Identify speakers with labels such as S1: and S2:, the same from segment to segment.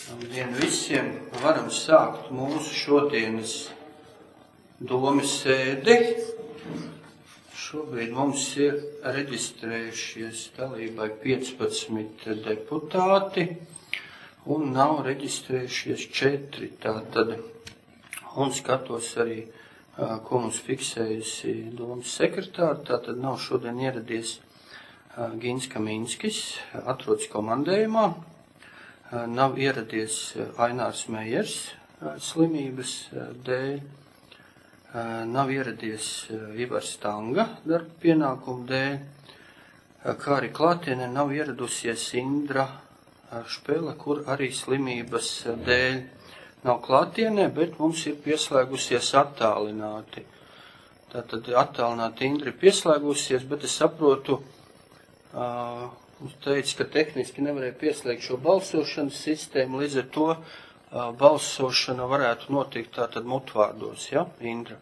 S1: Labdien visiem! Varam sākt mūsu šodienas domes sēdi. Šobrīd mums ir reģistrējušies dalībai 15 deputāti un nav reģistrējušies 4. Tātad, un skatos arī, ko mums fiksējusi domas sekretāra. Tātad nav šodien ieradies Gins Kaminskis, atrodas komandējumā. Nav ieradies Ainārs Mejers slimības dēļ, nav ieradies Ivars Stanga darba pienākumu dēļ, kā arī klātienē nav ieradusies Indra Špele, kur arī slimības dēļ nav klātienē, bet mums ir pieslēgusies attālināti. Tātad attālināti Indra ir pieslēgusies, bet es saprotu, mums teica, ka tehniski nevarēja pieslēgt šo balsošanas sistēmu, līdz ar to balsošana varētu notikt tātad mutvārdos, ja, Indra?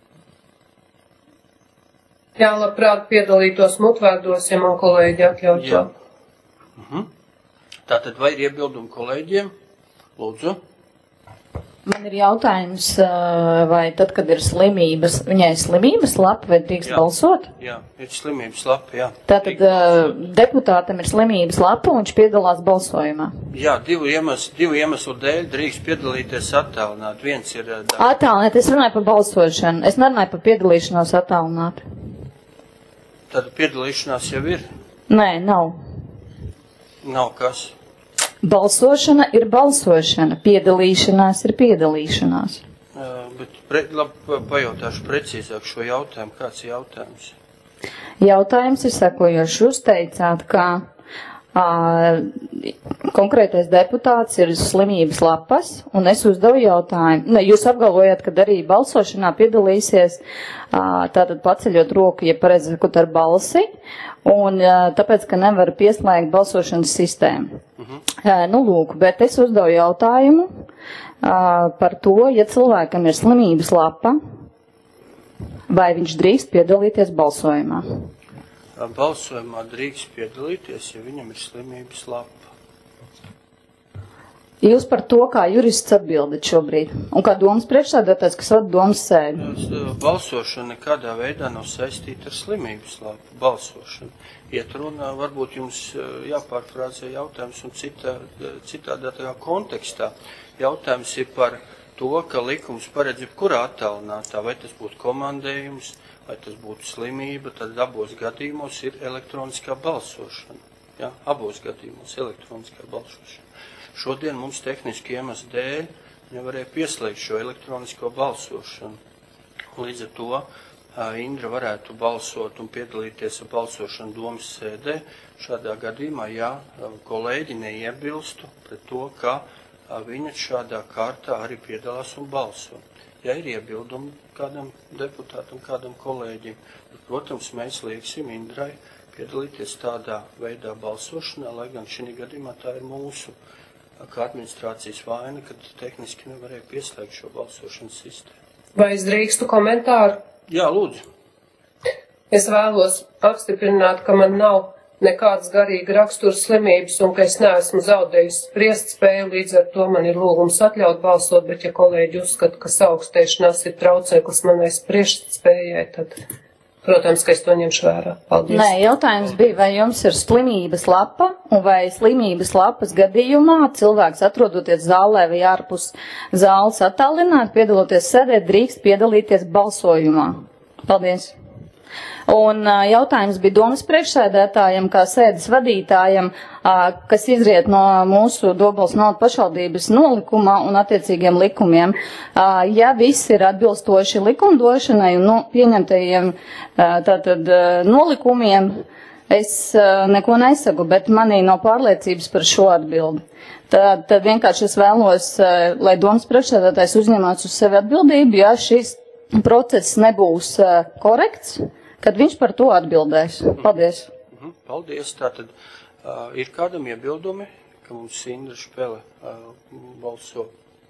S2: Jā, labprāt piedalītos mutvārdos, ja man kolēģi atļauj to.
S1: Tātad vai ir iebildumi kolēģiem? Lūdzu.
S3: Man ir jautājums, vai tad, kad ir slimības, viņai ir slimības lapa, vai drīkst balsot?
S1: Jā, ir slimības lapa, jā.
S3: Tātad deputātam ir slimības lapa, un viņš piedalās balsojumā?
S1: Jā, divu iemeslu dēļ drīkst piedalīties attālināt. Viens ir...
S3: Attālināt, es runāju par balsošanu, es nerunāju par piedalīšanos attālināt.
S1: Tad piedalīšanās jau ir?
S3: Nē, nav.
S1: Nav kas?
S3: Balsošana ir balsošana, piedalīšanās ir piedalīšanās.
S1: Bet labi, pajautāšu precīzāk šo jautājumu. Kāds ir jautājums?
S3: Jautājums ir sekojošs. Jūs teicāt, ka konkrētais deputāts ir slimības lapas, un es uzdevu jautājumu. Ne, jūs apgalvojat, ka arī balsošanā piedalīsies, tātad paceļot roku, ja pareizi sakot, ar balsi, un tāpēc, ka nevar pieslēgt balsošanas sistēmu. Nu, lūk, bet es uzdevu jautājumu par to, ja cilvēkam ir slimības lapa, vai viņš drīkst piedalīties balsojumā?
S1: Balsojumā drīkst piedalīties, ja viņam ir slimības lapa.
S3: Jūs par to, kā jurists atbildat šobrīd, un kā domas priekšsēdētājs, kas vada domas sēdi?
S1: Balsošana nekādā veidā nav saistīta ar slimības lapu. Balsošana. Iet runā, varbūt jums jāpārfrāzē jautājums un citādā kontekstā. Jautājums ir par to, ka likums paredz jebkurā attālinātā, vai tas būtu komandējums, vai tas būtu slimība, tad abos gadījumos ir elektroniskā balsošana. Ja? Abos gadījumos elektroniskā balsošana. Šodien mums tehniski iemeslu dēļ nevarēja pieslēgt šo elektronisko balsošanu. Līdz ar to Indra varētu balsot un piedalīties ar balsošanu domas sēdē. Šādā gadījumā, ja kolēģi neiebilstu pret to, ka viņa šādā kārtā arī piedalās un balso. Ja ir iebildumi kādam deputātam, kādam kolēģim, tad, protams, mēs lieksim Indrai piedalīties tādā veidā balsošanā, lai gan šī gadījumā tā ir mūsu kā administrācijas vaina, kad tehniski nevarēja pieslēgt šo balsošanas sistēmu.
S2: Vai es drīkstu komentāru?
S1: Jā, lūdzu.
S2: Es vēlos apstiprināt, ka man nav nekādas garīga rakstura slimības un ka es neesmu zaudējis spriest spēju, līdz ar to man ir lūgums atļaut balsot, bet ja kolēģi uzskata, ka saaugstēšanās ir traucēklis manai spriest spējai, tad, protams, ka es to ņemšu vērā. Paldies.
S3: Nē, jautājums bija, vai jums ir slimības lapa, un vai slimības lapas gadījumā cilvēks atrodoties zālē vai ārpus zāles attālināt, piedaloties sēdē, drīkst piedalīties balsojumā. Paldies. Un jautājums bija domas priekšsēdētājam, kā sēdes vadītājam, kas izriet no mūsu Dobeles novada pašvaldības nolikuma un attiecīgiem likumiem. Ja viss ir atbilstoši likumdošanai un pieņemtajiem tātad nolikumiem, es neko nesaku, bet manī nav pārliecības par šo atbildi. Tad vienkārši es vēlos, lai domas priekšsēdētājs uzņemās uz sevi atbildību, ja šis process nebūs korekts, kad viņš par to atbildēs. Paldies.
S1: Paldies. Tātad ir kādam iebildumi, ka mums Indra Špele balso?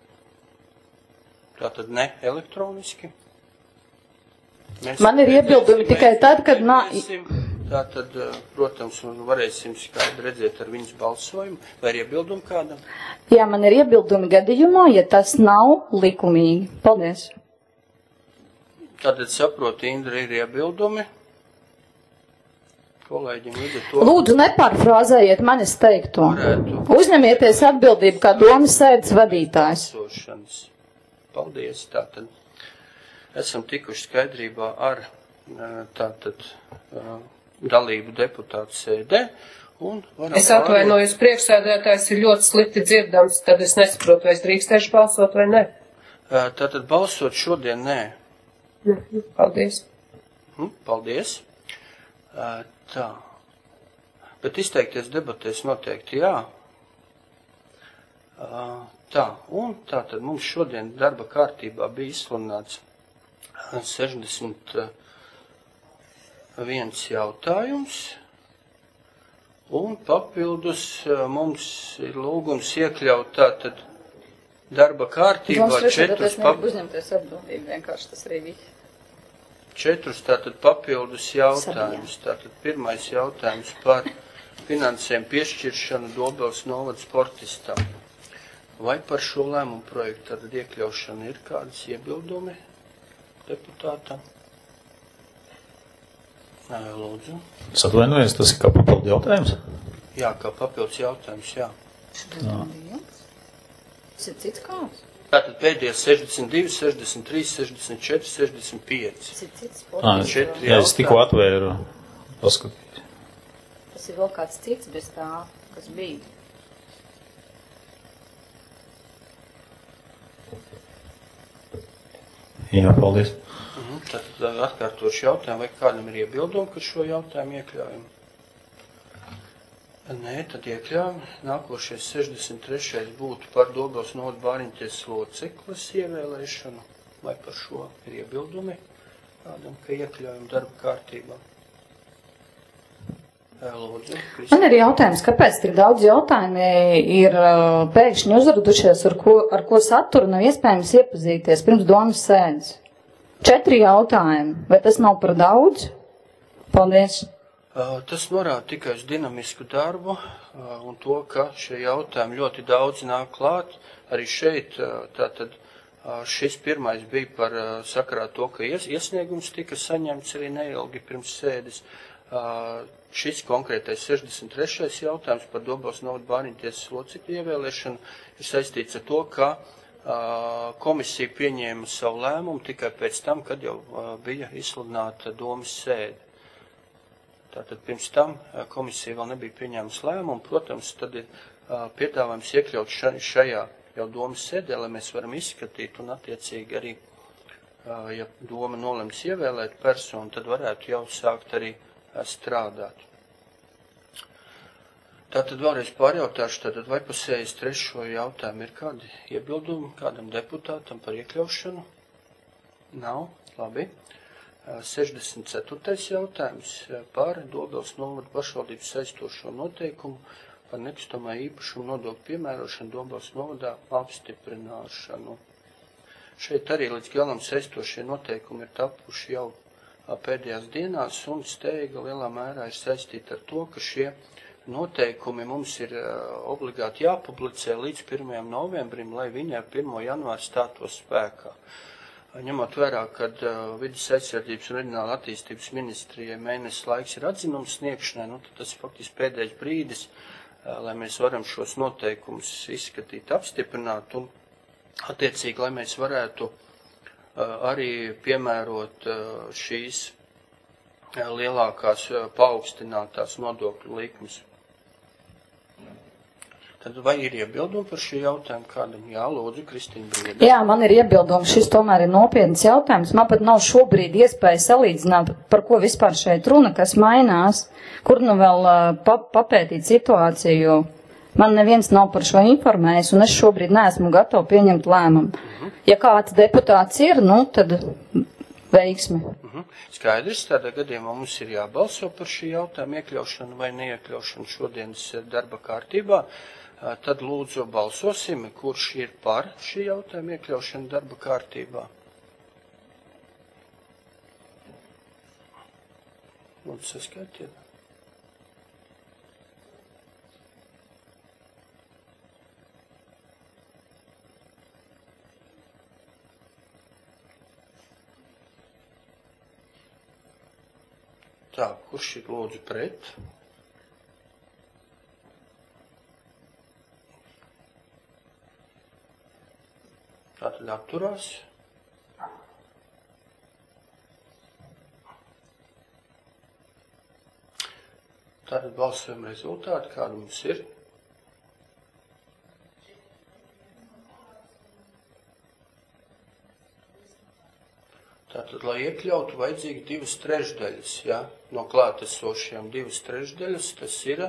S1: Tātad ne elektroniski?
S3: Man ir iebildumi tikai tad, kad
S1: Tātad, protams, varēsim skaidri redzēt ar viņas balsojumu. Vai ir iebildumi kādam?
S3: Jā, man ir iebildumi gadījumā, ja tas nav likumīgi. Paldies.
S1: Tātad saprotu, Indra, ir iebildumi. Kolēģim līdz ar to.
S3: Lūdzu, nepārfrāzējiet manis teikto. Uzņemieties atbildību kā domas sēdes vadītājs.
S1: Paldies. Tātad esam tikuši skaidrībā ar tātad dalību deputātu sēdē.
S2: Es atvainojos, priekšsēdētājs ir ļoti slikti dzirdams, tad es nesaprotu, vai es drīkstēšu balsot vai ne.
S1: Tātad balsot šodien nē.
S2: Paldies.
S1: Paldies. Tā. Bet izteikties debatēs noteikti jā. Tā. Un tātad mums šodien darba kārtībā bija izsludināts 61 jautājums. Un papildus mums ir lūgums iekļaut tātad darba kārtībā četrus tātad papildus jautājumus. Tātad pirmais jautājums par finansēm piešķiršanu Dobeles novada sportistam. Vai par šo lēmumu projektu tātad iekļaušanu ir kādas iebildumi deputātam? Lūdzu.
S4: Es atvainojos, tas ir kā papildu jautājums?
S1: Jā, kā papildus jautājums, jā.
S3: Tas ir cits kāds?
S1: Tātad pēdējais 62, 63, 64, 65.
S4: Jā, es tikko atvēru paskatīt.
S3: Tas ir vēl kāds cits bez tā, kas bija.
S4: Jā, paldies.
S1: Tad atkārtošu jautājumu, vai kādam ir iebildumi, ka šo jautājumu iekļaujam? Nē, tad iekļaujam. Nākošais 63. būtu par Dobeles novada bāriņtiesas locekles ievēlēšanu. Vai par šo ir iebildumi kādam, ka iekļaujam darba kārtībā? Lūdzu, Kristīna.
S3: Man ir jautājums, kāpēc tik daudz jautājumi ir pēkšņi uzradušies, ar ko saturu nav iespējams iepazīties pirms domas sēdes? 4 jautājumi. Vai tas nav par daudz? Paldies.
S1: Tas norāda tikai uz dinamisku darbu un to, ka šie jautājumi ļoti daudz nāk klāt. Arī šeit tātad šis pirmais bija par sakarā to, ka iesniegums tika saņemts arī neilgi pirms sēdes. Šis konkrētais 63. jautājums par Dobeles novada bāriņtiesas locekļu ievēlēšanu ir saistīts ar to, ka komisija pieņēma savu lēmumu tikai pēc tam, kad jau bija izsludināta domas sēde. Tātad pirms tam komisija vēl nebija pieņēmusi lēmumu. Protams, tad ir piedāvājums iekļaut šajā jau domas sēdē, lai mēs varam izskatīt un attiecīgi arī, ja doma nolems ievēlēt personu, tad varētu jau sākt arī strādāt. Tātad vēlreiz pārjautāšu, tātad vai pa 63. jautājumu ir kādi iebildumi kādam deputātam par iekļaušanu? Nav? Labi. 64. jautājums par Dobeles novada pašvaldības saistošo noteikumu par nekustamā īpašumu nodokļu piemērošanu Dobeles novadā apstiprināšanu. Šeit arī līdz galam saistošie noteikumi ir tapuši jau pēdējās dienās, un steiga lielā mērā ir saistīta ar to, ka šie noteikumi mums ir obligāti jāpublicē līdz 1. novembrim, lai viņi ar 1. janvāru stātos spēkā. Ņemot vērā, kad Vides aizsardzības un reģionāla attīstības ministrijai mēnesis laiks ir atzinums sniegšanai, tad tas ir faktiski pēdējais brīdis, lai mēs varam šos noteikumus izskatīt, apstiprināt un attiecīgi, lai mēs varētu arī piemērot šīs lielākās paaugstinātās nodokļu likmes. Tad vai ir iebildumi par šī jautājumu kādam? Jā, lūdzu, Kristīna Briede.
S3: Jā, man ir iebildumi. Šis tomēr ir nopietns jautājums. Man pat nav šobrīd iespēja salīdzināt, par ko vispār šeit runa, kas mainās, kur nu vēl papētīt situāciju. Man neviens nav par šo informējis, un es šobrīd neesmu gatava pieņemt lēmumu. Ja kāds deputāts ir, tad veiksmi.
S1: Skaidrs, tādā gadījumā mums ir jābalso par šī jautājuma iekļaušanu vai neiekļaušanu šodienas darba kārtībā. Tad lūdzu balsosim, kurš ir par šī jautājuma iekļaušanu darba kārtībā. Lūdzu, saskaitiet. Tā, kurš ir lūdzu pret? Tātad atturās. Tātad balsojuma rezultāti, kāda mums ir? Tātad, lai iekļautu, vajadzīgi 2/3, ja? No klātesošiem 2/3, tas ir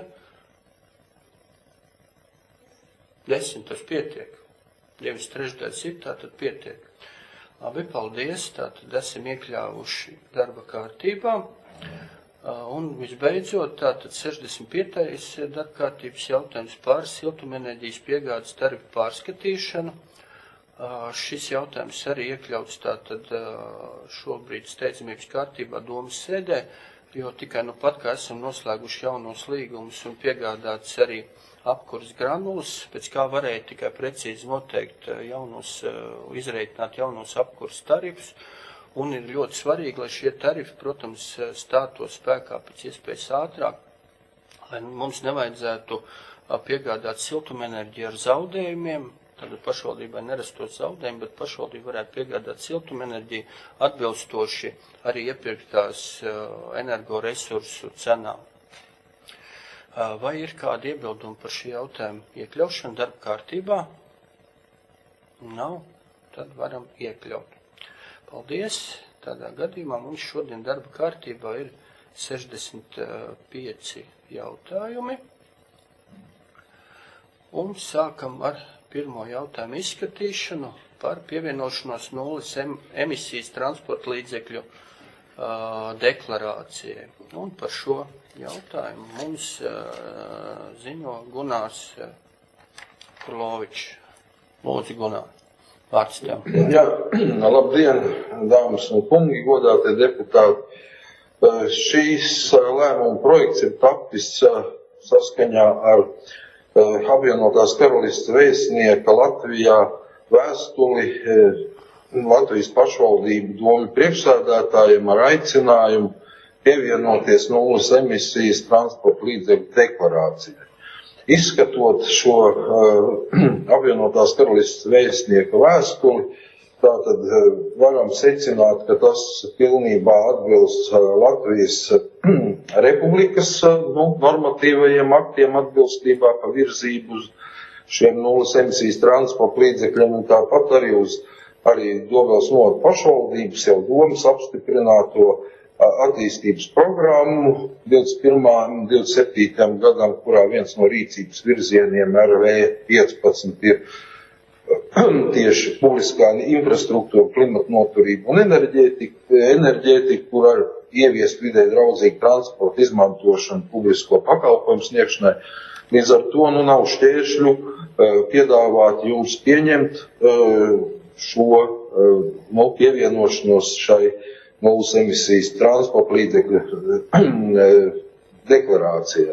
S1: 10, tas pietiek. 2/3 ir, tātad pietiek. Labi, paldies, tātad esam iekļāvuši darba kārtībā. Un visbeidzot, tātad 65. darba kārtības jautājums par siltumenerģijas piegādes tarifu pārskatīšanu. Šis jautājums arī iekļauts tātad šobrīd steidzamības kārtībā domas sēdē, jo tikai nu pat, kā esam noslēguši jaunos līgumus un piegādāts arī apkurs granulas, pēc kā varēja tikai precīzi noteikt izreikināt jaunos apkurs tarifus. Un ir ļoti svarīgi, lai šie tarifi, protams, stātos spēkā pēc iespējas ātrāk, lai mums nevajadzētu piegādāt siltumenerģiju ar zaudējumiem, tad pašvaldībai nerastot zaudējumu, bet pašvaldība varētu piegādāt siltumenerģiju atbilstoši arī iepirktās energoresursu cenām. Vai ir kādi iebildumi par šī jautājumu iekļaušanu darba kārtībā? Nav, tad varam iekļaut. Paldies. Tādā gadījumā mums šodien darba kārtībā ir 65 jautājumi. Un sākam ar pirmo jautājumu izskatīšanu par pievienošanos nulles emisijas transporta līdzekļu deklarācijai. Un par šo jautājumu mums ziņo Gunārs Kurlovičs. Lūdzu, Gunār. Vārds tev.
S5: Jā, labdien, dāmas un kungi, godātie deputāti. Šīs lēmuma projekts ir tapis saskaņā ar apvienotās karalistes vēstnieka Latvijā vēstuli Latvijas pašvaldību domu priekšsēdētājiem ar aicinājumu pievienoties nulles emisijas transporta līdzekļu deklarācijai. Izskatot šo apvienotās karalistes vēstnieka vēstuli, tātad varam secināt, ka tas pilnībā atbilst Latvijas Republikas normatīvajiem aktiem atbilstībā pa virzību uz šiem nulles emisijas transporta līdzekļiem un tāpat arī Dobeles novada pašvaldības jau domas apstiprināto attīstības programmu 21. un 27. gadam, kurā viens no rīcības virzieniem RV15 ir tieši publiskā infrastruktūra, klimata noturība un enerģētika, kur ar ieviest vidē draudzīgu transporta izmantošanu publisko pakalpojumu sniegšanai. Līdz ar to nav šķēršļu piedāvāt jums pieņemt šo pievienošanos šai nulles emisijas transporta līdzekļu deklarācijai.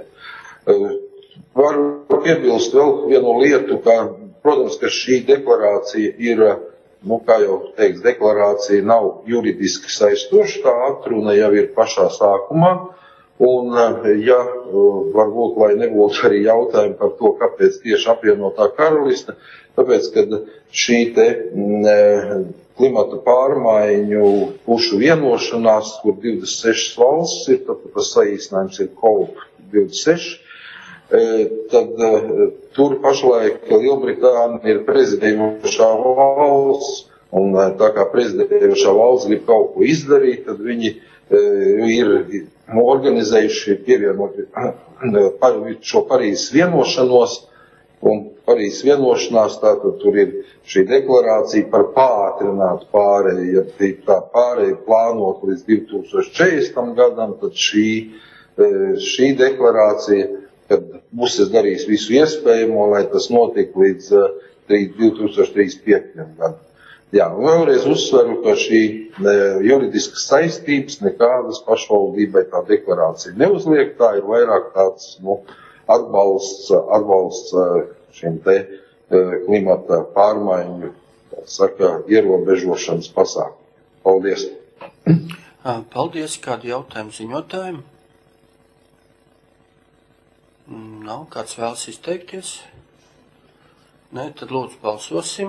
S5: Varu piebilst vēl vienu lietu, ka, protams, ka šī deklarācija ir, kā jau teiks, deklarācija nav juridiski saistoša, tā atruna jau ir pašā sākumā, un ja varbūt, lai nebūtu arī jautājumi par to, kāpēc tieši apvienotā karaliste, tāpēc, kad šī te klimata pārmaiņu pušu vienošanās, kur 26 valsts ir, tad tas saīsinājums ir COP26, tad tur pašlaik Lielbritānija ir prezidējošā valsts, un tā kā prezidējošā valsts grib kaut ko izdarīt, tad viņi ir organizējuši pievienot šo Parīzes vienošanos, un Parīzes vienošanās, tātad tur ir šī deklarācija par pātrinātu pārēju. Ja tā pārēja plānot līdz 2040. gadam, tad šī deklarācija, kad puses darīs visu iespējamo, lai tas notika līdz 2035. gadam. Jā, un vēlreiz uzsveru, ka šī juridiskas saistības nekādas pašvaldībai tā deklarācija neuzliek, tā ir vairāk tāds, atbalsts šim te klimata pārmaiņu, ierobežošanas pasākumu. Paldies!
S1: Paldies, kādi jautājumi ziņotājiem? Nav, kāds vēlas izteikties? Nē, tad lūdzu balsosim.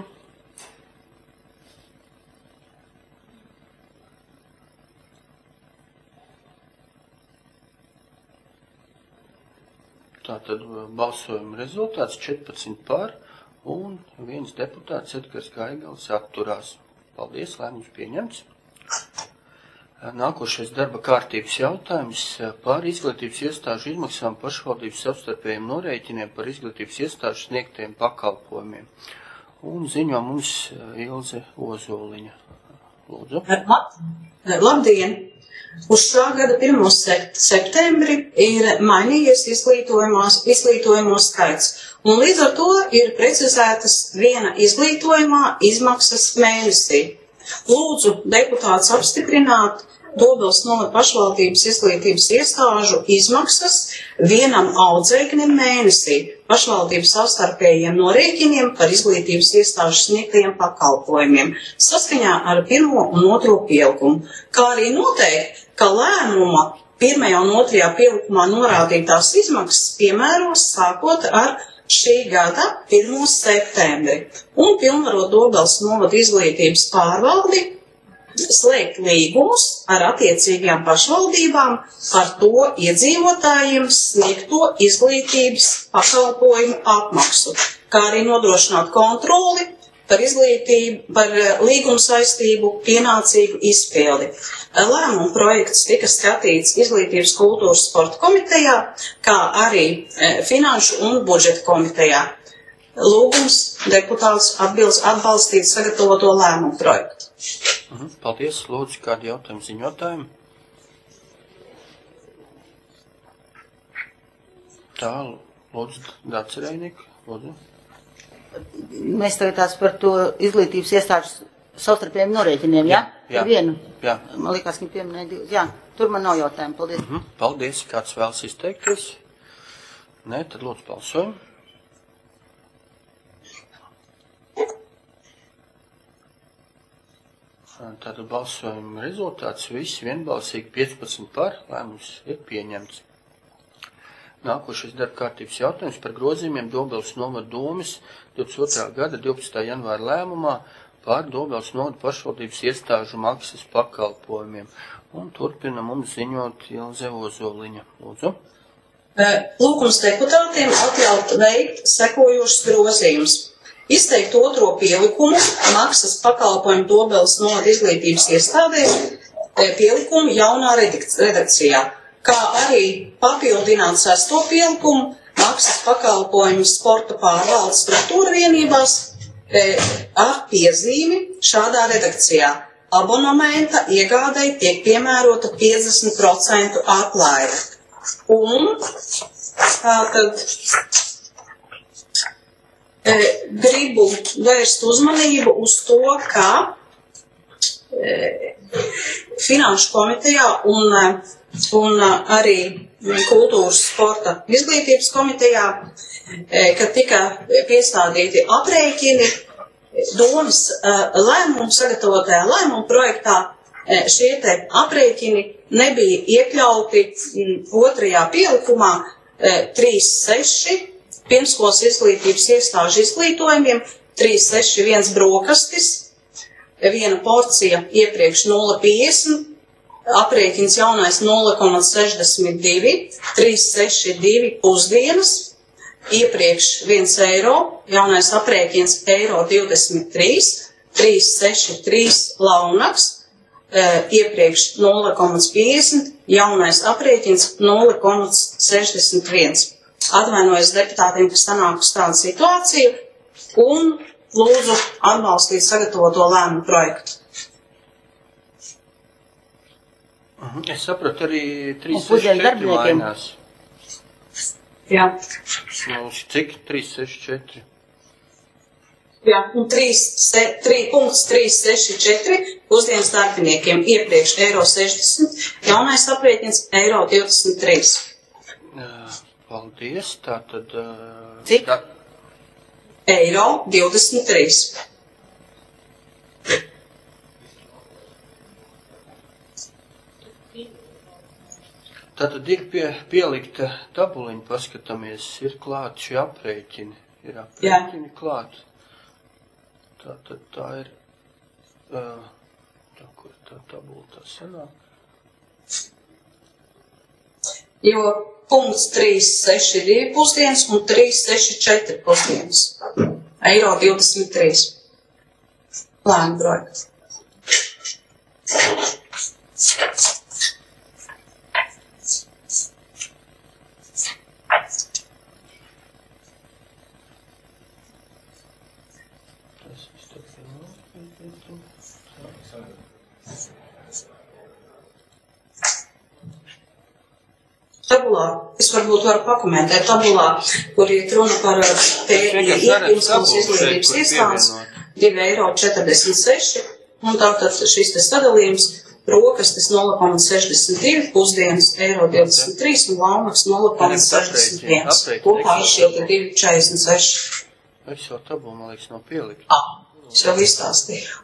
S1: Tātad balsojuma rezultāts 14 par un viens deputāts Edgars Gaigals atturās. Paldies, lēmums pieņemts. Nākošais darba kārtības jautājums par izglītības iestāžu izmaksām pašvaldības savstarpējiem norēķiniem par izglītības iestāžu sniegtiem pakalpojumiem. Un ziņo mums Ilze Ozoliņa. Lūdzu.
S6: Labdien! Uz šā gada 1. septembri ir mainījies izglītojamo skaits, un līdz ar to ir precizētas viena izglītojumā izmaksas mēnesī. Lūdzu deputāts apstiprināt Dobeles novada pašvaldības izglītības iestāžu izmaksas vienam audzēknim mēnesī pašvaldības savstarpējiem norēķiniem par izglītības iestāžu sniegtajiem pakalpojumiem saskaņā ar 1. un 2. pielikumu, kā arī noteikt, ka lēmuma 1. un 2. pielikumā norādītās izmaksas piemēros sākot ar šī gada 1. septembri un pilnvarot Dobeles novada izglītības pārvaldi slēgt līgumus ar attiecīgajām pašvaldībām par to iedzīvotājiem sniegto izglītības pakalpojumu apmaksu, kā arī nodrošināt kontroli par līguma saistību pienācīgu izpildi. Lēmuma projekts tika skatīts Izglītības kultūras sporta komitejā, kā arī Finanšu un budžeta komitejā. Lūgums deputāts atbalstīt sagatavoto lēmumu projektu.
S1: Paldies. Lūdzu, kādi jautājumi ziņotājiem? Tā, lūdzu, Dacerēniku. Lūdzu.
S7: Mēs tagad par to izglītības iestāžu savstarpējiem norēķiniem, jā?
S1: Jā.
S7: Vienu?
S1: Jā.
S7: Man likās, ka pieminēja divas. Jā, tur man nav jautājumu. Paldies.
S1: Paldies. Kāds vēlas izteikties? Nē, tad lūdzu balsojam. Tātad balsojuma rezultāts viss vienbalsīgi 15 par, lēmums ir pieņemts. Nākošais darba kārtības jautājums par grozījumiem Dobeles novada domes 22. gada 12. janvāra lēmumā par Dobeles novada pašvaldības iestāžu maksas pakalpojumiem. Un turpina mums ziņot Ilze Ozoliņa. Lūdzu.
S6: Lūgums deputātiem atļaut veikt sekojošus grozījumus. Izteikt 2. pielikumu maksas pakalpojumu Dobeles novada izglītības iestādē pielikumu jaunā redakcijā, kā arī papildināt 6. pielikumu maksas pakalpojumu sporta pārvaldes struktūra vienībās ar piezīmi šādā redakcijā. Abonementa iegādai tiek piemērota 50% atlaide. Un tātad gribu vērst uzmanību uz to, ka Finanšu komitejā un arī Kultūras sporta izglītības komitejā, kad tika piestādīti aprēķini, domas lēmumu sagatavotajā lēmumu projektā, šie te aprēķini nebija iekļauti 2. pielikumā 3.6. pirmskolas izglītības iestāžu izglītojumiem, 3.6.1 brokastis, viena porcija iepriekš 0,50, aprēķins jaunais 0,62, 3.6.2 pusdienas, iepriekš 1 eiro, jaunais aprēķins eiro 23, 3.6.3 launaks, iepriekš 0,50, jaunais aprēķins 0,61. Atvainojos deputātiem, kas sanākus tādu situāciju, un lūdzu atbalstīt sagatavoto lēmumu projektu.
S1: Es sapratu, arī 364 mainās.
S6: Jā.
S1: Cik? 364?
S6: Jā, un 3.364 pusdienas darbiniekiem iepriekš eiro 60, jaunais aprēķins eiro 23.
S1: Paldies, tātad...
S6: Cik? Eiro 23.
S1: Tātad ir pielikta tabuliņa, paskatāmies, ir klāt šie aprēķini. Ir aprēķini klāt. Tātad tā ir, kur tā tabula tā sanāk.
S6: Jo punkts 362 pusdienas un 364 pusdienas. Eiro 23. Lēma projekts. Tabulā, es varbūt varu pakomentēt tabulā, kur iet runa par iepilsmas izglītības iestādes 2,46 €, un tātad šis te sadalījums brokastis 0,62 pusdienas eiro 23 un laumaks 0,61. Kopā ir šie 2,46.
S1: Es jau tabulu, man liekas, nav pielikt.
S6: Es jau izstāstīju.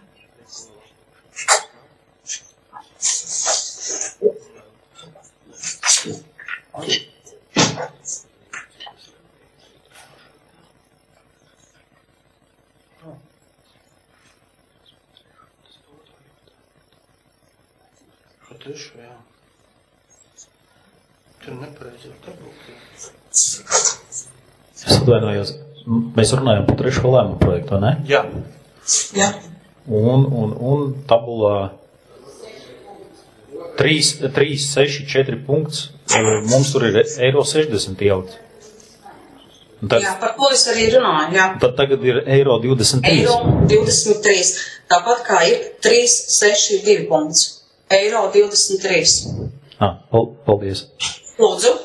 S1: Tieši, jā. Tur nepareizi jau tabula.
S4: Es atvainojos. Mēs runājam par trešo lēmumu projektu, ne?
S1: Jā.
S6: Jā.
S4: Un tabulā 364 punkts, mums tur ir eiro 60 ielikts.
S6: Jā, par ko es arī runāju, jā.
S4: Tad tagad ir eiro 23.
S6: Eiro 23. Tāpat kā ir 362 punkts. Eiro 23.
S4: Paldies.
S6: Lūdzu.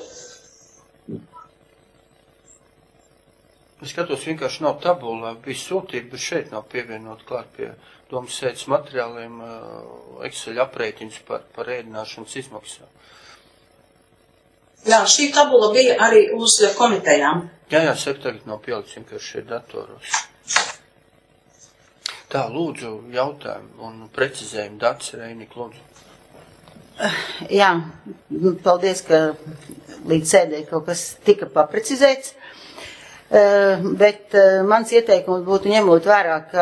S1: Es skatos, vienkārši nav tabula, bija sūtība, bet šeit nav pievienot klāt pie domas sēdes materiāliem Excel aprēķins par ēdināšanas izmaksām.
S6: Jā, šī tabula bija arī uz komitejām.
S1: Jā, saka, tagad nav pielikts vienkārši šeit datoros. Tā, lūdzu, jautājumu un precizējumu. Dats Reinik, lūdzu.
S7: Jā, paldies, ka līdz sēdē kaut kas tika paprecizēts. Bet mans ieteikums būtu ņemot vērā, ka,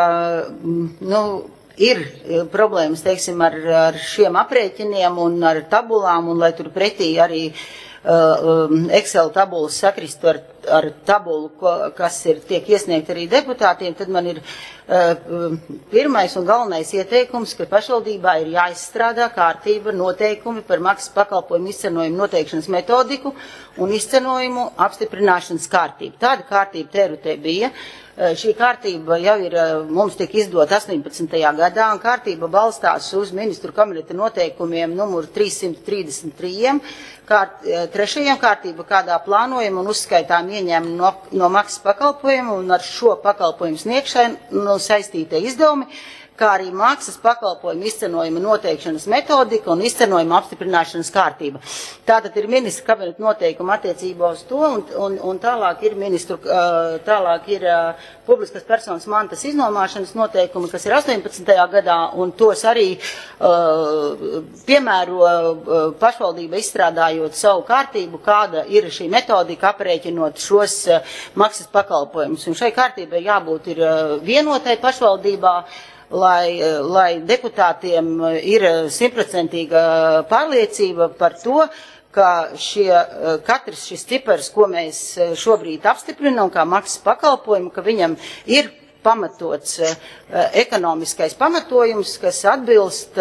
S7: ir problēmas, teiksim, ar šiem aprēķiniem un ar tabulām, un lai tur pretī arī Excel tabulas sakristu ar tabulu, kas tiek iesniegt arī deputātiem, tad man ir pirmais un galvenais ieteikums, ka pašvaldībā ir jāizstrādā kārtība noteikumi par maksas pakalpojumu izcenojumu noteikšanas metodiku un izcenojumu apstiprināšanas kārtību. Tāda kārtība Terutē bija. Šī kārtība jau ir, mums tika izdota 18. gadā, un kārtība balstās uz ministru kabineta noteikumiem numuru 333, trešajiem kārtība, kādā plānojam un uzskaitām ieņēmumu no maksas pakalpojumu un ar šo pakalpojumu sniegšanu saistītie izdevumi, kā arī maksas pakalpojumu izcenojuma noteikšanas metodika un izcenojuma apstiprināšanas kārtība. Tātad ir ministra kabineta noteikuma attiecībā uz to, un tālāk ir publiskas personas mantas iznomāšanas noteikumi, kas ir 18. gadā, un tos arī piemēro pašvaldība izstrādājot savu kārtību, kāda ir šī metodika aprēķinot šos maksas pakalpojumus. Un šai kārtībai jābūt ir vienotai pašvaldībā, lai deputātiem ir 100% pārliecība par to, ka katrs šis cipars, ko mēs šobrīd apstiprinām kā maksas pakalpojumu, ka viņam ir pamatots ekonomiskais pamatojums, kas atbilst,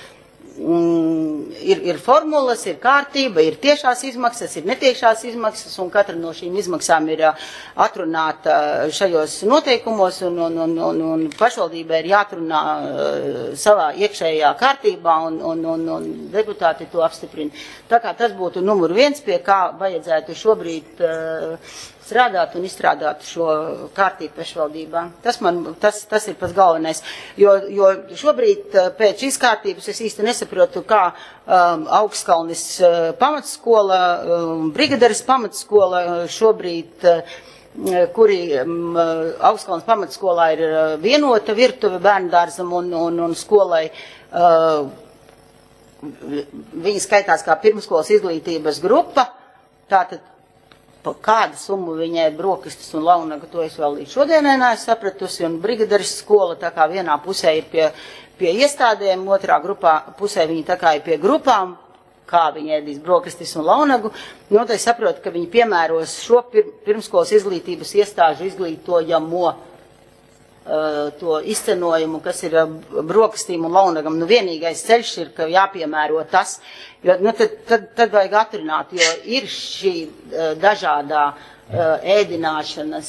S7: ir formulas, ir kārtība, ir tiešās izmaksas, ir netiešās izmaksas, un katra no šīm izmaksām ir atrunāta šajos noteikumos, un pašvaldībai ir jāatrunā savā iekšējā kārtībā, un deputāti to apstiprina. Tā kā tas būtu numur 1, pie kā vajadzētu šobrīd strādāt un izstrādāt šo kārtību pašvaldībā. Tas ir pats galvenais, jo šobrīd pēc šīs kārtības es īsti nesaprotu, kā Augstkalnis pamatskola, Brigaderes pamatskola šobrīd, kuri Augstkalnis pamatskolā ir vienota virtuve bērndārzam un skolai, viņi skaitās kā pirmskolas izglītības grupa, tātad kāda summa viņai brokastis un launaga, to es vēl līdz šodienai neesmu sapratusi, un brigaderis skola tā kā vienā pusē ir pie iestādēm, otrā pusē viņi tā kā ir pie grupām, kā viņi ēdīs brokastis un launagu. Noteikti saprotu, ka viņi piemēros šo pirmskolas izglītības iestāžu izglītojamo to izcenojumu, kas ir brokastīm un launagam. Nu, vienīgais ceļš ir, ka jāpiemēro tas, jo nu, tad vajag atrināt, jo ir šī dažādā ēdināšanas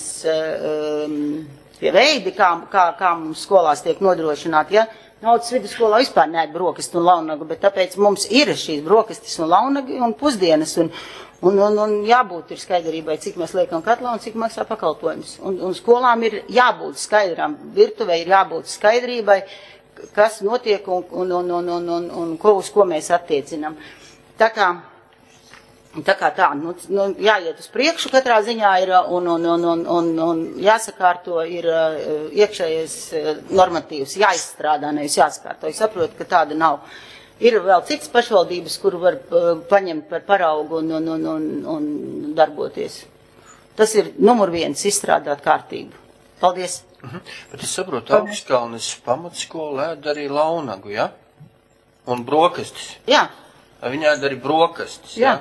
S7: veidi, kā mums skolās tiek nodrošināti, ja? Naudas vidusskolā vispār neēd brokastu un launagu, bet tāpēc mums ir šīs brokastis un launagi un pusdienas, un jābūt ir skaidrībai, cik mēs liekam katlā un cik maksā pakalpojums. Un skolām ir jābūt skaidrām, virtuvei ir jābūt skaidrībai, kas notiek un uz ko mēs attiecinam. Tā kā nu, jāiet uz priekšu katrā ziņā ir un jāsakārto ir iekšējais normatīvs, jāizstrādā, nevis jāsakārto. Es saprotu, ka tāda nav. Ir vēl citas pašvaldības, kuru var paņemt par paraugu un darboties. Tas ir numur 1 izstrādāt kārtību. Paldies.
S1: Bet es saprotu, Augstkalnes pamatskola ēd arī launagu, ja? Un brokastis.
S7: Jā.
S1: Viņa ēd arī brokastis,
S7: jā?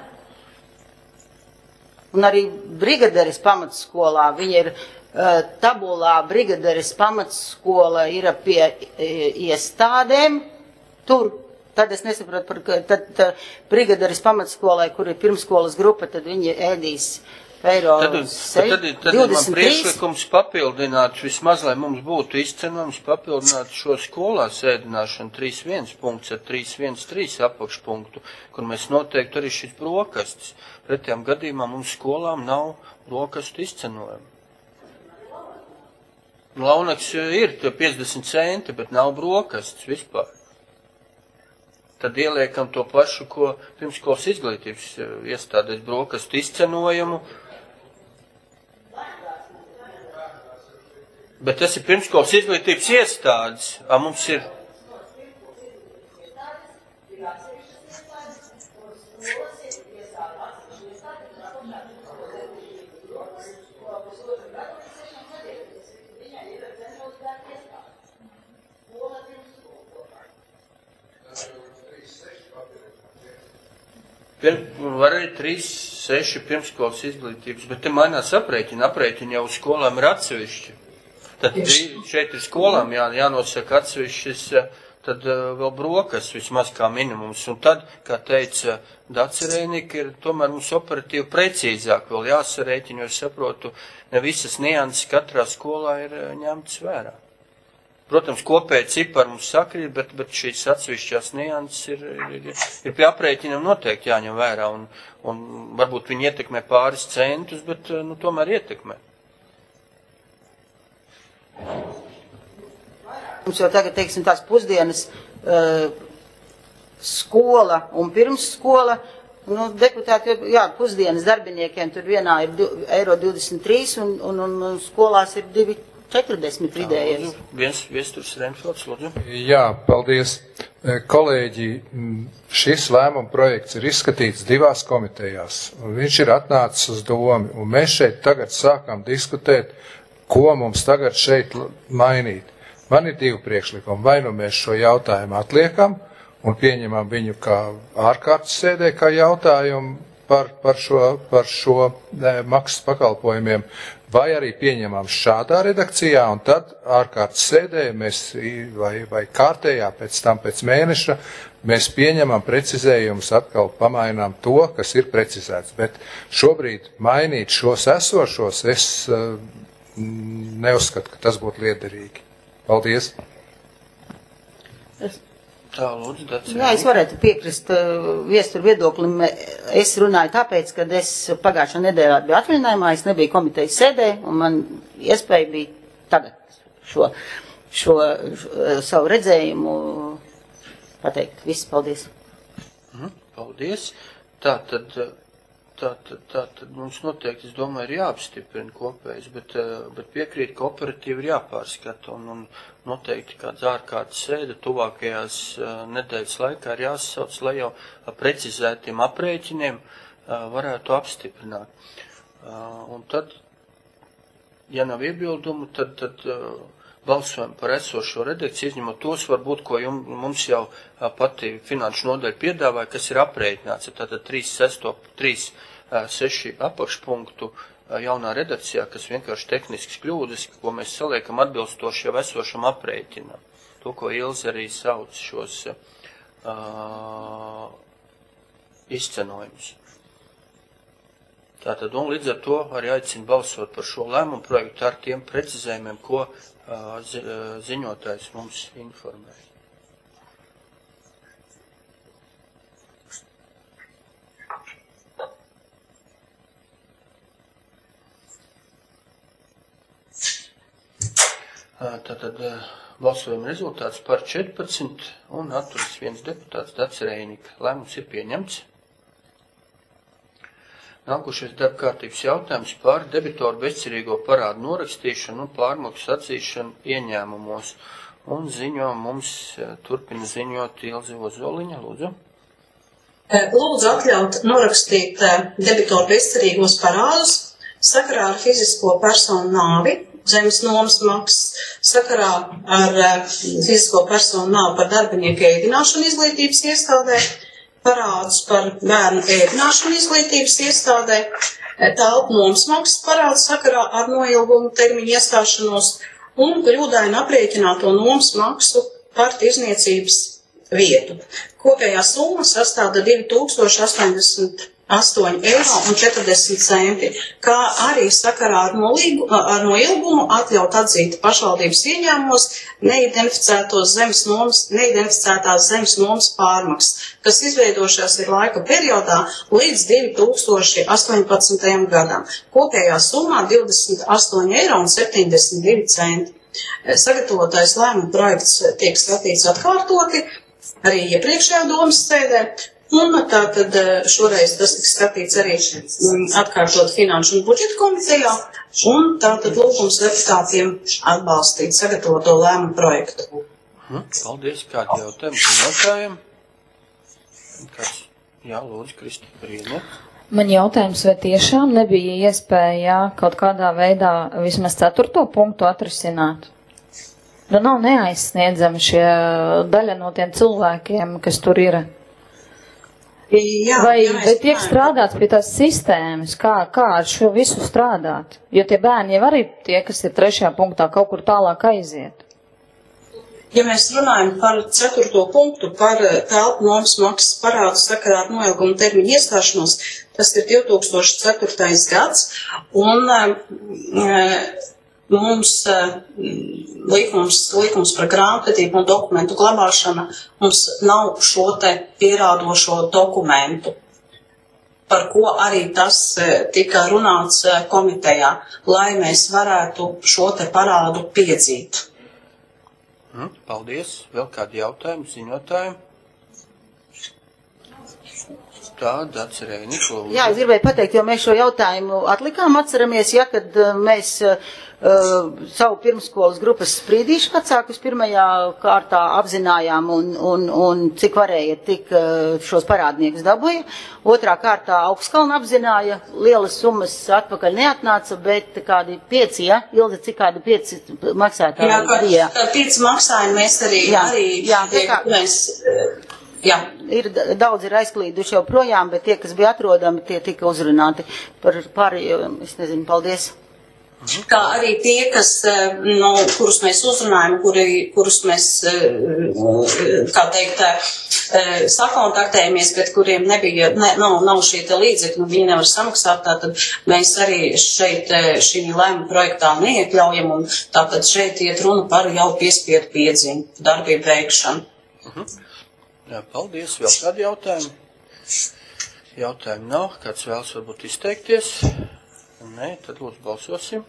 S7: Un arī brigaderis pamatskolā, viņa ir tabulā, brigaderis pamatskola ir pie iestādēm, tur, tad es nesaprotu, tad brigaderis pamatskolai, kur ir pirmskolas grupa, tad viņi ēdīs eiro 23.
S1: Tad man priekšlikums papildināt, vismaz, lai mums būtu izcenojums, papildināt šo skolās ēdināšanu 3.1 punkts ar 3.1.3 apakšpunktu, kur mēs noteikti arī šis brokastis. Pretējām gadījumā mums skolām nav brokastu izcenojumu. Launaks ir 50 centi, bet nav brokastis vispār. Tad ieliekam to pašu, ko pirmskolas izglītības iestādēs brokastu izcenojumu. Bet tas ir pirmskolas izglītības iestādes. Mums ir. Var arī 3.6 pirmskolas izglītības, bet te mainās aprēķini jau uz skolām ir atsevišķi. Tad šeit ir skolām jānosaka atsevišķis, tad vēl brokas vismaz kā minimums. Un tad, kā teica Dace Reinika, ir tomēr mums operatīvi precīzāk vēl jāsarēķina, jo es saprotu, ne visas nianses katrā skolā ir ņemtas vērā. Protams, kopēji cipari mums sakrīt, bet šīs atsevišķās nianses ir pie aprēķiniem noteikti jāņem vērā, un varbūt viņi ietekmē pāris centus, bet tomēr ietekmē.
S7: Mums jau tagad, teiksim, tās pusdienas skola un pirmsskola, deputāti, pusdienas darbiniekiem tur vienā ir eiro 23 un skolās ir 2,40 vidējais.
S1: Viesturs Renfelds, lūdzu.
S8: Jā, paldies. Kolēģi, šis lēmuma projekts ir izskatīts 2 komitejās, un viņš ir atnācis uz domu, un mēs šeit tagad sākam diskutēt, ko mums tagad šeit mainīt. Man ir 2 priekšlikumi. Vai nu mēs šo jautājumu atliekam un pieņemam viņu kā ārkārtas sēdē, kā jautājumu par šo maksas pakalpojumiem, vai arī pieņemam šādā redakcijā, un tad ārkārtas sēdē mēs, vai kārtējā pēc mēneša, mēs pieņemam precizējumus, atkal pamainām to, kas ir precizēts. Bet šobrīd mainīt šos esošos, es neuzskatu, ka tas būtu liederīgi. Paldies!
S1: Tā, lūdzu, Dace.
S7: Jā, es varētu piekrist viesturu viedoklim. Es runāju tāpēc, ka es pagājušā nedēļā biju atvaļinājumā, es nebiju komitejas sēdē, un man iespēja bija tagad šo savu redzējumu pateikt. Viss, paldies.
S1: Paldies. Tā tad Tad mums noteikti, es domāju, ir jāapstiprina kopējs, bet piekrīt, ka operatīvi ir jāpārskata un noteikti kāds ārkārtas sēde tuvākajās nedēļas laikā ir jāsasauc, lai jau precizētiem aprēķiniem varētu apstiprināt. Un tad, ja nav iebildumu, tad balsojam par esošo redakciju, izņemot tos varbūt, ko mums jau pati finanšu nodaļa piedāvāja, kas ir aprēķināts, tātad 3.6 apakšpunktu jaunā redakcijā, kas vienkārši tehnisks kļūdas, ko mēs saliekam atbilstoši jau esošam aprēķinam. To, ko Ilze arī sauc šos izcenojumus. Tātad, un līdz ar to arī aicinu balsot par šo lēmumu projektu ar tiem precizējumiem, ko ziņotājs mums informēja. Tātad balsojuma rezultāts par 14 un atturas viens deputāts Dats Reinika. Lēmums ir pieņemts. Nākošais darba kārtības jautājums par debitoru bezcerīgo parādu norakstīšanu un pārmaksas atzīšanu ieņēmumos. Un turpina ziņot Ilze Ozoliņa, lūdzu.
S6: Lūdzu atļaut norakstīt debitoru bezcerīgos parādus sakarā ar fizisko personu nāvi, zemes nomas maksas, sakarā ar fizisko personu nāvi par darbinieku ēdināšanu izglītības iestādē, parādus par bērnu ēdināšanu izglītības iestādē, telpu nomas maksas parādus sakarā ar noilgumu termiņu iestāšanos un kļūdainu aprēķināto nomas maksu par tirzniecības vietu. Kopējā summa sastāda 2088,40 €, kā arī sakarā ar noilgumu atļaut atzīt pašvaldības ieņēmumos neidentificētās zemes nomas pārmaksas, kas izveidošās ir laika periodā līdz 2018. gadam. Kopējā summā 28,72 €. Sagatavotais lēmuma projekts tiek skatīts atkārtoti arī iepriekšējā domas sēdē. Un tātad šoreiz tas tiks skatīts arī atkārtot finanšu un budžeta komitejā, un tātad lūgums deputātiem atbalstīt sagatavoto lēmumu projektu.
S1: Paldies, kādi jautājumi? Jā, lūdzu, Kristīna Brīne.
S3: Man jautājums, vai tiešām nebija iespēja kaut kādā veidā vismaz 4. punktu atrisināt? Nu, nav neaizsniedzami šie daļa no tiem cilvēkiem, kas tur ir.
S6: Jā,
S3: vai tiek strādāts pie tās sistēmas, kā ar šo visu strādāt? Jo tie bērni jau arī tie, kas ir 3. punktā, kaut kur tālāk aiziet.
S6: Ja mēs runājam par 4. punktu, par telpu nomas maksas parādu sakarā ar noilgumu termiņu iestāšanos, tas ir 2004. gads, un mums likums par grāmatvedību un dokumentu glabāšana, mums nav šo te pierādošo dokumentu, par ko arī tas tika runāts komitejā, lai mēs varētu šo te parādu piedzīt.
S1: Paldies. Vēl kādi jautājumi ziņotājiem? Tāda atcerēja Nikola.
S7: Jā, es gribēju pateikt, jo mēs šo jautājumu atlikām, atceramies, ja, kad mēs savu pirmskolas grupas sprīdīšu vecākus pirmajā kārtā apzinājām un cik varēja, tik šos parādniekus dabūja. Otrā kārtā Augstkalna apzināja, lielas summas atpakaļ neatnāca, bet kādi 5, ja? Ilze, cik kādi 5 maksātāji bija?
S6: Jā, 5 maksājumi mēs arī
S7: Jā, daudz ir aizklīduši jau projām, bet tie, kas bija atrodami, tie tika uzrunāti. Par pārējo, es nezinu, paldies.
S6: Kā arī tie, kurus mēs uzrunājam, kurus mēs, kā teikt, sakontaktējamies, bet kuriem nav šie te līdzekļi, viņi nevar samaksāt, tātad mēs arī šeit šī lēmuma projektā neiekļaujam, un tātad šeit iet runa par jau piespiedu piedziņu darbību veikšanu.
S1: Jā, paldies. Vēl kādi jautājumi? Jautājumi nav. Kāds vēlas varbūt izteikties? Nē, tad lūdzu balsosim.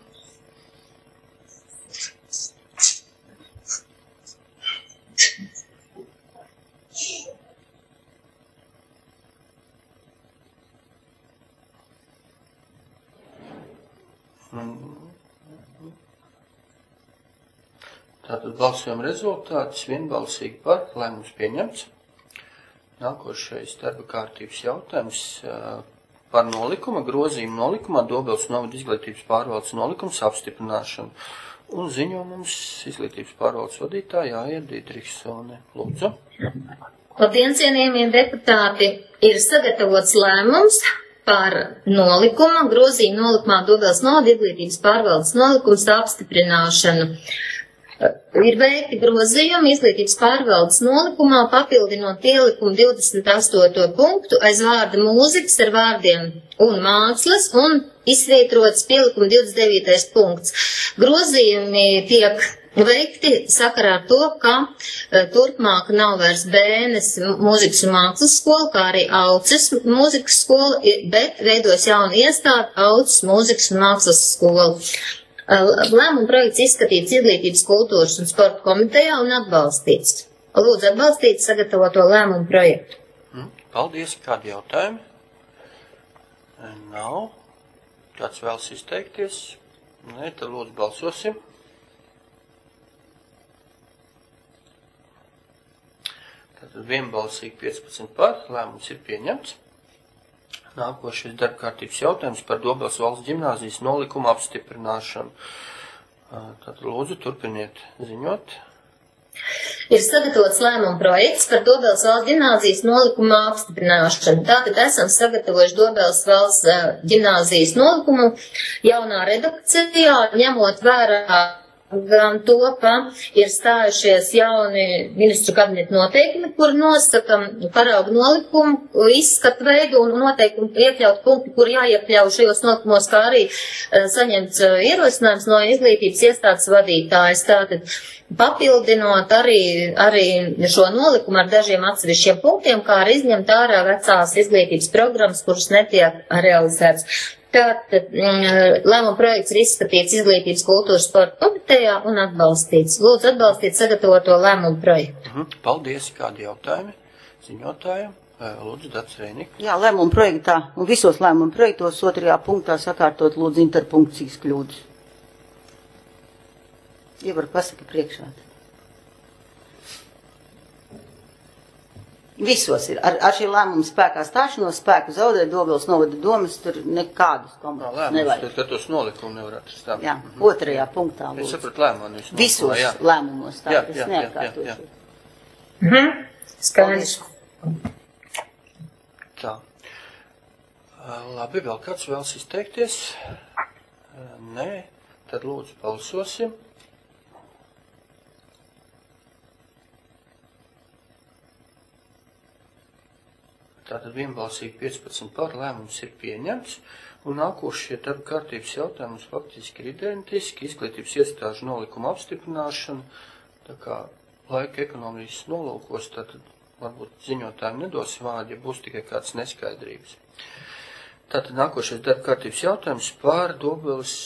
S1: Tātad balsojuma rezultāts vienbalsīgi par, lēmums pieņemts. Nākošais darba kārtības jautājums par nolikuma, grozījumu nolikumā, Dobels novada izglītības pārvaldes nolikums apstiprināšanu. Un ziņojums izglītības pārvaldes vadītāja Aija Dītriksone. Lūdzu.
S9: Labdien, cienījamie deputāti, ir sagatavots lēmums par nolikuma, grozījumu nolikumā, Dobels novada izglītības pārvaldes nolikums apstiprināšanu. Ir veikti grozījumi izglītības pārvaldes nolikumā, papildinot ielikumu 28. punktu aiz vārda mūzikas ar vārdiem un mākslas un izsvītrots pielikuma 29. punkts. Grozījumi tiek veikti sakarā ar to, ka turpmāk nav vairs Bēnes mūzikas un mākslas skola, kā arī Auces mūzikas skola, bet veidos jauna iestāde Auces mūzikas un mākslas skola. Lēmuma projekts izskatīts Izglītības, kultūras un sporta komitejā un atbalstīts. Lūdzu atbalstīt sagatavoto lēmumu projektu.
S1: Paldies. Kādi jautājumi? Nav. Kāds vēlas izteikties? Nē, tad lūdzu balsosim. Tātad vienbalsīgi 15 par, lēmums ir pieņemts. Nākošais darbkārtības jautājums par Dobels valsts ģimnāzijas nolikumu apstiprināšanu. Tad lūdzu turpiniet ziņot.
S9: Ir sagatavots lēmuma projekts par Dobels valsts ģimnāzijas nolikumu apstiprināšanu. Tātad esam sagatavojuši Dobels valsts ģimnāzijas nolikumu jaunā redakcijā, ņemot vērā gan to, ka ir stājušies jauni ministru kabineta noteikumi, kur nosaka paraugu nolikumu, izskatu veidu un noteikumu iekļaut punktu, kur jāiekļauj šajos nolikumos, kā arī saņemts ierosinājums no izglītības iestādes vadītājas. Tātad papildinot arī šo nolikumu ar dažiem atsevišķiem punktiem, kā arī izņemt ārā vecās izglītības programmas, kuras netiek realizētas. Tātad lēmuma projekts ir izskatīts Izglītības, kultūras, sporta komitejā un atbalstīts. Lūdzu atbalstīt sagatavoto lēmumu projektu.
S1: Paldies. Kādi jautājumi ziņotājiem? Lūdzu, Dats Reinik.
S7: Jā, lēmuma projektā un visos lēmuma projektos 2. punktā sakārtot lūdzu interpunkcijas kļūdas. Ievar pasaka priekšā. Visos ir. Ar šī lēmuma spēkā stāšanos spēku zaudē Dobels novada domas, tur nekādus komentus nevajag.
S1: Tad tos nolikumu nevar atrast.
S7: Jā, 2. punktā.
S1: Es sapratu lēmumu.
S7: Visos lēmumos tā, es neatkārtošu.
S9: Skaidrs.
S1: Tā. Labi, vēl kāds vēlas izteikties? Nē, tad lūdzu balsosim. Tātad vienbalsīgi 15 par, lēmums ir pieņemts, un nākošie darba kārtības jautājums faktiski ir identiski, izglītības iestāžu nolikuma apstiprināšana, tā kā laika ekonomijas nolūkos, tātad varbūt ziņotājiem nedos vārdi, ja būs tikai kāds neskaidrības. Tātad nākošais darba kārtības jautājums par Dobeles,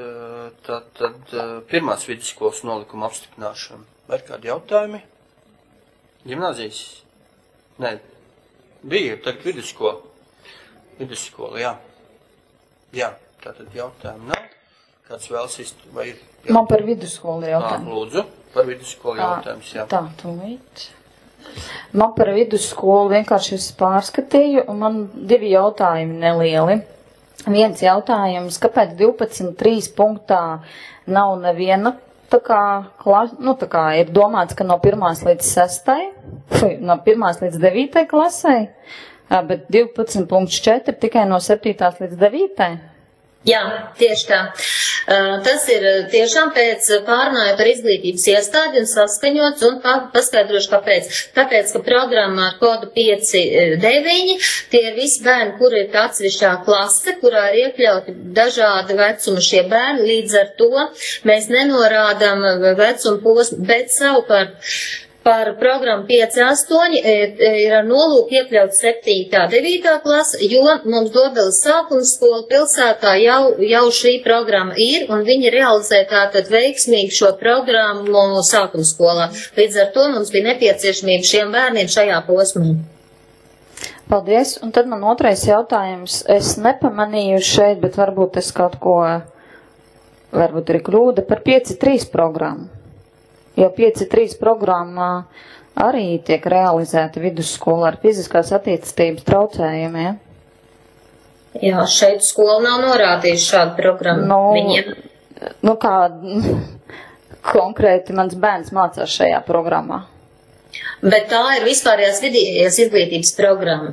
S1: tātad pirmās vidusskolas nolikuma apstiprināšanu. Vai ir kādi jautājumi? Gimnāzijas? Nē. Bija, tagad vidusskola. Vidusskola, jā. Jā, tātad jautājumu nav. Kāds vēlas vai ir? Jā.
S3: Man par vidusskolu jautājumu.
S1: Lūdzu, par vidusskolu jautājums, jā.
S3: Tā, tūlīt. Man par vidusskolu vienkārši es pārskatīju, un man 2 jautājumi nelieli. Viens jautājums, kāpēc 12.3 punktā nav neviena, tā kā ir domāts, ka no 1. līdz 6. No 1. līdz 9. klasē, bet 12.4 tikai no 7. līdz 9.
S9: Jā, tieši tā. Tas ir tiešām pēc pārunājot ar izglītības iestādi un saskaņots un paskaidrošu, kāpēc. Tāpēc, ka programma ar kodu 5.9, tie ir visi bērni, kuri ir atsevišķā klase, kurā ir iekļauti dažādi vecuma šie bērni, līdz ar to mēs nenorādām vecuma posmu, bet savukārt par programmu 5.8 ir ar nolūku iekļaut 7. 9. klasa, jo mums Dobeles sākuma skola pilsētā jau šī programma ir, un viņi realizē tātad veiksmīgi šo programmu sākuma skolā. Līdz ar to mums bija nepieciešamība šiem bērniem šajā posmā.
S3: Paldies, un tad man otrais jautājums. Es nepamanīju šeit, bet varbūt es kaut ko, varbūt ir kļūda par 5.3 programmu. jo 5.3 programmā arī tiek realizēta vidusskolā ar fiziskās attīstības traucējumiem.
S9: Jā, šeit skola nav norādījusi šādu programmu. Viņiem...
S3: kā konkrēti mans bērns mācās šajā programmā.
S9: Bet tā ir vispārējās vidējās izglītības programma.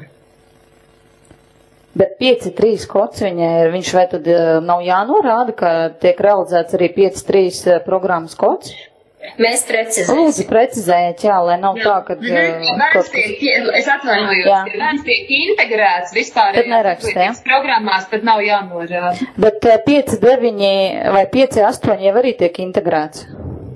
S3: Bet 5.3 kods viņai ir, viņš vai tad nav jānorāda, ka tiek realizēts arī 5.3 programmas kods?
S9: Mēs precizēsim.
S3: Lūdzu, precizējiet, jā, lai nav tā, ka...
S10: Es atvainojos, ka bērns tiek integrēts vispārējās izglītības programmās, tad nav jānorāda.
S3: Bet 5.9 vai 5.8 jau arī tiek integrēts.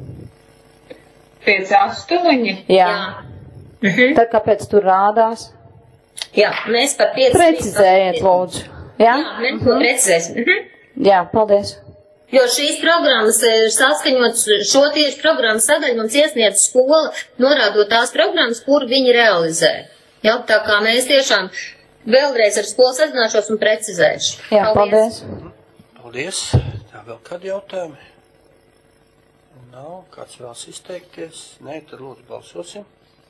S10: 5.8?
S3: Jā. Tad kāpēc tur rādās?
S9: Jā, mēs par 5.3...
S3: Precizējiet, lūdzu. Jā,
S9: mēs to precizēsim.
S3: Jā, paldies.
S9: Jo šīs programmas ir saskaņotas, šo tieši programmu sadaļu mums iesniedz skola, norādot tās programmas, kur viņi realizē. Jā, tā kā mēs tiešām vēlreiz ar skolu sazināšos un precizēšu.
S3: Jā, paldies.
S1: Paldies. Tā vēl kādi jautājumi? Nav. Kāds vēlas izteikties? Nē, tad lūdzu balsosim.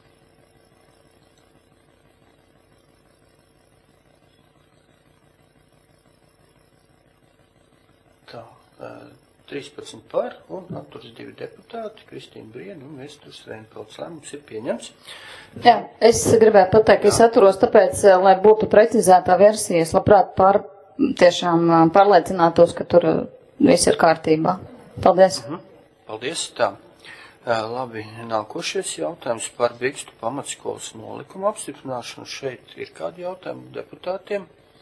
S1: Tā. 13 par un atturas 2 deputāti, Kristīna Briena un Vēstures Reinfelds. Lēmums ir pieņemts.
S3: Jā, es gribēju pateikt, ka es atturos tāpēc, lai būtu precizētā versija, es labprāt tiešām pārliecinātos, ka tur viss ir kārtībā. Paldies.
S1: Paldies. Tā. Labi, nākošies jautājums par Bikstu pamatskolas nolikumu apstiprināšanu. Šeit ir kādi jautājumi deputātiem?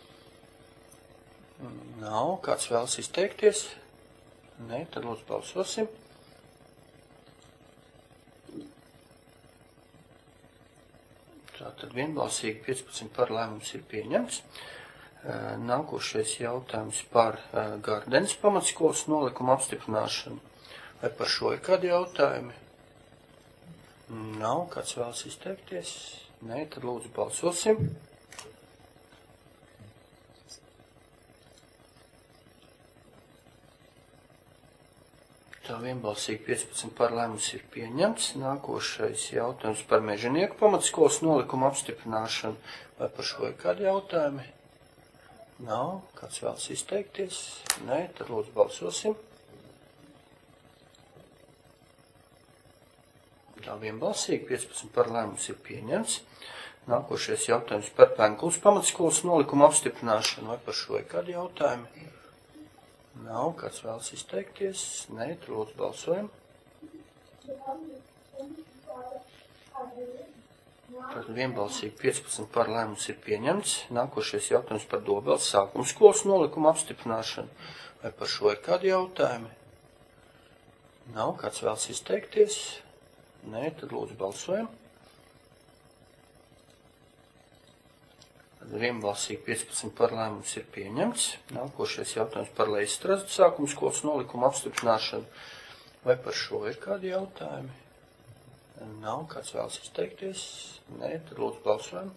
S1: Nav. Kāds vēlas izteikties? Nē, tad lūdzu balsosim. Tātad vienbalsīgi 15 par lēmums ir pieņemts. Nākošais jautājums par Gardenes pamatskolas nolikumu apstiprināšanu. Vai par šo ir kādi jautājumi? Nav. Kāds vēlas izteikties? Nē, tad lūdzu balsosim. Tā vienbalsīgi 15 par lēmums ir pieņemts. Nākošais jautājums par Mežanieku pamatskolas nolikumu apstiprināšanu. Vai par šo ir kādi jautājumi? Nav. Kāds vēlas izteikties? Nē, tad lūdzu balsosim. Tā vienbalsīgi 15 par lēmums ir pieņemts. Nākošais jautājums par Penkulas pamatskolas nolikumu apstiprināšanu. Vai par šo ir kādi jautājumi? Nav. Kāds vēlas izteikties? Nē, tad lūdzu balsojam. Tad vienbalsīgi 15 par lēmums ir pieņemts. Nākošais jautājums par Dobeles sākuma skolas nolikumu apstiprināšanu. Vai par šo ir kādi jautājumi? Nav. Kāds vēlas izteikties? Nē, tad lūdzu balsojam. Vienbalsīgi 15 par lēmums ir pieņemts. Nākošais jautājums par Leizstrasdu sākuma skolas nolikumu apstiprināšanu. Vai par šo ir kādi jautājumi? Nav. Kāds vēlas izteikties? Nē, tad lūdzu balsojam.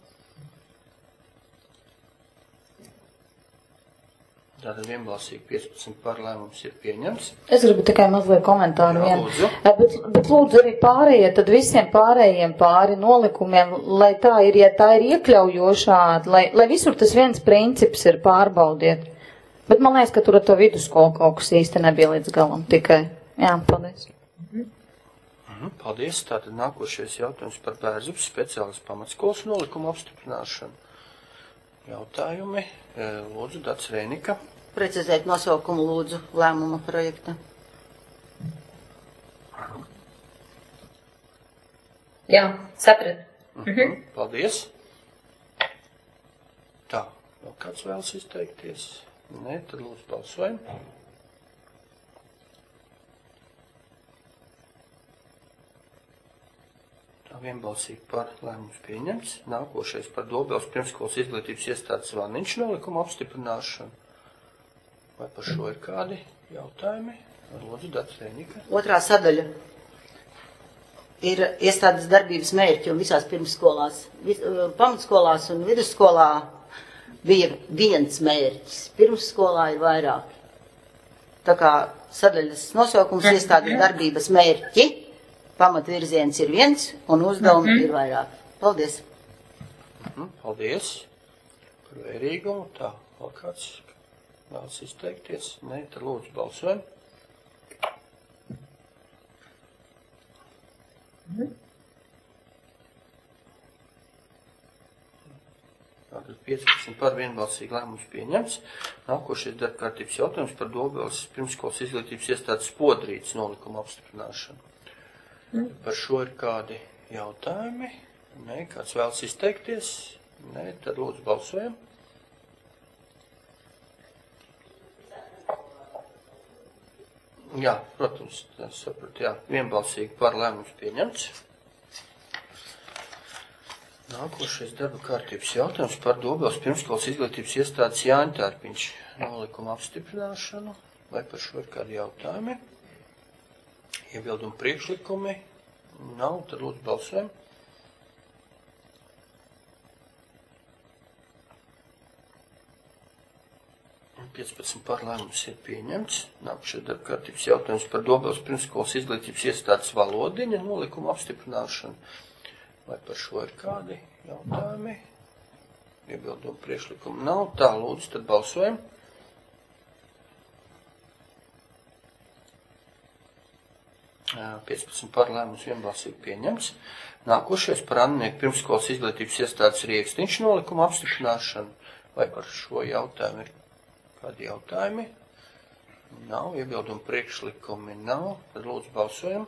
S1: Tātad vienbalsīgi 15 par lēmums ir pieņemts.
S3: Es gribu tikai mazliet komentāru vienu. Bet lūdzu arī pārējie, tad visiem pārējiem pāri nolikumiem, lai tā ir, ja tā ir iekļaujošā, lai visur tas viens princips ir pārbaudiet. Bet man liekas, ka tur ar to vidusskolu kaut kas īsti nebija līdz galam tikai. Jā, paldies.
S1: Paldies. Tātad nākošais jautājums par Bērzupas speciālas pamatskolas nolikumu apstiprināšanu. Jautājumi. Lūdzu, Dats Reinika.
S7: Precizēt nosaukumu lūdzu lēmuma projekta.
S9: Jā, saprat.
S1: Paldies. Tā, vēl kāds vēlas izteikties? Nē, tad lūdzu balsojam. Vienbalsīgi par lēmums pieņemts. Nākošais par Dobeles pirmskolas izglītības iestādes Zvaniņš nolikumu apstiprināšanu. Vai par šo ir kādi jautājumi? Lūdzu, Dats Reinika.
S7: Otrā sadaļa ir iestādes darbības mērķi un visās pirmsskolās. Pamatskolās un vidusskolā bija viens mērķis. Pirmsskolā ir vairāk. Tā kā sadaļas nosaukums iestādes darbības mērķi pamatvirziens ir viens un uzdevumi ir vairāk. Paldies!
S1: Paldies par vērīgumu. Tā, vēl kāds vēlas izteikties? Nē, tad lūdzu balsojam. Tātad 15 par vienbalsīgi lēmums pieņemts. Nākošais darbkārtības jautājums par Dobeles pirmsskolas izglītības iestādes Spodrītes nolikuma apstiprināšanu. Par šo ir kādi jautājumi? Nē, kāds vēlas izteikties? Nē, tad lūdzu balsojam. Jā, protams, es sapratu, jā, vienbalsīgi par lēmums pieņemts. Nākošais darba kārtības jautājums par Dobeles pirmsskolas izglītības iestādes Jāņtērpiņš nolikuma apstiprināšanu. Vai par šo ir kādi jautājumi? Iebildumu priekšlikumi? Nav, tad lūdzu balsojam. Un 15 par lēmums ir pieņemts. Nākošais darba kārtības jautājums par Dobeles pirmsskolas izglītības iestādes Valodiņa nolikuma apstiprināšanu. Vai par šo ir kādi jautājumi? Iebildumu priekšlikumu nav. Tā, lūdzu, tad balsojam. Jā, 15 par lēmums vienbalsīgi pieņemts. Nākošais par Annieku pirmsskolas izglītības iestādes Riekstiņš nolikuma apstiprināšanu. Vai par šo jautājumu ir kādi jautājumi? Nav. Iebildumu priekšlikumi nav. Tad lūdzu balsojam.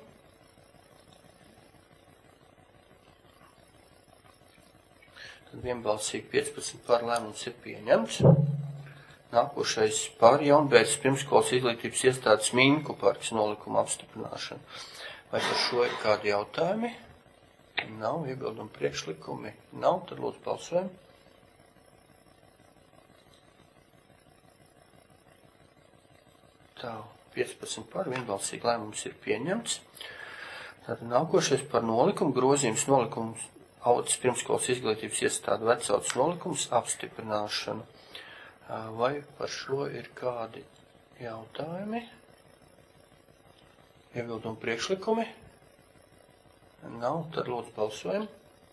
S1: Tad vienbalsīgi 15 par lēmums ir pieņemts. Nākošais par Jaunbēdas pirmsskolas izglītības iestādes Minku parks nolikuma apstiprināšanu. Vai par šo ir kādi jautājumi? Nav. Iebildumu priekšlikumi nav. Tad lūdzu balsojam. Tā, 15 par vienbalsīgi lēmums ir pieņemts. Tad nākošais par nolikumu grozījums nolikums Audas pirmsskolas izglītības iestāde Vecaudas nolikums apstiprināšanu. Vai par šo ir kādi jautājumi? Iebildumu priekšlikumi? Nav, tad lūdzu balsojam.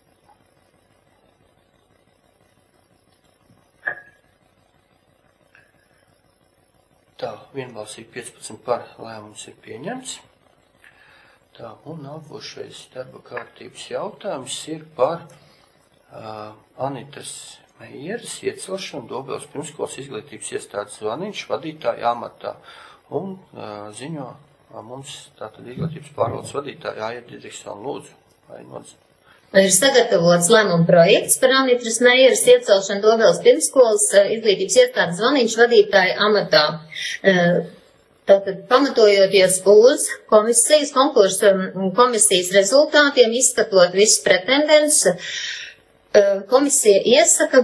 S1: Tā, vienbalsīgi 15 par lēmums ir pieņemts. Tā, un nākošais darba kārtības jautājums ir par Anitas Meijeras iecelšanu Dobeles pirmsskolas izglītības iestādes Zvaniņš vadītāja amatā. Un ziņo mums tātad izglītības pārvaldes vadītāja Aija Didriksona. Lūdzu, Ainods.
S9: Ir sagatavots lēmuma projekts par Anitas Meijeras iecelšanu Dobeles pirmsskolas izglītības iestādes Zvaniņš vadītāja amatā. Tātad, pamatojoties uz konkursa komisijas rezultātiem, izskatot visus pretendents, komisija iesaka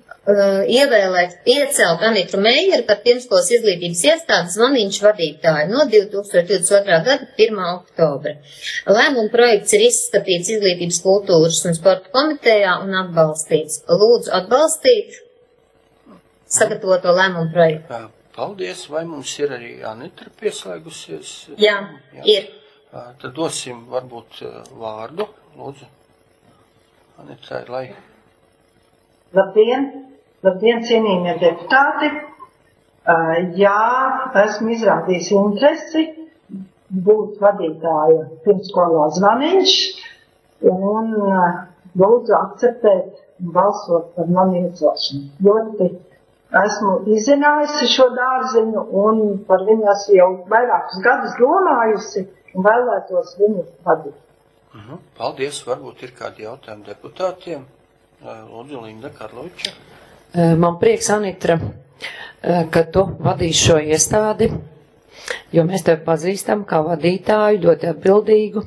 S9: iecelt Anitu Meijeru par pirmsskolas izglītības iestādes Zvaniņš vadītāju no 2022. gada 1. oktobra. Lēmuma projekts ir izskatīts Izglītības, kultūras un sporta komitejā un atbalstīts. Lūdzu atbalstīt sagatavoto lēmumu projektu.
S1: Paldies, vai mums ir arī Anita pieslēgusies?
S9: Jā, ir.
S1: Tad dosim varbūt vārdu, lūdzu. Anita, lai.
S11: Labdien, cienījamie deputāti. Jā, esmu izrādījis interesi būt vadītāja pirmsskolā Zvaniņš un lūdzu akceptēt un balsot par mani iecelšanu. Ļoti esmu izzinājusi šo dārziņu un par viņu esmu jau vairākus gadus domājusi un vēlētos viņu vadīt.
S1: Paldies. Varbūt ir kādi jautājumi deputātiem. Lūdzu, Linda Karloviča.
S12: Man prieks, Anitra, ka tu vadīsi šo iestādi, jo mēs tevi pazīstam kā vadītāju, ļoti atbildīgu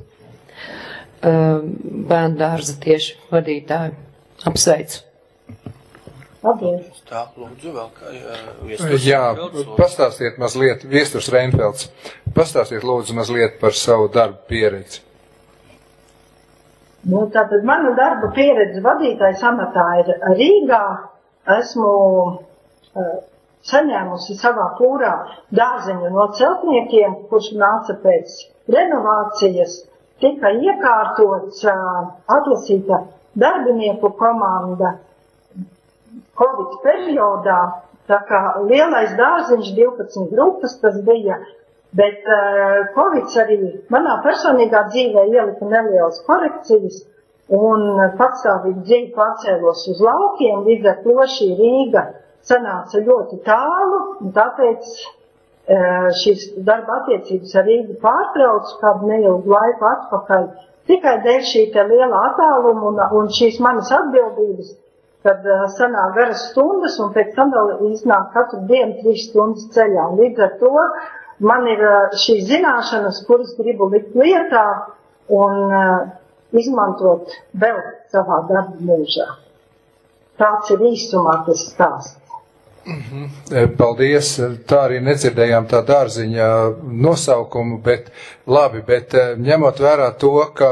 S12: bērndārza tieši vadītāju. Apsveicu.
S11: Paldies.
S1: Tā, lūdzu, vēl kā
S8: Jā, pastāstiet mazliet, Viesturs Reinfelds, pastāstiet lūdzu mazliet par savu darbu pieredzi.
S11: Tātad mana darba pieredze vadītājas amatā ir Rīgā. Esmu saņēmusi savā pūrā dārziņu no celtniekiem, kurš nāca pēc renovācijas, tika iekārtots atlasīta darbinieku komanda Covid periodā, tā kā lielais dārziņš 12 grupas tas bija, bet Covid arī manā personīgā dzīvē ielika nelielas korekcijas un patstāvīgi dzīvi pārcēlos uz laukiem, līdz ar to šī Rīga sanāca ļoti tālu, un tāpēc šīs darba attiecības ar Rīgu pārtrauc kādu neilgu laiku atpakaļ, tikai dēļ šī te liela attāluma un šīs manas atbildības, kad sanāk garas stundas un pēc tam vēl iznāk katru dienu 3 stundas ceļā. Un līdz ar to man ir šīs zināšanas, kuras gribu likt lietā un izmantot vēl savā darba mūžā. Tāds ir īsumā tas stāsts.
S8: Paldies. Tā arī nedzirdējām tā dārziņa nosaukumu, bet labi, bet ņemot vērā to, ka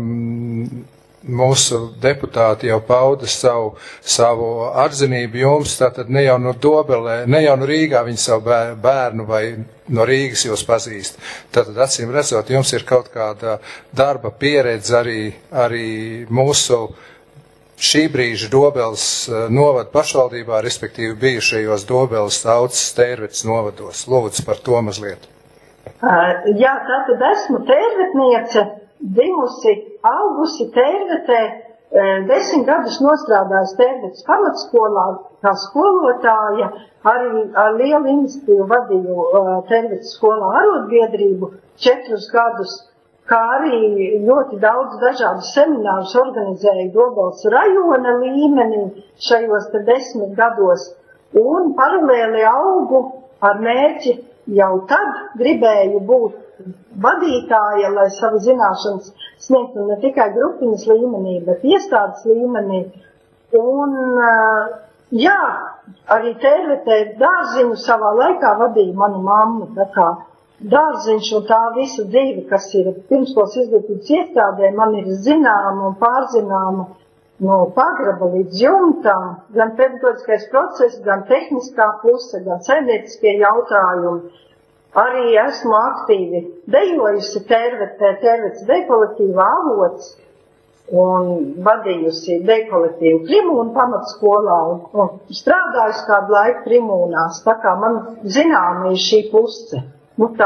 S8: mūsu deputāti jau pauda savu atzinību jums, tātad ne jau no Dobelē, ne jau no Rīgā viņi savu bērnu vai no Rīgas jūs pazīst. Tātad acīm redzot, jums ir kaut kāda darba pieredze arī mūsu šī brīža Dobeles novada pašvaldībā, respektīvi bijušajos Dobeles, Tautas, Tērvetes novados. Lūdzu par to mazliet.
S11: Jā, tātad esmu tērvetniece, dzimusi, augusi Tērvetē, 10 gadus nostrādājusi Tērvetes pamatskolā kā skolotāja, arī ar lielu iniciatīvu vadīju Tērvetes skolā arotbiedrību 4 gadus, kā arī ļoti daudz dažādus seminārus organizēju Dobeles rajona līmenī šajos 10 gados, un paralēli augu ar mērķi jau tad gribēju būt vadītāja, lai savu zināšanas sniegtu ne tikai grupiņas līmenī, bet iestādes līmenī. Un, jā, arī Tērvetē dārziņu savā laikā vadīja mana mamma, tā kā dārziņš un tā visa dzīve, kas ir pirmskolas izglītības iestādē, man ir zināma un pārzināma no pagraba līdz jumtam, gan pedagoģiskais process, gan tehniskā puse, gan saimnieciskie jautājumi. Arī esmu aktīvi dejojusi Tērvetē, Tērvetes dejkolektīva Avots un vadījusi dejkolektīvu Krimūnu pamatskolā un strādājusi kādu laiku Krimūnās, tā kā man zināma ir šī puse. Nu tā.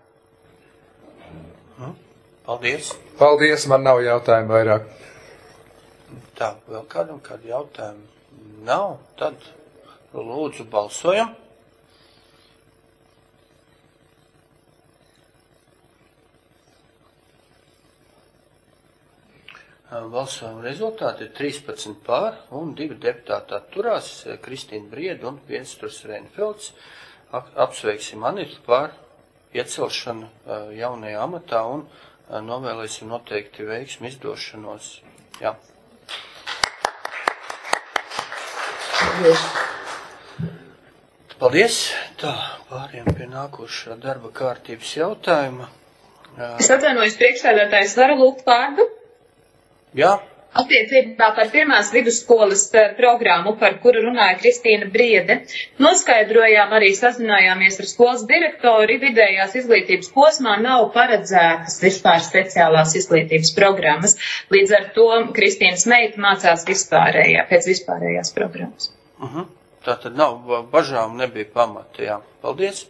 S1: Paldies.
S8: Paldies, man nav jautājumu vairāk.
S1: Tā, vēl kādam kādu jautājumu nav, tad lūdzu balsojam. Balsojuma rezultāti ir 13 pār un 2 deputāti atturās, Kristīna Brieda un Viesturs Reinfelds. Apsveiksim Anitu par iecelšanu jaunajā amatā un novēlēsim noteikti veiksmi izdošanos. Jā. Paldies. Tā, pāriem pie nākošā darba kārtības jautājuma.
S10: Es atvainojos, priekšsēdētājs, varu lūgt vārdu?
S1: Jā.
S10: Attiecībā par pirmās vidusskolas programmu, par kuru runāja Kristīna Briede, noskaidrojām, arī sazinājāmies ar skolas direktori, vidējās izglītības posmā nav paredzētas vispār speciālās izglītības programmas. Līdz ar to Kristīnas meita mācās pēc vispārējās programmas.
S1: Tā tad nav bažām, nebija pamata, jā. Paldies.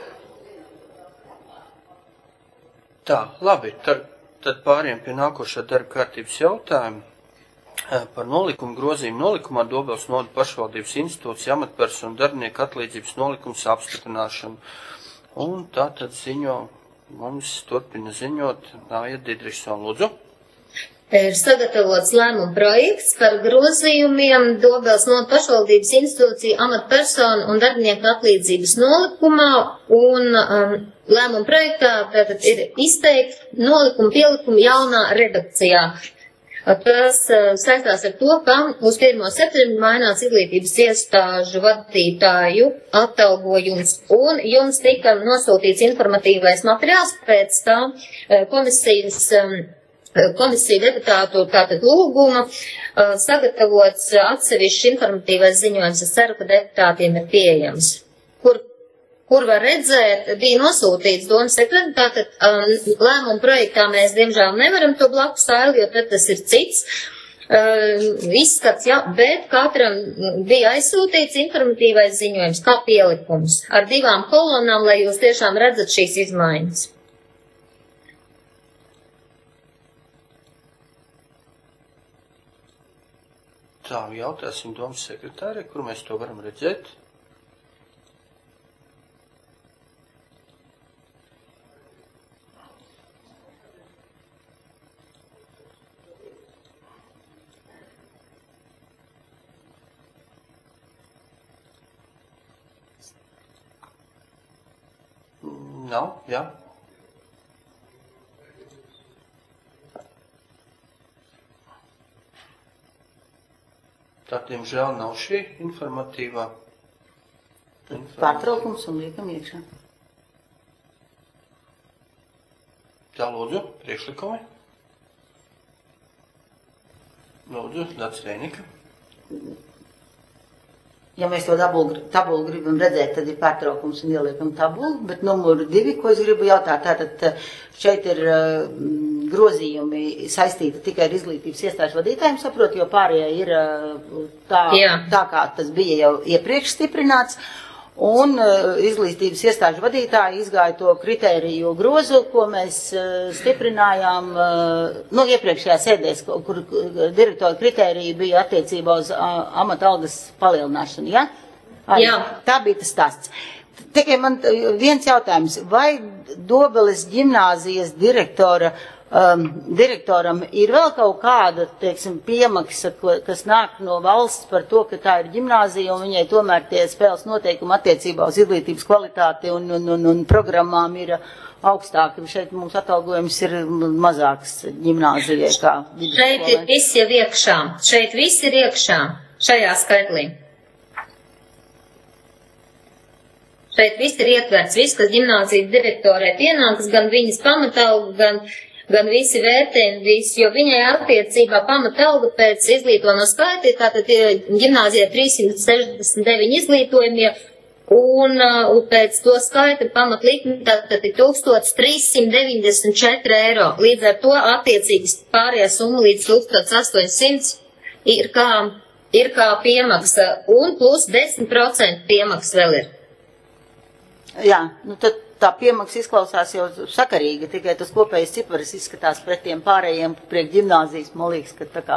S1: Tā, labi, tad pāriem pie nākošā darba kārtības jautājuma. Par nolikumu grozījumu nolikumā Dobeles novada pašvaldības institūcija amatpersonu darbinieku atlīdzības nolikums apstiprināšanu. Un tā tad mums turpina ziņot Nāja Didriksona. Lūdzu.
S9: Ir sagatavots lēmuma projekts par grozījumiem Dobeles novada pašvaldības institūcija amatpersonu un darbinieku atlīdzības nolikumā, un lēmuma projektā tātad ir izteikti nolikuma pielikuma jaunā redakcijā. Tas saistās ar to, ka uz 1. septembri mainās izglītības iestāžu vadītāju atalgojums, un jums tika nosūtīts informatīvais materiāls pēc tā komisija deputātu tātad lūguma sagatavots atsevišķi informatīvais ziņojums. Es ceru, ka deputātiem ir pieejams, kur var redzēt, bija nosūtīts domas sekretariātā, tātad lēmumu projektā mēs diemžēl nevaram to blakus aili, jo tad tas ir cits izskats, jā, bet katram bija aizsūtīts informatīvais ziņojums, kā pielikums, ar 2 kolonām, lai jūs tiešām redzat šīs izmaiņas.
S1: Tā, jautāsim domas sekretāri, kur mēs to varam redzēt. Nav, jā. Tā, diemžēl, nav šī informatīvā.
S7: Pārtraukums un liekam iekšā.
S1: Tā, lūdzu, priekšlikumi. Lūdzu, Dats Reinika.
S7: Ja mēs to tabulu gribam redzēt, tad ir pārtraukums un ieliekam tabulu, bet numuru 2, ko es gribu jautāt, tātad šeit ir grozījumi saistīti tikai ar izglītības iestāžu vadītājiem, saprot, jo pārējie ir tā kā tas bija jau iepriekš stiprināts, un izglītības iestāžu vadītāji izgāja to kritēriju grozu, ko mēs stiprinājām, iepriekšējā sēdēs, kur direktora kritērija bija attiecībā uz amata algas palielināšanu, ja? Jā. Tā bija tas stāsts. Tikai man viens jautājums, vai Dobeles ģimnāzijas direktoram ir vēl kaut kāda, teiksim, piemaksa, kas nāk no valsts par to, ka tā ir ģimnāzija un viņai tomēr tie spēles noteikumi attiecībā uz izglītības kvalitāti un programmām ir augstāki. Šeit mums atalgojums ir mazāks ģimnāzijai kā vidusskolai.
S9: Šeit ir viss jau iekšā. Šeit viss ir iekšā šajā skaitlī. Šeit viss ir ietverts, viss, kas ģimnāzijas direktorē pienāks, gan viņas pamatalga, gan visi vērtējumi, jo viņai attiecībā pamatalga pēc izglītojuma skaita, tātad ģimnāzijā 369 izglītojumie, un pēc to skaita pamatlikme tātad ir 1394 eiro. Līdz ar to attiecīgas pārējā summa līdz 1800 ir kā piemaksa, un plus 10% piemaksa vēl ir.
S7: Jā, nu tad tā piemaksa izklausās jau sakarīga, tikai tas kopējais cipars izskatās pret tiem pārējiem priek ģimnāzijas, man liekas, ka tā kā.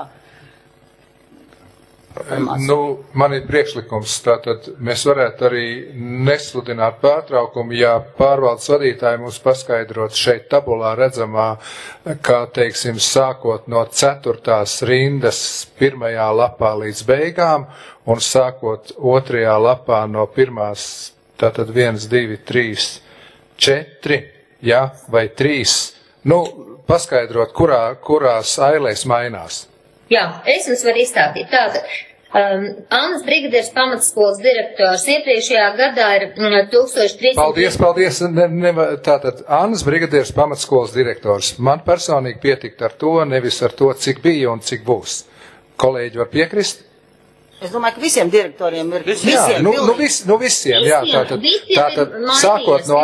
S8: Nu, man ir priekšlikums, tātad mēs varētu arī nesludināt pārtraukumu, ja pārvaldes vadītāji mums paskaidrot šeit tabulā redzamā, kā, teiksim, sākot no 4. rindas 1. lapā līdz beigām un sākot 2. lapā no 1. Tātad 1, 2, 3, 4, ja, vai 3, nu, paskaidrot, kurās ailēs mainās.
S9: Jā, es jums varu izstāstīt. Tātad, Annas Brigadieres pamatskolas direktors iepriekšējā gadā ir 1300.
S8: Paldies. Tātad, Annas Brigadieres pamatskolas direktors. Man personīgi pietikt ar to, nevis ar to, cik bija un cik būs. Kolēģi var piekrist?
S7: Es domāju, ka visiem direktoriem ir
S8: visiem, jā, tātad sākot no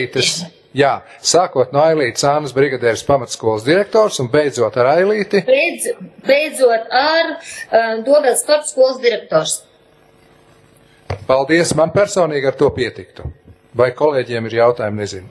S8: Ailītes Annas Brigadieres pamatskolas direktors un beidzot ar Ailīti.
S9: Beidzot ar Dobeles sporta skolas direktors.
S8: Paldies, man personīgi ar to pietiktu. Vai kolēģiem ir jautājumi, nezinu.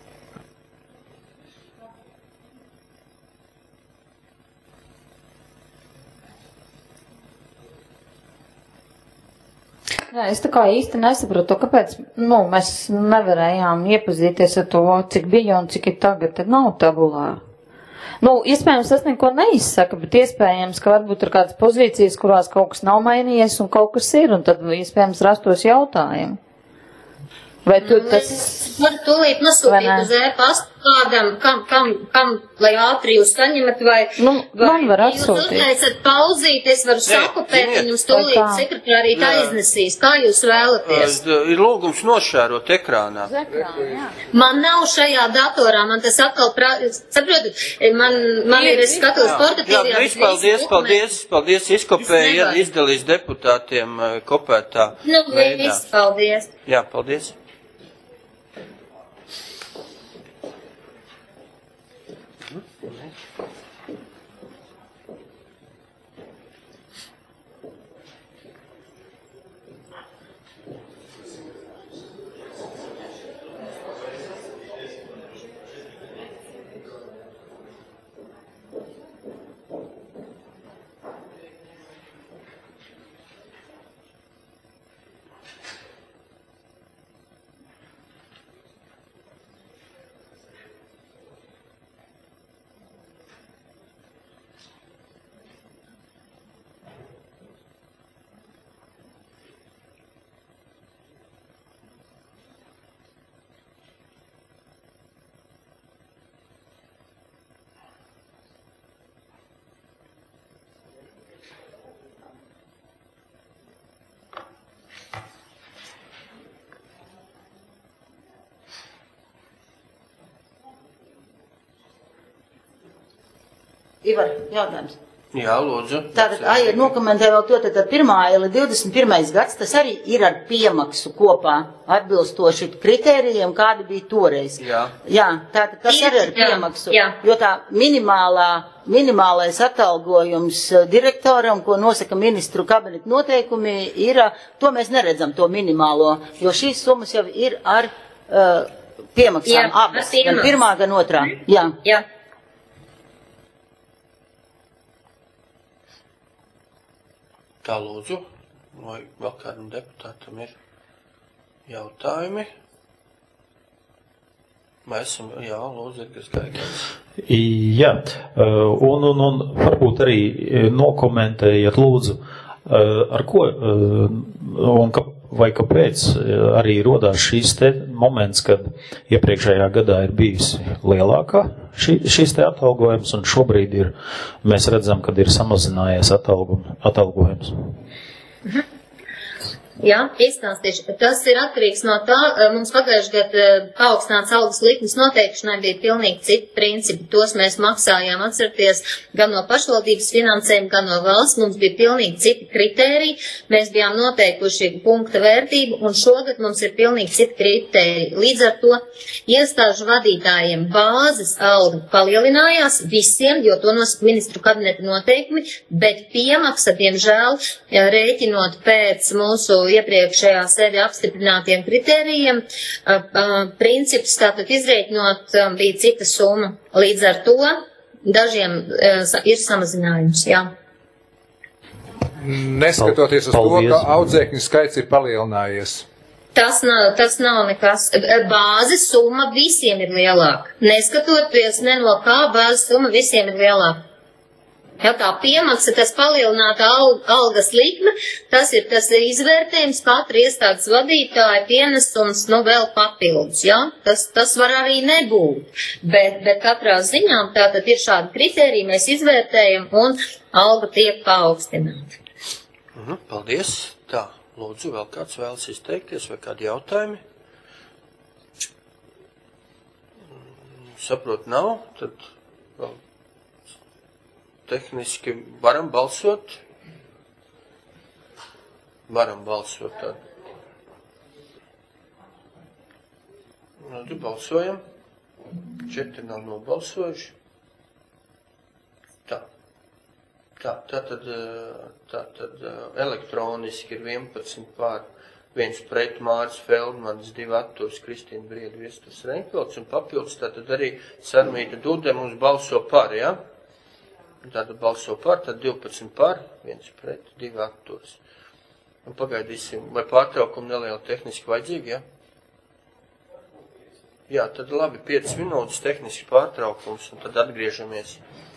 S3: Jā, es tā kā īsti nesaprotu, kāpēc, mēs nevarējām iepazīties ar to, cik bija un cik ir tagad, tad nav tabulā. Iespējams, tas neko neizsaka, bet iespējams, ka varbūt ir kādas pozīcijas, kurās kaut kas nav mainījies un kaut kas ir, un tad iespējams rastos jautājumi. Vai tu tas...
S9: Var tūlīt nosūtīt uz e-pastu kādam, kam, lai ātri jūs saņemat, vai
S3: jūs
S9: uztaisat pauzīt, es varu sakupēt, un jums tūlīt sekretārīt aiznesīs. Kā jūs vēlaties?
S1: Ir lūgums nošērot ekrānā.
S9: Man nav šajā datorā, man tas atkal, saprotat, man ir, es skatos portatīvajā.
S1: Paldies, izkopēja, izdalīs deputātiem kopētā veidā.
S9: Viss, paldies.
S1: Jā, paldies.
S7: Ivar, jautājums.
S1: Jā, lūdzu.
S7: Tātad, Aija, nokomentē vēl to, tad pirmā ēle 21. gads, tas arī ir ar piemaksu kopā, atbilstoši kritērijiem, kādi bija toreiz.
S1: Jā.
S7: Jā, tātad tas arī ar piemaksu.
S9: Jā.
S7: Jo tā minimālais atalgojums direktoram, ko nosaka ministru kabineta noteikumi, ir, to mēs neredzam, to minimālo, jo šīs summas jau ir ar piemaksām abas, gan pirmā, gan otrā. Jā.
S9: Jā.
S1: Tā lūdzu, vai vēl kādam deputātam ir jautājumi? Mēs esam, jā, lūdzu, ir kas gaidāms.
S4: Jā, un varbūt arī nokomentējiet, lūdzu, ar ko un vai kāpēc arī rodās šīs te moments, kad iepriekšējā gadā ir bijusi lielākā šīs te atalgojums, un šobrīd mēs redzam, kad ir samazinājies atalgojums.
S9: Jā, izstāstīšu. Tas ir atkarīgs no tā, mums pagājušajā gadā paaugstināts algas likmes noteikšanai bija pilnīgi citi principi. Tos mēs maksājām, atcerieties, gan no pašvaldības finansējuma, gan no valsts. Mums bija pilnīgi citi kritēriji. Mēs bijām noteikuši punkta vērtību, un šogad mums ir pilnīgi citi kritēriji. Līdz ar to iestāžu vadītājiem bāzes alga palielinājās visiem, jo to nosaka ministru kabineta noteikumi, bet piemaksa, diemžēl, rēķinot pēc mūsu iepriekšējā sēdē apstiprinātiem kritērijiem, princips tātad izrēķinot bija cita summa. Līdz ar to dažiem ir samazinājums, jā.
S8: Neskatoties uz to, ka audzēkņu skaits ir palielinājies.
S9: Tas nav nekas. Bāzes summa visiem ir lielāka. Neskatoties ne no kā, bāzes summa visiem ir lielāka. Ja tā piemaksa, tas palielinātā algas likme, tas ir izvērtējums katra iestādes vadītāja pienesums, vēl papildus, ja? Tas var arī nebūt, bet katrā ziņā tātad ir šādi kriteriji, mēs izvērtējam un alga tiek paaugstināta.
S1: Paldies. Tā, lūdzu, vēl kāds vēlas izteikties vai kādi jautājumi? Saprot, nav, tad vēl. Tehniski varam balsot? Varam balsot tad. Nu, balsojam. 4 nav nobalsojuši. Tātad elektroniski ir 11 pār, 1 pret Māris Feldmanis, 2 atturs, Kristīna Brieda, Viesturs Reinfelds un papildus, tātad arī Sarmīta Dude mums balso par, ja? Tātad balso par, tad 12 par, 1 pret, 2 atturs. Un pagaidīsim, vai pārtraukumu neliela tehniski vajadzīgi, ja? Jā, tad labi, 5 minūtes tehniski pārtraukums, un tad atgriežamies.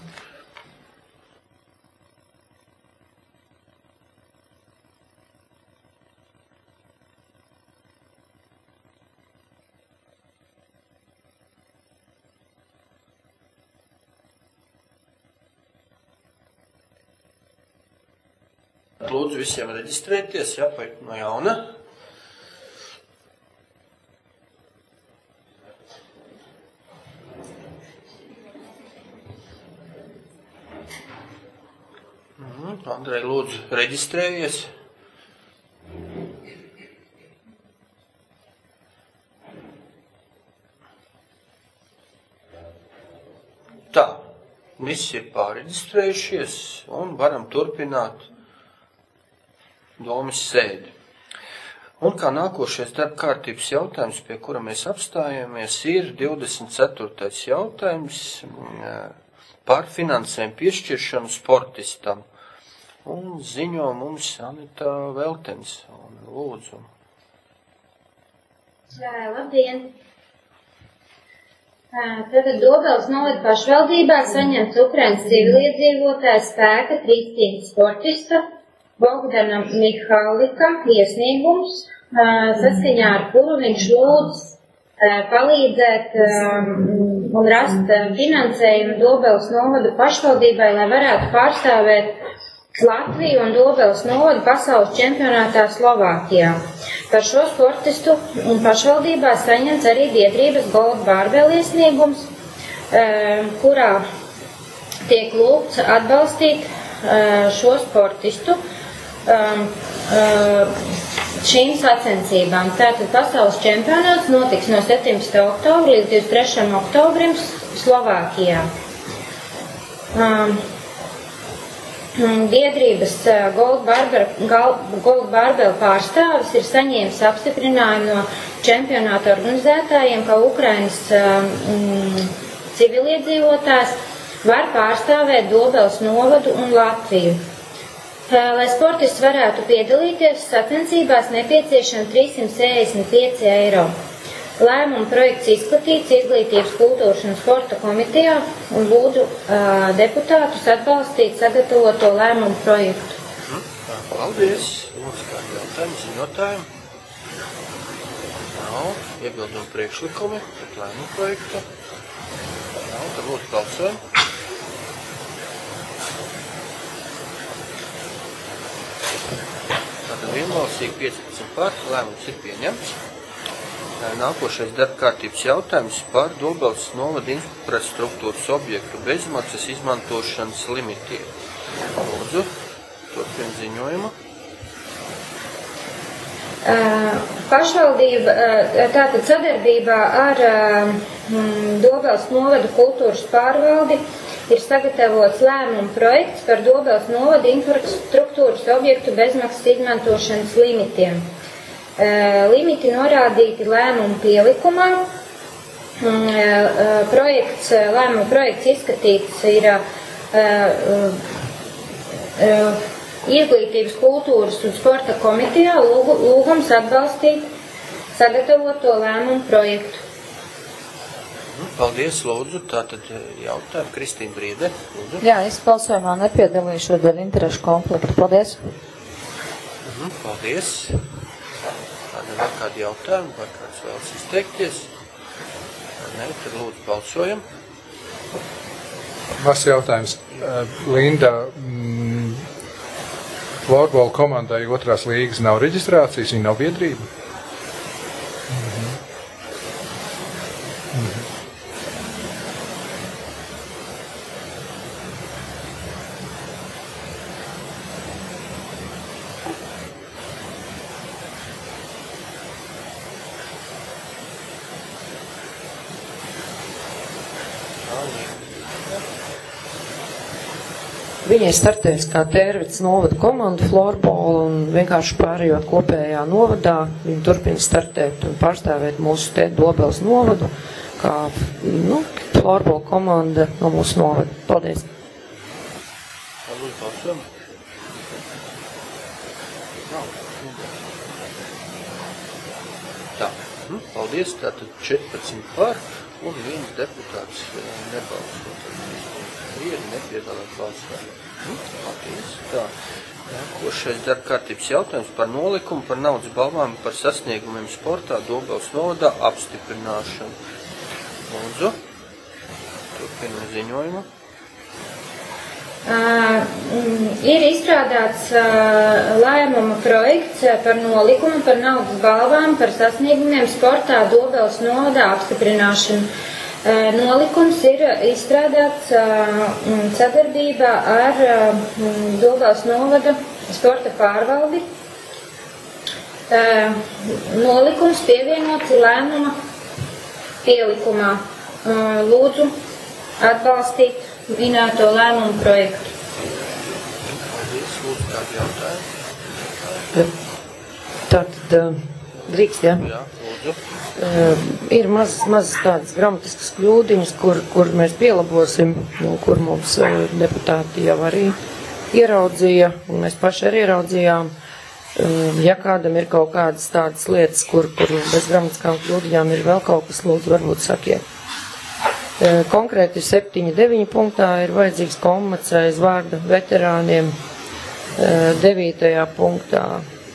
S1: Lūdzu visiem reģistrēties, jā, vai no jauna. Andrej, lūdzu, reģistrējies. Tā, visi ir pārreģistrējušies un varam turpināt domas sēdi. Un kā nākošais darba kārtības jautājums, pie kura mēs apstājamies, ir 24. jautājums par finansējumu piešķiršanu sportistam. Un ziņo mums Anita Veltensone. Lūdzu.
S13: Labdien! Tātad Dobeles novada pašvaldībā saņemts Ukrainas civiliedzīvotāja spēka trīscīņas sportista Bogdanam Mihālikam iesniegums, saskaņā ar kuru viņš lūdz palīdzēt un rast finansējumu Dobeles novada pašvaldībai, lai varētu pārstāvēt Latviju un Dobeles novadu pasaules čempionātā Slovākijā. Par šo sportistu un pašvaldībā saņemts arī biedrības Gold Barbell iesniegums, kurā tiek lūgts atbalstīt šo sportistu šīm sacensībām. Tātad pasaules čempionāts notiks no 17. oktobra līdz 23. oktobrim Slovākijā. Biedrības Gold Barbell pārstāvis ir saņēmis apstiprinājumu no čempionāta organizētājiem, ka Ukrainas civiliedzīvotājs var pārstāvēt Dobeles novadu un Latviju. Lai sportists varētu piedalīties sacensībās, nepieciešami 365 eiro. Lēmuma projekts izskatīts Izglītības, kultūras un sporta komitejā un lūdzu deputātus atbalstīt sagatavoto lēmumu projektu.
S1: Paldies. Lūdzu, kādi jautājumi, ziņotājumi? Nav. Iebildumu priekšlikumi pret lēmumu projektu? Nav. Tad lūdzu balsojam. Tātad vienbalsīgi 15 par, lēmums ir pieņemts. Nākošais darba kārtības jautājums par Dobeles novada infrastruktūras objektu bezmaksas izmantošanas limitiem. Lūdzu, turpin ziņojumu.
S13: Pašvaldība, tātad sadarbībā ar Dobeles novada kultūras pārvaldi ir sagatavots lēmuma projekts par Dobeles novada infrastruktūras objektu bezmaksas izmantošanas limitiem. Limiti norādīti lēmuma pielikumā. Lēmuma projekts izskatīts ir Izglītības, kultūras un sporta komitejā lūgums atbalstīt sagatavoto lēmumu projektu.
S1: Paldies, lūdzu. Tātad jautājumu Kristīna Briede. Lūdzu.
S3: Jā, es balsojumā nepiedalīšu dēļ interešu konfliktu. Paldies.
S1: Paldies. Tāda var kādi jautājumi, vai kāds vēlas izteikties? Nē, tad lūdzu balsojam.
S8: Mazs jautājums. Linda, florbola komandai 2. līgas nav reģistrācijas, viņa nav biedrība?
S12: Viņai startēs kā Tērvets novada komanda florbola un vienkārši pārējot kopējā novadā, viņi turpina startēt un pārstāvēt mūsu te Dobeles novadu, kā, florbola komanda no mūsu novada. Paldies.
S1: Tā, paldies, tātad 14 par un 1 deputāts nebalsot. Viedi nepiedalās balsā. Paldies. Tā. Nākošais darba kārtības jautājums par nolikumu par naudas balvām par sasniegumiem sportā Dobeles novadā apstiprināšanu. Lūdzu. Turpinam ziņojumu.
S13: Ir izstrādāts lēmuma projekts par nolikumu par naudas balvām par sasniegumiem sportā Dobeles novadā apstiprināšanu. Nolikums ir izstrādāts sadarbībā ar Dobeles novada sporta pārvaldi. Nolikums pievienots lēmuma pielikumā. Lūdzu atbalstīt minēto lēmumu projektu.
S1: Paldies, lūdzu, kādi jautājumi?
S12: Tātad drīkst, jā?
S1: Jā, lūdzu.
S12: Ir mazas tādas gramatiskas kļūdiņas, kur mēs pielabosim, kur mums deputāti jau arī ieraudzīja, un mēs paši arī ieraudzījām. Ja kādam ir kaut kādas tādas lietas, kur bez gramatiskām kļūdiņām ir vēl kaut kas, lūdzu, varbūt sakiet. Konkrēti 7.9. punktā ir vajadzīgs komats aiz vārda veterāniem. 9. punktā.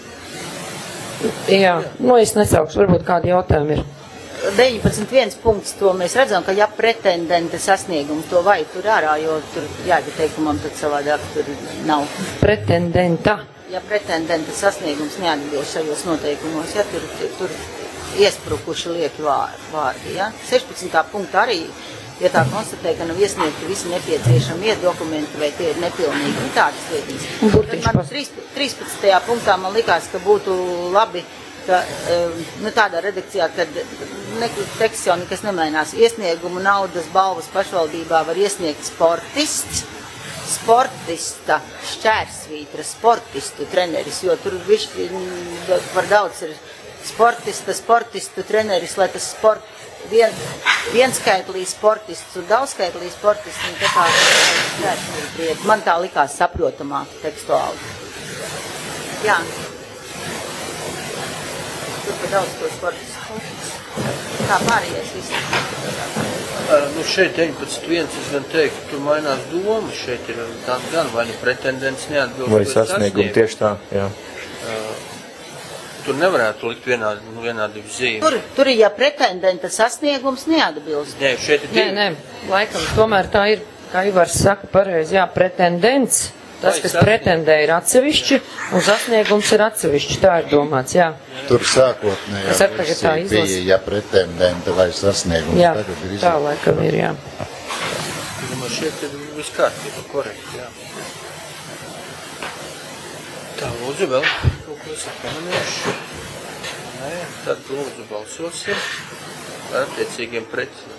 S12: Jā, es nesaukšu, varbūt kādi jautājumi ir.
S7: 19.1 punkts, to mēs redzam, ka ja pretendenta sasniegums to vajag tur ārā, jo tur jāieteikumam tad savādāk tur nav.
S12: Pretendenta.
S7: Ja pretendenta sasniegums neatbilst šajos noteikumos, ja tur iesprukuši lieki vārdi, ja. 16. punktā arī ja tā konstatē, ka nav iesniegti visi nepieciešamie dokumenti vai tie ir nepilnīgi, tādas lietas. Man 13. punktā man likās, ka būtu labi, ka tādā redakcijā, kad teksts jau nekas nemainās. Iesniegumu naudas balvas pašvaldībā var iesniegt sportists, sportista, šķērsvītra, sportistu treneris, jo tur par daudz ir sportistu treneris, lai tas vienskaitlī sportists un daudzskaitlī sportists, un tā kā šķērsvītra. Man tā likās saprotamāk tekstuāli. Jā. Tur pa daudz to sportistu. Tā pārējais viss.
S1: Šeit 19.1 es gan teiktu, tur mainās doma, šeit ir gan vai pretendents neatbilst.
S14: Vai sasniegumi tieši tā, jā.
S1: Tur nevarētu likt vienādi zīmi.
S7: Tur ir, ja pretendenta sasniegums neatbilst.
S1: Nē, šeit ir divi.
S12: Nē, laikam, tomēr tā ir, kā Ivars saka pareizi, jā, pretendents. Tas, kas pretendē, ir atsevišķi, un sasniegums ir atsevišķi. Tā ir domāts, jā.
S15: Tur sākotnējā versija bija, ja pretendenta vai sasniegums.
S12: Jā, tā laikam ir, jā.
S1: Man šeit ir viss kārtībā, korekti, jā. Tā, lūdzu vēl, kaut ko esat pamanījuši? Nē, tad lūdzu balsosim ar attiecīgiem precizēm.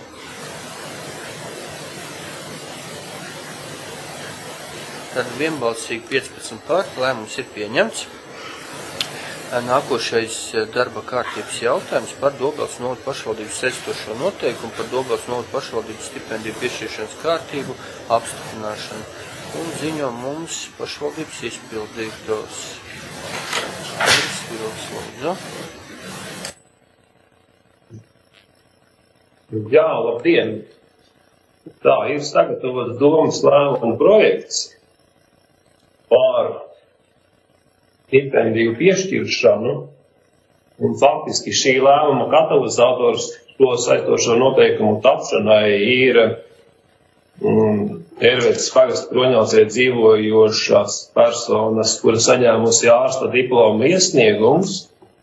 S1: Tad vienbalsīgi 15 par, lēmums ir pieņemts. Nākošais darba kārtības jautājums par Dobeles novada pašvaldības saistošo noteikumu par Dobeles novada pašvaldības stipendiju piešķiršanas kārtību apstiprināšanu. Un ziņo mums pašvaldības izpildītājs.
S16: Jā, labdien! Tā, ir sagatavots domas lēmuma projekts par stipendiju piešķiršanu, un faktiski šī lēmuma katalizators to saistošo noteikumu tapšanai ir Ervetes pagasta Kroņaucē dzīvojošās personas, kura saņēmusi ārsta diplomu iesniegums.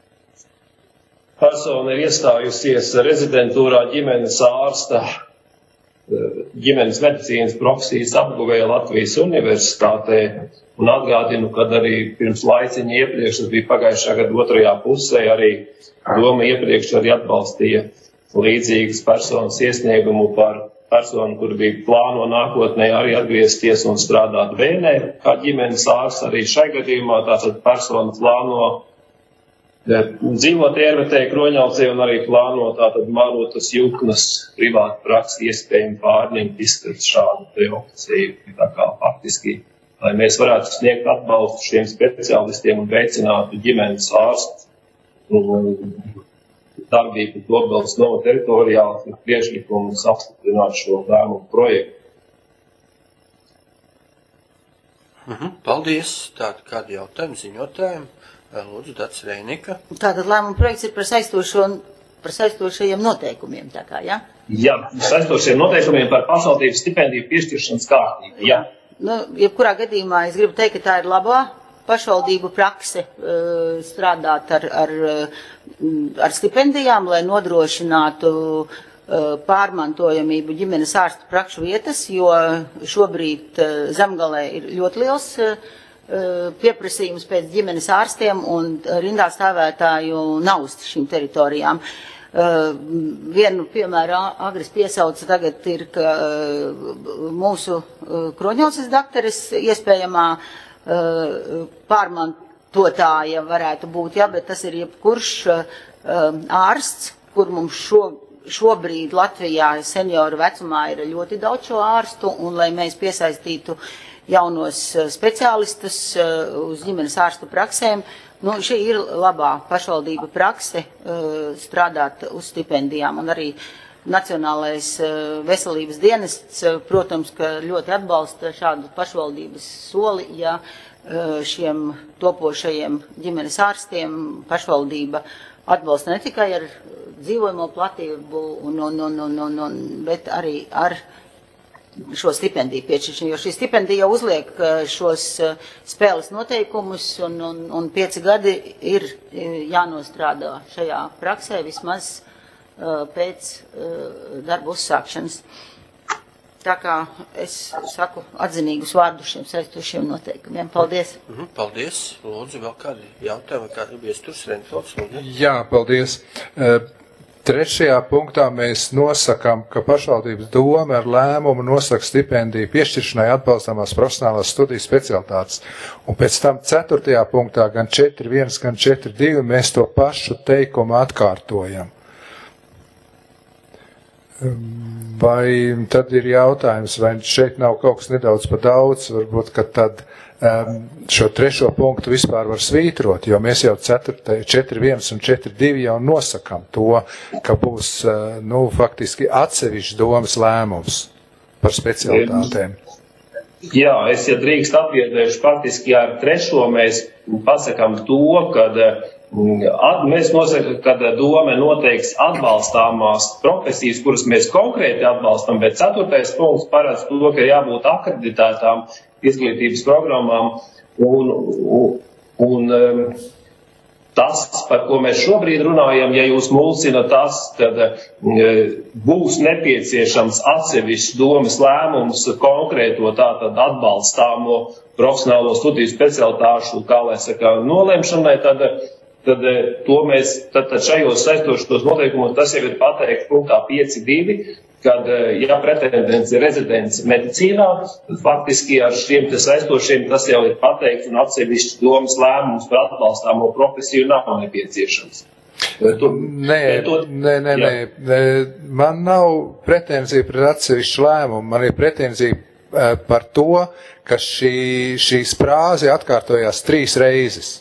S16: Persona ir iestājusies rezidentūrā ģimenes ārsta ģimenes medicīnas profesijas apguvēja Latvijas Universitātē, un atgādinu, kad arī pirms laiciņa iepriekš, tas bija pagājušā gada otrajā pusē, arī doma iepriekš arī atbalstīja līdzīgas personas iesniegumu par personu, kur bija plāno nākotnē arī atgriezties un strādāt Vēnē, kā ģimenes ārsts arī šai gadījumā, tātad persona plāno dzīvot Ervetē, Kroņaucē un arī plāno tātad Marotas Juknas privātu praksi iespējami pārņemt, izskatīt šādu opciju. Tā kā faktiski, lai mēs varētu sniegt atbalstu šiem speciālistiem un veicinātu ģimenes ārstu darbību Dobeles novada teritorijā, ir priekšlikums apstiprināt šo lēmumu projektu.
S1: Paldies. Tātad kādi jautājumi ziņotājiem? Lūdzu, Dats Reinika.
S7: Tātad lēmuma projekts ir par saistošajiem noteikumiem, tā kā, jā?
S16: Jā, saistošajiem noteikumiem par pašvaldības stipendiju piešķiršanas kārtību, jā.
S7: Jebkurā gadījumā es gribu teikt, ka tā ir labā pašvaldību prakse strādāt ar stipendijām, lai nodrošinātu pārmantojamību ģimenes ārstu prakšu vietas, jo šobrīd Zemgalē ir ļoti liels pieprasījums pēc ģimenes ārstiem un rindā stāvētāju nav uz šīm teritorijām. Vienu piemēru Agris piesauca tagad ir, ka mūsu Kroņauces dakteris iespējamā pārmantotāja varētu būt, jā, bet tas ir jebkurš ārsts, kur mums šobrīd Latvijā senioru vecumā ir ļoti daudz šo ārstu, un lai mēs piesaistītu jaunos speciālistus uz ģimenes ārstu praksēm, šī ir labā pašvaldība prakse strādāt uz stipendijām, un arī Nacionālais veselības dienests, protams, ka ļoti atbalsta šādu pašvaldības soli, ja šiem topošajiem ģimenes ārstiem pašvaldība atbalsta ne tikai ar dzīvojamo platību, bet arī ar šo stipendiju piešķiršanu, jo šī stipendija jau uzliek šos spēles noteikumus, un 5 gadi ir jānostrādā šajā praksē vismaz pēc darba uzsākšanas. Tā kā es saku atzinīgus vārdus šiem saistošiem noteikumiem. Paldies.
S1: Paldies. Lūdzu, vēl kādi jautājumi, kādi Viesturs Renfelds?
S8: Jā, paldies. Trešajā punktā mēs nosakām, ka pašvaldības doma ar lēmumu nosaka stipendiju piešķiršanai atbalstāmās profesionālās studijas specialitātes. Un pēc tam 4. punktā gan 4.1, gan 4.2 mēs to pašu teikumu atkārtojam. Vai tad ir jautājums, vai šeit nav kaut kas nedaudz pa daudz, varbūt, ka tad šo 3. punktu vispār var svītrot, jo mēs jau 4.1 un 4.2 jau nosakam to, ka būs, faktiski atsevišķi domas lēmums par specialitātēm.
S16: Jā, es, ja drīkst atbiedēšu, faktiski ar 3. mēs pasakam to, kad mēs nosakām, ka doma noteiks atbalstāmās profesijas, kuras mēs konkrēti atbalstam, bet 4. punkts paredz to, ka jābūt akreditētām izglītības programmām un tas, par ko mēs šobrīd runājam, ja jūs mulsina tas, tad būs nepieciešams atsevišķs domas lēmums konkrēto tātad atbalstāmo profesionālo studiju specialitāšu, kā lai saka, nolemšanai, tad to mēs, tad šajos saistošos noteikumos tas jau ir pateikts punktā 5.2, kad, ja pretendents ir rezidents medicīnā, tad faktiski ar šiem te saistošiem tas jau ir pateikts un atsevišķi domas lēmums par atbalstāmo profesiju nav nepieciešams.
S8: Nē. Man nav pretenzija pret atsevišķu lēmumu, man ir pretenzija par to, ka šī frāze atkārtojās 3 reizes.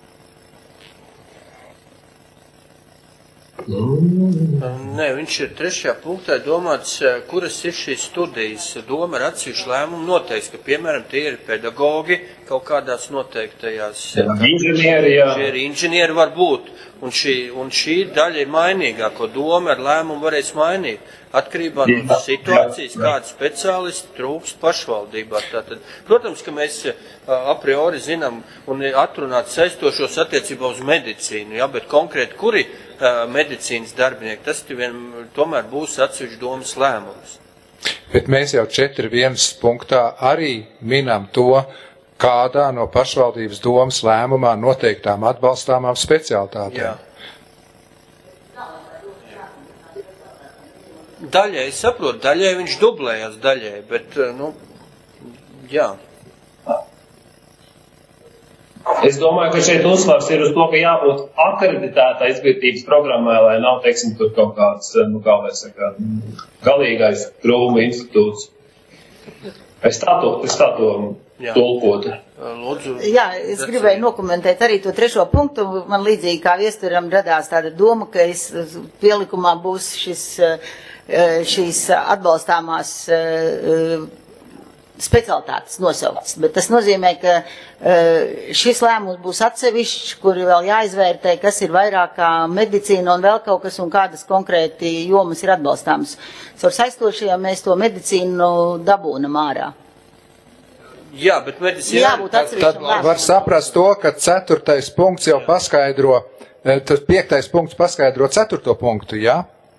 S1: Nē, viņš ir 3. punktā domāts, kuras ir šīs studijas. Doma ar atsevišķu lēmumu noteiks, ka, piemēram, tie ir pedagogi kaut kādās noteiktajās.
S16: Inženieri, jā.
S1: Šie ir inženieri var būt. Un šī daļa ir mainīgā, ko doma ar lēmumu varēs mainīt. Atkarībā no situācijas, kāda speciālisti trūkst pašvaldībā. Tātad, protams, ka mēs a priori zinām un atrunāt saistošos attiecībā uz medicīnu, ja, bet konkrēti, kuri medicīnas darbinieki, tas tomēr būs atsevišķi domas lēmums.
S8: Bet mēs jau 4.1 punktā arī minam to, kādā no pašvaldības domas lēmumā noteiktām atbalstāmām specialitātēm.
S1: Jā. Daļai, es saprotu, daļai viņš dublējas daļai, bet, jā.
S16: Es domāju, ka šeit uzsvars ir uz to, ka jābūt akreditētā izglītības programmai, lai nav, teiksim, tur kaut kāds, kā lai saka, galīgais krūmu institūts. Es tā to tulkotu.
S1: Lūdzu.
S7: Jā, es gribēju nokomentēt arī to 3. punktu. Man līdzīgi kā Viesturam radās tāda doma, ka pielikumā būs šīs atbalstāmās specialitātes nosauktas, bet tas nozīmē, ka šis lēmums būs atsevišķs, kur vēl jāizvērtē, kas ir vairāk kā medicīna un vēl kaut kas un kādas konkrēti jomas ir atbalstāmas. Caur saistošajām mēs to medicīnu dabūnam ārā.
S1: Jā, bet medicīna...
S8: Tad var saprast to, ka 4. punkts jau paskaidro, tad 5. punkts paskaidro 4. punktu, jā?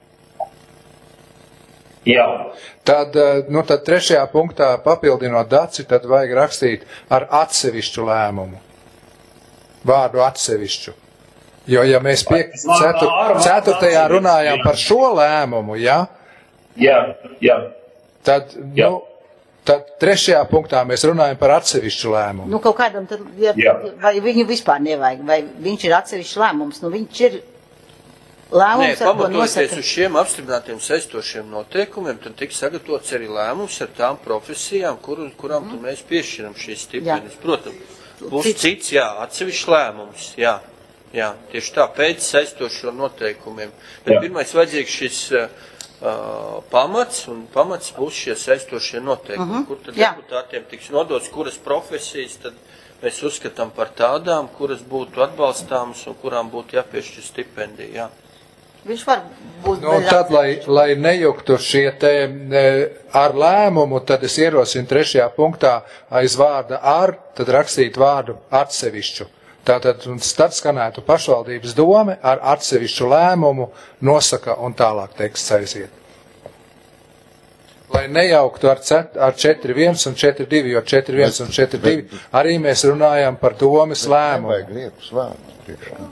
S16: Jā.
S8: Tad 3. punktā papildinot daci, tad vajag rakstīt ar atsevišķu lēmumu. Vārdu atsevišķu. Jo, ja mēs 4. runājām par šo lēmumu, jā?
S16: Jā.
S8: Tad 3. punktā mēs runājam par atsevišķu lēmumu.
S7: Kaut kādam tad, vai viņu vispār nevajag, vai viņš ir atsevišķs lēmums, viņš ir lēmums,
S1: pamatoties uz šiem apstiprinātiem saistošiem noteikumiem, tad tiks sagatavots arī lēmums ar tām profesijām, kurām tad mēs piešķiram šīs stipendijas. Protams, būs cits, atsevišķs lēmums, jā, tieši tā, pēc saistošo noteikumiem. Bet pirmais vajadzīgs šis pamats, un pamats būs šie saistošie noteikumi, kur tad deputātiem tiks nodots, kuras profesijas tad mēs uzskatām par tādām, kuras būtu atbalstāmas un kurām būtu jāpiešķir stipendija, jā.
S7: Viņš var būt...
S8: Tad, lai nejuktu šie te ar lēmumu, tad es ierosinu 3. punktā aiz vārda ar, tad rakstīt vārdu atsevišķu. Tātad tad skanētu pašvaldības dome ar atsevišķu lēmumu nosaka un tālāk teksts aiziet. lai nejauktu ar 4.1 un 4.2, jo 4.1 un 4.2 arī mēs runājam par domes lēmumu.
S15: Nevajag liekus vārdus priekšā.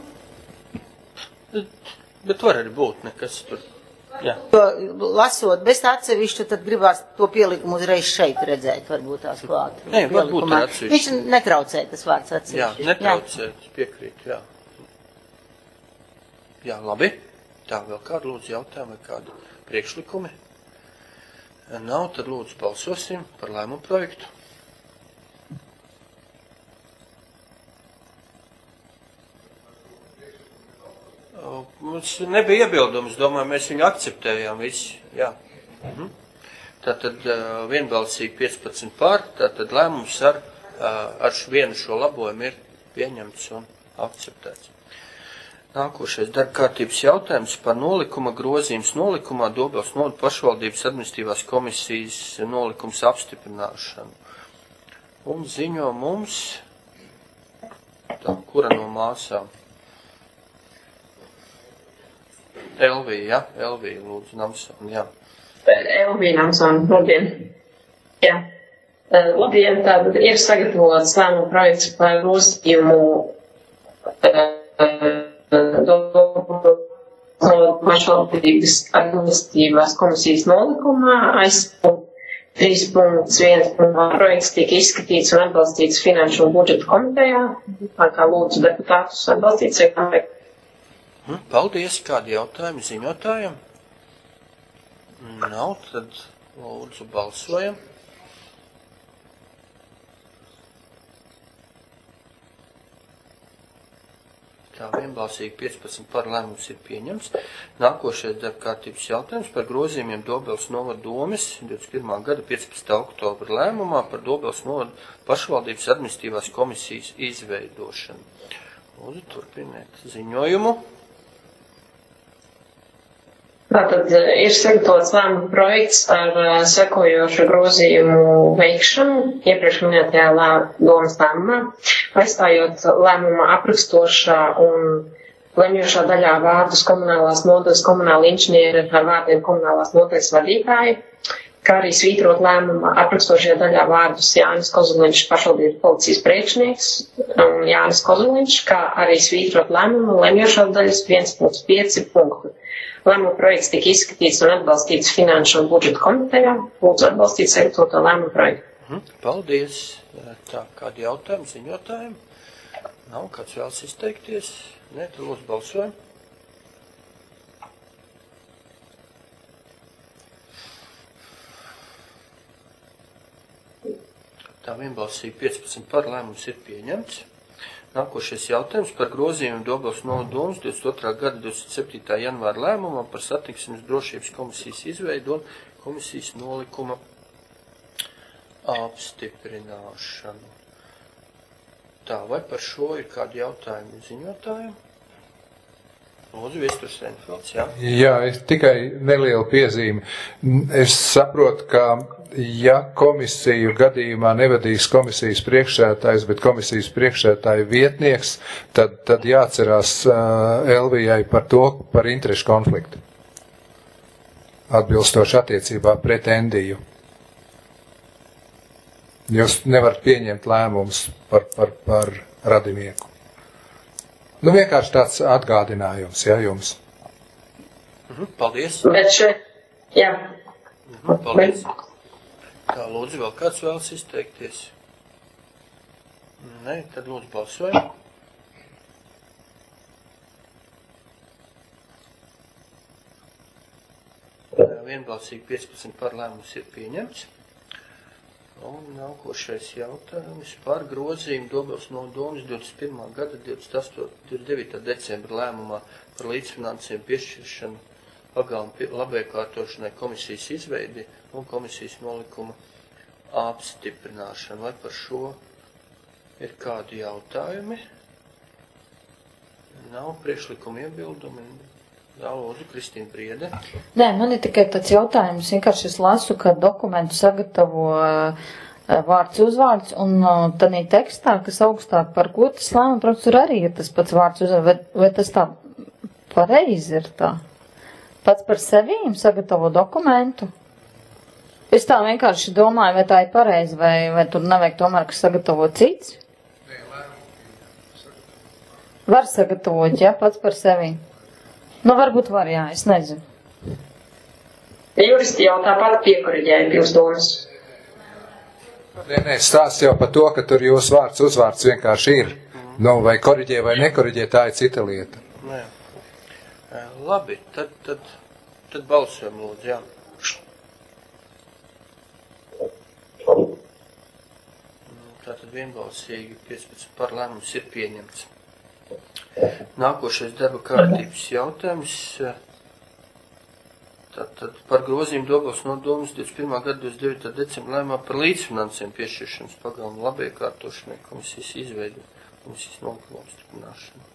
S1: Bet var arī būt nekas tur. Jā.
S7: Lasot bez atsevišķu, tad gribās to pielikumu uzreiz šeit redzēt, varbūt tās klāt.
S1: Nē, varbūt ar atsevišķu.
S7: Viņš netraucē tas vārds atsevišķi.
S1: Jā, netraucē, piekrīt, jā. Jā, labi. Tā vēl kādu lūdzu jautājumu vai kādu priekšlikumi? Nav, tad lūdzu balsosim par lēmumu projektu. Mums nebija iebildums, domāju, mēs viņu akceptējām visi, jā. Tātad vienbalsīgi 15 pār, tātad lēmums ar vienu šo labojumu ir pieņemts un akceptēts. Nākošais darba kārtības jautājums par nolikuma grozījums nolikumā Dobels novada pašvaldības administratīvās komisijas nolikums apstiprināšanu. Un ziņo mums, tā, kura no māsām? Elvija, ja? Elvija, lūdzu, Namsona, jā.
S17: Elvija Namsona, labdien. Jā. Labdien, tātad ir sagatavots lēmuma projekts par grozījumu pašvaldības administratīvās komisijas nolikumā aizpunkt 3.1. projekts tika izskatīts un atbalstīts Finanšu un budžeta komitejā. Tā kā lūdzu deputātus atbalstīt sekundē.
S1: Paldies, kādi jautājumi ziņotājiem? Nav, tad lūdzu balsojam. Tā vienbalsīgi 15 par lēmums ir pieņemts. Nākošais darba kārtības jautājums par grozījumiem Dobels novada domes 21. gada 15. oktobra lēmumā par Dobels novada pašvaldības administratīvās komisijas izveidošanu. Lūdzu, turpiniet ziņojumu.
S17: Tātad ir sagatavots lēmuma projekts ar sekojošu grozījumu veikšanu iepriekš minētajā domas lēmumā, aizstājot lēmuma aprakstošā un lemjošā daļā vārdus komunālās nodaļas komunāla inženieri ar vārdiem komunālās nodaļas vadītāji, kā arī svītrot lēmuma aprakstošajā daļā vārdus Jānis Kozuliņš, pašvaldības policijas priekšnieks, un Jānis Kozuliņš, kā arī svītrot lēmuma lemjošā daļas 1.5 punktu. Lēmuma projekts tika izskatīts un atbalstīts Finanšu un budžeta komitejā. Lūdzu atbalstīt sagatavoto lēmuma projektu.
S1: Paldies. Tā, kādi jautājumi ziņotājiem? Nav, kāds vēlas izteikties? Nē, tad lūdzu balsojam. Tā vienbalsīgi 15 par lēmums ir pieņemts. Nākošais jautājums par grozījumu Dobels novada domes 22. gada 27. janvāra lēmumā par satiksmes drošības komisijas izveidu un komisijas nolikuma apstiprināšanu. Tā, vai par šo ir kādi jautājumi ziņotājiem? Lūdzu, Viesturs Reinfelds, jā.
S8: Jā, tikai neliela piezīme. Es saprotu, ka ja komisiju gadījumā nevadīs komisijas priekšsēdētājs, bet komisijas priekšsēdētāja vietnieks, tad jāatcerās Elvijai par to, par interešu konfliktu. Atbilstoši attiecībā pret Endiju. Jūs nevarat pieņemt lēmumus par radinieku. Nu, vienkārši tāds atgādinājums, jā, jums.
S1: Paldies.
S17: Bet šeit, jā.
S1: Paldies. Tā, lūdzu, vēl kāds vēlas izteikties? Nē, tad lūdzu balsojam. Vienbalsīgi 15 par lēmums ir pieņemts. Un nākošais jautājums par grozījumu Dobels novada domes 21. gada 29. decembra lēmumā par līdzfinansējumu piešķiršanu pagalmu labiekārtošanai komisijas izveidi un komisijas nolikuma apstiprināšanu. Vai par šo ir kādi jautājumi? Nav priekšlikuma iebildumi. Jā, lūdzu, Kristīna Briede.
S3: Nē, man ir tikai tāds jautājums. Vienkārši es lasu, ka dokumentu sagatavo vārds uzvārds, un tanī tekstā, kas augstāk par ko tas lēmuma projekts, tur arī ir tas pats vārds uzvārds. Vai tas tā pareizi ir tā? Pats par sevīm sagatavo dokumentu? Es tā vienkārši domāju, vai tā ir pareizi, vai tur nevajag tomēr, ka sagatavot cits? Var sagatavot, ja, pats par sevi. Nu, varbūt var, jā, es nezinu.
S17: Juristi jau tāpat piekoriģēja pils domas.
S8: Nē, stāsts jau par to, ka tur jūsu uzvārds vienkārši ir. Nu, vai koriģē vai nekoriģē, tā ir cita lieta.
S1: Nē. Labi, tad balsojam, lūdzu, jā. Tātad vienbalsīgi 15 par lēmums ir pieņemts. Nākošais darba kārtības jautājums. Tātad par grozījumu Daugavas nodomus 21. gada 29. decembra lēmumā par līdzfinansējumu piešķiršanas pagalmu labiekārtošanai komisijas izveidu, komisijas nolikumu apstiprināšanu.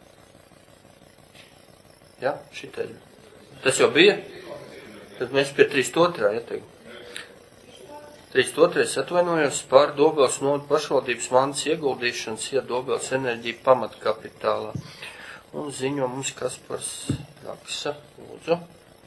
S1: Jā, šitais. Tas jau bija? Tad mēs pie 32. ieteikt. 32. atvainojos par Daugavas nodu pašvaldības mantas ieguldīšanas, ja Daugavas enerģija pamatkapitālā. Un ziņo mums Kaspars Raksa. Lūdzu.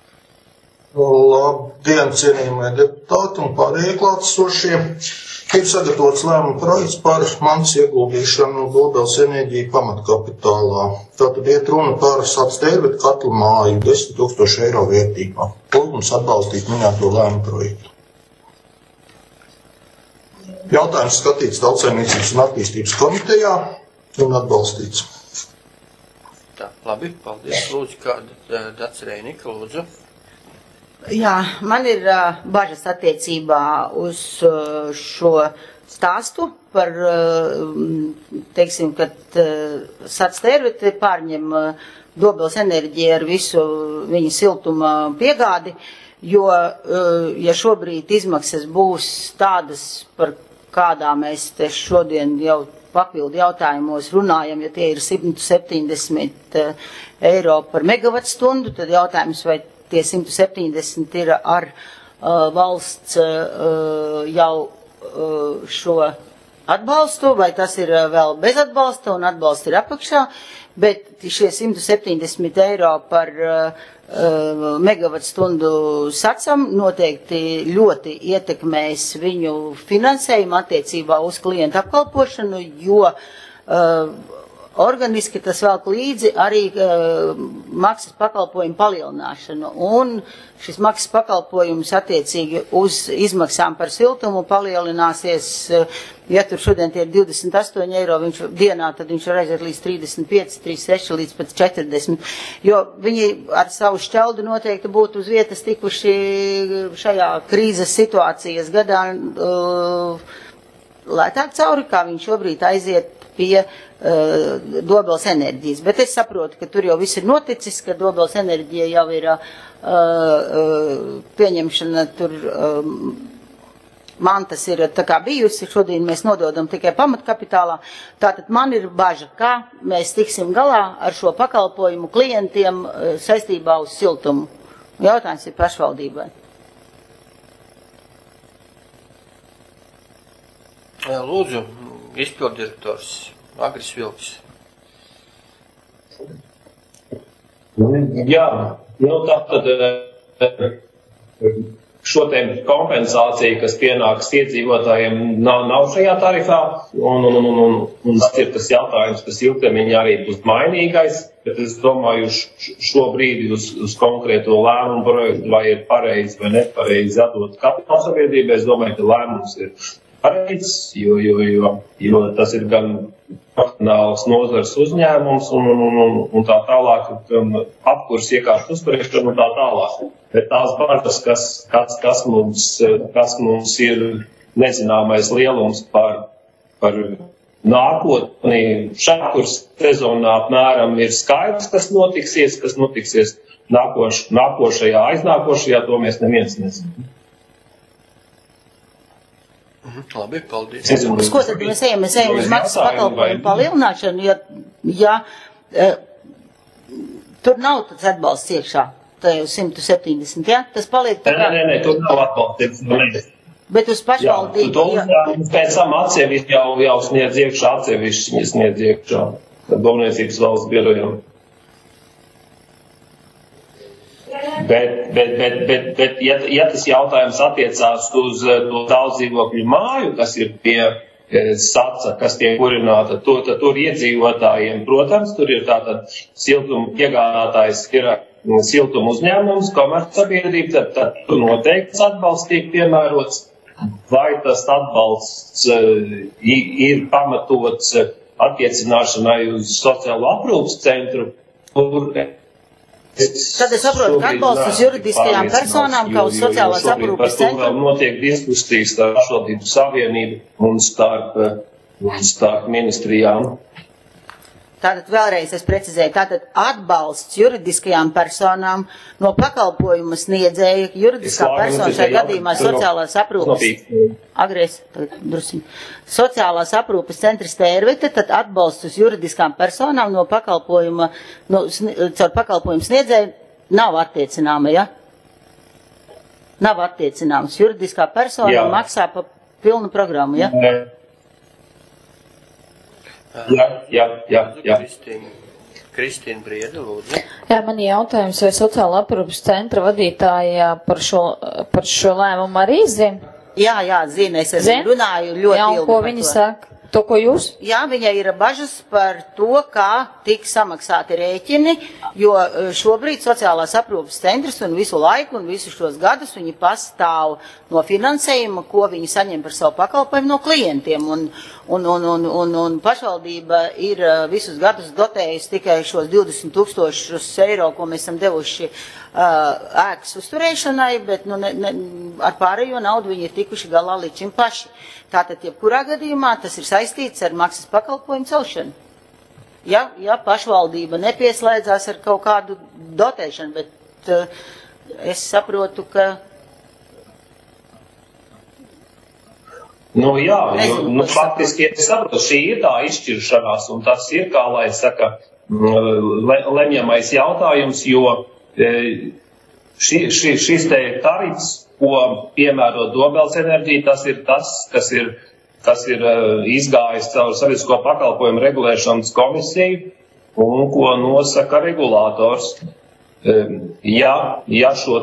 S18: Labdien, cienījamie deputāti un pārējie klātesošie. Ir sagatavots lēmuma projekts par mantas ieguldīšanu Daugavas enerģija pamatkapitālā. Tātad iet runa par Sacstērvetu katlu māju 10 000 eiro vērtībā. Lūgums atbalstīt minēto lēmuma projektu. Jautājums skatīts Tautsaimniecības un attīstības komitejā un atbalstīts.
S1: Tā, labi, paldies. Lūdzu, kāda Dats Reinika, lūdzu.
S7: Jā, man ir bažas attiecībā uz šo stāstu par, teiksim, kad Sacstērvete pārņem Daugavas enerģiju ar visu viņa siltuma piegādi, jo, ja šobrīd izmaksas būs tādas, par kādā mēs te šodien jau papildu jautājumos runājam, ja tie ir 170 eiro par megavatstundu, tad jautājums, vai tie 170 ir ar valsts jau šo atbalstu, vai tas ir vēl bez atbalsta un atbalsts ir apakšā, bet šie 170 eiro par megavatstundu sacam noteikti ļoti ietekmēs viņu finansējumu attiecībā uz klientu apkalpošanu, jo organiski tas velk līdzi arī maksas pakalpojumu palielināšanu. Un šis maksas pakalpojums attiecīgi uz izmaksām par siltumu palielināsies, ja tur šodien tie ir 28 eiro dienā, tad viņš var aiziet līdz 35, 36 līdz pat 40. Jo viņi ar savu šķeldu noteikti būtu uz vietas tikuši šajā krīzes situācijas gadā lētāk cauri, kā viņš šobrīd aiziet pie Daugavas enerģijas. Bet es saprotu, ka tur jau viss ir noticis, ka Daugavas enerģija jau ir pieņemšana tur mantas ir tā kā bijusi, šodien mēs nododam tikai pamatkapitālā. Tātad man ir baža, kā mēs tiksim galā ar šo pakalpojumu klientiem saistībā uz siltumu. Jautājums ir pašvaldībai.
S1: Lūdzu, izpildirektors Agris Vilks.
S16: Jā, nu tātad šo te kompensāciju, kas pienāks iedzīvotājiem, nav šajā tarifā, un ir tas jautājums, kas ilgtermiņā arī būs mainīgais, bet es domāju, šobrīd uz konkrēto lēmumu projektu, vai ir pareizi vai nepareizi atdot kapitāla sabiedrībai, es domāju, ka lēmums ir pareizs, jo tas ir gan profesionāls nozars uzņēmums un tā tālāk, apkurs iekārtu uzturēšana un tā tālāk. Bet tās bažas, kas mums ir nezināmais lielums par nākotni, šakurs sezonā apmēram ir skaidrs, kas notiksies nākošajā, aiznākošajā, to mēs neviens nezinām.
S1: Labi, paldies.
S7: Uz ko tad mēs ejam? Mēs ejam uz maksas pakalpojumu palielināšanu, ja tur nav tāds atbalsts iekšā, tā jau 170, ja? Tas paliek tā kā...
S16: Nē, tur nav atbalsts.
S7: Bet uz pašvaldību...
S16: To uzņēmums pēc tam atsevišķi jau sniedz iekšā, atsevišķi sniedz iekšā Domniecības valsts birojam. Bet ja tas jautājums attiecās uz to daudzdzīvokļu māju, kas ir pie saca, kas tiek kurināta, tad tur iedzīvotājiem, protams, tur ir tātad siltuma piegādātājs, ir siltuma uzņēmums, komercsabiedrība, tad noteikts atbalsts tiek piemērots. Vai tas atbalsts ir pamatots attiecināšanai uz sociālo aprūpas centru?
S7: Tad es saprotu, ka atbalsts uz juridiskajām personām, kā uz sociālās aprūpas centru.
S16: Par to vēl notiek diskusijas starp pašvaldību savienību un starp ministrijām.
S7: Tātad vēlreiz es precizēju, tātad atbalsts juridiskajām personām no pakalpojuma sniedzēja, juridiskā persona šajā gadījumā sociālās aprūpes. Agries, sociālās aprūpes centrs Tērvete, tad atbalsts uz juridiskām personām no pakalpojuma, caur pakalpojumu sniedzēju nav attiecināma, ja? Nav attiecināms. Juridiskā persona maksā pa pilnu programmu, ja?
S16: Jā.
S1: Kristīna Briede, lūdzu.
S3: Jā, man jautājums, vai sociāla aprūpas centra vadītāja par šo lēmumu arī zina?
S7: Jā, zina, es runāju ļoti ilgi.
S3: Jā, un ko viņi saka? To, ko jūs?
S7: Jā, viņai ir bažas par to, kā tiks samaksāti rēķini, jo šobrīd sociālās aprūpas centrs un visu laiku un visus šos gadus viņi pastāv no finansējuma, ko viņi saņem par savu pakalpojumu no klientiem. Un pašvaldība ir visus gadus dotējusi tikai šos 20,000 eiro, ko mēs esam devuši ēkas uzturēšanai, bet ar pārējo naudu viņi ir tikuši galā līdz šim paši. Tātad, jebkurā gadījumā tas ir saistīts ar maksas pakalpojumu celšanu. Ja pašvaldība nepieslēdzās ar kaut kādu dotēšanu, bet es saprotu, ka...
S16: Jā, faktiski, es saprotu, šī ir tā izšķiršanās, un tas ir, kā lai saka, lemjamais jautājums, jo šis te tarifs, ko piemēro Dobels enerģija, tas ir tas, kas ir izgājis caur sabiedrisko pakalpojumu regulēšanas komisiju un ko nosaka regulators. Ja šo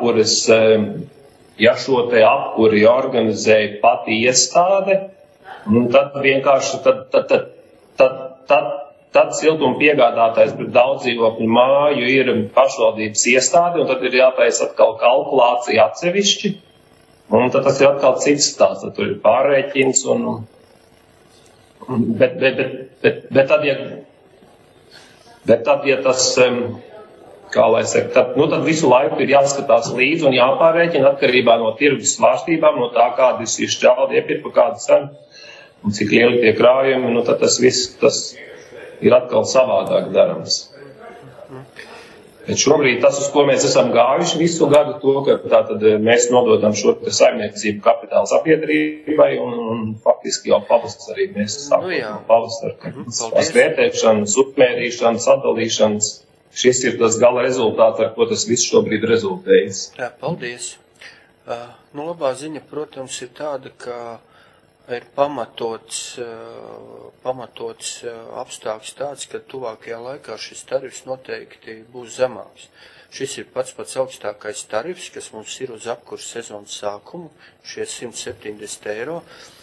S16: te apkuri organizēja pati iestāde, tad vienkārši tad siltuma piegādātājs pret daudzdzīvokļu māju ir pašvaldības iestāde, un tad ir jātaisa atkal kalkulācija atsevišķi, un tad tas ir atkal cits stāsts, tad tur ir pārrēķins, bet tad, ja tas, kā lai saka, tad visu laiku ir jāskatās līdzi un jāpārrēķina atkarībā no tirgus svārstībām, no tā, kādas ir šķeldi iepirka, kāda cena, un cik lieli tie krājumi, tad tas viss, tas ir atkal savādāk darams. Bet šobrīd tas, uz ko mēs esam gājuši visu gadu, to, ka tātad mēs nododam šo saimniecību kapitāla sabiedrībai un faktiski jau pavasarī mēs sākam pavasaru vērtēšanas, upmērīšanas, atdalīšanas. Šis ir tas gala rezultāts, ar ko tas viss šobrīd rezultējas.
S1: Jā, paldies. Labā ziņa, protams, ir tāda, ka ir pamatots apstākļs tāds, ka tuvākajā laikā šis tarifs noteikti būs zemāks. Šis ir pats augstākais tarifs, kas mums ir uz apkurss sezonas sākumu, šie 170 eiro,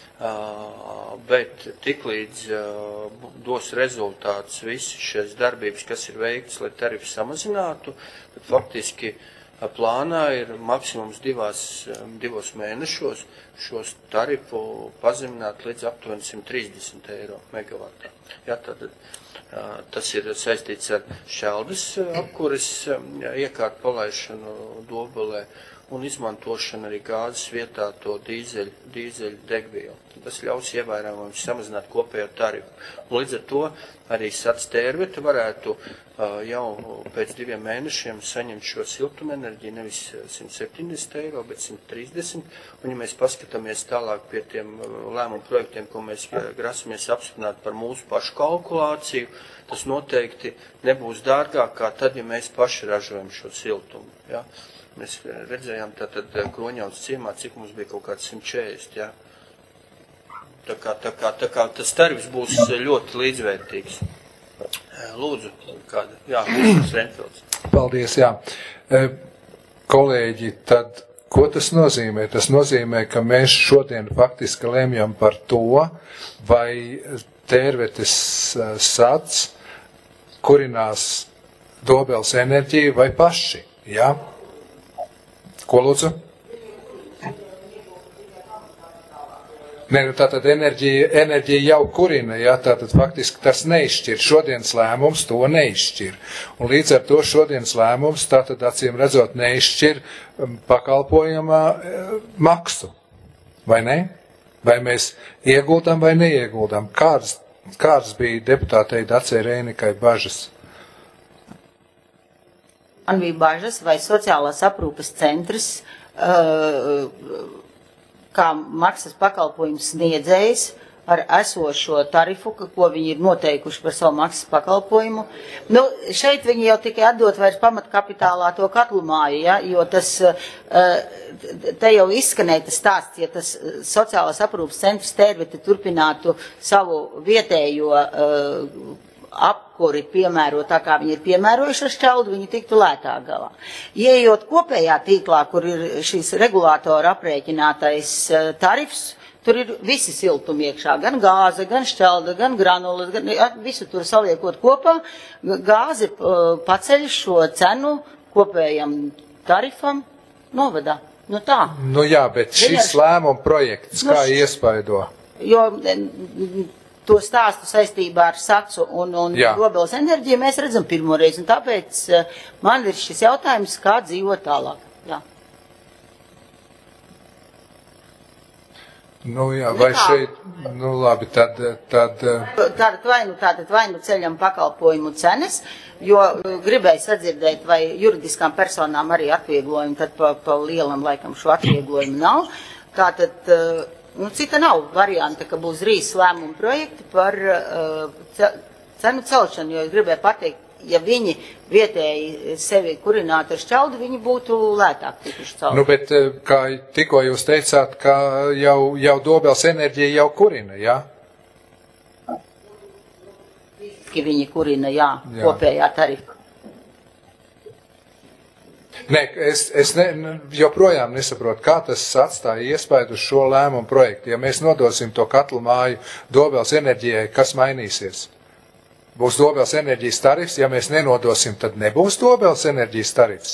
S1: bet tiklīdz dos rezultāts visi šīs darbības, kas ir veikts, lai tarifu samazinātu, tad faktiski plānā ir maksimums divos mēnešos šos tarifu pazemināt līdz aptuveni 130 eiro megavatā. Jā, tad tas ir saistīts ar šķeldes apkures iekārtu palaišanu Dobelē un izmantošanu arī gāzes vietā to dīzeļu degvielu. Tas ļaus ievērojami samazināt kopējo tarifu. Un līdz ar to arī Sac Tērvete varētu jau pēc 2 mēnešiem saņemt šo siltumenerģiju nevis 170 eiro, bet 130. Un ja mēs paskatāmies tālāk pie tiem lēmumu projektiem, ko mēs grasamies apstiprināt par mūsu pašu kalkulāciju, tas noteikti nebūs dārgāk kā tad, ja mēs paši ražojam šo siltumu. Ja? Mēs redzējām tātad Kroņauts ciemā, cik mums bija kaut kāds 140, jā. Tā kā tas tarifs būs ļoti līdzvērtīgs. Lūdzu, kāda? Jā, Renfelds.
S8: Paldies, jā. kolēģi, tad ko tas nozīmē? Tas nozīmē, ka mēs šodien faktiski lemjam par to, vai Tērvetes sads kurinās Dobeles enerģiju vai paši, jā? Ko lūdzu? Nē, nu tātad enerģija jau kurina, jā, tātad faktiski tas neizšķir. Šodienas lēmums to neizšķir. Un līdz ar to šodienas lēmums tātad acīm redzot neizšķir pakalpojumā maksu. Vai ne? Vai mēs ieguldam vai neieguldam? Kādas bija deputātei Dacei Reinikai bažas?
S7: Man bija bažas, vai sociālās aprūpes centrs kā maksas pakalpojums sniedzējs ar esošo tarifu, ko viņi ir noteikuši par savu maksas pakalpojumu. Nu, šeit viņi jau tikai atdot vairs pamatkapitālā to katlu māju, ja, jo tas, te jau izskanēja tas stāsts, ja tas sociālās aprūpes centrs Tērvete turpinātu savu vietējo apkuri piemērot tā, kā viņi ir piemērojuši ar Šķeldu, viņi tiktu lētāk galā. Ieejot kopējā tīklā, kur ir šīs regulātora aprēķinātais tarifs, tur ir visi siltumi iekšā, gan gāze, gan Šķelda, gan granulas, gan visu tur saliekot kopā. Gāze paceļ šo cenu kopējam tarifam novadā. Nu tā.
S8: Nu jā, bet šis lēmuma projekts kā iespaido?
S7: Jo to stāstu saistībā ar Sacu un Dobeles enerģiju mēs redzam pirmoreiz, un tāpēc man ir šis jautājums, kā dzīvot tālāk. Jā.
S8: Nu jā, vai šeit, nu labi, tad...
S7: Tātad vai nu ceļam pakalpojumu cenas, jo gribēju sadzirdēt, vai juridiskām personām arī atvieglojumi, tad pa lielam laikam šo atvieglojumu nav. Tātad... Nu, cita nav varianta, ka būs drīz lēmuma projekti par cenu celšanu, jo es gribēju pateikt, ja viņi vietēji sevi kurinātu ar Šķeldu, viņi būtu lētāk tikuši cauri.
S8: Nu, bet kā tikko jūs teicāt, ka jau Dobeles enerģija jau kurina, jā?
S7: Viņi kurina, jā, kopējā tarifa.
S8: Nē, es joprojām nesaprotu, kā tas atstāja iespaidu uz šo lēmumu projektu. Ja mēs nodosim to katlu māju Dobeles enerģijai, kas mainīsies? Būs Dobeles enerģijas tarifs, ja mēs nenodosim, tad nebūs Dobeles enerģijas tarifs.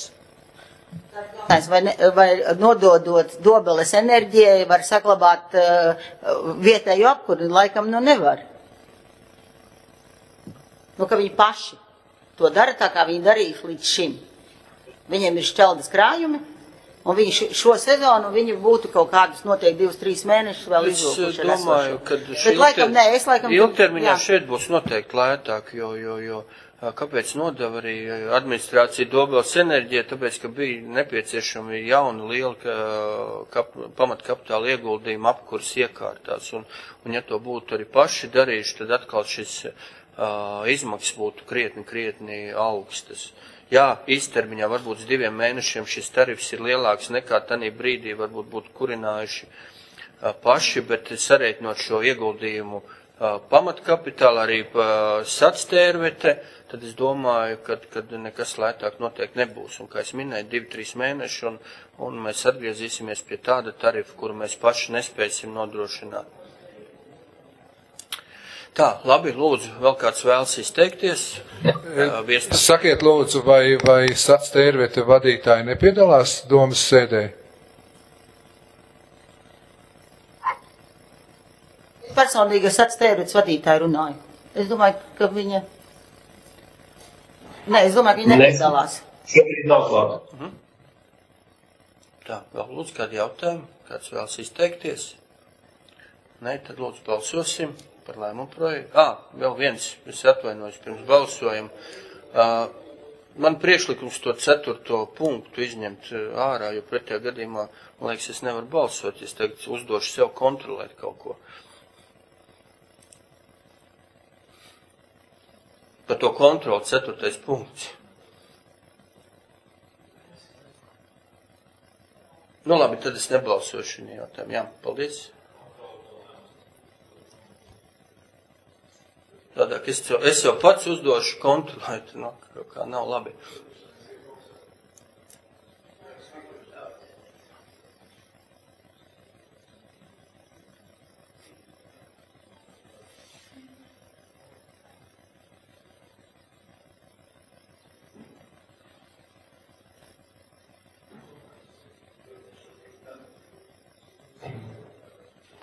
S7: Vai nododot Dobeles enerģijai var saglabāt vietēju apkuri? Laikam nu nevar. Nu, ka viņi paši to dara tā, kā viņi darījuši līdz šim. Viņiem ir Šķeldas krājumi, un viņi šo sezonu viņi būtu kaut kādus noteikti 2-3 mēnešus vēl izvilkuši.
S1: Es domāju, ka ilgtermiņā šeit būs noteikti lētāk, jo kāpēc nodeva arī administrācija Dobeles enerģija, tāpēc, ka bija nepieciešami jauni lieli pamatkapitāla ieguldījumi apkuras iekārtās, un ja to būtu arī paši darījuši, tad atkal šis izmaksas būtu krietni augstas. Jā, īstermiņā varbūt uz 2 mēnešiem šis tarifs ir lielāks nekā tanī brīdī varbūt būtu kurinājuši paši, bet sareiķinot šo ieguldījumu pamatkapitālu arī Sac Tērvete, tad es domāju, ka nekas lētāk noteikti nebūs. Un, kā es minēju, 2-3 mēneši, un mēs atgriezīsimies pie tāda tarifa, kuru mēs paši nespēsim nodrošināt. Tā, labi, lūdzu, vēl kāds vēlas izteikties?
S8: Sakiet, lūdzu, vai Sac Tērvete vadītāji nepiedalās domas sēdē?
S7: Personīgi Sac Tērvetes vadītāji runāju. Es domāju, ka viņa... Nē, es domāju, ka viņa nepiedalās.
S16: Šobrīd nav klāt.
S1: Tā, vēl lūdzu, kādi jautājumi? Kāds vēlas izteikties? Nē, tad lūdzu balsosim par lēmumu projektu. Vēl viens, es atvainojos pirms balsojumu. Man priekšlikums to 4. punktu izņemt ārā, jo pretējā gadījumā, man liekas, es nevaru balsot, es tagad uzdošu sev kontrolēt kaut ko. Par to kontroli 4. punkts. Nu labi, tad es nebalsošu viņa jautājumu. Jā, paldies. Tādāk es jau pats uzdošu kontrolēt, kā nav labi.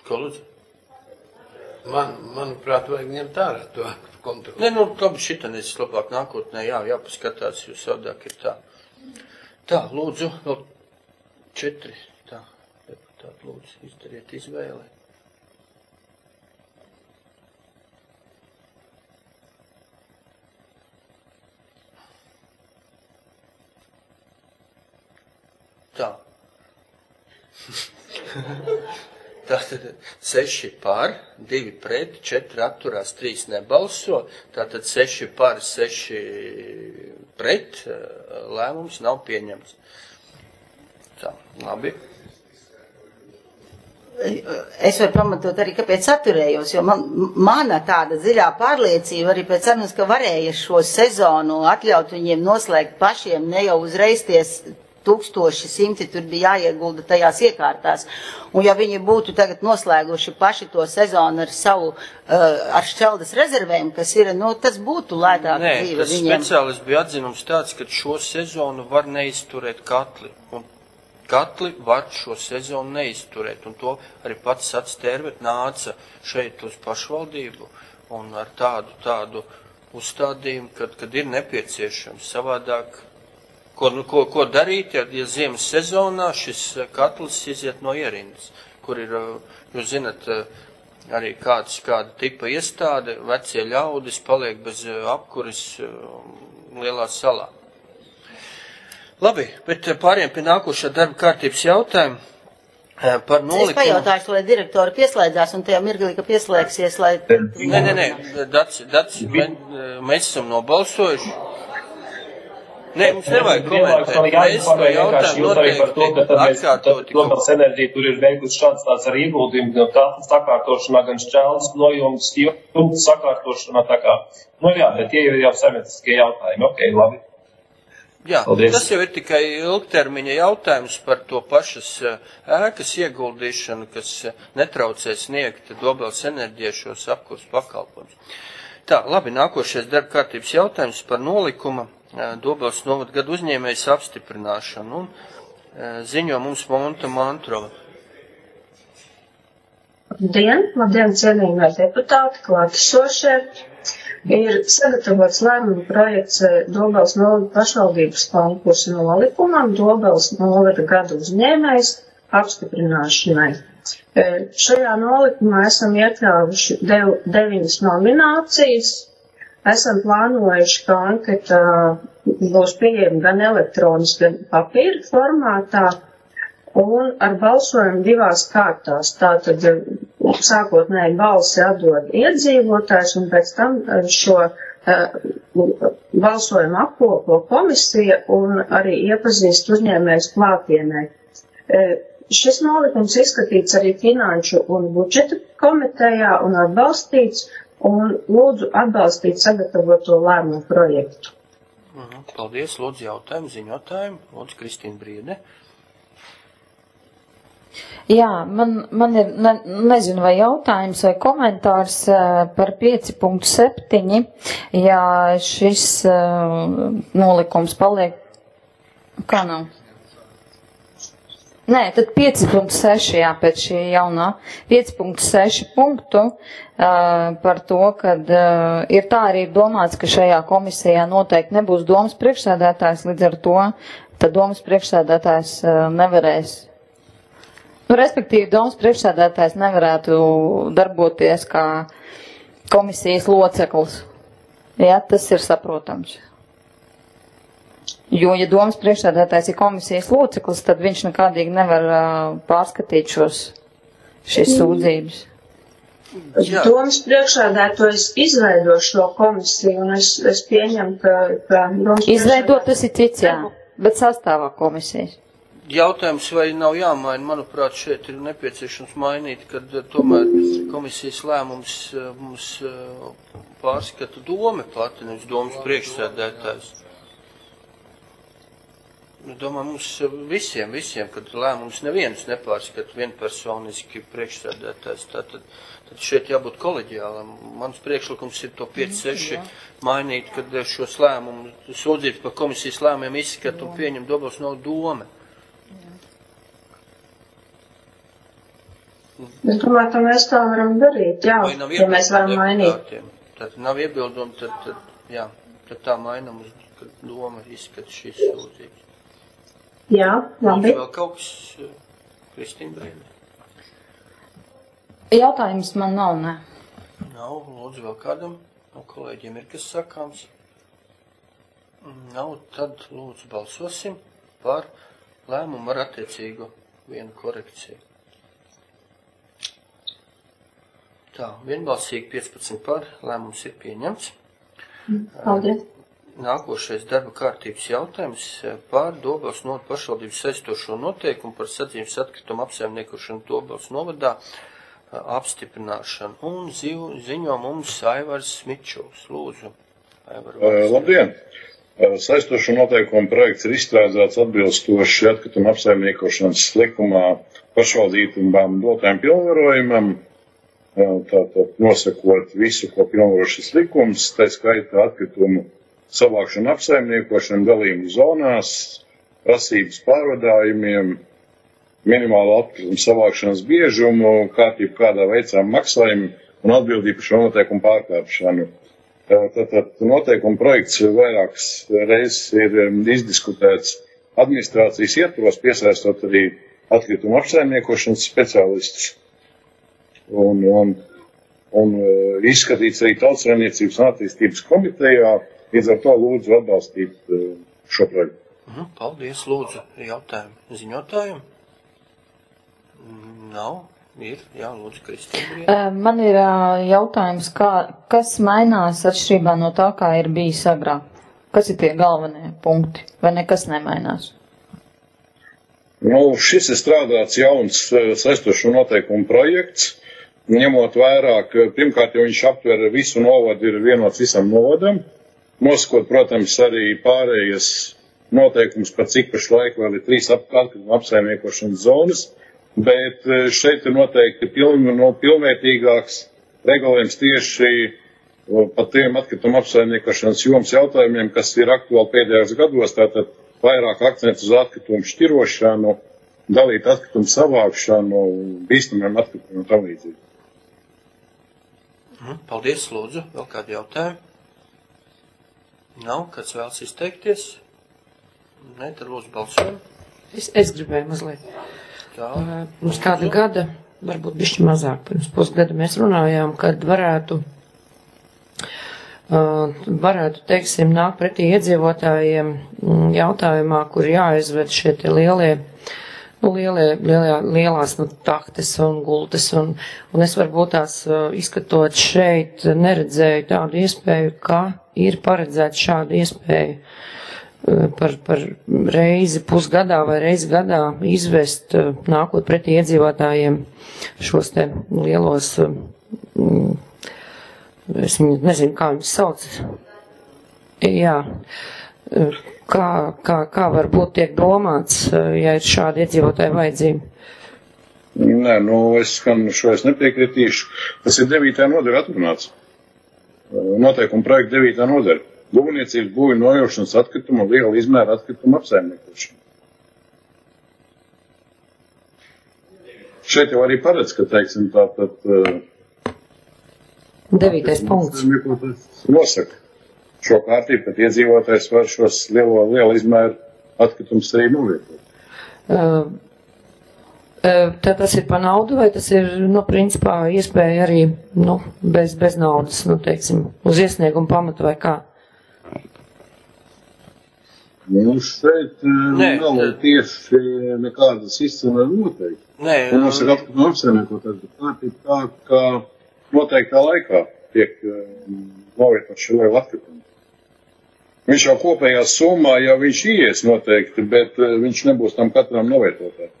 S1: Ko lūdzu?
S19: Manuprāt, vajag ņemt ārā to kontroli.
S1: Nē, labi, šitanēc labāk nākotnē, jāpaskatās, jo savādāk ir tā. Tā, lūdzu, vēl 4. Tā, deputāti, lūdzu, izdariet izvēli. Tā. Tātad 6 par, 2 pret, 4 atturās, 3 nebalso. Tātad 6 par, 6 pret, lēmums nav pieņemts. Tā, labi.
S7: Es varu pamatot arī, kāpēc atturējos, jo mana tāda dziļā pārliecība arī pēc sarunas, ka varēja šo sezonu atļaut viņiem noslēgt pašiem, ne jau uzreiz ties 1000 tur bija jāiegulda tajās iekārtās. Un ja viņi būtu tagad noslēguši paši to sezonu ar savu, ar šķeldas rezervēm, kas ir, tas būtu lētāk dzīve viņiem.
S1: Nē, tas speciālis bija atzinums tāds, ka šo sezonu var neizturēt katli. Un katli var šo sezonu neizturēt. Un to arī pats Sats Tērvet nāca šeit uz pašvaldību un ar tādu uzstādījumu, kad ir nepieciešams savādāk. Ko darīt, ja ziemas sezonā šis katls iziet no ierindas, kur ir, jūs zinat, arī kāda tipa iestāde, vecie ļaudis paliek bez apkuras lielā salā. Labi, bet pāriem pie nākošā darba kārtības jautājuma par nolikumu.
S7: Es pajautāšu, lai direktori pieslēdzās un tajā mirklī, ka pieslēgsies, lai...
S1: Nē, Dats, mēs esam nobalsojuši. Nē, mums nevajag komentēt. Mēs to jautājumu noteikti atkārtot.
S16: Tomēr enerģija tur ir veikusi šāds tāds ar ieguldījumu, gan tātad sakārtošanā, gan šķeldas nojums, jumtas sakārtošanā, tā kā, bet tie ir jau saimnieciskie jautājumi. Ok, labi.
S1: Jā,
S16: paldies.
S1: Tas jau ir tikai ilgtermiņa jautājums par to pašas ēkas ieguldīšanu, kas netraucē sniegt Dobeles enerģijai šos apkurs pakalpojumus. Tā, labi, nākošais darba kārtības jautājums par nolikuma Dobeles novada gadu uzņēmējas apstiprināšanu un ziņo mums Monta Mantrova.
S11: Labdien, cienījamie deputāti, klātesošie. Ir sagatavots lēmuma projekts Dobeles novada pašvaldības konkursa nolikumam Dobeles novada gadu uzņēmējas apstiprināšanai. Šajā nolikumā esam iekļāvuši 9 nominācijas. Esam plānojuši, ka anketa būs pieejama gan elektroniski, gan papīra formātā un ar balsojumu 2 kārtās. Tātad sākotnēji balsi atdod iedzīvotājs un pēc tam šo balsojumu apkopo komisija un arī iepazīst uzņēmējs klātienē. Šis nolikums izskatīts arī Finanšu un budžeta komitejā un atbalstīts. Un lūdzu atbalstīt sagatavoto lēmumu projektu.
S1: Paldies, lūdzu jautājumu, ziņotājumu, lūdzu Kristīna Briede.
S3: Jā, man ir, nezinu, vai jautājums vai komentārs par 5.7, ja šis nolikums paliek, kā nav? Nē, tad 5.6, jā, pēc šī jaunā 5.6 punktu par to, kad ir tā arī domāts, ka šajā komisijā noteikti nebūs domas priekšsēdētājs, līdz ar to tad domas priekšsēdētājs nevarēs. Respektīvi, domas priekšsēdētājs nevarētu darboties kā komisijas loceklis. Jā, tas ir saprotams. Jo, ja domas priekšsēdētājs ir komisijas loceklis, tad viņš nekādīgi nevar pārskatīt šīs sūdzības.
S11: Domas priekšsēdētājs izveido šo komisiju, un es pieņemu, ka
S3: izveidot tas ir cits, jā, bet sastāvā komisijas.
S1: Jautājums, vai nav jāmaina, manuprāt, šeit ir nepieciešams mainīt, kad tomēr komisijas lēmums mums pārskata doma pati, nevis domas priekšsēdētājs. Domāju, mums visiem, kad lēmums neviens nepārskata vienpersoniski priekšsēdētājs, tad šeit jābūt koleģiālam. Mans priekšlikums ir to 5.6 mainīt, kad šos lēmumus, sūdzības par komisijas lēmumiem izskata un pieņem Dobeles novada doma.
S11: Es domāju, ka mēs tā varam darīt, jā, ja mēs varam mainīt.
S1: Tad nav iebildumi, tad tā mainam, kad doma izskata šīs sūdzības.
S11: Jā, labi.
S1: Vēl kaut kas, Kristīna Brīne?
S3: Jautājums man nav, ne.
S1: Nav, lūdzu, vēl kādam no kolēģiem ir kas sakāms. Nav, tad lūdzu balsosim par lēmumu ar attiecīgu vienu korekciju. Tā, vienbalsīgi 15 par, lēmums ir pieņemts.
S11: Paldies.
S1: Nākošais darba kārtības jautājums par Dobels novadas pašvaldības saistošo noteikumu par sadzīves atkritumu apsaimniekošanu Dobels novadā apstiprināšanu. Un ziņo mums Aivars Mičovs. Lūdzu, Aivar.
S20: Labdien! Saistošo noteikumu projekts ir izstrādāts atbilstoši atkritumu apsaimniekošanas likumā pašvaldībām dotajam pilnvarojumam, tātad nosakot visu, ko pilnvaro šis likums, tā skaitā atkritumu savākšanu apsaimniekošanu, dalījumu zonās, prasības pārvadājumiem, minimālu atkritumu savākšanas biežumu, kārtību kādā veicām maksājumu un atbildību par šo noteikumu pārkāpšanu. Tātad noteikuma projekts vairākas reizes ir izdiskutēts administrācijas ietvaros, piesaistot arī atkritumu apsaimniekošanas speciālistus un izskatīts arī Tautsaimniecības un attīstības komitejā. Līdz ar to lūdzu atbalstīt šo projektu.
S1: Paldies, lūdzu, jautājumu ziņotājiem. Nav, ir, jā, lūdzu, Kristīna.
S3: Man ir jautājums, kas mainās atšķirībā no tā, kā ir bijis agrāk? Kas ir tie galvenie punkti? Vai nekas nemainās?
S20: Šis ir strādāts jauns saistošo noteikumu projekts, ņemot vērā, ka pirmkārt, jo viņš aptver visu novadu, ir vienots visam novadam, nosakot, protams, arī pārējas noteikums, par cik pašu laiku vēl ir 3 atkritumu apsaimniekošanas zonas, bet šeit ir noteikti pilnvērtīgāks regulējums tieši par tiem atkritumu apsaimniekošanas jomas jautājumiem, kas ir aktuāli pēdējos gados, tātad vairāk akcentu uz atkritumu šķirošanu, dalīt atkritumu savākšanu, bīstamiem atkritumiem un tam līdzīgi.
S1: Paldies, lūdzu, vēl kādi jautājumi? Nav, kāds vēlas izteikties? Nē, tad lūdzu balsojam.
S12: Es gribēju mazliet. Mums kāda gada, varbūt bišķi mazāk, pirms pusgada mēs runājām, kad varētu, teiksim, nāk pretī iedzīvotājiem jautājumā, kur jāizved šie tie lielās taktes un gultas, un es varbūt tās izskatot šeit neredzēju tādu iespēju, ka ir paredzēta šāda iespēja par reizi pusgadā vai reizi gadā izvest, nākot pretī iedzīvotājiem šos te lielos, es nezinu, kā viņus sauc. Jā. Kā varbūt tiek domāts, ja ir šādi iedzīvotāji vajadzība?
S20: Nē, es gan šo es nepiekritīšu. Tas ir 9. nodaļa atrunāts. Noteikuma projekta 9. nodaļa. Būvniecības, būvi, nojaušanas atkritumu un liela izmēra atkritumu apsaimniekošanu. Šeit jau arī paredz, ka, teiksim, tātad
S12: 9. punkts.
S20: Nosaka šo kārtību, kad iedzīvotājs var šos liela izmēra atkritumus arī novietot.
S12: Tad tas ir pa naudu, vai tas ir, principā, iespēja arī, bez naudas, teiksim, uz iesniegumu pamatu vai kā?
S20: Šeit nav tieši nekādas izcenības noteikti. Mums ir atkritumu apsaimniekotājs, bet kārtība tā, ka noteiktā laikā tiek novietot šie lieli atkritumi. Viņš jau kopējā summā, jau viņš ies noteikti, bet viņš nebūs tam katram novietotājam.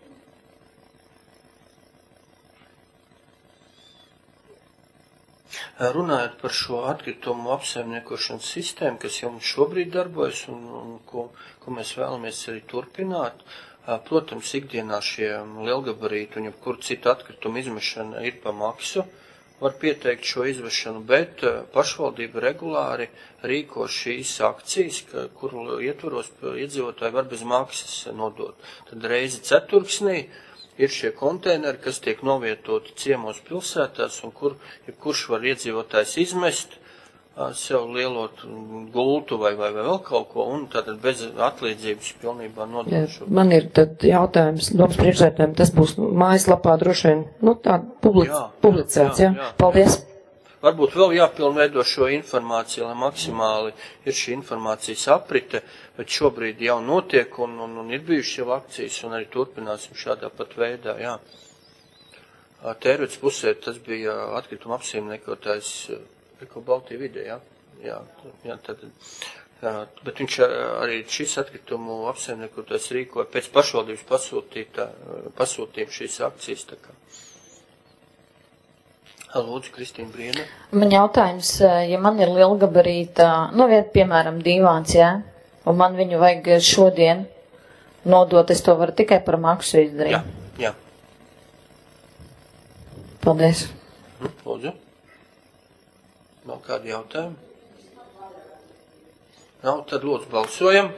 S1: Runājot par šo atkritumu apsaimniekošanas sistēmu, kas jau šobrīd darbojas un ko mēs vēlamies arī turpināt, protams, ikdienā šie lielgabarīti un jebkur citu atkritumu izmešana ir pa maksu, var pieteikt šo izvešanu, bet pašvaldība regulāri rīko šīs akcijas, kuru ietvaros iedzīvotāji var bez maksas nodot. Tad reizi ceturksnī ir šie konteineri, kas tiek novietoti ciemos pilsētās, un kurš var iedzīvotājs izmest sev lielot gultu vai vēl kaut ko, un tātad bez atlīdzības pilnībā nodot šo.
S12: Man ir tad jautājums, domas priekšsēdētājiem, tas būs mājaslapā droši vien, tā publicēts, jā? Paldies.
S1: Varbūt vēl jāpilnveido šo informāciju, lai maksimāli ir šī informācijas aprite, bet šobrīd jau notiek un ir bijušas jau akcijas un arī turpināsim šādā pat veidā, jā. Tērvets pusē tas bija atkrituma apsaimniekotājs Eko Baltija vidē, jā. Jā, tad, bet viņš arī šis atkritumu apsaimniekotājs rīkoja pēc pašvaldības pasūtījuma šīs akcijas, tā kā. Lūdzu, Kristīna Briene.
S3: Man jautājums, ja man ir lielgabarīta, piemēram, dīvāns, jā, un man viņu vajag šodien nodot, es to varu tikai par maksu izdarīt.
S1: Jā.
S3: Paldies.
S1: Lūdzu. Nav kādi jautājumi? Nav, tad lūdzu balsojam.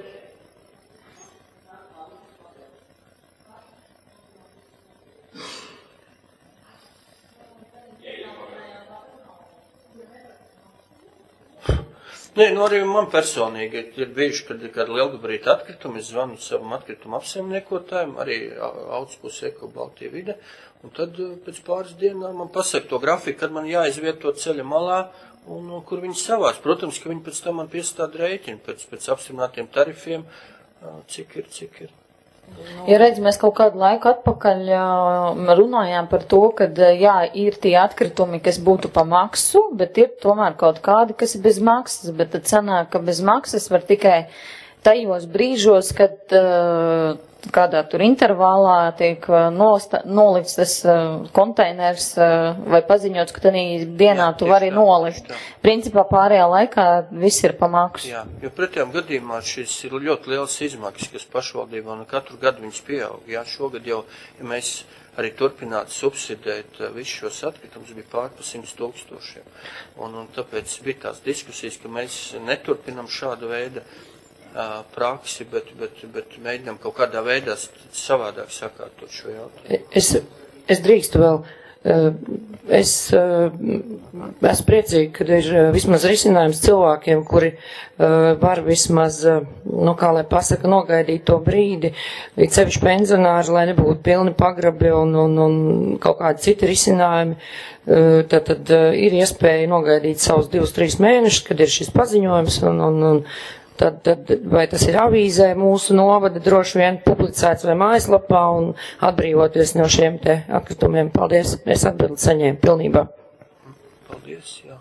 S1: Nē, arī man personīgi ir bijuši, kad lielgabarīta atkritumi, es zvanu savam atkritumu apsaimniekotājiem, arī Audspus Eko Baltija vide, un tad pēc pāris dienām man pasaka to grafiku, kad man jāizvieto ceļa malā, un kur viņi savāc. Protams, ka viņi pēc tam man piestāda rēķinu pēc apstiprinātiem tarifiem, cik ir.
S3: Ja redz, mēs kaut kādu laiku atpakaļ runājām par to, ka jā, ir tie atkritumi, kas būtu pa maksu, bet ir tomēr kaut kādi, kas ir bez maksas, bet tad sanāk, ka bez maksas var tikai tajos brīžos, kad kādā tur intervālā tiek nolikts tas konteiners vai paziņots, ka tanī dienā tu vari nolikt. Principā pārējā laikā viss ir pa maksu.
S1: Jā, jo pretējām gadījumā šis ir ļoti liels izmaksas, kas pašvaldībā un katru gadu viņas pieaug. Jā, šogad jau, ja mēs arī turpinātu subsidēt visus šos atkritumus, bija pār pa 100 000. Un tāpēc bija tās diskusijas, ka mēs neturpinam šādu veidu praksi, bet mēģinām kaut kādā veidā savādāk sakārtot šo jautājumu.
S12: Es drīkstu vēl. Es esmu priecīgi, ka ir vismaz risinājums cilvēkiem, kuri var vismaz, kā lai pasaka, nogaidīt to brīdi, it sevišķi pensionāri, lai nebūtu pilni pagrabi un kaut kādi citi risinājumi. Tad ir iespēja nogaidīt savus 2-3 mēnešus, kad ir šis paziņojums un Tad vai tas ir avīzē mūsu novada droši vien publicēts vai mājaslapā un atbrīvoties no šiem te atkritumiem. Paldies, es atbildi saņēmu pilnībā.
S1: Paldies, jā.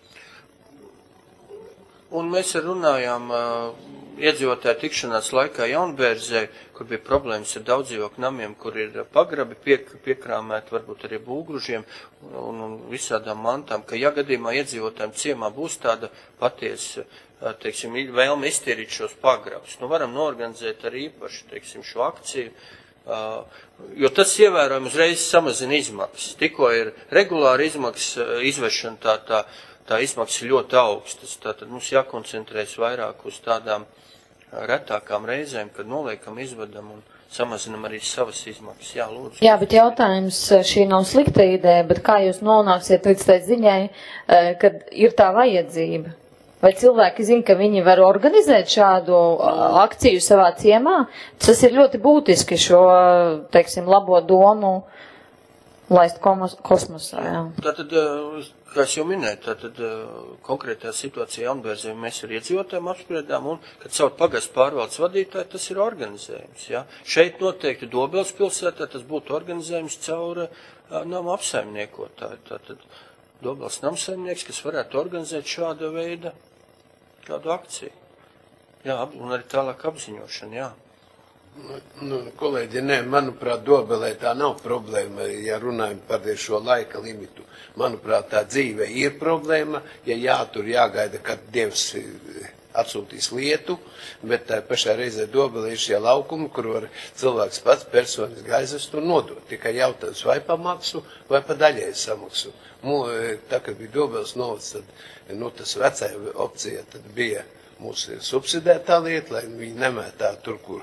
S1: Un mēs runājām iedzīvotāju tikšanās laikā Jaunbērzē, kur bija problēmas ar daudzdzīvokļu namiem, kur ir pagrabi piekrāmēti, varbūt arī būgružiem un visādām mantām, ka ja gadījumā iedzīvotājiem ciemā būs tāda patiesa, teiksim, vēlme iztīrīt šos pagrabus. Varam norganizēt arī īpaši, šo akciju, jo tas ievērojami uzreiz samazina izmaksas. Tikko ir regulāra izmaksas izvešana, tā izmaksas ir ļoti augstas. Tātad mums jākoncentrēs vairāk uz tādām retākām reizēm, kad noliekam, izvedam un samazinam arī savas izmaksas. Jā, lūdzu.
S3: Jā, bet jautājums, šī nav slikta ideja, bet kā jūs nonāksiet līdz tai ziņai, kad ir tā vajadzība? Vai cilvēki zina, ka viņi var organizēt šādu akciju savā ciemā? Tas ir ļoti būtiski šo, teiksim, labo domu laist kosmosā. Jā.
S1: Tātad, kā es jau minēju, tātad konkrētā situācijā Jaunbērzē mēs ar iedzīvotājiem apspriedām, un, kad caur pagastu pārvaldes vadītāju, tas ir organizējums. Jā. Šeit noteikti Dobels pilsētā tas būtu organizējums caur nama apsaimniekotāju. Tātad Dobels namsaimnieks, kas varētu organizēt šāda veida kādu akciju. Jā, un arī tālāk apziņošana, jā.
S19: Kolēģi, manuprāt, Dobelē tā nav problēma, ja runājam par šo laika limitu. Manuprāt, tā dzīve ir problēma, ja jātur jāgaida, kad Dievs atsūtīs lietu, bet tā pašā reizē Dobelē ir šie laukumi, kur var cilvēks pats personiski aizvest un nodot. Tikai jautājums vai pa maksu, vai pa daļēju samaksu. Tā, kad bija Dobeles novads, tad, tas vecā opcija, tad bija mūsu subsidētā lieta, lai viņi nemētā tur, kur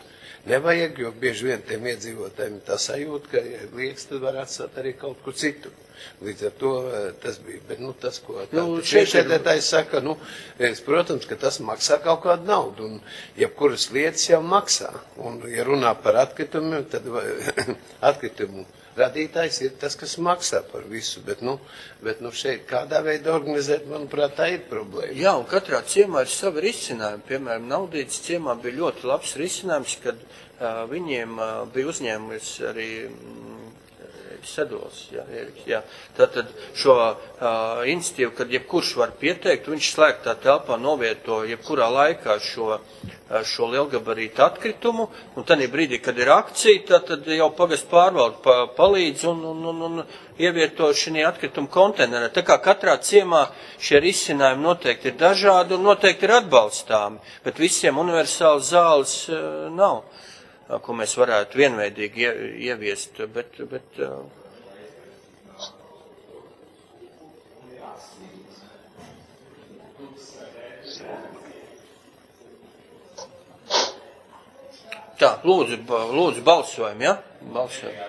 S19: nevajag, jo bieži vien tiem iedzīvotājiem tā sajūta, ka, ja liekas, tad var atstāt arī kaut kur citur. Līdz ar to tas bija. Bet, tas, ko priekšsēdētājs saka, protams, ka tas maksā kaut kādu naudu, un jebkuras lietas jau maksā. Un, ja runā par atkritumiem, tad atkritumu radītājs ir tas, kas maksā par visu, bet šeit kādā veidā organizēt, manuprāt, tā ir problēma.
S1: Jā, un katrā ciemā ir savi risinājumi. Piemēram, Naudītas ciemā bija ļoti labs risinājums, kad viņiem bija uzņēmulis arī Sedols, jā. Tātad šo institīvu, kad jebkurš var pieteikt, viņš slēgtā telpā novieto jebkurā laikā šo lielgabarītu atkritumu, un tad brīdī, kad ir akcija, tad jau pagastu pārvalde palīdz un ievieto šī atkrituma konteinerā. Tā kā katrā ciemā šie risinājumi noteikti ir dažādi un noteikti ir atbalstāmi, bet visiem universāls zāles nav, ko mēs varētu vienveidīgi ieviest, bet tā, lūdzu balsojam, ja? Balsojam.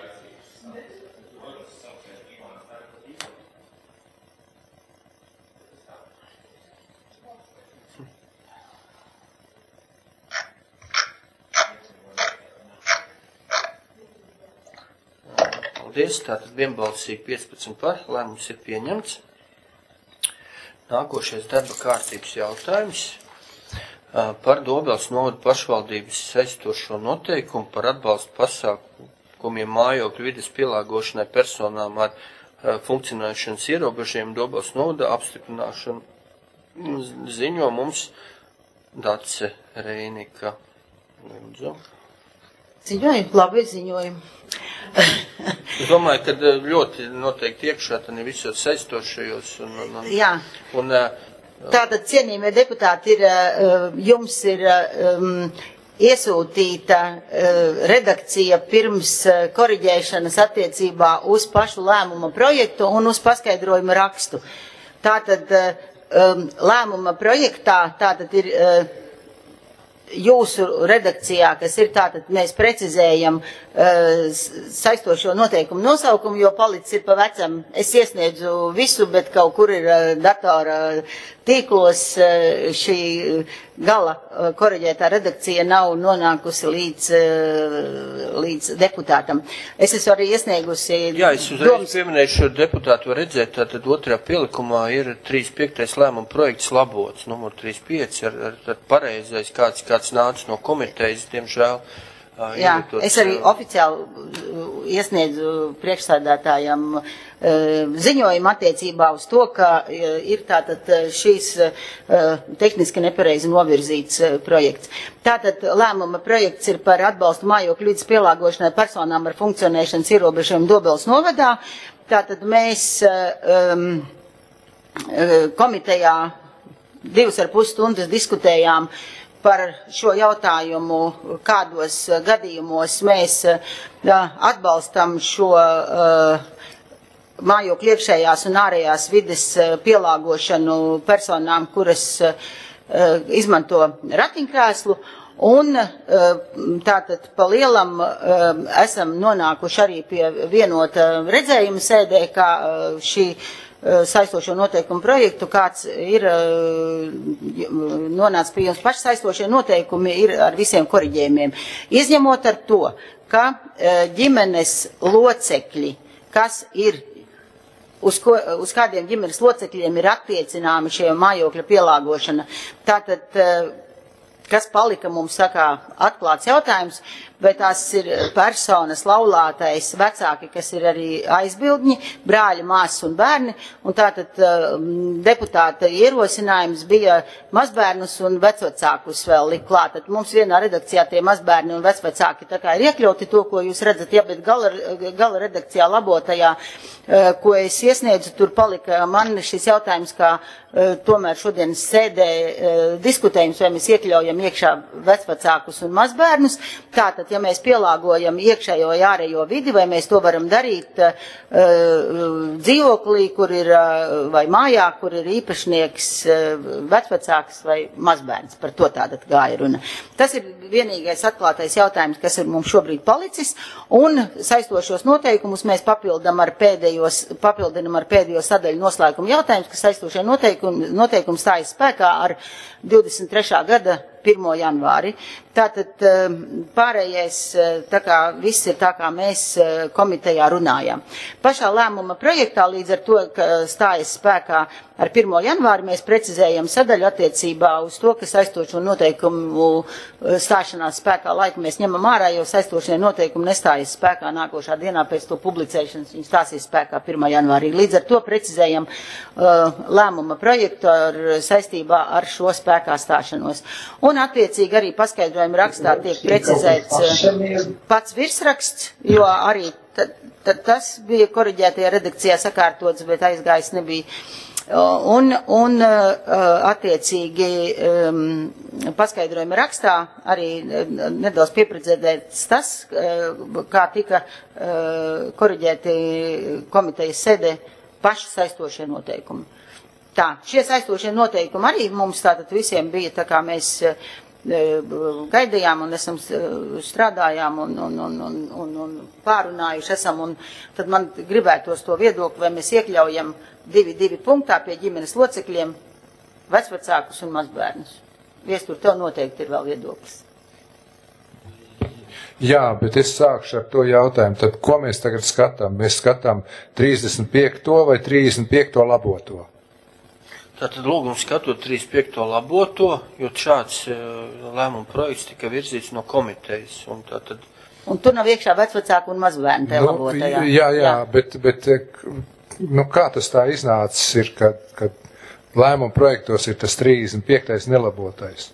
S1: Paldies, tātad vienbalsīgi 15 par, lēmums ir pieņemts. Nākošais darba kārtības jautājums par Dobeles novada pašvaldības saistošo noteikumu par atbalstu pasākumiem mājokļu vides pielāgošanai personām ar funkcionēšanas ierobežojumu Dobeles novada apstiprināšanu. Ziņo mums Dace Reinika.
S7: Ziņojumi, labi ziņojumi.
S1: Es domāju, ka ļoti noteikti iekšā tad visos saistošajos.
S7: Jā. Tātad, cienījamie deputāti, jums ir iesūtīta redakcija pirms koriģēšanas attiecībā uz pašu lēmuma projektu un uz paskaidrojumu rakstu. Tātad, lēmuma projektā tātad ir jūsu redakcijā, kas ir tātad, mēs precizējam saistošo noteikumu nosaukumu, jo palicis ir pa vecam. Es iesniedzu visu, bet kaut kur ir datora tīklos šī gala koriģētā redakcija nav nonākusi līdz deputātam. Es esmu arī iesniegusi...
S1: Jā, es uzreiz pieminēšu šo deputātu, var redzēt, tātad otrā pielikumā ir 35. lēmuma projekts labots, numur 35, ar pareizais kāds nāca no komitejas, diemžēl.
S7: Jā, es arī oficiāli iesniedzu priekšsēdētājam ziņojumu attiecībā uz to, ka ir tātad šīs tehniski nepareizi novirzīts projekts. Tātad lēmuma projekts ir par atbalstu mājokļu vides pielāgošanai personām ar funkcionēšanas ierobežojumu Dobeles novadā. Tātad mēs komitejā 2,5 stundas diskutējām par šo jautājumu, kādos gadījumos mēs atbalstam šo mājokļu iekšējās un ārējās vides pielāgošanu personām, kuras izmanto ratiņkrēslu. Un tātad pa lielam esam nonākuši arī pie vienota redzējuma sēdē, kā šī saistošo noteikumu projektu, kāds ir nonācis pie jums paši saistošie noteikumi ir ar visiem koriģējumiem. Izņemot ar to, ka ģimenes locekļi, kas ir uz kādiem ģimenes locekļiem ir attiecināmi šie mājokļa pielāgošana, tātad kas palika mums sakā atklāts jautājums, vai tās ir personas, laulātais, vecāki, kas ir arī aizbildņi, brāļi, māsas un bērni, un tātad deputāta ierosinājums bija mazbērnus un vecvecākus vēl likt klāt. Tad mums vienā redakcijā tie mazbērni un vecvecāki tā kā ir iekļauti to, ko jūs redzat, ja, bet gala redakcijā labotajā, ko es iesniedzu, tur palika man šis jautājums, kā tomēr šodienas sēdē diskutējums, vai mēs iekļaujam iekšā vecvecākus un mazbērnus. Tātad tātad, ja mēs pielāgojam iekšējo vai ārējo vidi, vai mēs to varam darīt dzīvoklī, kur ir, vai mājā, kur ir īpašnieks, vecvecāks vai mazbērns. Par to tātad gāja runa. Tas ir vienīgais atklātais jautājums, kas ir mums šobrīd palicis, un saistošos noteikumus mēs papildinam ar pēdējo sadaļu noslēgumu jautājumus, ka saistošie noteikumi stājas spēkā ar 23. gada 1. janvāri. Tātad pārējais, tā kā viss ir tā, kā mēs komitejā runājām. Pašā lēmuma projektā līdz ar to, ka stājas spēkā ar 1. janvāri, mēs precizējam sadaļu attiecībā uz to, ka saistošo noteikumu stāšanās spēkā laiku mēs ņemam ārā, jo saistošie noteikumi nestājas spēkā nākošā dienā pēc to publicēšanas, viņi stāsies spēkā 1. janvārī. Līdz ar to precizējam lēmuma projektu saistībā ar šo spēkā stāšanos. Un attiecīgi arī paskaidrojuma rakstā tiek precizēts pats virsraksts, jo arī tas bija koriģētajā redakcijā sakārtots, bet aizgājis nebija. Un attiecīgi paskaidrojuma rakstā arī nedaudz pieprecedēts tas, kā tika koriģēti komitejas sēdē paši saistošie noteikumi. Tā, šie saistošie noteikumi arī mums tātad visiem bija, tā kā mēs gaidījām un esam strādājām un pārunājuši esam, un tad man gribētos to viedokli, vai mēs iekļaujam 2.2. punktā pie ģimenes locekļiem vecvecākus un mazbērnus. Viestur, tev noteikti ir vēl viedoklis.
S8: Jā, bet es sākšu ar to jautājumu, tad ko mēs tagad skatām? Mēs skatām 35. vai 35. laboto?
S1: Tātad lūgums skatot 35. laboto, jo šāds lēmuma projekts tika virzīts no komitejas.
S7: Un tur nav iekšā vecvecāku un mazbērnu tajā labotajā.
S8: Jā, bet kā tas tā iznācis ir, kad lēmuma projektos ir tas 35. nelabotais?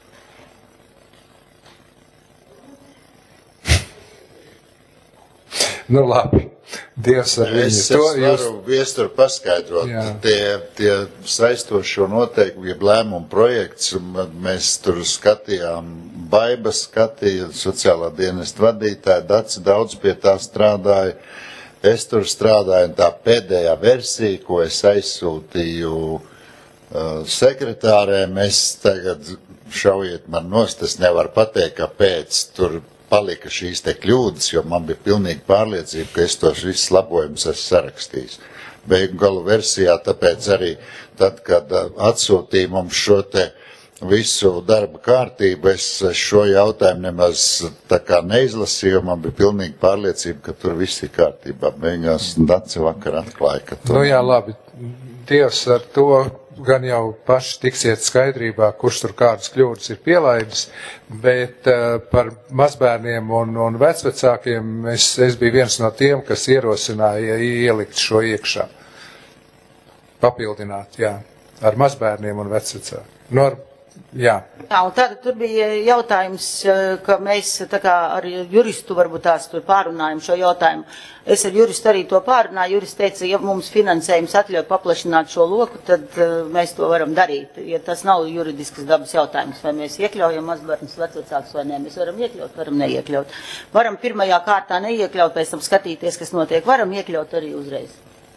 S8: Nu labi. Dievs ar viņu.
S15: Es varu viestur paskaidrot. Tie saistošo noteikumu, jeb lēmumu projekts, mēs tur skatījām, Baiba skatīja, sociālā dienesta vadītāja, Daci daudz pie tā strādāja, es tur strādāju, un tā pēdējā versija, ko es aizsūtīju sekretārēm, es tagad šaujiet man nost, es nevaru pateikt, kāpēc tur palika šīs te kļūdas, jo man bija pilnīgi pārliecība, ka es tos visus labojumus esmu sarakstījis. Beigu galu versijā, tāpēc arī tad, kad atsūtīja mums šo te visu darba kārtību, es šo jautājumu nemaz tā kā neizlasīju, man bija pilnīgi pārliecība, ka tur viss ir kārtībā. Beigās Daci vakar atklāja, ka tur...
S8: Nu jā, labi, Dievs ar to gan jau paši tiksiet skaidrībā, kurš tur kādas kļūdas ir pielaidis, bet par mazbērniem un vecvecākiem es biju viens no tiem, kas ierosināja ielikt šo iekšā. Papildināt, jā, ar mazbērniem un vecvecākiem. Jā,
S7: un tātad tur bija jautājums, ka mēs tā kā ar juristu varbūt tās tur pārunājam šo jautājumu. Es ar juristu arī to pārunāju. Jurists teica, ja mums finansējums atļauj paplašināt šo loku, tad mēs to varam darīt. Ja tas nav juridiskas dabas jautājums, vai mēs iekļaujam mazbērnus vecvecākus vai nē, mēs varam iekļaut, varam neiekļaut. Varam pirmajā kārtā neiekļaut, pēc tam skatīties, kas notiek. Varam iekļaut arī uzreiz.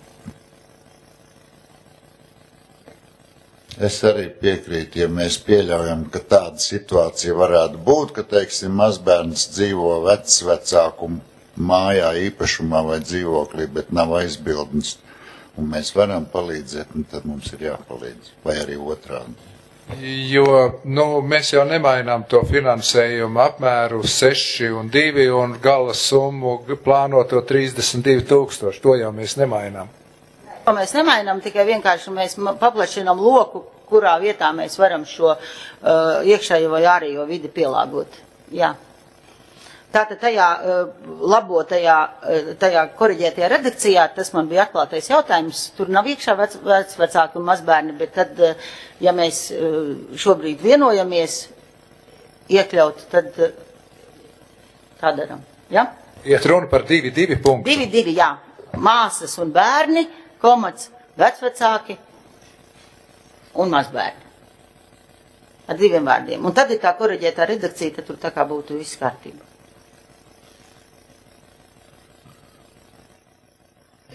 S15: Es arī piekrītu, ja mēs pieļaujam, ka tāda situācija varētu būt, ka, teiksim, mazbērns dzīvo vecvecāku mājā, īpašumā vai dzīvoklī, bet nav aizbildnis, un mēs varam palīdzēt, un tad mums ir jāpalīdz, vai arī otrādi.
S8: Jo, mēs jau nemainām to finansējumu apmēru 6 un 2 un gala summu plānoto 32 000, to jau mēs nemainām.
S7: Mēs nemainām, tikai vienkārši mēs paplašinām loku, kurā vietā mēs varam šo iekšējo vai ārējo vidi pielāgot. Jā. Tātad tajā labotajā, tajā koriģētajā redakcijā, tas man bija atklātais jautājums, tur nav iekšā vecvecāki un mazbērni, bet tad, ja mēs šobrīd vienojamies iekļaut, tad tā daram. Ja?
S8: Iet runa par 2.2 punktu.
S7: 2.2, jā. Māsas un bērni, komats, vecvecāki un mazbērni. Ar 2 vārdiem. Un tad ir tā koriģētā redakcija, tad tur tā kā būtu viss kārtība.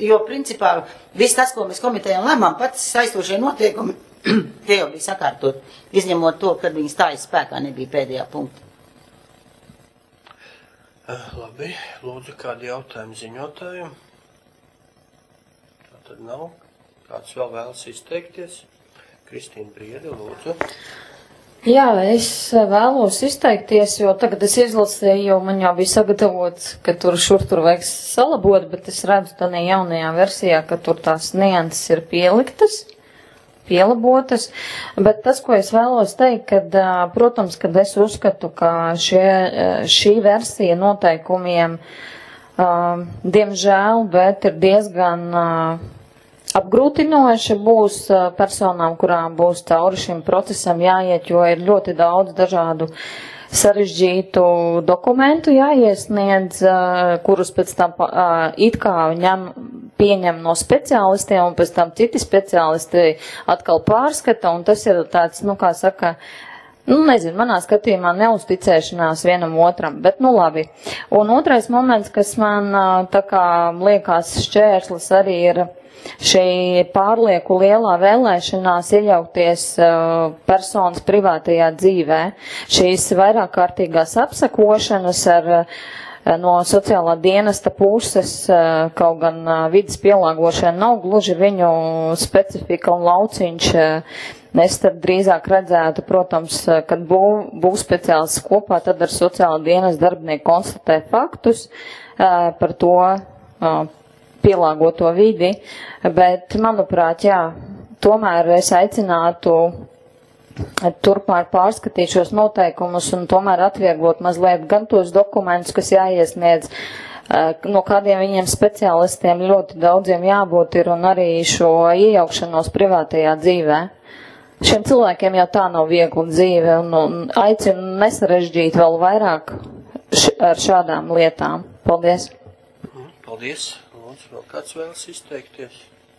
S7: jo principā viss tas, ko mēs komitejām lēmām, pats saistošie noteikumi, tie jau bija sakārtot, izņemot to, kad viņi stājas spēkā, nebija pēdējā punkta.
S1: Labi, lūdzu, kādi jautājumi ziņotājiem? Tā tad nav. Kāds vēl vēlas izteikties? Kristīna Briede, lūdzu.
S3: Jā, es vēlos izteikties, jo tagad es izlasīju, jo man jau bija sagatavots, ka tur vajag salabot, bet es redzu tādā jaunajā versijā, ka tur tās nianses ir pielabotas, bet tas, ko es vēlos teikt, kad, protams, kad es uzskatu, ka šī versija noteikumiem, diemžēl, bet ir diezgan apgrūtinoši būs personām, kurām būs cauri šim procesam jāiet, jo ir ļoti daudz dažādu sarežģītu dokumentu jāiesniedz, kurus pēc tam it kā pieņem no speciālistiem, un pēc tam citi speciālisti atkal pārskata, un tas ir tāds, kā saka, nezinu, manā skatījumā neuzticēšanās vienam otram, bet labi. Un otrais moments, kas man tā kā liekas šķērslis arī ir šī pārlieku lielā vēlēšanās iejaukties personas privātajā dzīvē. Šīs vairāk kārtīgās apsakošanas no sociālā dienesta puses, kaut gan vidas pielāgošana nav gluži viņu specifika un lauciņš. Es tad drīzāk redzētu, protams, kad būs speciālists kopā, tad ar sociālā dienesta darbinieku konstatē faktus par to pielāgoto vidi, bet, manuprāt, tomēr es aicinātu turpmāk pārskatīt šos noteikumus un tomēr atvieglot mazliet gan tos dokumentus, kas jāiesniedz, no kādiem viņiem speciālistiem ļoti daudziem jābūt ir, un arī šo iejaukšanos privātajā dzīvē. Šiem cilvēkiem jau tā nav viegla dzīve, un aicinu nesarežģīt vēl vairāk ar šādām lietām. Paldies!
S1: Paldies! Vēl kāds vēlas izteikties?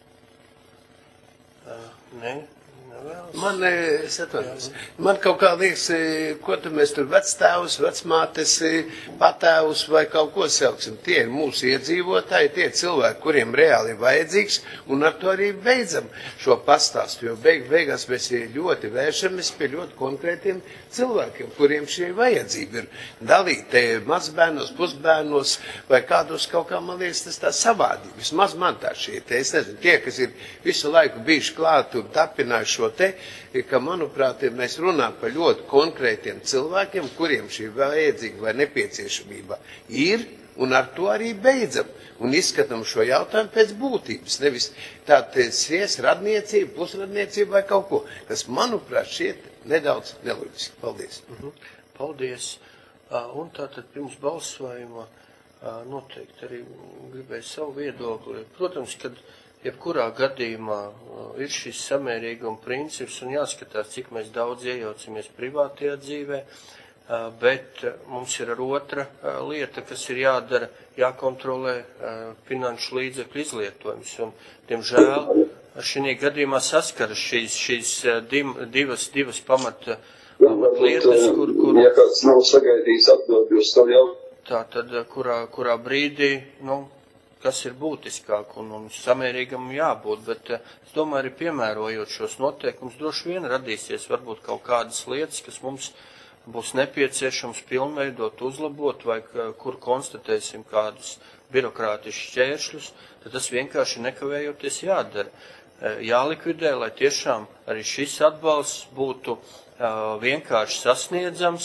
S1: Nē, nevēlas.
S19: Man kaut kā liekas, ko tad mēs tur vectēvus, vecmātes, patēvus vai kaut ko sauksim. Tie ir mūsu iedzīvotāji, tie ir cilvēki, kuriem reāli ir vajadzīgs, un ar to arī beidzam šo pastāstu, jo beigās mēs ļoti vēršamies pie ļoti konkrētiem cilvēkiem, kuriem šī vajadzība ir dalīt mazbērnos, pusbērnos vai kādos kaut kā, man liekas, tas tā savādīgi. Vismaz man tā šī te, es nezinu, tie, kas ir visu laiku bijuši klāt un tapinājuši šo te, ka, manuprāt, mēs runājam par ļoti konkrētiem cilvēkiem, kuriem šī vajadzīga vai nepieciešamība ir, un ar to arī beidzam. Un izskatām šo jautājumu pēc būtības, nevis tāda radniecība, pusradniecība vai kaut ko, kas, manuprāt, šiet nedaudz neloģiski. Paldies.
S1: Paldies. Un tātad pirms balsojuma noteikti arī gribēju savu viedokli. Protams, kad jebkurā gadījumā ir šis samērīguma princips un jāskatās, cik mēs daudz iejaucamies privātajā dzīvē, bet mums ir ar otra lieta, kas ir jādara, jākontrolē finanšu līdzekļu izlietojums. Un, diemžēl, šī gadījumā saskaras šīs divas pamata lietas, kur... Ja kāds nav sagaidījis atbildi uz savu jautājumu. Tātad, kurā brīdī, kas ir būtiskāk un samērīgam jābūt, bet es domāju, arī piemērojot šos noteikumus, droši vien radīsies varbūt kaut kādas lietas, kas mums būs nepieciešams pilnveidot, uzlabot, vai kur konstatēsim kādus birokrātišus šķēršļus, tad tas vienkārši nekavējoties jādara. Jālikvidē, lai tiešām arī šis atbalsts būtu vienkārši sasniedzams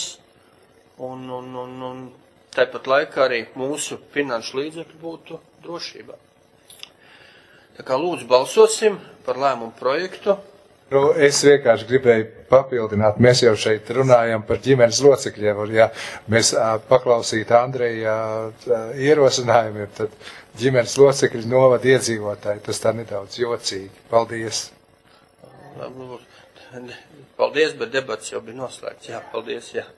S1: un tāpat laikā arī mūsu finanšu līdzekļi būtu drošībā. Tā kā lūdzu balsosim par lēmumu projektu.
S8: Es vienkārši gribēju papildināt, mēs jau šeit runājam par ģimenes locekļiem, un ja mēs paklausītu Andreja ierosinājumiem, tad ģimenes locekļi novada iedzīvotāji, tas tā nedaudz jocīgi. Paldies.
S1: Paldies, bet debats jau bija noslēgts. Jā, paldies, jā.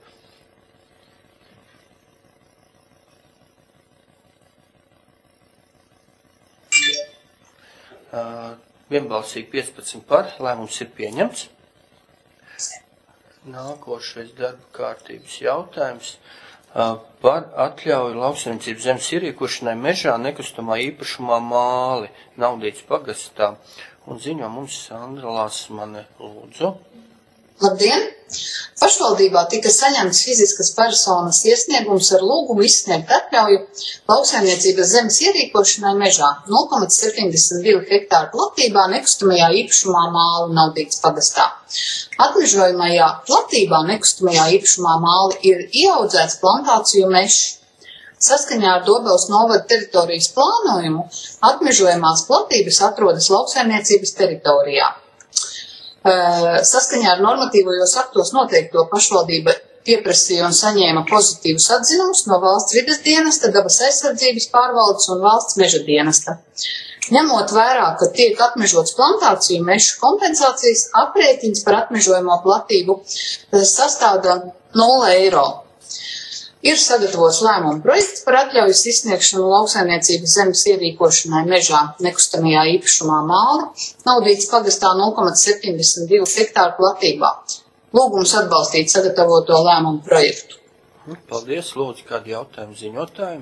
S1: Vienbalsīgi 15 par, lēmums ir pieņemts. Nākošais darba kārtības jautājums. Par atļauju lauksaimniecības zemes ierīkošanai mežā nekustamā īpašumā Māli, Naudītes pagastā. Un ziņo mums Sandra Lasmane, lūdzu.
S6: Labdien! Pašvaldībā tika saņemts fiziskas personas iesniegums ar lūgumu izsniegt atļauju lauksaimniecības zemes ierīkošanai mežā 0,72 hektāru platībā nekustamajā īpašumā Māli, Naudītes pagastā. Atmežojamajā platībā nekustamajā īpašumā Māli ir ieaudzēts plantāciju mežs. Saskaņā ar Dobeles novada teritorijas plānojumu atmežojamās platības atrodas lauksaimniecības teritorijā. Saskaņā ar normatīvajos aktos noteikto pašvaldība pieprasīja un saņēma pozitīvus atzinumus no valsts vides dienesta, dabas aizsardzības pārvaldes un valsts meža dienesta. Ņemot vērā, ka tiek atmežots plantāciju mežu kompensācijas, aprēķins par atmežojamo platību sastāda 0 eiro. Ir sagatavots lēmuma projekts par atļaujas izsniegšanu lauksaimniecības zemes ierīkošanai mežā nekustamajā īpašumā Māli, Naudītes pagastā 0,72 hektāru platībā. Lūgums atbalstīt sagatavoto lēmumu projektu.
S1: Paldies, lūdzu, kādi jautājumi ziņotājiem?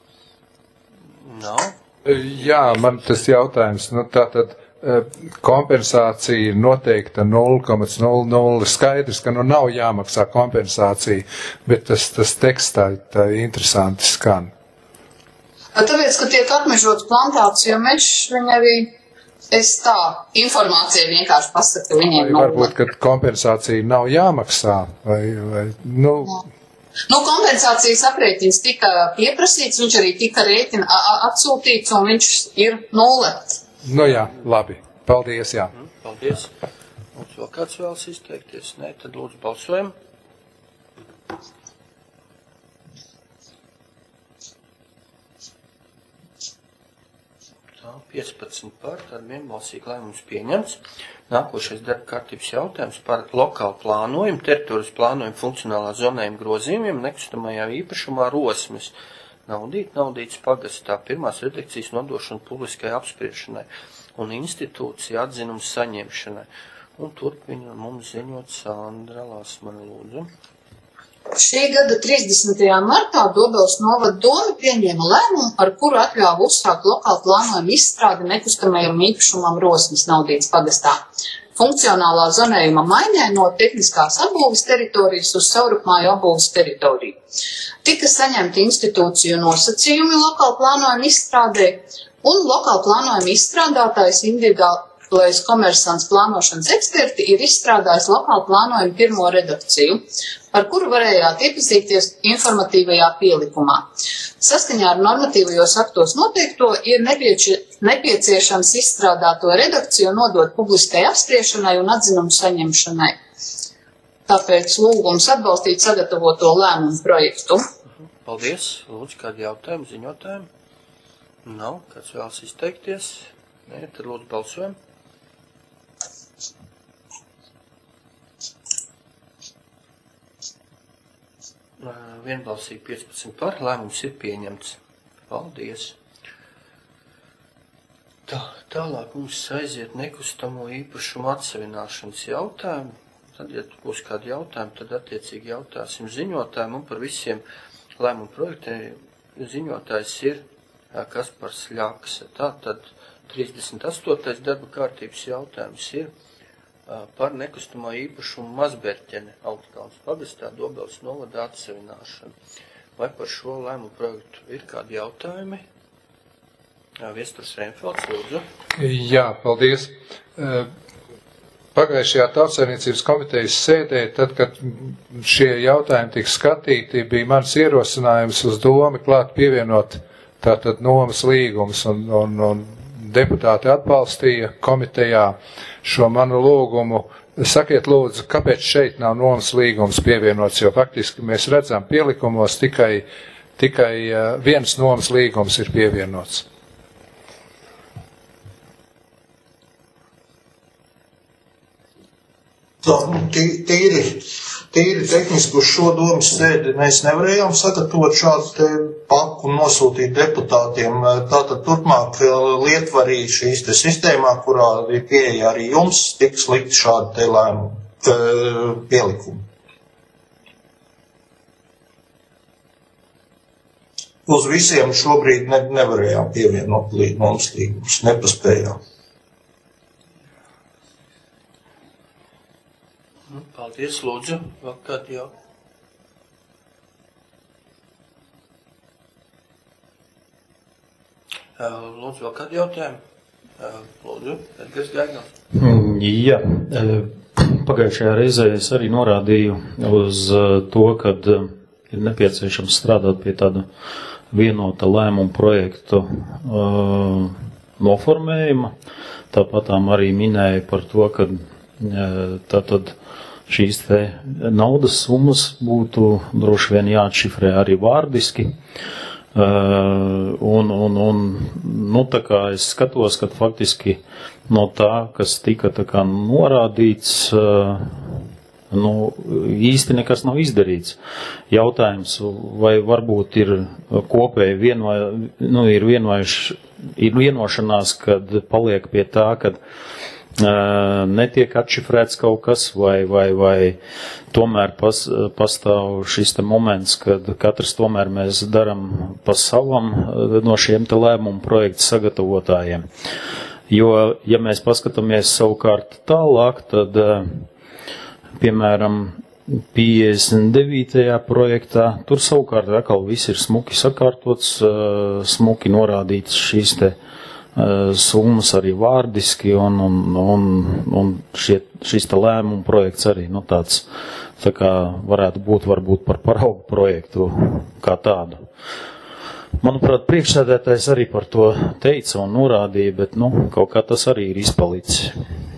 S1: Nav?
S8: Jā, man tas jautājums, tātad kompensācija noteikta 0,00. Skaidrs, ka nav jāmaksā kompensācija, bet tas tekstā tā interesanti skan.
S6: Tāpēc, ka tiek atmežots plantāciju mežs, viņi arī, informācija vienkārši pasaka, ka viņiem nav.
S8: Varbūt, ka kompensācija nav jāmaksā, vai.
S6: Kompensācijas aprēķins tika pieprasīts, viņš arī tika atsūtīts, un viņš ir 0.
S8: Jā, labi. Paldies, jā.
S1: Paldies. Mums vēl kāds vēlas izteikties? Nē, tad lūdzu balsojam. Tā, 15 par, tad vienbalsīgi lēmums pieņemts. Nākošais darba kārtības jautājums par lokālu plānojumu, teritorijas plānojumu funkcionālā zonējuma grozījumiem nekustamajā īpašumā Rosmes. Naudītes pagastā pirmās redakcijas nodošana publiskai apspriešanai un institūcija atzinums saņemšanai. Un turpina mums ziņot Sandra Lasmane, lūdzu.
S6: Šī gada 30. martā Dobeles novada doma pieņēma lēmumu, ar kuru atļāva uzsākt lokālu plānojumu izstrādi nekustamajam īpašumam Rosmes Naudītes pagastā. Funkcionālā zonējuma maiņai no tehniskās apbūves teritorijas uz savrupmāju apbūves teritoriju. Tika saņemti institūciju nosacījumi lokāla plānojuma izstrādē, un lokāla plānojuma izstrādātājs individuālais komersants plānošanas eksperti ir izstrādājis lokāla plānojuma pirmo redakciju, ar kuru varējāt iepazīties informatīvajā pielikumā. Saskaņā ar normatīvajos aktos noteikto ir nepieciešams izstrādāto redakciju nodot publiskai apspriešanai un atzinumu saņemšanai. Tāpēc lūgums atbalstīt sagatavoto lēmumu projektu.
S1: Paldies. Lūdzu, kādi jautājumi ziņotājiem? Nav. Kāds vēlas izteikties? Nē, tad lūdzu balsojam. Vienbalsīgi 15 par, lēmums ir pieņemts. Paldies. Tālāk mums aiziet nekustamo īpašumu atsevināšanas jautājumu. Tad, ja būs kādi jautājumi, tad attiecīgi jautāsim ziņotājiem, un par visiem lēmumu projektiem ziņotājs ir Kaspars Ļaks. Tātad 38. darba kārtības jautājums ir par nekustamo īpašumu Mazberķene Augstkalnes pagastā Dobeles novada atsevināšanu. Vai par šo lēmumu projektu ir kādi jautājumi? Viesturs Reinfelds, lūdzu.
S8: Jā, paldies. Pagājušajā Tautsaimniecības komitejas sēdē, tad, kad šie jautājumi tika skatīti, bija mans ierosinājums uz domu klāt pievienot tātad nomas līgumus, un deputāti atbalstīja komitejā šo manu lūgumu. Sakiet lūdzu, kāpēc šeit nav nomas līgums pievienots, jo faktiski mēs redzam pielikumos tikai viens nomas līgums ir pievienots.
S18: Tīri tehniski uz šo domas sēdi mēs nevarējām sagatavot šādu paku un nosūtīt deputātiem. Tātad turpmāk lietvarī šīs te sistēmā, kurā ir pieeja arī jums, tiks likt šādu te lēmumu pielikumu. uz visiem šobrīd nevarējām pievienot mums līgumus, nepaspējām.
S1: Paldies, lūdzu, vēl kādi jau. Lūdzu, vēl kādi jautājumi? Lūdzu, Edgars Gaigals.
S4: Jā, pagājušajā reizē es arī norādīju uz to, kad ir nepieciešams strādāt pie tāda vienota lēmuma projektu noformējuma. Tāpatām arī minēju par to, ka tātad šīs te naudas summas būtu droši vien jāatšifrē arī vārdiski. Nu, tā kā es skatos, ka faktiski no tā, kas tika tā kā norādīts, nu, īsti nekas nav izdarīts. Jautājums, vai varbūt ir kopēji ir vienošanās, kad paliek pie tā, kad netiek atšifrēts kaut kas, vai tomēr pastāv šis te moments, kad katrs tomēr mēs daram pa savam no šiem te lēmumu projektu sagatavotājiem. Jo, ja mēs paskatāmies savukārt tālāk, tad, piemēram, 59. projektā, tur savukārt atkal viss ir smuki sakārtots, smuki norādīts šīs te summas arī vārdiski, un šis te lēmuma projekts arī, nu, tāds, tā kā varētu būt varbūt par paraugu projektu kā tādu. Manuprāt, priekšsēdētājs arī par to teica un norādīja, bet, nu, kaut kā tas arī ir izpalicis.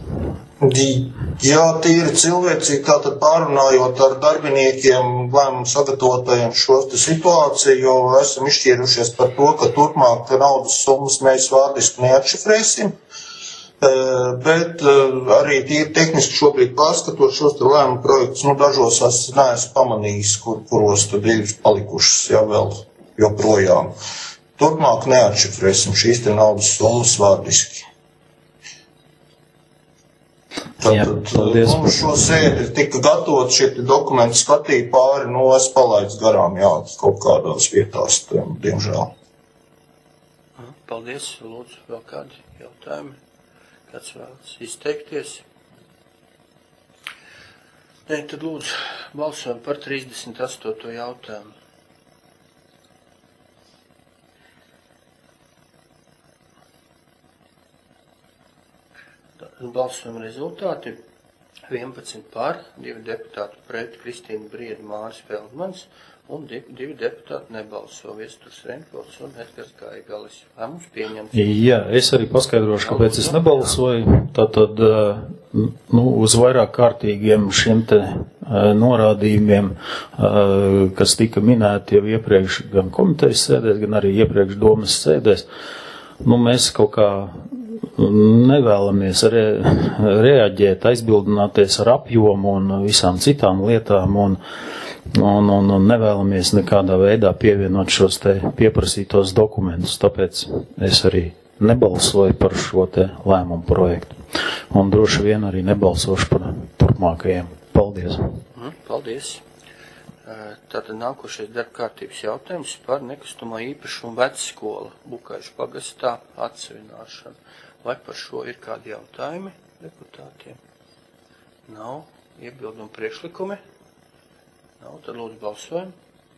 S18: Jā, tīri cilvēcīgi, tātad pārunājot ar darbiniekiem, lēmumu sagatavotājiem šo situāciju, jo esam izšķīrušies par to, ka turpmāk naudas summas mēs vārdiski neatšifrēsim, bet arī tīri tehniski šobrīd pārskatot šos te lēmumu projektus, nu, dažos es neesmu pamanījis, kuros tad ir palikušas jau vēl joprojām. Turpmāk neatšifrēsim šīs te naudas summas vārdiski. Tātad mums šo sēdi tika gatavot šie dokumenti skatīt pāri, nu es palaidu garām, jā, kaut kādās vietās, diemžēl.
S1: Paldies, lūdzu, vēl kādi jautājumi? Kāds vēlas izteikties? Nē, tad lūdzu, balsojam par 38. jautājumu. Balsojuma rezultāti 11 par, 2 deputāti pret, Kristīna Brieda, Māris Feldmans un 2 deputāti nebalso, Viesturs Renfels un Edgars Gaigalis. Lēmums pieņemts.
S4: Jā, es arī paskaidrošu, kāpēc es nebalsoju. Tātad, nu, uz vairāk kārtīgiem šiem te norādījumiem, kas tika minēti jau iepriekš gan komitejas sēdēs, gan arī iepriekš domas sēdēs, nu, mēs kaut kā nevēlamies reaģēt, aizbildināties ar apjomu un visām citām lietām un nevēlamies nekādā veidā pievienot šos te pieprasītos dokumentus. Tāpēc es arī nebalsoju par šo te lēmumu projektu. Un droši vien arī nebalsošu par turpmākajiem. Paldies.
S1: Paldies. Tātad nākošais darba kārtības jautājums par nekustamā īpašumu vecskolu Bukaišu pagastā atsevināšanu. Vai par šo ir kādi jautājumi deputātiem? Nav. Iebildumu priekšlikumi? Nav. Tad lūdzu balsojam.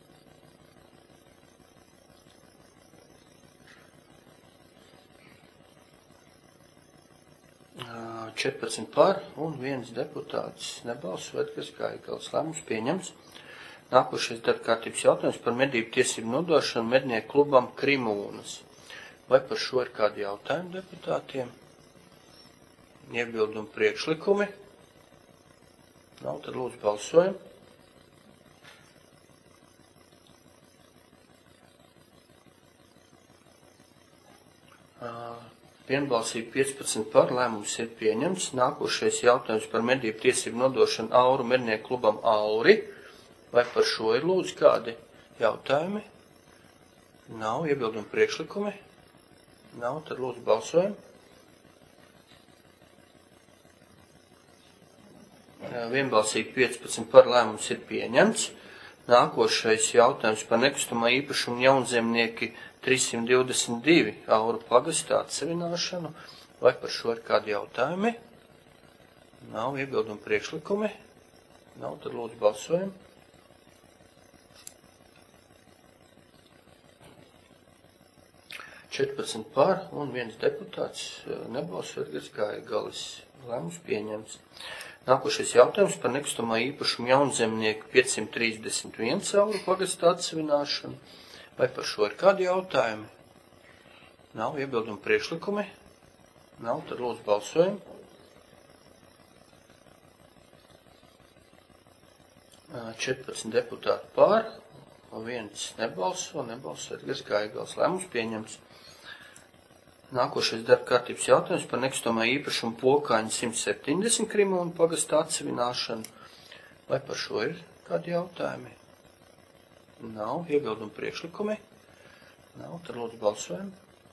S1: Uh, 14 par un 1 deputāts nebalso, Edgars Gaigals. Lēmums pieņemts. Nākošais darba kārtības jautājums par medību tiesību nodošanu mednieku klubam Krimūnas. Vai par šo ir kādi jautājumi deputātiem? Iebildumu priekšlikumi? Nav, tad lūdzu balsojam. Vienbalsīgi 15 par, lēmums ir pieņemts. Nākošais jautājums par medību tiesību nodošanu Auru mednieku klubam Auri. Vai par šo ir lūdzu kādi jautājumi? Nav, iebildumu priekšlikumi? Nav, tad lūdzu balsojam. Vienbalsīgi 15 par, lēmums ir pieņemts. Nākošais jautājums par nekustamā īpašumu jaunzemnieki 322 Auru pagastā atsevināšanu. Vai par šo ir kādi jautājumi? Nav iebildumu priekšlikumi. Nav, tad lūdzu balsojam. Četrpadsmit par un viens deputāts nebalso, Edgars Gaigalis. Lēmums pieņemts. Nākošais jautājums par nekustamā īpašumu jaunzemnieku 531 Auru pagastā atsevināšanu. Vai par šo ir kādi jautājumi? Nav iebildumu priekšlikumi. Nav, tad lūdzu balsojam. 14 deputāti pār, un viens nebalso Edgars Gaigals. Lēmums pieņemts. Nākošais darba kārtības jautājums par nekustamā īpašumu Pokaņu 170 Krimona pagastā atsevināšanu. Vai par šo ir kādi jautājumi? Nav. Iebildumu priekšlikumi? Nav. Tad lūdzu balsojam.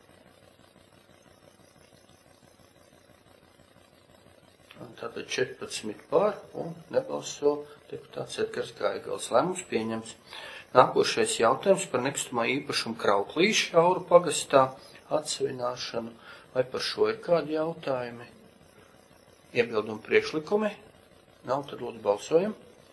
S1: Tātad 14 pār un nebalso deputāts Edgars Gaigals. Lēmums pieņemts. Nākošais jautājums par nekustamā īpašumu Krauklīšu Auru pagastā atsevināšanu. Vai par šo ir kādi jautājumi? Iebildumu priekšlikumi? Nav, tad lūdzu balsojam.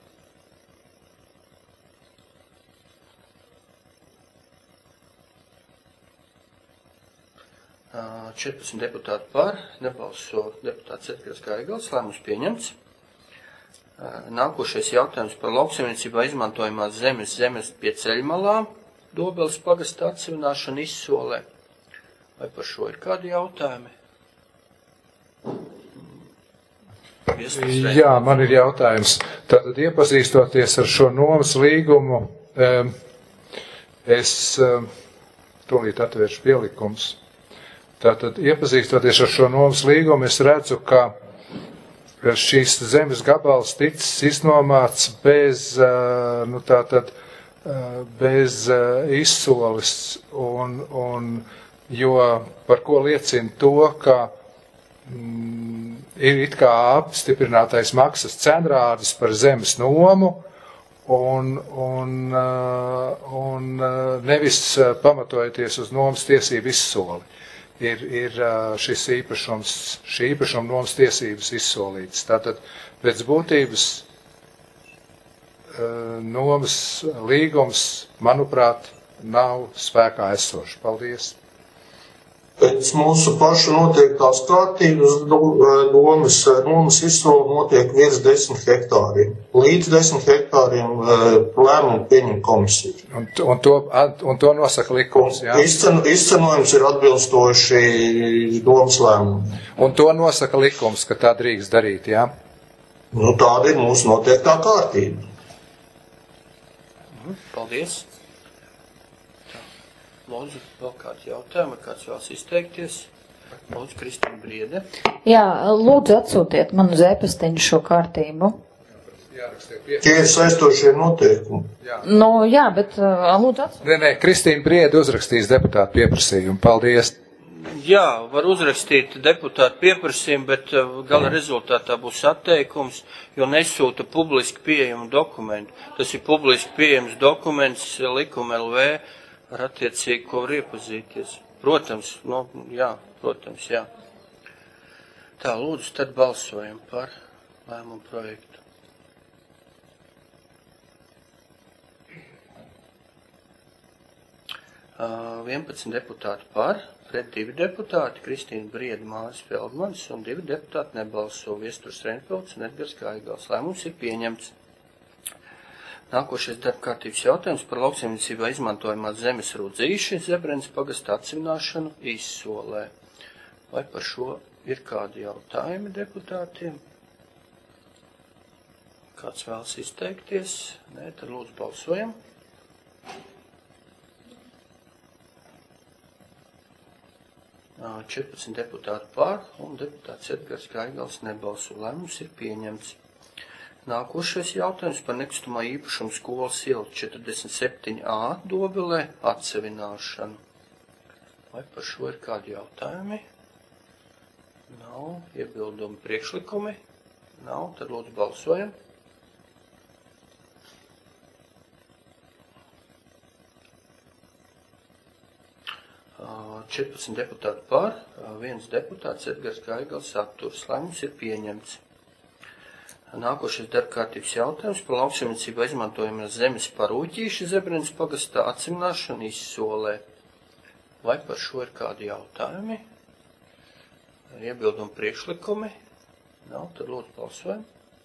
S1: Uh, 14 deputāti par, nebalso deputāts Edgars Gaigals. Lēmums pieņemts. Nākošais jautājums par lauksaimniecībā izmantojamās zemes pie ceļmalām Dobeles pagastā atsevināšanu Izsolē. Vai par šo ir kādi jautājumi?
S8: Jā, man ir jautājums. Tātad iepazīstoties ar šo nomas līgumu, es tūlīt atvēršu pielikums. Tātad iepazīstoties ar šo nomas līgumu, es redzu, ka šīs zemes gabals ticis iznomāts bez, bez izsoles, jo par ko liecina to, ka ir it kā apstiprinātais maksas cenrādis par zemes nomu un nevis pamatojoties uz nomas tiesību izsoli. Ir šī īpašuma nomas tiesības izsolītas. Tātad pēc būtības nomas līgums, manuprāt, nav spēkā esošs. Paldies!
S18: Pēc mūsu pašu noteiktās kārtības nomas izsole notiek virs 10 hektāriem. Līdz 10 hektāriem lēmumu pieņem komisija.
S8: Un to nosaka likums, jā?
S18: Izcenojums ir atbilstoši domas lēmumu.
S8: Un to nosaka likums, ka tā drīkst darīt, jā?
S18: Nu, tāda ir mūsu noteiktā kārtība.
S1: Paldies! Lūdzu, vēl kāds jautājums, kāds vēlas izteikties? Lūdzu, Kristīna Briede.
S3: Jā, lūdzu atsūtiet man uz e-pastiņu šo kārtību.
S18: Tie ir saistošie noteikumi.
S3: Nu, jā, bet lūdzu atsūtiet.
S8: Nē, Kristīna Briede uzrakstīs deputātu pieprasījumu. Paldies.
S1: Jā, var uzrakstīt deputātu pieprasījumu, bet gala rezultātā būs atteikums, jo nesūta publiski pieejamu dokumentu. Tas ir publiski pieejams dokuments likuma LV. Ar attiecīgi, ko var iepazīties. Protams, protams, jā. Tā, lūdzu, tad balsojam par lēmumu projektu. Uh, 11 deputāti par, pret 2 deputāti, Kristīna Briede, Māris Feldmans, un 2 deputāti nebalso, Viesturs Reinfelds un Edgars Gaigals. Lēmums ir pieņemts. Nākošais darba kārtības jautājums par lauksaimniecībā izmantojamās zemes rudzīši Zebrenes pagastā atsevināšanu Izsolē. Vai par šo ir kādi jautājumi deputātiem? Kāds vēlas izteikties? Nē, tad lūdzu balsojam. Uh, 14 deputāti pār un deputāts Edgars Gaigals nebalso. Lēmums ir pieņemts. Nākošais jautājums par nekustamā īpašumu skolas iela 47A Dobelē atsevināšanu. Vai par šo ir kādi jautājumi? Nav. Iebildumi priekšlikumi? Nav. Tad lūdzu balsojam. 14 deputāti par, 1 deputāts Edgars Gaigals atturas. Lēmums ir pieņemts. Nākošais darbkārtības jautājums par lauksaimniecībā izmantojamās zemes parūķīši Zebrenes pagastā atsimināšanu izsolē. Vai par šo ir kādi jautājumi? Iebildumi priekšlikumi? Nav, tad lūdzu balsojam.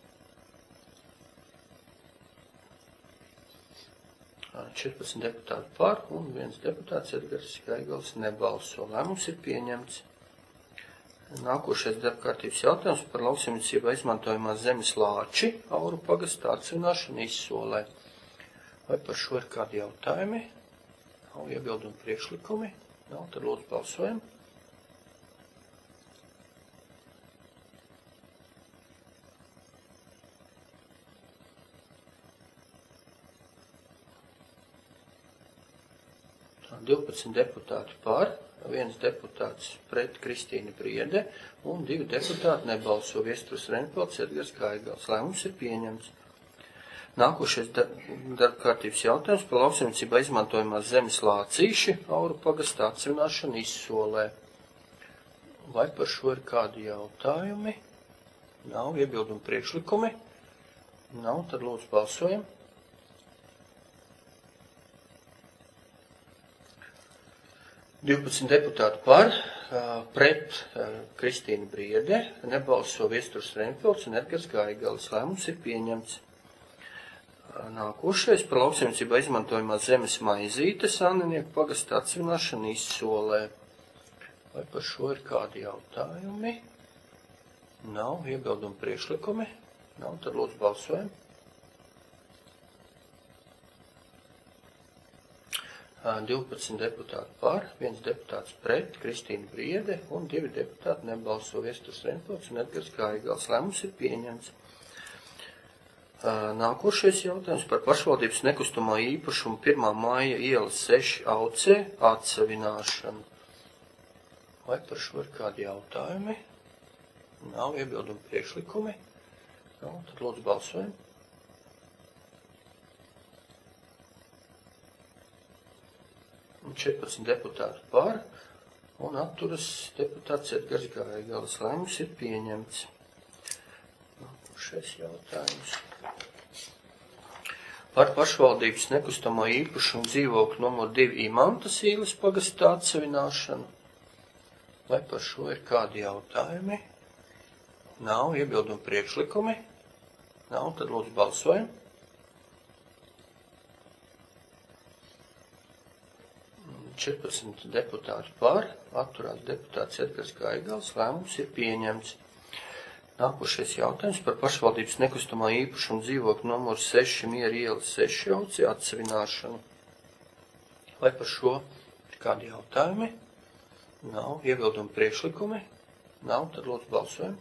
S1: 14 deputāti par un 1 deputāts Edgars Gaigals nebalso. Lēmums ir pieņemts. Nākošais darbkārtības jautājums par lauksaimniecībā izmantojamās zemes lāči Auru pagastā atsimināšanu izsolē. Vai par šo ir kādi jautājumi? Nav iebildumi priekšlikumi? Nav, tad lūdzu balsojam. Tā, 12 deputāti par, 1 deputāts pret Kristīna Briede un 2 deputāti nebalso Viesturs Renfelds, Edgars Gaigals. Lēmums ir pieņemts. Nākošais darbkārtības jautājums par lauksaimniecībā izmantojamās zemes lācīši Auru pagastā atsimināšanu izsolē. Vai par šo ir kādi jautājumi? Nav, iebildumi priekšlikumi? Nav, tad lūdzu balsojam. 12 deputāti par, pret Kristīna Briede, nebalso Viesturs Renfelds un Edgars Gaigals. Lēmums ir pieņemts. Nākošais par lauksaimniecībā izmantojamās zemes maizītes Annenieku pagastā atsimināšanu izsolē. Vai par šo ir kādi jautājumi? Nav, iebildumi priekšlikumi? Nav, tad lūdzu balsojam. 12 deputāti par, 1 deputāts pret, Kristīna Briede un 2 deputāti nebalso Viesturs Renfelds un Edgars Gaigals. Lēmums ir pieņemts. Nākošais jautājums par pašvaldības nekustamā īpašuma 1. māja ielas 6 aucē atsavināšanu. Vai par šo ir kādi jautājumi? Nav, iebildumi priekšlikumi? Nav, tad lūdzu balsojam. 14 deputāti par un atturas deputāts Edgars Gaigals. Lēmums ir pieņemts. Nākošais jautājums. Par pašvaldības nekustamā īpašuma dzīvokļu numur 2 Imantas ielas pagastā atsavināšanu. Vai par šo ir kādi jautājumi? Nav, iebildumi priekšlikumi? Nav, tad lūdzu balsojam. 14 deputāti par, atturās deputāts Edgars Gaigals. Lēmums ir pieņemts. Nākošais jautājums par pašvaldības nekustamā īpašuma dzīvokļu numuru 6 Miera ielas 6 auci atsavināšanu. Vai par šo ir kādi jautājumi? Nav, iebildumi priekšlikumi? Nav, tad lūdzu balsojam.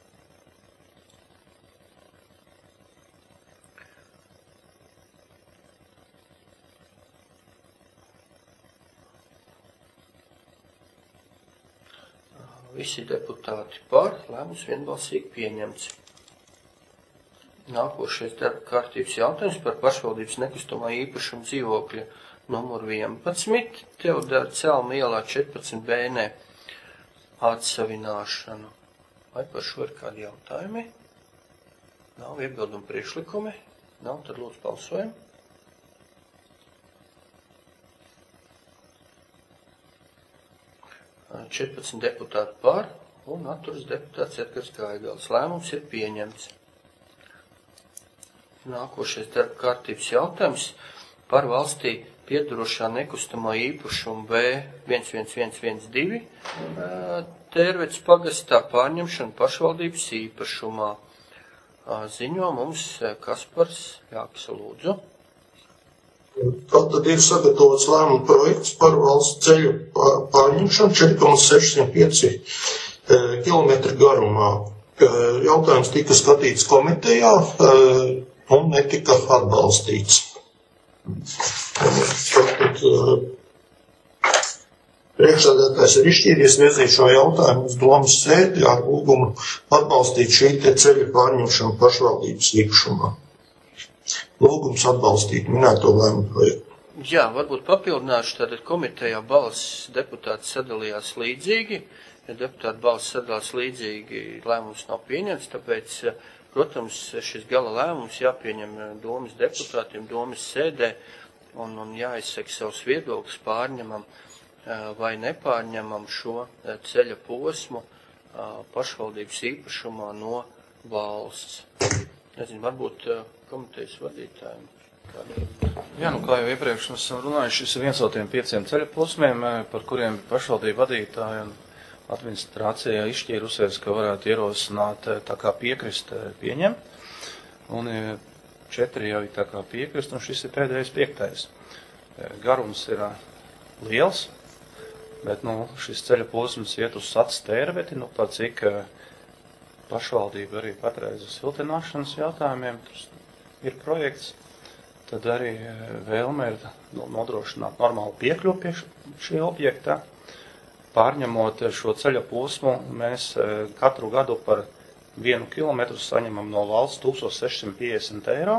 S1: 'Visi deputāti par, lēmums vienbalsīgi pieņemts. Nākošais darba kārtības jautājums par pašvaldības nekustamā īpašuma dzīvokļa numuru 11 Teodora Celma ielā 14B atsavināšanu. Vai par šo ir kādi jautājumi? Nav, iebildumi priekšlikumi? Nav, tad lūdzu balsojam. 14 deputāti par un atturas deputāts Edgars Gaigals. Lēmums ir pieņemts. Nākošais darba kārtības jautājums par valstī piedarošā nekustamā īpašuma B11112 Tērvets pagastā pārņemšana pašvaldības īpašumā. Ziņo mums Kaspars Jāksa, lūdzu.
S18: Tātad ir sagatavots lēmuma projekts par valsts ceļu pārņemšanu 4,605 km garumā. Jautājums tika skatīts komitejā un netika atbalstīts. Tātad priekšsēdētājs ir izšķīries virzīt šo jautājumu uz domas sēdi ar lūgumu atbalstīt šī te ceļa pārņemšanu pašvaldības īpašumā. Lūgums atbalstīt minēto lēmumu projektu.
S1: Jā, varbūt papildināšu, tātad komitejā balss deputāti sadalījās līdzīgi. Ja deputāti balss sadalās līdzīgi, lēmums nav pieņemts, tāpēc, protams, šis gala lēmums jāpieņem domas deputātiem, domas sēdē un jāizsaka savs viedoklis, pārņemam vai nepārņemam šo ceļa posmu pašvaldības īpašumā no valsts. Nezinu, varbūt komitejas vadītājiem.
S21: Jā, kā jau iepriekš mēs esam runājuši, šis ir viens no tiem 5 ceļa posmiem, par kuriem pašvaldība vadītāja un administrācijā izšķīrusies, ka varētu ierosināt tā kā piekrist pieņemt. Un 4 jau ir tā kā piekrist, un šis ir pēdējais 5. Garums ir liels, bet šis ceļa posms iet uz Sac Tērveti, par cik pašvaldība arī patreiz uz siltināšanas jautājumiem, tur ir projekts. Tad arī vēlme ir nodrošināt normālu piekļuvi pie šī objektā. Pārņemot šo ceļa posmu, mēs katru gadu par 1 kilometru saņemam no valsts 1650 eiro.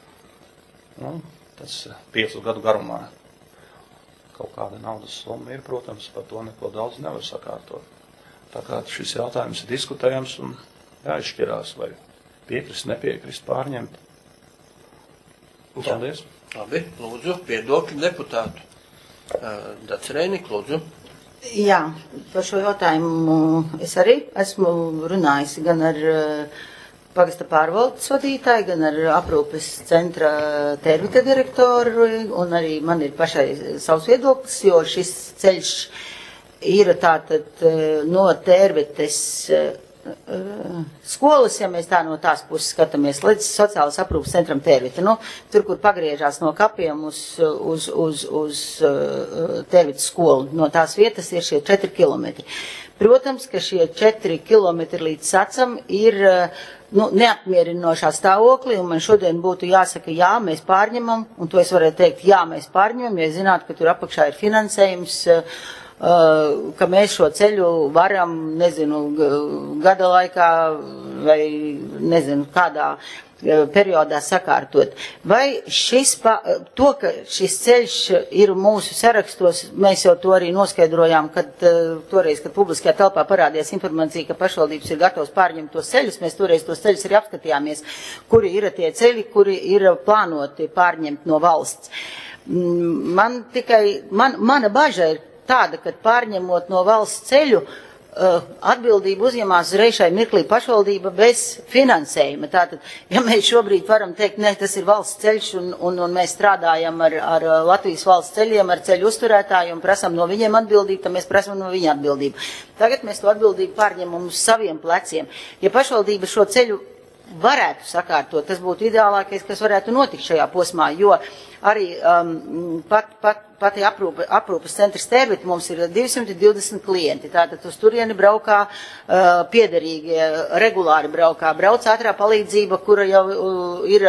S21: Tas 5 gadu garumā. Kaut kāda naudas summa ir, protams, par to neko daudz nevar sakārtot. Tā kā šis jautājums ir diskutējams un jāizšķirās, vai piekrist, nepiekrist, pārņemt. Paldies.
S1: Labi, lūdzu, viedokļu deputātu. Dats Reinik, lūdzu.
S7: Jā, par šo jautājumu es arī esmu runājusi gan ar pagasta pārvaldes vadītāju, gan ar aprūpes centra Tērvete direktoru, un arī man ir pašai savs viedoklis, jo šis ceļš ir tātad no Tērvetes skolas, ja mēs tā no tās puses skatāmies, līdz sociālas aprūpas centram Tērvete. Tur, kur pagriežās no kapiem uz Tērvetes skolu, no tās vietas ir šie 4 kilometri. Protams, ka šie 4 kilometri līdz Sacam ir neapmierinošā stāvoklī, un man šodien būtu jāsaka, jā, mēs pārņemam, un to es varētu teikt, jā, mēs pārņemam, ja zināt, ka tur apakšā ir finansējums, ka mēs šo ceļu varam, nezinu, gada laikā vai, nezinu, kādā periodā sakārtot. Vai to, ka šis ceļš ir mūsu sarakstos, mēs jau to arī noskaidrojām, kad toreiz, kad publiskajā telpā parādījās informācija, ka pašvaldības ir gatavs pārņemt tos ceļus, mēs toreiz tos ceļus arī apskatījāmies, kuri ir tie ceļi, kuri ir plānoti pārņemt no valsts. Mana baža ir tāda, ka pārņemot no valsts ceļu, atbildību uzņemās uzreiz šai mirklī pašvaldība bez finansējuma. Tātad, ja mēs šobrīd varam teikt, ne, tas ir valsts ceļš un mēs strādājam ar Latvijas valsts ceļiem, ar ceļu uzturētāju un prasam no viņiem atbildību, tad mēs prasam no viņa atbildību. Tagad mēs to atbildību pārņemam uz saviem pleciem. Ja pašvaldība šo ceļu varētu sakārtot, tas būtu ideālākais, kas varētu notikt šajā posmā, jo arī pati aprūpes centrs Tērvete mums ir 220 klienti, tātad uz turieni braukā piederīgie, regulāri brauc ātrā palīdzība, kura jau ir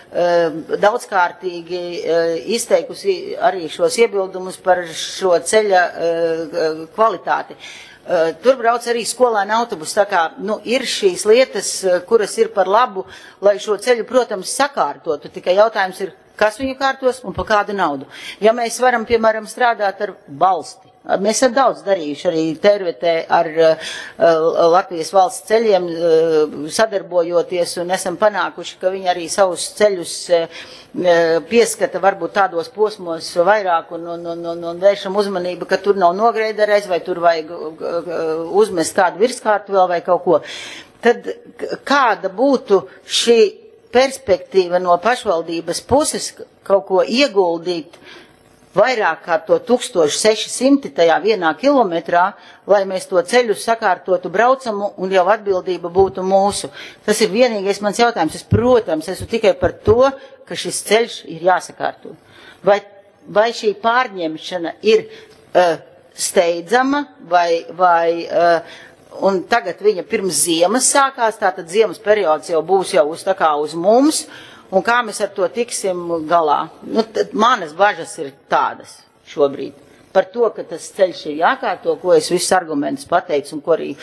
S7: daudzkārtīgi izteikusi arī šos iebildumus par šo ceļa kvalitāti. Tur brauc arī skolēnu autobusu, tā kā, ir šīs lietas, kuras ir par labu, lai šo ceļu, protams, sakārtotu, tikai jautājums ir, kas viņu kārtos un par kādu naudu. Ja mēs varam, piemēram, strādāt ar valsti, mēs esam daudz darījuši arī Tērvetē ar Latvijas valsts ceļiem, sadarbojoties un esam panākuši, ka viņi arī savus ceļus pieskata varbūt tādos posmos vairāk un vēršam uzmanību, ka tur nav nogreiderēs vai tur vajag uzmest kādu virskārtu vēl vai kaut ko. Tad kāda būtu šī perspektīva no pašvaldības puses kaut ko ieguldīt vairāk kā to 1600 tajā 1 kilometrā, lai mēs to ceļu sakārtotu braucamu un jau atbildība būtu mūsu. Tas ir vienīgais mans jautājums. Es, protams, esmu tikai par to, ka šis ceļš ir jāsakārto. Vai šī pārņemšana ir steidzama vai un tagad viņa pirms ziemas sākās, tātad ziemas periods jau būs jau uz mums, un kā mēs ar to tiksim galā. Manas bažas ir tādas šobrīd. Par to, ka tas ceļš ir jākārto, ko es visus argumentus pateicu, un ko arī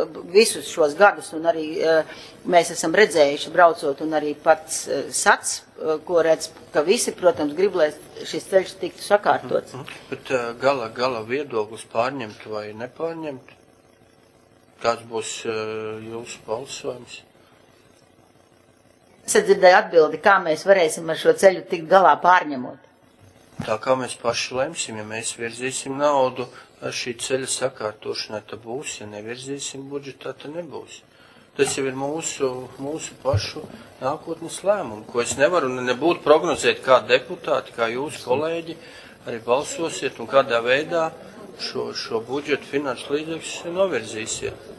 S7: visus šos gadus, un arī mēs esam redzējuši braucot, un arī pats Sac ko redz, ka visi, protams, grib, lai šis ceļš tiktu sakārtots.
S1: Bet gala viedoklis pārņemt vai nepārņemt? Kāds būs jūsu balsojums?
S7: Es dzirdēju atbildi, kā mēs varēsim ar šo ceļu tikt galā pārņemot.
S1: Tā kā mēs paši lemsim, ja mēs virzīsim naudu šī ceļa sakārtošanai, tad būs, ja nevirzīsim budžetā, tad nebūs. Tas jau ir mūsu pašu nākotnes lēmumu, ko es nevaru nebūt prognozēt kā deputāti, kā jūs kolēģi, arī balsosiet un kādā veidā šo budžetu finanšu līdzekļus novirzīsiet.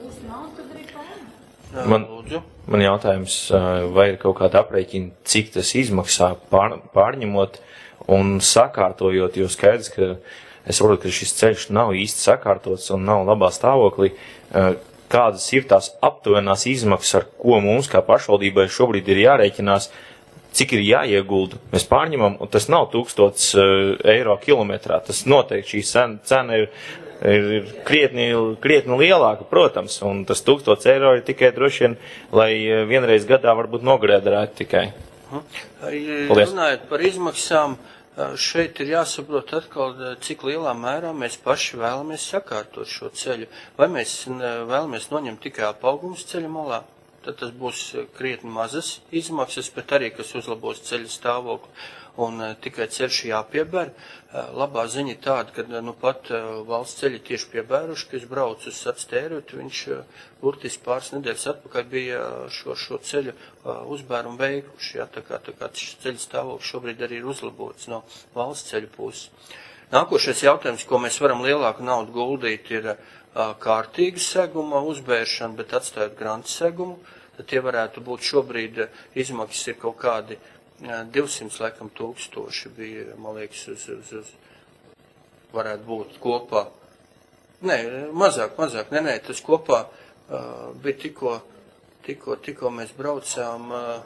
S14: Man jautājums, vai ir kaut kāda aprēķina, cik tas izmaksā pārņemot un sakārtojot, jo skaidrs, ka es saprotu, ka šis ceļš nav īsti sakārtots un nav labā stāvoklī. Kādas ir tās aptuvenās izmaksas, ar ko mums kā pašvaldībai šobrīd ir jārēķinās, cik ir jāiegulda? Mēs pārņemam, un tas nav 1000 eiro kilometrā. Tas noteikti šī cena ir krietni lielāka, protams, un tas 1000 eiro ir tikai droši vien, lai vienreiz gadā varbūt nogrēdarētu tikai.
S1: Runājot par izmaksām, šeit ir jāsaprot atkal, cik lielā mērā mēs paši vēlamies sakārtot šo ceļu. Vai mēs vēlamies noņemt tikai apaugums ceļa malā, tad tas būs krietni mazas izmaksas, bet arī, kas uzlabos ceļa stāvokli. Un tikai ceļš jāpieber. Labā ziņa ir tāda, ka nu pat valsts ceļi tieši piebēruši, ka es braucu uz Sacstērot, viņš burtiski pāris nedēļas atpakaļ bija šo ceļu uzbērumu veikuši. Tā kā ceļa stāvoklis šobrīd arī ir uzlabots no valsts ceļu puses. Nākošais jautājums, ko mēs varam lielāku naudu guldīt, ir kārtīga seguma uzbēršana, bet atstājot grantu segumu. Tad tie varētu būt šobrīd izmaksas ir kaut kādi 200 laikam tūkstoši bija, man liekas, uz varētu būt kopā. Nē, mazāk, tas kopā bija tikko mēs braucām.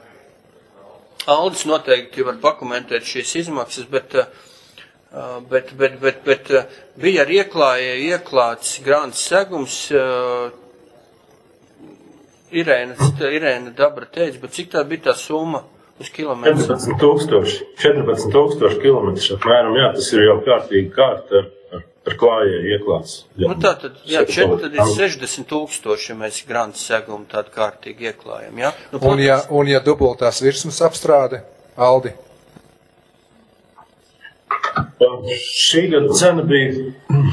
S1: Aldis noteikti var pakomentēt šīs izmaksas, bet bija arī ieklāts grāns segums. Irēna Dabra teica, bet cik tā bija tā summa?
S2: 14 000 kilometri apmēram, jā, tas ir jau kārtīgi kārta ar klājēju ieklāts.
S1: Nu tā tad, jā, tad ir 60 000, ja mēs grantu segumu tādu kārtīgi ieklājam, jā? Nu,
S8: un ja dubultās virsmas apstrāde, Aldi?
S2: Šī gada cena bija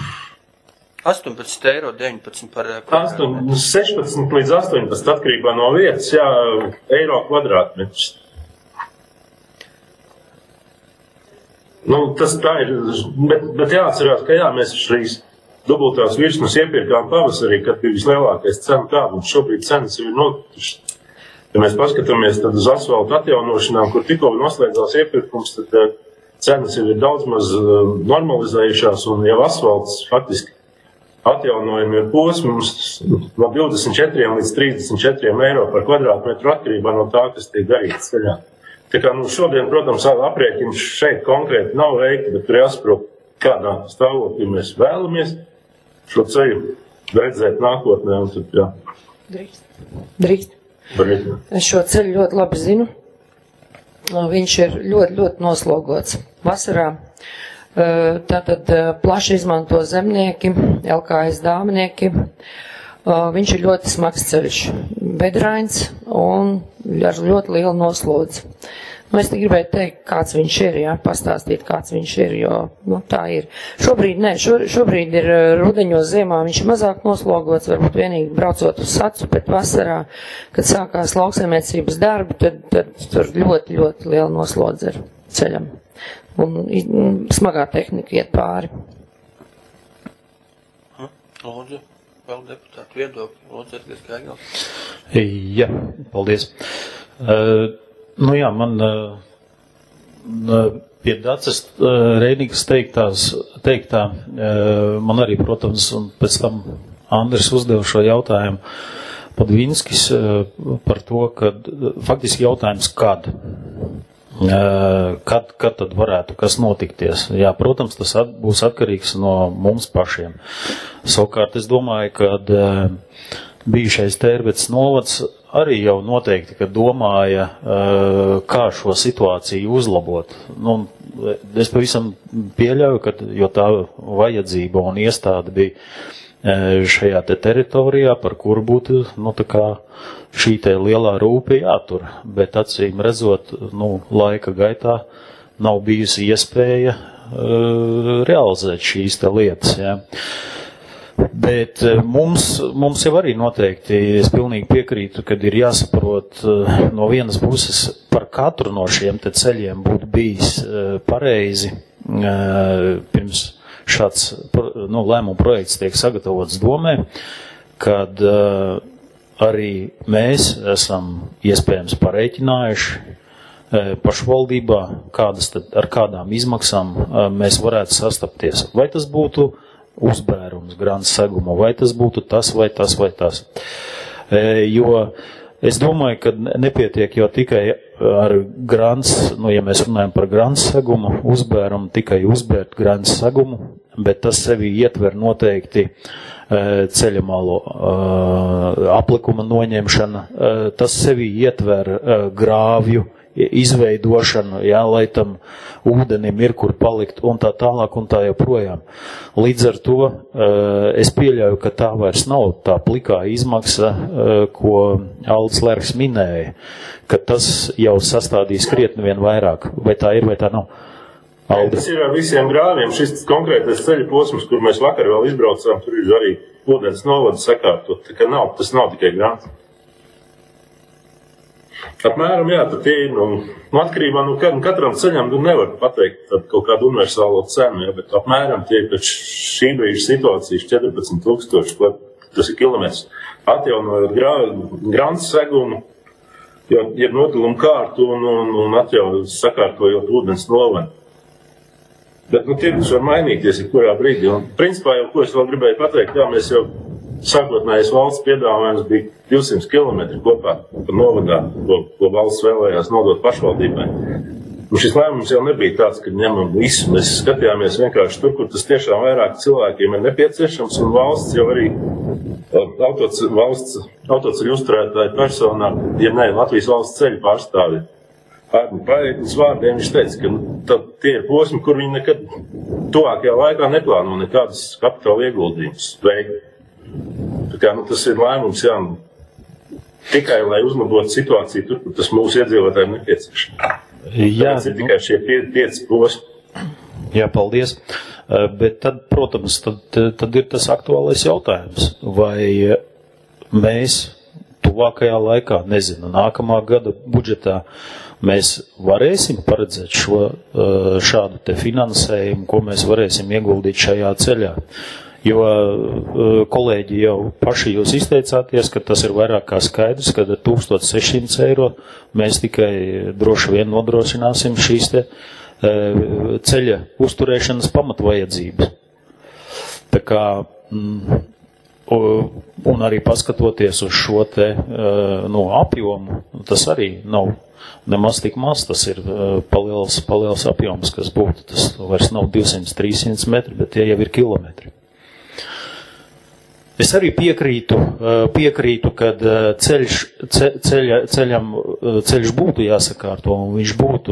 S1: 18,19 eiro par
S2: 16 līdz 18 atkarībā no vietas, jā, eiro kvadrātmetrs. Nu, tas tā ir, bet jāatcerās, ka jā, mēs šīs dubultās virsmas iepirkām pavasarī, kad bija vislielākais cena kāpums. Šobrīd cenas jau ir notikušas. Ja mēs paskatāmies tad uz asfaltu atjaunošanām, kur tikko noslēdzās iepirkums, tad cenas jau ir daudz maz normalizējušās, un jau asfalts faktiski atjaunojumi ir posmi mums no 24 līdz 34 eiro par kvadrātmetru atkarībā no tā, kas tiek darīts ceļā. Tā kā šodien, protams, aprēķini šeit konkrēti nav veikti, bet tur jāsaprot, kādā stāvoklī mēs vēlamies šo ceļu redzēt nākotnē. Un tad, jā.
S12: Drīkst. Es šo ceļu ļoti labi zinu. Viņš ir ļoti noslogots. Vasarā tātad plaši izmanto zemnieki, LKS dāmnieki. Viņš ir ļoti smags ceļš, bedrains un ar ļoti lielu noslodzi. Es gribēju teikt, kāds viņš ir, jā, pastāstīt, kāds viņš ir, jo tā ir. Šobrīd ir rudeņos ziemā, viņš ir mazāk noslogots, varbūt vienīgi braucot uz Sacu, bet vasarā, kad sākās lauksaimniecības darbi, tad tur ļoti liela noslodze ir ceļam. Un smagā tehnika iet pāri.
S1: Lūdzu. Vēl deputātu viedokļi, Lūdzu, Edgars Gaigals.
S4: Jā, paldies. Nu jā, man pie Daces Reinigas teiktā, man arī, protams, un pēc tam Andris uzdeva šo jautājumu Padvinskis par to, ka faktiski jautājums kad. Kad tad varētu kas notikties? Jā, protams, tas būs atkarīgs no mums pašiem. Savukārt es domāju, ka bijušais Tērbetes novads arī jau noteikti, ka domāja, kā šo situāciju uzlabot. Nu, es pavisam pieļauju, ka, jo tā vajadzība un iestāde bija šajā te teritorijā, par kuru būtu, nu, tā kā šī te lielā rūpe jātur, bet acīm redzot, nu, laika gaitā nav bijusi iespēja realizēt šīs te lietas, jā. Bet mums jau arī noteikti, es pilnīgi piekrītu, kad ir jāsaprot no vienas puses par katru no šiem te ceļiem būtu bijis pareizi, pirms šāds lēmuma projekts tiek sagatavots domē, kad arī mēs esam iespējams pareiķinājuši pašvaldībā, ar kādām izmaksām mēs varētu sastapties. Vai tas būtu uzbērums grants seguma, vai tas būtu tas, vai tas, vai tas. Jo es domāju, ka nepietiek jau tikai ar grants, nu, ja mēs runājam par grants segumu, uzbērumu, tikai uzbērt grants segumu, bet tas sevi ietver noteikti ceļamālo aplikuma noņemšana, tas sevi ietver grāvju izveidošanu, jā, lai tam ūdenim ir kur palikt un tā tālāk un tā joprojām. Līdz ar to es pieļauju, ka tā vairs nav tā plikā izmaksa, ko Aldis Lerks minēja, ka tas jau sastādīs krietni vien vairāk. Vai tā ir, vai tā nav? Aldis.
S2: Tas ir ar visiem grāviem. Šis konkrētais ceļa posms, kur mēs vakar vēl izbraucām, tur ir arī ūdens novadu sakārtot. Tā kā tas nav tikai grāns. Apmēram, jā, tad tie ir, atkarībā no katram ceļam, nevar pateikt kaut kādu universālo cenu, jā, bet apmēram tie pēc šī brīža situācijas 14,000, tas ir kilometrs, atjaunojot grants segumu, jeb notilumu kārtu un sakārtojot ūdens novadu. Bet, tirgus var mainīties kurā brīdī, un principā jau, ko es vēl gribēju pateikt, jā, mēs jau sākotnējais valsts piedāvājums bija 200 km kopā par novadā, ko valsts vēlējās nodot pašvaldībai. Un šis lēmums jau nebija tāds, ka ņemam visu. Mēs skatījāmies vienkārši tur, kur tas tiešām vairāk cilvēkiem ir nepieciešams, un valsts jau arī autoceļu uzturētāju personā, ja ne, Latvijas valsts ceļu pārstāvi. Arni Paētnes vārdiem viņš teica, ka tie ir posmi, kur viņi nekad tuvākajā laikā neplāno nekādas kapitāla ieguldījumus veikt. Tā kā, tas ir lēmums, jā, tikai, lai uzlabotu situāciju tur, kur tas mūsu iedzīvotājiem nepieciešams. Jā, tas ir tikai šie 5 posmi.
S4: Jā, paldies. Bet tad, protams, tad ir tas aktuālais jautājums. Vai mēs tuvākajā laikā, nezinu, nākamā gada budžetā mēs varēsim paredzēt šādu te finansējumu, ko mēs varēsim ieguldīt šajā ceļā? Jo kolēģi jau paši jūs izteicāties, ka tas ir vairāk kā skaidrs, ka 1600 eiro mēs tikai droši vien nodrošināsim šīs te ceļa uzturēšanas pamatvajadzības. Tā kā, un arī paskatoties uz šo te apjomu, tas arī nav nemaz tik maz, tas ir paliels apjoms, kas būtu. Tas vairs nav 200-300 metri, bet tie jau ir kilometri. Es arī piekrītu, kad ceļš būtu jāsakārto un viņš būtu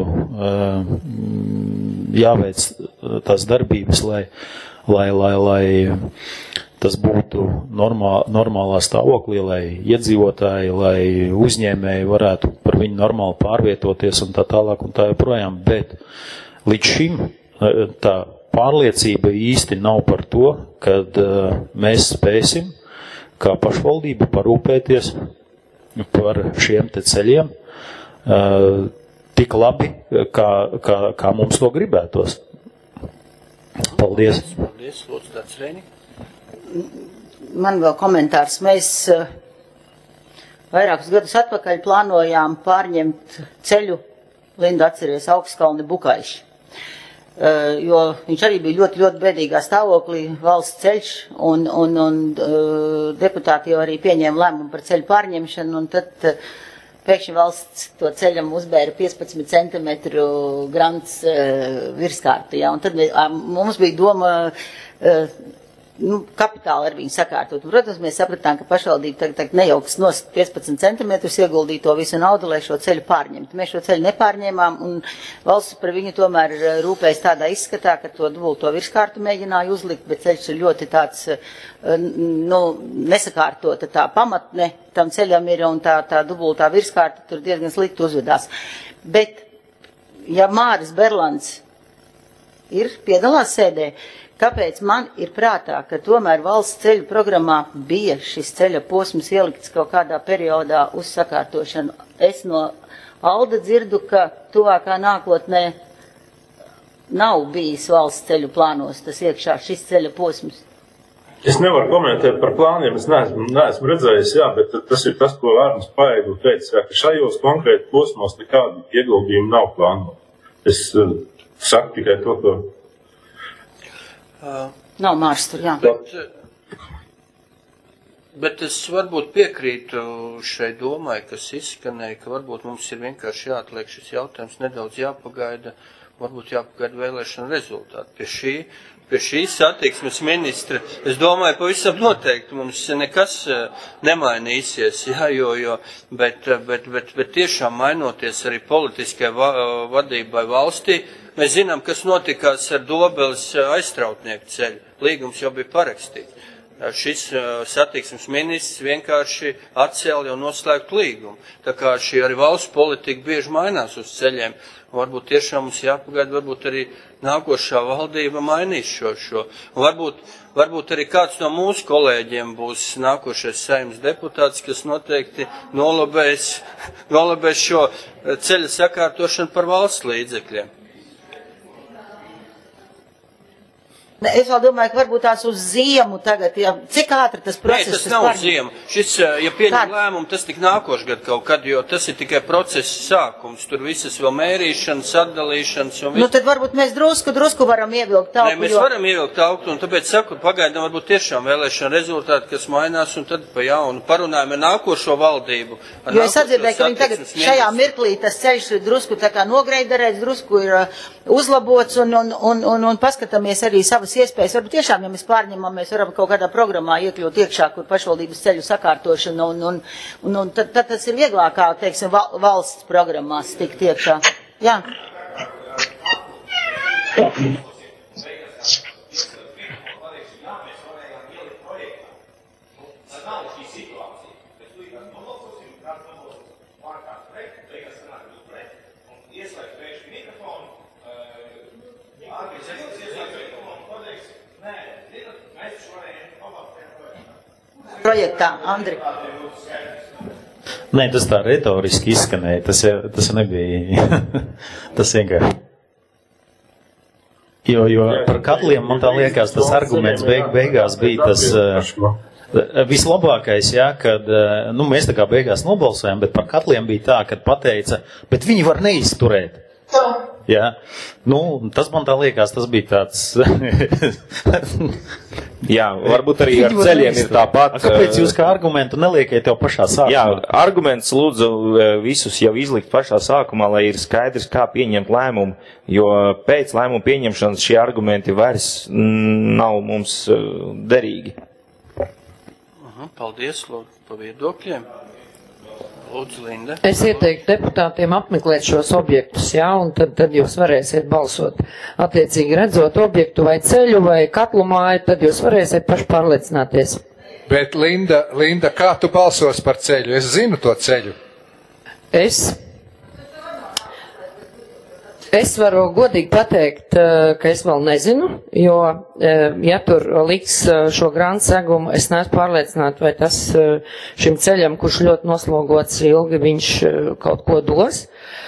S4: jāveic tās darbības, lai tas būtu normālā stāvoklī, lai iedzīvotāji, lai uzņēmēji varētu par viņu normāli pārvietoties un tā tālāk un tā joprojām. Bet līdz šim tā pārliecība īsti nav par to, kad mēs spēsim kā pašvaldība parūpēties par šiem te ceļiem tik labi, kā mums to gribētos. Paldies.
S1: Paldies, lūdzu, tāds Reini.
S7: Man vēl komentārs. Mēs vairākus gadus atpakaļ plānojām pārņemt ceļu, Linda atceries, Augstkalni Bukaiši. Jo viņš arī bija ļoti, ļoti bēdīgā stāvoklī, valsts ceļš, un deputāti jau arī pieņēma lēmumu par ceļu pārņemšanu, un tad pēkšņi valsts to ceļam uzbēra 15 centimetru grants virskārtu, ja, un tad mums bija doma kapitāli ar viņu sakārtot. Protams, mēs sapratām, ka pašvaldība tagad nejauks nost 15 centimetrus ieguldīt to visu naudu, lai šo ceļu pārņemtu. Mēs šo ceļu nepārņēmām, un valsts par viņu tomēr rūpējas tādā izskatā, ka to dubulto virskārtu mēģināja uzlikt, bet ceļš ir ļoti tāds, nesakārtota tā pamatne tam ceļam ir, un tā dubultā virskārta tur diezgan slikti uzvedās. Bet, ja Māris Berlands piedalās sēdē, kāpēc man ir prātā, ka tomēr valsts ceļu programmā bija šis ceļa posms ielikts kaut kādā periodā uz sakārtošanu? Es no Alda dzirdu, ka tuvākā nākotnē nav bijis valsts ceļu plānos tas iekšā šis ceļa posms.
S2: Es nevaru komentēt par plāniem, es neesmu redzējis, jā, bet tas ir tas, ko Arnis Paēdu teica, ka šajos konkrēti posmos nekādi ieguldījumi nav plānoti. Es saku tikai to, ko...
S7: Nav Mārs tur, jā.
S1: Bet es varbūt piekrītu šai domai, kas izskanēja, ka varbūt mums ir vienkārši jāatliek šis jautājums, nedaudz jāpagaida, varbūt jāpagaida vēlēšana rezultāti. Pie šīs satiksmes ministra, es domāju, pavisam noteikti mums nekas nemainīsies, jā, bet tiešām mainoties arī politiskai vadībai valstī, mēs zinām, kas notikās ar Dobeles aizstrautnieku ceļu. Līgums jau bija parakstīts. Šis satiksmes ministrs vienkārši atcēla jau noslēgt līgumu. Tā kā šī arī valsts politika bieži mainās uz ceļiem. Varbūt tiešām mums jāpagaida, varbūt arī nākošā valdība mainīs šo. Varbūt arī kāds no mūsu kolēģiem būs nākošais Saeimas deputāts, kas noteikti nolabēs šo ceļa sakārtošanu par valsts līdzekļiem.
S7: Es vēl domāju, ka varbūt tās uz ziemu tagad, ja, cik ātri tas process...
S1: Nē, tas nav uz ziemu. Šis, ja pieņem lēmumu, tas tik nākošgad kaut kad, jo tas ir tikai procesa sākums. Tur visas vēl mērīšanas, atdalīšanas un viss.
S7: Nu, tad varbūt mēs drusku varam ievilkt tauku.
S1: Nē, mēs varam ievilkt tauku, un tāpēc saku, pagaidām varbūt tiešām vēlēšana rezultāti, kas mainās, un tad pa jaunu parunājam ar nākošo valdību.
S7: Jo es atdzirdēju, ka viņi tagad šajā mirklī tas ceļš ir drusku tā kā nogreiderēts, drusku ir uzlabots, un paskatāmies arī savas iespējas. Varbūt tiešām, ja mēs pārņemam, mēs varam kaut kādā programmā iekļūt iekšā, kur pašvaldības ceļu sakārtošana, un tad tas ir vieglākā, teiksim, valsts programmās tikt iekšā. Jā. Projektā, Andri.
S4: Nē, tas tā retoriski izskanēja, tas nebija, tas vienkārši. Jo par katliem, man tā liekas, tas arguments beigās bija tas vislabākais, jā, kad, mēs tā kā beigās nobalsojām, bet par katliem bija tā, kad pateica, bet viņi var neizturēt. Jā, tas man tā liekas, tas bija tāds...
S14: Jā, varbūt arī ar ceļiem ir tāpat.
S4: Kāpēc jūs kā argumentu neliekat tev pašā sākumā?
S14: Jā, arguments lūdzu visus jau izlikt pašā sākumā, lai ir skaidrs, kā pieņemt lēmumu, jo pēc lēmumu pieņemšanas šie argumenti vairs nav mums derīgi.
S1: Paldies, lūdzu, pa viedokļiem. Lūdzu, Linda.
S12: Es ieteiktu deputātiem apmeklēt šos objektus, jā, un tad jūs varēsiet balsot. Attiecīgi redzot objektu vai ceļu vai katlu māju, tad jūs varēsiet paši pārliecināties.
S8: Bet, Linda, kā tu balsos par ceļu? Es zinu to ceļu.
S12: Es varu godīgi pateikt, ka es vēl nezinu, jo, ja tur liks šo grāntu segumu, es neesmu pārliecināta, vai tas šim ceļam, kurš ļoti noslogots ilgi, viņš kaut ko dos.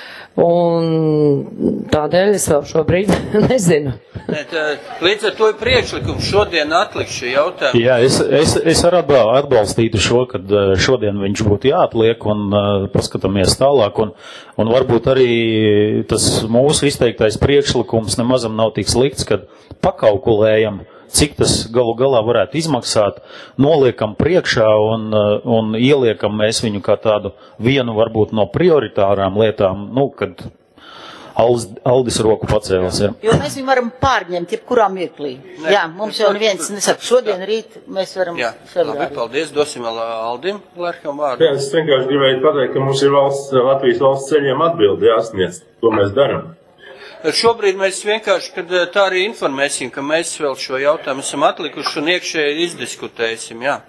S12: Un tādēļ es vēl šobrīd nezinu.
S1: Līdz ar to ir priekšlikums šodien atlikt šī jautājumu.
S4: Jā, es arī atbalstītu šo, kad šodien viņš būtu jāatliek un paskatāmies tālāk. Un varbūt arī tas mūsu izteiktais priekšlikums nemazam nav tik slikts, kad pakalkulējam, cik tas galu galā varētu izmaksāt, noliekam priekšā un ieliekam mēs viņu kā tādu vienu varbūt no prioritārām lietām, kad Aldis roku pacēlis, jā.
S7: Jo mēs viņu varam pārņemt jebkurā mirklī. Jā, mums jau neviens nesaka, šodien, rīt mēs varam
S1: februārī. Labi, paldies, dosim vēl Aldim Lerkam vārdu.
S2: Jā, es vienkārši gribēju pateikt, ka mums ir Latvijas valsts ceļiem atbildi jāsniedz, ko mēs darām.
S1: Šobrīd mēs vienkārši, kad tā arī informēsim, ka mēs vēl šo jautājumu esam atlikuši un iekšēji izdiskutēsim, jā.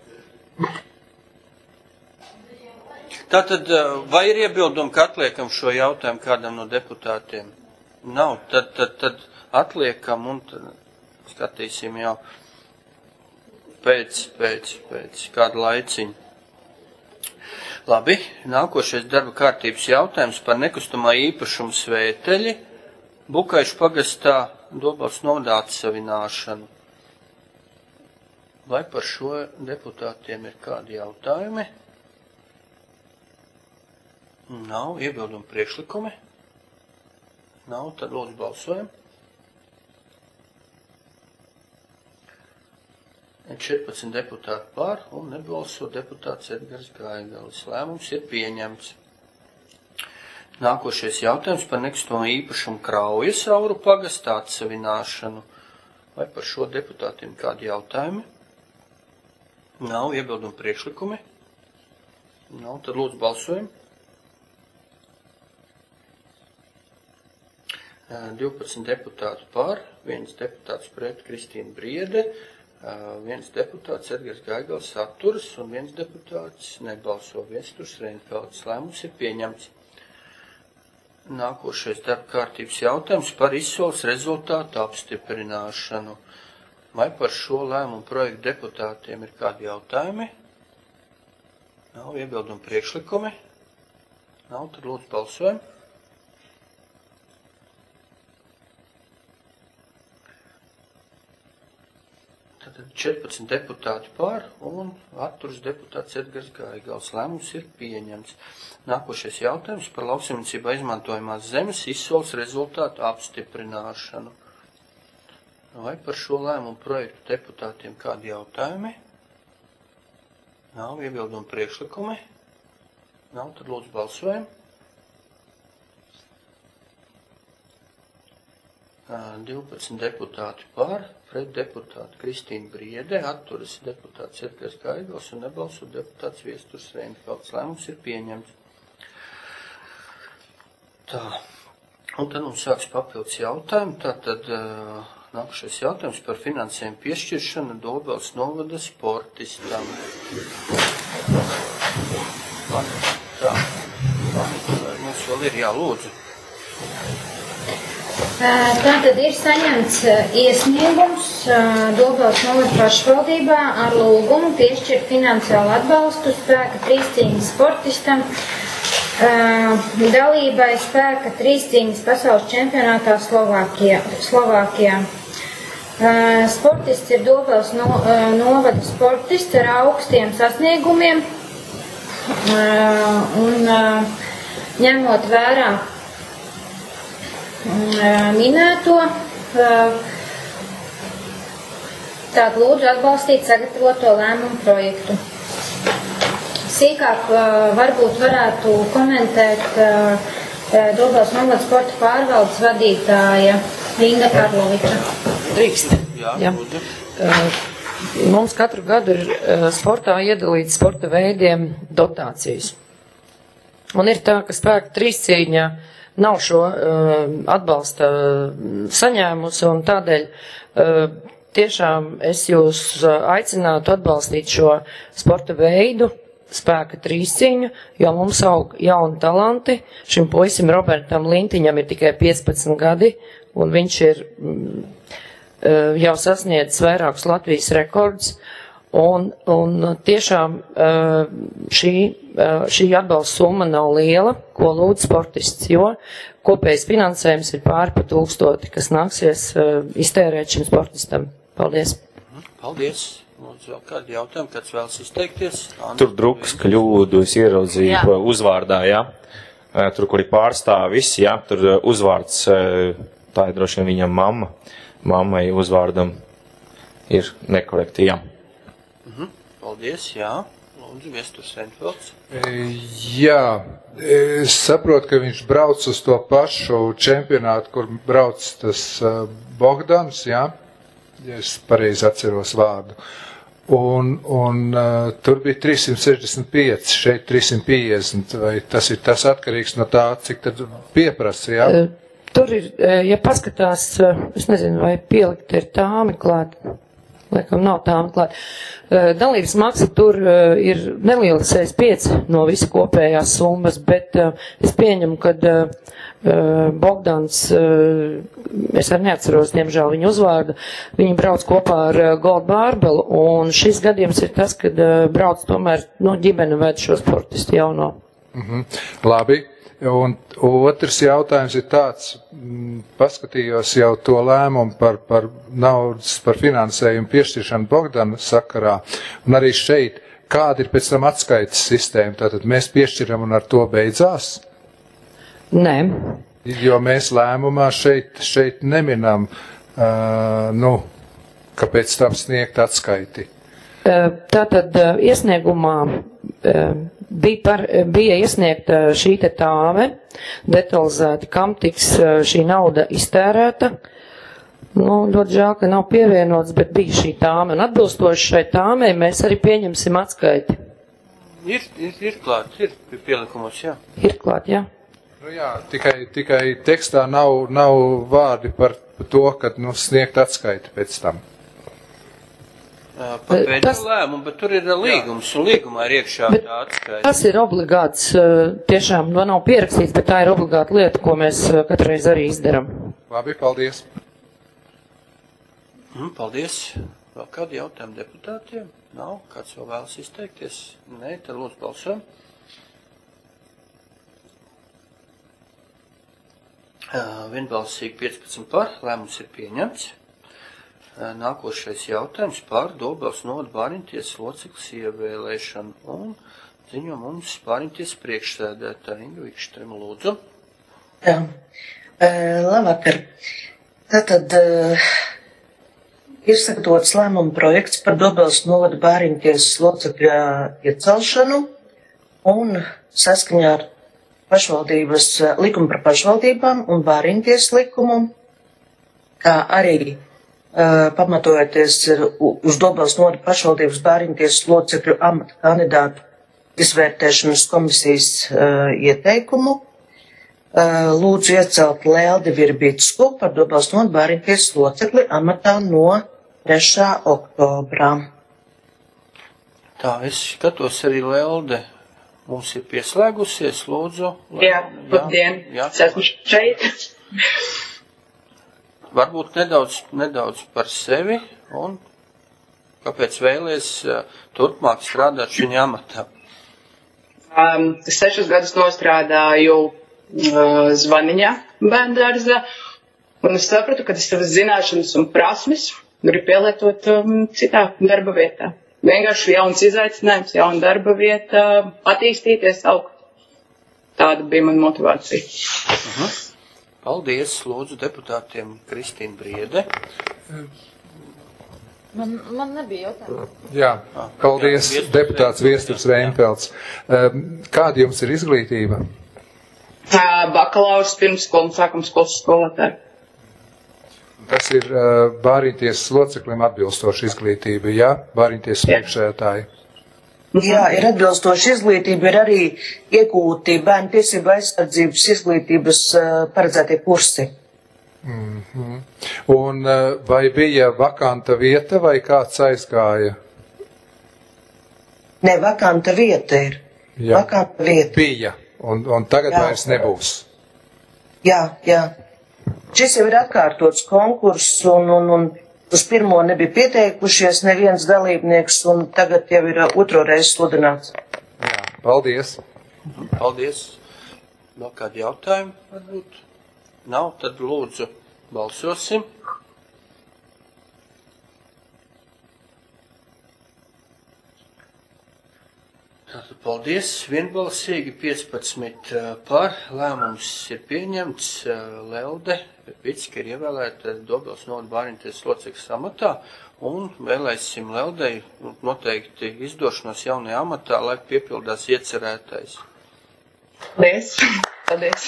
S1: Tātad, vai ir iebildumi, ka atliekam šo jautājumu kādam no deputātiem? Nav, tad atliekam un tad skatīsim jau pēc kādu laiciņu. Labi, nākošais darba kārtības jautājums par nekustamā īpašuma svēteļi, Bukaišu pagastā Dobels novadā atsavināšanu. Vai par šo deputātiem ir kādi jautājumi? Nav iebildumu priekšlikumi. Nav, tad lūdzu balsojam. 14 deputāti par un nebalso deputāts Edgars Gaigalis. Lēmums ir pieņemts. Nākošais jautājums par nekustamo īpašumu Kraujasauru pagastā atsavināšanu. Vai par šo deputātiem kādi jautājumi? Nav iebildumu priekšlikumi. Nav, tad lūdzu balsojam. 12 deputāti par, 1 deputāts pret Kristīna Briede, 1 deputāts Edgars Gaigals atturas un 1 deputāts nebalso, Viesturs Reinfelds. Lēmums ir pieņemts. Nākošais darba kārtības jautājums par izsoles rezultātu apstiprināšanu. Vai par šo lēmumu projektu deputātiem ir kādi jautājumi? Nav iebildumu priekšlikumi. Nav, tad lūdzu balsojam. 14 deputāti par un atturas deputāts Edgars Gaigals. Lēmums ir pieņemts. Nākošais jautājums par lauksaimniecībā izmantojamās zemes izsoles rezultātu apstiprināšanu. Vai par šo lēmumu projektu deputātiem kādi jautājumi? Nav iebildumu priekšlikumi. Nav, tad lūdzu balsojam. 12 deputāti par, pret deputātu Kristīna Briede, atturas deputāts Edgars Gaigals un nebalso deputāts Viesturs Reinfelds. Lēmums ir pieņemts. Tā, un tad mums sāks papildus jautājumi. Tātad nākušais jautājums par finansējumu piešķiršanu Dobels novada sportistam. Tā, mums vēl ir jālūdzu.
S13: Tātad ir saņemts iesniegums Dobels novada pašvaldībā ar lūgumu piešķirt finansiālu atbalstu spēka trīscīņas sportistam dalībai spēka trīscīņas pasaules čempionātā Slovākijā. Sportists ir Dobels novada sportists ar augstiem sasniegumiem un ņemot vērā minēto, tātad lūdzu atbalstīt sagatavoto lēmumu projektu. Sīkāk varbūt varētu komentēt Dobels novada sporta pārvaldes vadītāja Inga Karloviča.
S12: Drīkst. Jā. Mums katru gadu ir sportā iedalīts sporta veidiem dotācijas. Un ir tā, ka spēka trīscīņā nav šo atbalsta saņēmusi, un tādēļ tiešām es jūs aicinātu atbalstīt šo sporta veidu, spēka trīscīņu, jo mums aug jauni talanti. Šim puisim Robertam Lintiņam ir tikai 15 gadi, un viņš ir jau sasniedzis vairākus Latvijas rekordus. Un tiešām šī atbalsta summa nav liela, ko lūdz sportists, jo kopējais finansējums ir pāri pa 1000, kas nāksies iztērēt šim sportistam. Paldies.
S1: Paldies. Lūdzu, vēl kādi jautājumi, kāds vēlas izteikties?
S14: Tur drukas kļūdu es ieraudzīju uzvārdā, jā. Tur, kur ir pārstāvis, jā, tur uzvārds, tā ir droši vien viņam mamma. Mammai uzvārdam ir nekorekti, jā.
S1: Paldies, jā. Lūdzu, Viesturs Reinfelds.
S8: Jā, es saprotu, ka viņš brauc uz to pašu čempionātu, kur brauc tas Bogdans, jā, ja es pareizi atceros vārdu. Un tur bija 365, šeit 350, vai tas ir tas atkarīgs no tā, cik tad pieprasa, jā?
S12: Tur ir, ja paskatās, es nezinu, vai pielikt ir tāmi klāt, laikam nav tāmi klāt. Dalības maksa tur ir neliela 65 no visa kopējās summas, bet es pieņemu, kad Bogdans, es arī neatceros, diemžēl, viņu uzvārdu, viņi brauc kopā ar Gold Bārbelu, un šis gadījums ir tas, kad brauc tomēr, ģimene ved šo sportistu jauno.
S8: Labi, un otrs jautājums ir tāds, paskatījos jau to lēmumu par naudas, par finansējumu piešķiršanu Bogdana sakarā, un arī šeit, kāda ir pēc tam atskaites sistēma, tātad mēs piešķiram un ar to beidzās?
S12: Nē.
S8: Jo mēs lēmumā šeit neminam, ka pēc tam sniegt atskaiti.
S12: Tātad iesniegumā bija iesniegta šī te tāme, detalizēti, kam tiks šī nauda iztērēta. Ļoti žēl, ka nav pievienots, bet bija šī tāme. Un atbilstoši šai tāmei mēs arī pieņemsim atskaiti.
S1: Ir klāt, ir pielikumos, jā.
S12: Ir klāt, jā.
S8: Jā, tikai tekstā nav vārdi par to, ka sniegt atskaiti pēc tam.
S1: Par pēdējo lēmumu, bet tur ir līgums, un līgumā ir iekšā tā atskaita.
S12: Tas ir obligāts, tiešām nav pierakstīts, bet tā ir obligāta lieta, ko mēs katreiz arī izdaram.
S8: Labi, paldies.
S1: Paldies. Vēl kādi jautājumi deputātiem? Nav? Kāds vēl vēlas izteikties? Nē, tad lūdzu balsojam. Vienbalsīgi 15 par, lēmums ir pieņemts. Nākošais jautājums par Dobels novada Bāriņtiesas locekles ievēlēšanu un ziņo mums Bāriņtiesas priekšsēdētāja Inga Vikstrema, lūdzu.
S5: Jā, labvakar. Tātad ir sagatavots lēmuma projekts par Dobels novada Bāriņtiesas locekļa iecelšanu un saskaņā ar pašvaldības likumu par pašvaldībām un Bāriņtiesas likumu, kā arī pamatojoties uz Dobels novada pašvaldības Bāriņtiesas locekļu amata kandidātu izvērtēšanas komisijas ieteikumu, lūdzu iecelt Leldi Virbicku par Dobels novada Bāriņtiesas locekli amatā no 3. oktobrā.
S1: Tā, es skatos arī Lelde. Mums ir pieslēgusies, lūdzu.
S22: Jā, labdien. Es esmu šeit.
S1: Varbūt nedaudz par sevi un kāpēc vēlies turpmāk strādāt šajā amatā?
S22: 6 gadus nostrādāju Zvaniņā bērndārzā, un es sapratu, ka es savas zināšanas un prasmes gribu pielietot citā darba vietā. Vienkārši jauns izaicinājums, jauna darba vieta, attīstīties, augt. Tāda bija mana motivācija.
S1: Paldies, lūdzu deputātiem Kristīna Briede.
S3: Man nebija jautājumu.
S8: Jā, paldies, deputāts Viesturs Reinfelds. Kāda jums ir izglītība?
S22: Bakalaurs pirmsskolas, sākums skolas skolotāja.
S8: Tas ir Bāriņtiesas loceklim atbilstoša izglītība, jā? Bāriņtiesas priekšsēdētāji.
S5: Jā, ir atbilstoša izglītība, ir arī iegūti bērnu tiesību aizsardzības izglītības paredzētie kursi.
S8: Un vai bija vakanta vieta vai kāds aizgāja?
S5: Ne, vakanta vieta ir.
S8: Jā.
S5: Vakanta vieta.
S8: Bija, un tagad vairs nebūs.
S5: Jā. Šis jau ir atkārtots konkurss, un uz pirmo nebija pieteikušies neviens dalībnieks, un tagad jau ir otro reizi sludināts.
S8: Jā, paldies.
S1: Paldies. Vēl kādi jautājumi varbūt? Nav, tad lūdzu balsosim. Paldies, vienbalsīgi 15 par. Lēmums ir pieņemts. Lelde Vicka ir ievēlēta Dobels novada bāriņtiesas locekļa amatā un vēlēsim Leldei noteikti izdošanos jaunajā amatā, lai piepildās iecerētais.
S22: Paldies. Paldies.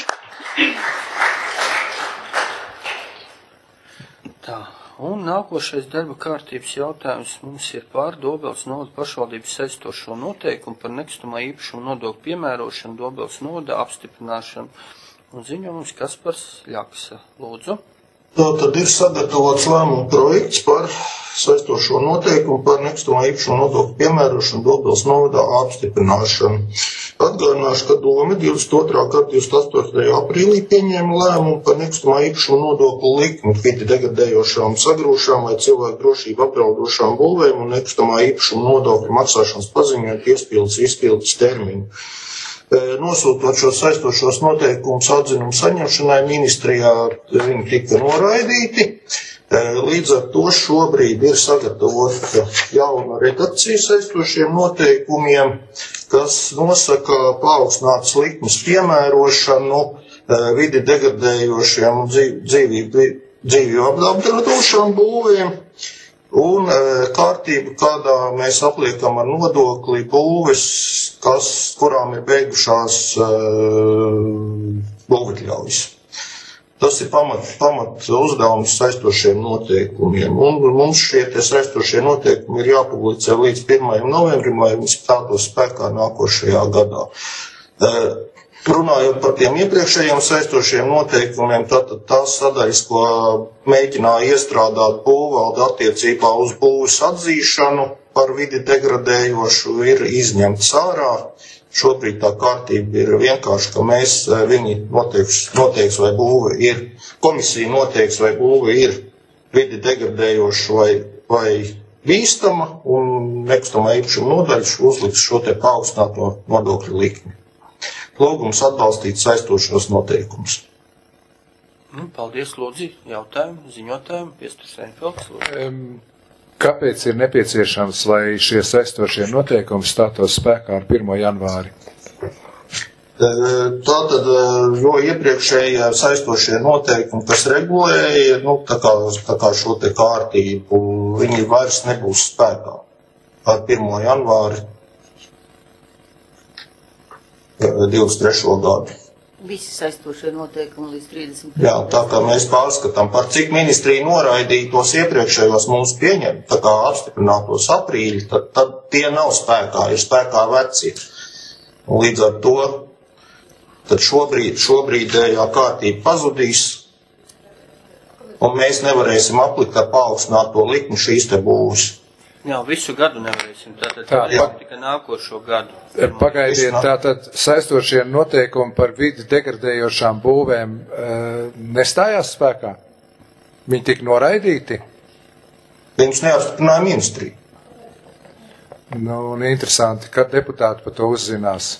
S1: Tā. Un nākošais darba kārtības jautājums mums ir par Dobels novada pašvaldības saistošo noteikumu par nekustamā īpašuma nodokļu piemērošanu, Dobels novada apstiprināšanu. Un ziņo mums Kaspars Ļaksa. Lūdzu.
S18: Tātad ir sagatavots lēmuma projekts par saistošo noteikumu par nekustamā īpašuma nodokļu piemērošanu, Dobels novadā apstiprināšanu. Atgādināšu, ka Doma 22. gada 28. aprīlī pieņēma lēmumu par nekustamā īpašuma nodokļu likmi vidi degradējošām sagrūšām vai cilvēku drošību apdraudošām būvēm un nekustamā īpašuma nodokļu maksāšanas paziņojot izpildes termiņu. Nosūtot šos saistošos noteikumus atzinumu saņemšanai ministrijā, viņi tika noraidīti. Līdz ar to šobrīd ir sagatavota jauna redakcija saistošiem noteikumiem, kas nosaka paaugstinātas likmes piemērošanu vidi degradējošiem un dzīvību apdraudošām būvēm. Un kārtība, kādā mēs apliekam ar nodokli būves, kurām ir beigušās būvatļaujas. Tas ir pamat uzdevums saistošiem noteikumiem. Un mums šie saistošie noteikumi ir jāpublicē līdz 1. novembrim, lai viņi stātos spēkā nākošajā gadā. Runājot par tiem iepriekšējiem saistošiem noteikumiem, tātad tās sadaļas, ko mēģināja iestrādāt būvvalde attiecībā uz būves atzīšanu par vidi degradējošu, ir izņemts ārā. Šobrīd tā kārtība ir vienkārši, ka viņi noteiks, vai būve ir, komisija noteiks, vai būve ir vidi degradējoša vai bīstama, un nekustamā īpašuma nodaļa uzliks šo te paaugstināto nodokļu likmi. Lūgums atbalstīt saistošos noteikumus.
S1: Paldies, lūdzu, jautājumu, ziņotājumu, Piestars Reinfelds.
S8: Kāpēc ir nepieciešams, lai šie saistošie noteikumi stātos spēkā ar 1. janvāri?
S18: Tātad, jo iepriekšējie saistošie noteikumi, kas regulēja, tā kā šo te kārtību, viņi vairs nebūs spēkā ar 1. janvāri 23. gadu.
S7: Visi saistošie noteikumi līdz 30.
S18: Jā, tā kā mēs pārskatām, par cik ministrija noraidīja tos iepriekšējos mums pieņemt, tā kā apstiprinātos aprīļi, tad tie nav spēkā, ir spēkā vecie. Un līdz ar to, tad šobrīdējā kārtība pazudīs, un mēs nevarēsim aplikt ar paaugstināto likmi šīs te būvas.
S1: Jā, visu gadu nevarēsim, tātad tikai nākošo gadu.
S8: Pagaidiet, tātad saistošie noteikumi par vidi degradējošām būvēm nestājās spēkā? Viņi tika noraidīti?
S18: Viņus neapstiprināja ministrija.
S8: Nu, un interesanti, kad deputāti par to uzzinās.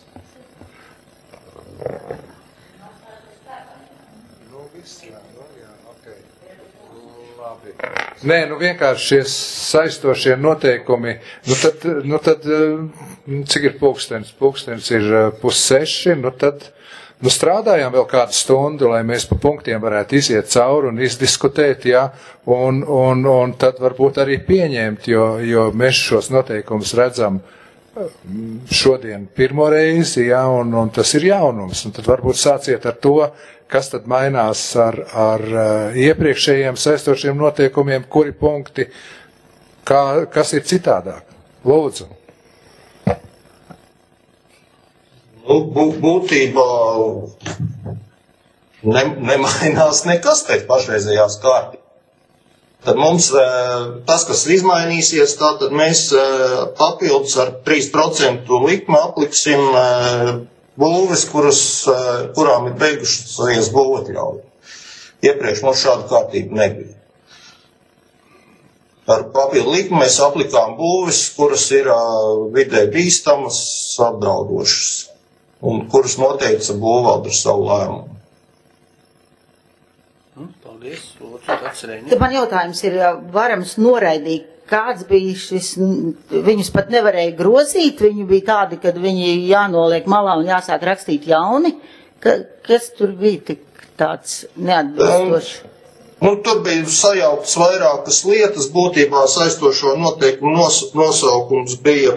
S8: Nē, nu vienkārši šie saistošie noteikumi, nu tad cik ir pulkstenis? Pulkstenis ir 5:30, nu tad strādājām vēl kādu stundu, lai mēs pa punktiem varētu iziet cauri un izdiskutēt, jā, un tad varbūt arī pieņemt, jo mēs šos noteikumus redzam šodien pirmo reizi, jā, un tas ir jaunums, un tad varbūt sāciet ar to, kas tad mainās ar iepriekšējiem saistošiem noteikumiem, kuri punkti, kas ir citādāk. Lūdzu.
S18: Būtībā nemainās nekas pēc pašreizējās kārtības. Tad mums tas, kas izmainīsies, tātad mēs papildus ar 3% likmi apliksim būves, kurām ir beigušas būvatļauju. Iepriekš mums šāda kārtība nebija. Ar papildu likmi mēs aplikām būves, kuras ir vidē bīstamas, apdraudošas, un kuras noteica būvvalde ar savu lēmumu.
S1: Paldies, lūdzu, atcerēni.
S7: Tad man jautājums ir, varams noraidīt kāds bija šis, viņus pat nevarēja grozīt, viņi bija tādi, kad viņi jānoliek malā un jāsāk rakstīt jauni. Kas tur bija tik tāds neatbilstošs?
S18: Tur bija sajauktas vairākas lietas, būtībā saistošo noteikumu nosaukums bija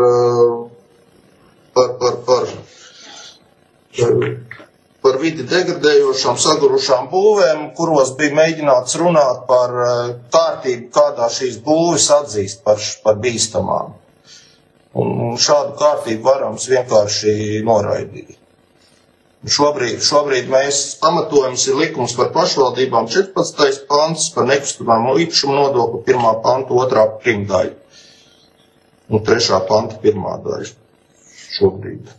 S18: par vidi degradējošām, sagurušām būvēm, kuros bija mēģināts runāt par kārtību, kādā šīs būves atzīst par bīstamām. Un šādu kārtību varams vienkārši noraidīt. Šobrīd mēs pamatojums ir likums par pašvaldībām 14. pants, par nekustamāmo īpašumu nodokli 1. panta 2. pirmdaļa un 3. panta 1. daļa šobrīd.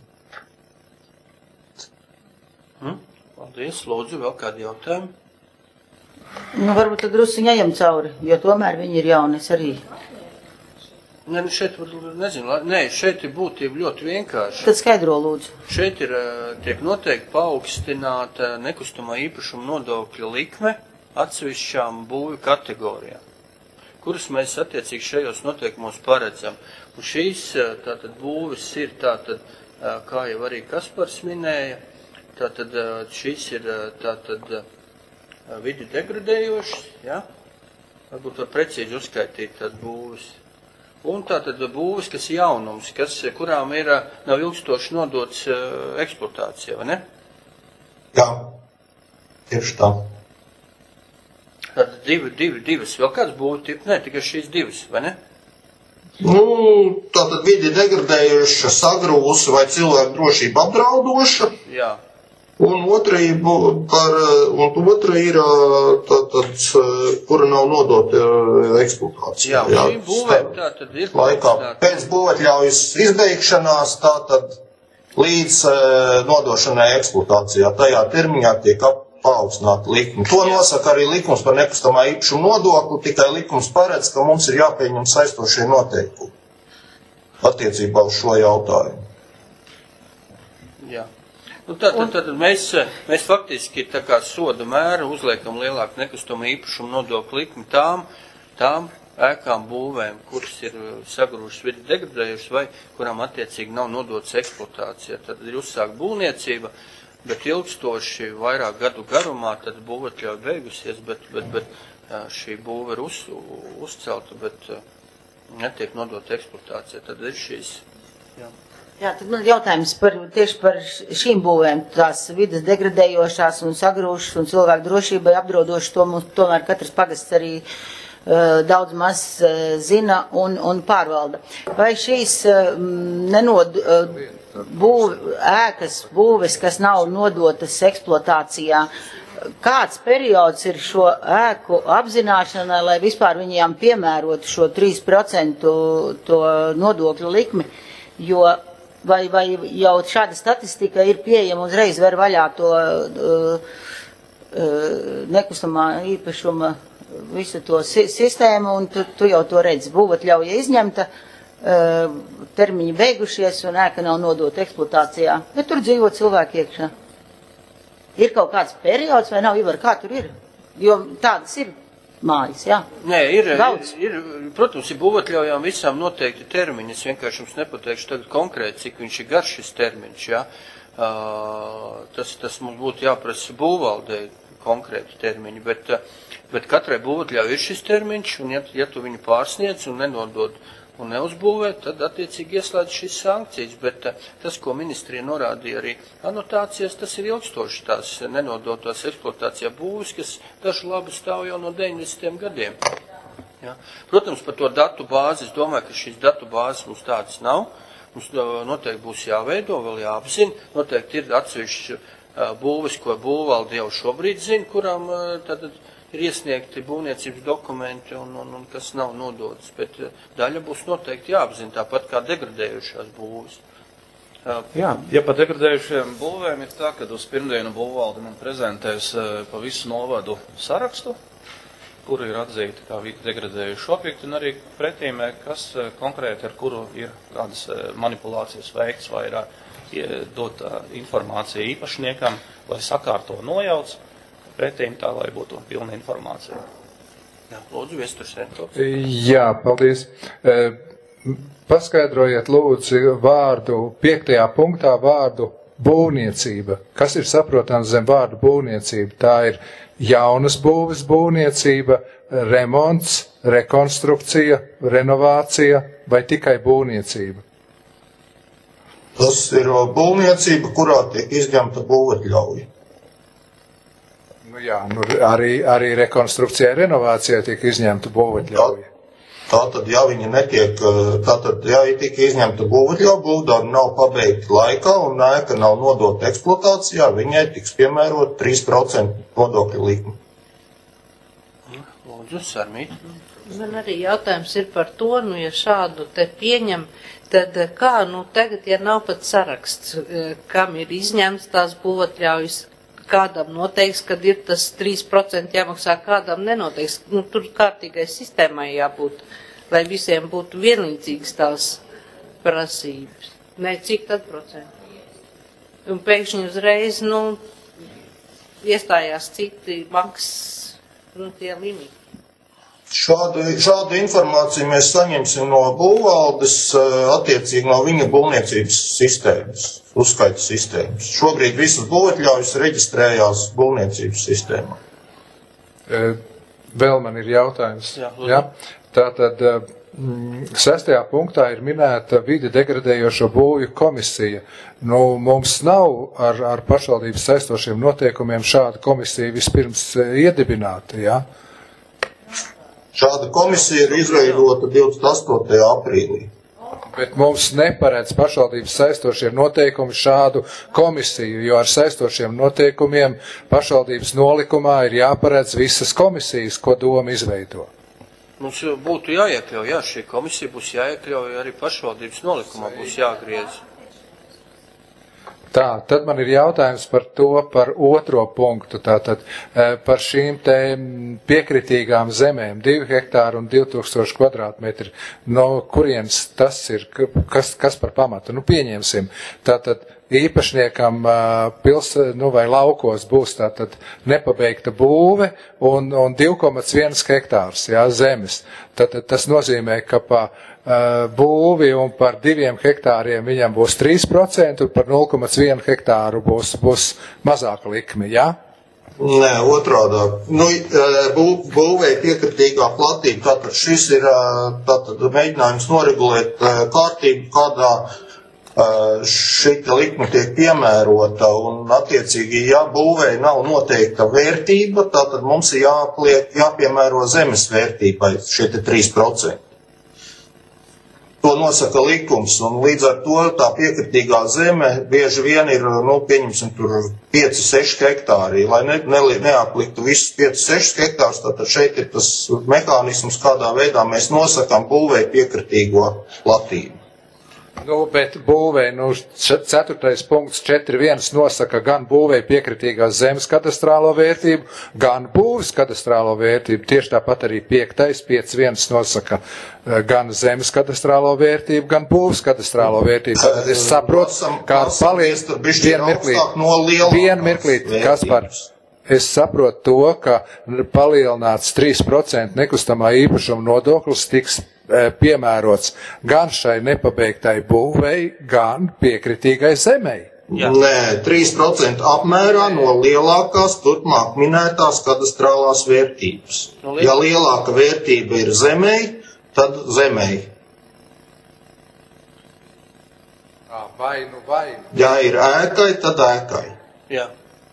S1: Paldies, lūdzu, vēl kādi jautājumi?
S7: Varbūt tad drusciņ ejam cauri, jo tomēr viņi ir jauni, es arī.
S1: Nē, šeit, nezinu, šeit ir būtība ļoti vienkārši.
S7: Tad skaidro, lūdzu.
S1: Šeit tiek noteikti paaugstināta nekustamā īpašuma nodokļa likme atsevišķām būvju kategorijām, kuras mēs attiecīgi šajos noteikumos paredzam. Un šīs tātad būvis ir tātad, kā jau arī Kaspars minēja, tātad šīs ir tātad vidi degradējošas, ja? Varbūt var precīzi uzskaitīt tātad būvis. Un tātad būvis, kas ir jaunums, kurām nav ilgstoši nodots eksploatācija, vai ne?
S18: Jā, tieši tā.
S1: Tātad divas, vēl kāds būvtips? Nē, tikai šīs divas, vai ne?
S18: Tātad vidi degradējuša, sagrūsa vai cilvēku drošība apdraudoša.
S1: Jā.
S18: Un otra ir, kura nav nodota eksploatācijā.
S1: Jā, šī būvēm tātad ir
S18: laikā pēc būvētļaujas izbeigšanās, tātad līdz nodošanai eksploatācijā. Tajā termiņā tiek paaugstināta likme. To nosaka arī likums par nekustamā īpašuma nodokli, tikai likums paredz, ka mums ir jāpieņem saistošie noteikumi attiecībā uz šo jautājumu.
S1: Jā. Tātad mēs faktiski tā kā soda mēra uzliekam lielāku nekustamo īpašumu nodokļu likmi tām ēkām būvēm, kuras ir sagrūšas vidi degradējušas vai kurām attiecīgi nav nodots eksploatācija. Tad ir uzsākt būvniecība, bet ilgstoši vairāk gadu garumā tad būvētļauja beigusies, bet šī būve ir uzcelta, bet netiek nodota eksploatācija. Tad ir šīs, jā.
S7: Jā, tad man jautājums tieši par šīm būvēm, tās vidas degradējošās un sagrūšas un cilvēku drošībai apdraudošas, to mums tomēr katrs pagasts arī daudz maz zina un pārvalda. Vai šīs būves, kas nav nodotas eksploatācijā, kāds periods ir šo ēku apzināšanai, lai vispār viņiem piemērotu šo 3% to nodokļu likmi, jo vai jau šāda statistika ir pieejama uzreiz var vaļā to nekustamā īpašuma visu to sistēmu, un tu jau to redzi. Būvētļauja izņemta, termiņi beigušies, un ēka nav nodota eksploatācijā, bet tur dzīvo cilvēki iekšā. Ir kaut kāds periods, vai nav, Ivar, kā tur ir? Jo tādas ir mājas, jā?
S1: Nē, protams, ir būvētļaujām visām noteikti termiņi. Es vienkārši jums nepateikšu tagad konkrēti, cik viņš ir garš šis termiņš, jā. Tas mums būtu jāprasa būvvaldei konkrēti termiņi, bet katrai būvētļauj ir šis termiņš, un ja tu viņu pārsniedz un nenodod un neuzbūvē, tad attiecīgi ieslēdz šīs sankcijas, bet tas, ko ministrija norādīja arī anotācijas, tas ir ilgstoši tās nenodotās eksploatācijā būvis, kas dažu labi stāv jau no 90. gadiem. Ja? Protams, par to datu bāzi, es domāju, ka šīs datu bāzes mums tādas nav, mums noteikti būs jāveido, vēl jāapzina, noteikti ir atsevišķi būvis, ko būvvalde jau šobrīd zina, kurām tad ir iesniegti būvniecības dokumenti un kas nav nodotas, bet daļa būs noteikti jāapzina, tāpat kā degradējušās būvis.
S21: Jā, ja par degradējušiem būvēm ir tā, ka uz pirmdienu būvvalde man prezentēs pa visu novadu sarakstu, kuri ir atzīti kā degradējuši objekti, un arī pretīmē, kas konkrēti ar kuru ir kādas manipulācijas veikts vai ir dot informāciju īpašniekam, lai sakārto nojauc, pretīm tā, lai būtu pilna informācija.
S1: Jā, lūdzu, Viesturs Entovs.
S8: Jā, paldies. Paskaidrojiet lūdzu vārdu, 5. punktā vārdu būvniecība. Kas ir saprotams zem vārdu būvniecība? Tā ir jaunas būves būvniecība, remonts, rekonstrukcija, renovācija vai tikai būvniecība?
S18: Tas ir būvniecība, kurā tiek izņemta būvatļauja.
S8: Nu jā, arī rekonstrukcijai, renovācijai tiek izņemta būvatļauja.
S18: Tātad, ja viņi netiek, ja tiek izņemta būvatļauja, būvdarbi nav pabeigti laikā un ēka nav nodota eksploatācijā, viņai tiks piemērot 3% nodokļu likme.
S1: Lūdzu, Sarmīt.
S9: Man arī jautājums ir par to, ja šādu te pieņem, tad kā, tagad, ja nav pat saraksts, kam ir izņemts tās būvatļaujas, kādam noteiks, kad ir tas 3% jāmaksā, kādam nenoteiks. Tur kārtīgai sistēmai jābūt, lai visiem būtu vienlīdzīgas tās prasības. Ne, cik tad procenti? Un pēkšņi uzreiz, iestājās citi maksas, tie limiti.
S18: Šādu informāciju mēs saņemsim no būvvaldes, attiecīgi no viņa būvniecības sistēmas, uzskaita sistēmas. Šobrīd visas būvatļaujas reģistrējās būvniecības sistēmā.
S8: Vēl man ir jautājums. Jā? Tātad 6. punktā ir minēta vidi degradējošo būvju komisija. Mums nav ar pašvaldības saistošiem noteikumiem šāda komisija vispirms iedibināta, jā?
S18: Šāda komisija ir izveidota 28. aprīlī.
S8: Bet mums neparedz pašvaldības saistošiem noteikumi šādu komisiju, jo ar saistošiem noteikumiem pašvaldības nolikumā ir jāparedz visas komisijas, ko doma izveido.
S1: Mums būtu jāiekļauj, šī komisija būs jāiekļauj, arī pašvaldības nolikumā būs jāgriez.
S8: Tā, tad man ir jautājums par to, par otro punktu, tātad par šīm te piekritīgām zemēm, 2 hektāru un 2000 kvadrātmetri, no kurienes tas ir, kas par pamatu, pieņemsim, tātad īpašniekam vai laukos būs tātad nepabeigta būve un 2,1 hektārs, zemes, tātad tas nozīmē, ka pa būvi un par 2 hektāriem viņam būs 3% un par 0,1 hektāru būs mazāka likme, jā?
S18: Nē, otrādāk. Būvēja piekritīgā platība, tātad šis ir mēģinājums noregulēt kārtību, kādā šita likme tiek piemērota, un attiecīgi, ja būvēja nav noteikta vērtība, tātad mums ir jāpiemēro zemes vērtībai šie 3%. To nosaka likums, un līdz ar to tā piekritīgā zeme bieži vien ir, pieņemsim, tur 5-6 hektāri, lai neapliktu visus 5-6 hektārus, tātad šeit ir tas mehānisms, kādā veidā mēs nosakam būvēja piekritīgo platību.
S8: Bet būvē, 4. punkts 4.1 nosaka gan būvē piekritīgās zemes kadastrālo vērtību, gan būves kadastrālo vērtību. Tieši tāpat arī 5.1 nosaka gan zemes kadastrālo vērtību, gan būves kadastrālo vērtību. Tad es saprotu, kā paliek vienu mirklīt, Kaspar. Es saprotu to, ka palielināts 3% nekustamā īpašuma nodoklis tiks piemērots gan šai nepabeigtai būvei, gan piekritīgai zemei.
S18: Nē, 3% apmērā no lielākās turpmāk minētās kadastrālās vērtības. Ja lielāka vērtība ir zemei, tad zemei.
S8: Vai.
S18: Ja ir ēkai, tad ēkai.
S1: Jā.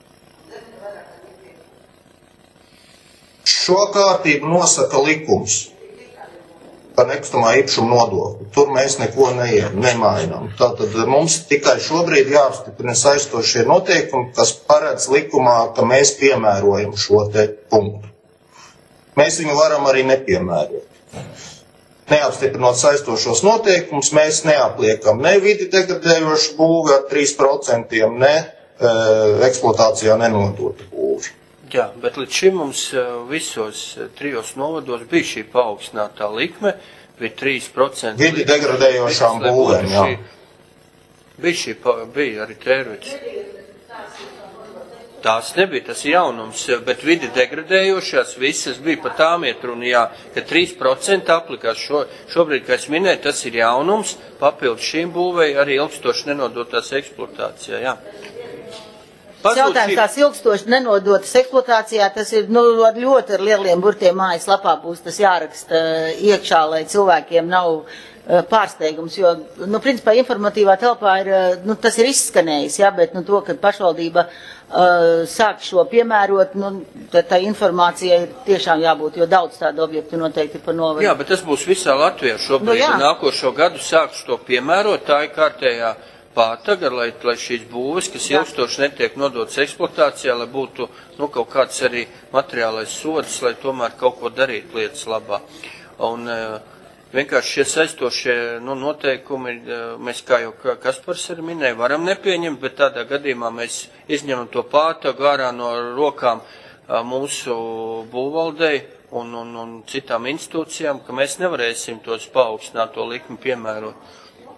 S18: Šo kārtību nosaka likums par nekustamā īpašuma nodokli. Tur mēs neko nemainām. Tātad mums tikai šobrīd jāapstiprina saistošie noteikumi, kas paredz likumā, ka mēs piemērojam šo te punktu. Mēs viņu varam arī nepiemērot. Neapstiprinot saistošos noteikumus, mēs neapliekam ne vidi degradējošu būvi ar 3%, ne eksploatācijā nenodotu būvi.
S1: Jā, bet līdz šim mums visos 3 novados bija šī paaugstinātā likme, bija 3%.
S18: Vidi degradējošām būvēm, jā.
S1: Bija arī Tērvids. Tās nebija, tas ir jaunums, bet vidi degradējošās visas bija pa tām iet runa, jā, ka 3% aplikās šobrīd, kā es minēju, tas ir jaunums, papildus šīm būvēja arī ilgstoši nenodotās eksploatācijā, jā.
S7: Jautājums tās ilgstoši nenodotas eksploatācijā, tas ir, ļoti ar lieliem burtiem mājas lapā būs tas jāraksta iekšā, lai cilvēkiem nav pārsteigums, jo, principā informatīvā telpā ir, tas ir izskanējis, jā, bet, to, kad pašvaldība sāk šo piemērot, tā informācija ir tiešām jābūt, jo daudz tādu objektu noteikti par novadu.
S1: Jā, bet tas būs visā Latvijā šobrīd, nākošo gadu sāks to piemērot, tā ir kārtējā pātaga, lai šīs būves, kas ilgstoši netiek nodotas eksploatācijā, lai būtu, kaut kāds arī materiālais sods, lai tomēr kaut ko darītu lietas labā. Un vienkārši šie saistošie noteikumi, mēs, kā jau Kaspars arī minēja, varam nepieņemt, bet tādā gadījumā mēs izņemam to pātagu ārā no rokām mūsu būvvaldei un citām institūcijām, ka mēs nevarēsim tos paaugstināto likmi piemērot.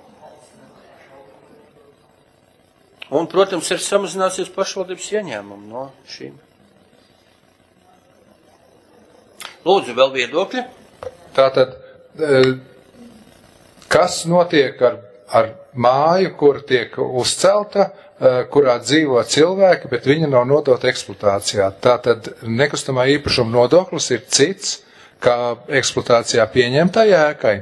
S1: Un, protams, ir samazināsies pašvaldības ieņēmumu no šīm. Lūdzu, vēl viedokļi?
S8: Tātad, kas notiek ar māju, kur tiek uzcelta, kurā dzīvo cilvēki, bet viņa nav nodota eksploatācijā? Tātad nekustamā īpašuma nodoklis ir cits, kā eksploatācijā pieņemtai ēkai?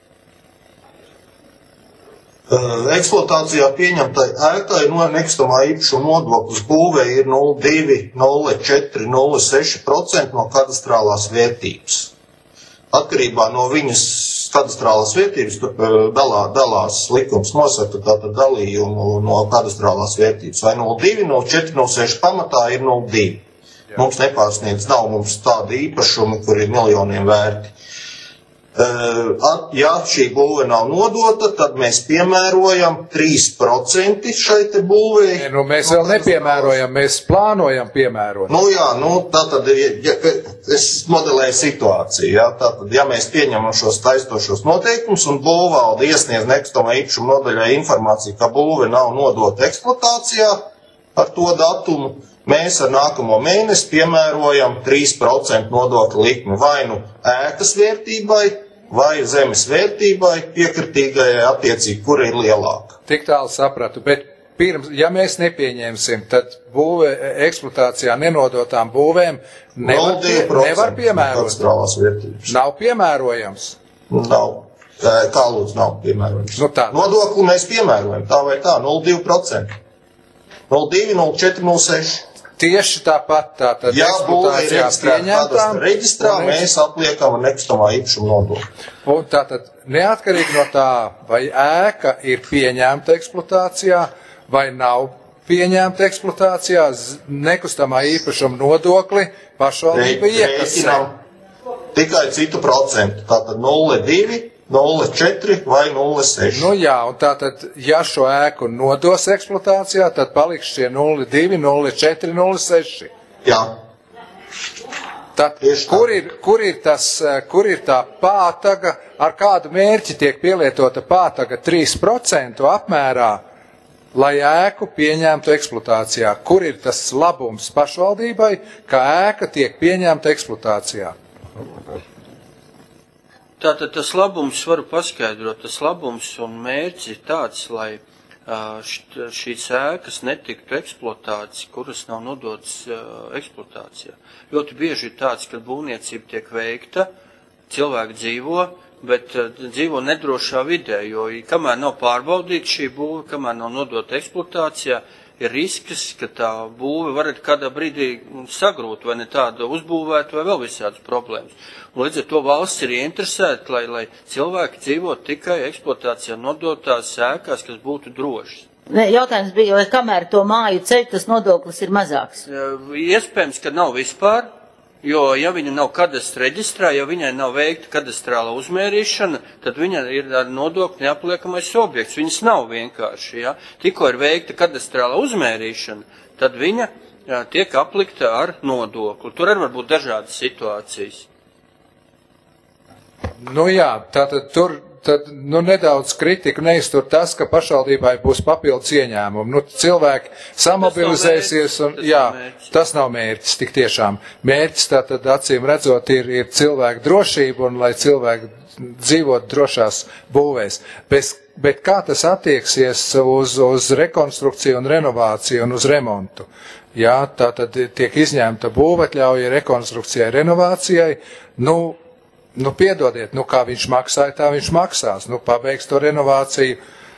S18: Eksploatācijā pieņemtai ēkai nekustamā īpašuma nodoklis būvē ir 0,2, 0,4, 0,6% no kadastrālās vērtības. Atkarībā no viņas kadastrālās vērtības dalās likums nosaka tātad dalījumu no kadastrālās vērtības. Vai 0,2, 0,4, 0,6 pamatā ir 0,2. Mums nepārsniedz, nav mums tāda īpašuma, kur ir miljoniem vērti. Ja šī būve nav nodota, tad mēs piemērojam 3% šai te būvei.
S8: Mēs vēl nepiemērojam, mēs plānojam piemērot.
S18: Tātad, es modelēju situāciju, tātad, ja mēs pieņemam šos taistošos noteikumus un būvvalde iesniedz nekustamā īpašuma nodaļai informāciju, ka būve nav nodota eksploatācijā ar to datumu, mēs ar nākamo mēnesi piemērojam 3% nodokļa likmi vai ēkas vērtībai, vai zemes vērtībai, piekritīgajai attiecīgi, kura ir lielāka.
S8: Tik tālu sapratu, bet ja mēs nepieņemsim, tad eksploatācijā nenodotām būvēm nevar piemērot. Nav piemērojams.
S18: Nav. Kā lūdzu nav piemērojams? Nodokli mēs piemērojam, tā vai tā, 0,2%. 0,2, 0,4, 0,6.
S8: Tieši tāpat tātad
S18: eksploatācijā pieņemtām reģistrā mēs apliekam nekustamā īpašuma nodokli.
S8: Un tātad neatkarīgi no tā, vai ēka ir pieņemta eksploatācijā vai nav pieņemta eksploatācijā, nekustamā īpašuma nodokli pašvaldība iekasē.
S18: Tikai citu procentu, tātad 0,2, 0,4 vai 0,6.
S8: Un tātad, ja šo ēku nodos eksploatācijā, tad paliks šie 0,2, 0,4, 0,6.
S18: Jā.
S8: Tad, kur ir tā pātaga, ar kādu mērķi tiek pielietota pātaga 3% apmērā, lai ēku pieņemtu eksploatācijā? Kur ir tas labums pašvaldībai, ka ēka tiek pieņemta eksploatācijā?
S1: Tātad tas labums varu paskaidrot, tas labums un mērķis ir tāds, lai šīs ēkas netiktu eksploatātas, kuras nav nodotas eksploatācijā. Ļoti bieži ir tāds, ka būvniecība tiek veikta, cilvēki dzīvo, bet dzīvo nedrošā vidē, jo kamēr nav pārbaudīta šī būve, kamēr nav nodota eksploatācijā, ir risks, ka tā būve varat kādā brīdī sagrūt, vai ne tāda uzbūvēt, vai vēl visādas problēmas. Un līdz ar to valsts ir ieinteresēta, lai cilvēki dzīvo tikai eksploatācijā nodotās ēkās, kas būtu drošas.
S7: Jautājums bija, vai kamēr to māju ceļ, tas nodoklis ir mazāks?
S1: Iespējams, ka nav vispār, jo ja viņa nav kadastra reģistrā, ja viņai nav veikta kadastrāla uzmērīšana, tad viņa ir ar nodokļu neapliekamais objekts. Viņas nav vienkārši, ja. Tikko ir veikta kadastrāla uzmērīšana, tad viņa tiek aplikta ar nodokli. Tur arī var būt dažādas situācijas.
S8: Tātad tur tad nedaudz kritiku neiztur tas, ka pašvaldībai būs papildus ieņēmumi. Cilvēki samobilizēsies un, jā, tas nav mērķis, tik tiešām. Mērķis tātad acīm redzot ir cilvēku drošība un lai cilvēki dzīvot drošās būvēs. Bet kā tas attieksies uz rekonstrukciju un renovāciju un uz remontu? Jā, tātad tiek izņemta būvatļauja rekonstrukcijai, renovācijai, piedodiet, kā viņš maksāja, tā viņš maksās, pabeigs to renovāciju.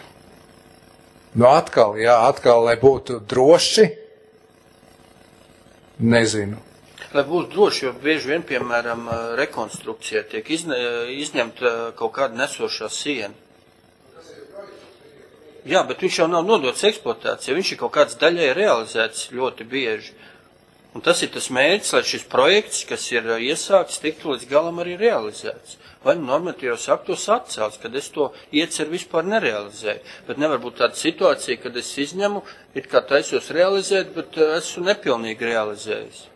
S8: Atkal, lai būtu droši, nezinu.
S1: Lai būtu droši, jo bieži vien, piemēram, rekonstrukcijā tiek izņemta kaut kāda nesošā siena. Jā, bet viņš jau nav nodots eksploatācijai, viņš ir kaut kāds daļai realizēts ļoti bieži. Un tas ir tas mērķis, lai šis projekts, kas ir iesākts, tiktu līdz galam arī realizēts. Vai normatīvos aktos atcelts, kad es to ieceru vispār nerealizēju. Bet nevar būt tāda situācija, kad es izņemu, it kā taisos realizēt, bet esmu nepilnīgi realizējis.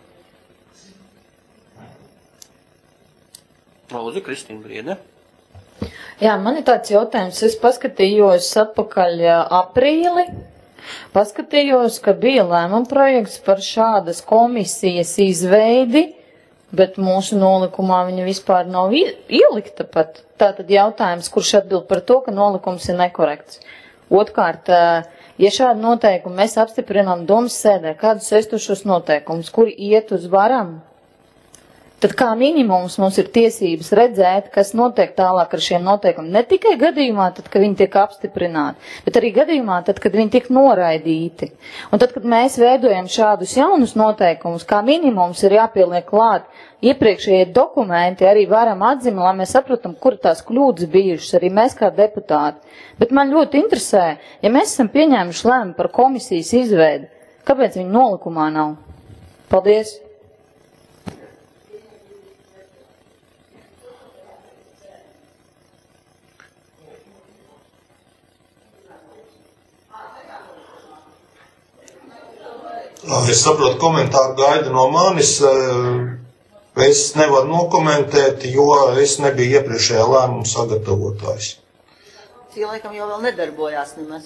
S1: Lūdzu, Kristīna Briede.
S3: Jā, man ir tāds jautājums. Es paskatījos atpakaļ aprīli. Paskatījos, ka bija lēmuma projekts par šādas komisijas izveidi, bet mūsu nolikumā viņa vispār nav ielikta pat. Tātad jautājums, kurš atbild par to, ka nolikums ir nekorekts. Otkārt, ja šādu noteikumu mēs apstiprinām domas sēdē, kādus saistošos noteikumus, kuri iet uz varam, tad kā minimums mums ir tiesības redzēt, kas notiek tālāk ar šiem noteikumiem. Ne tikai gadījumā, tad, kad viņi tiek apstiprināti, bet arī gadījumā, tad, kad viņi tiek noraidīti. Un tad, kad mēs veidojam šādus jaunus noteikumus, kā minimums ir jāpieliek klāt iepriekšējie dokumenti, arī varam atzīmēt, lai mēs saprotam, kur tās kļūdas bijušas, arī mēs kā deputāti. Bet man ļoti interesē, ja mēs esam pieņēmuši lēmumu par komisijas izveidi, kāpēc viņi nolikumā nav? Paldies!
S18: Es saprotu, komentāru gaida no manis. Es nevaru nokomentēt, jo es nebiju iepriekšējā lēmuma sagatavotājs.
S7: Tie laikam jau vēl nedarbojās nemaz.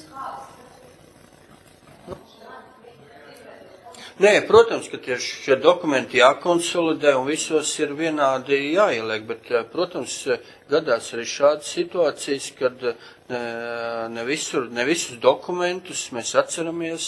S1: Nē, protams, ka tieši šie dokumenti jākonsolidē un visos ir vienādi jāieliek, bet, protams, gadās arī šādas situācijas, kad ne visus dokumentus mēs atceramies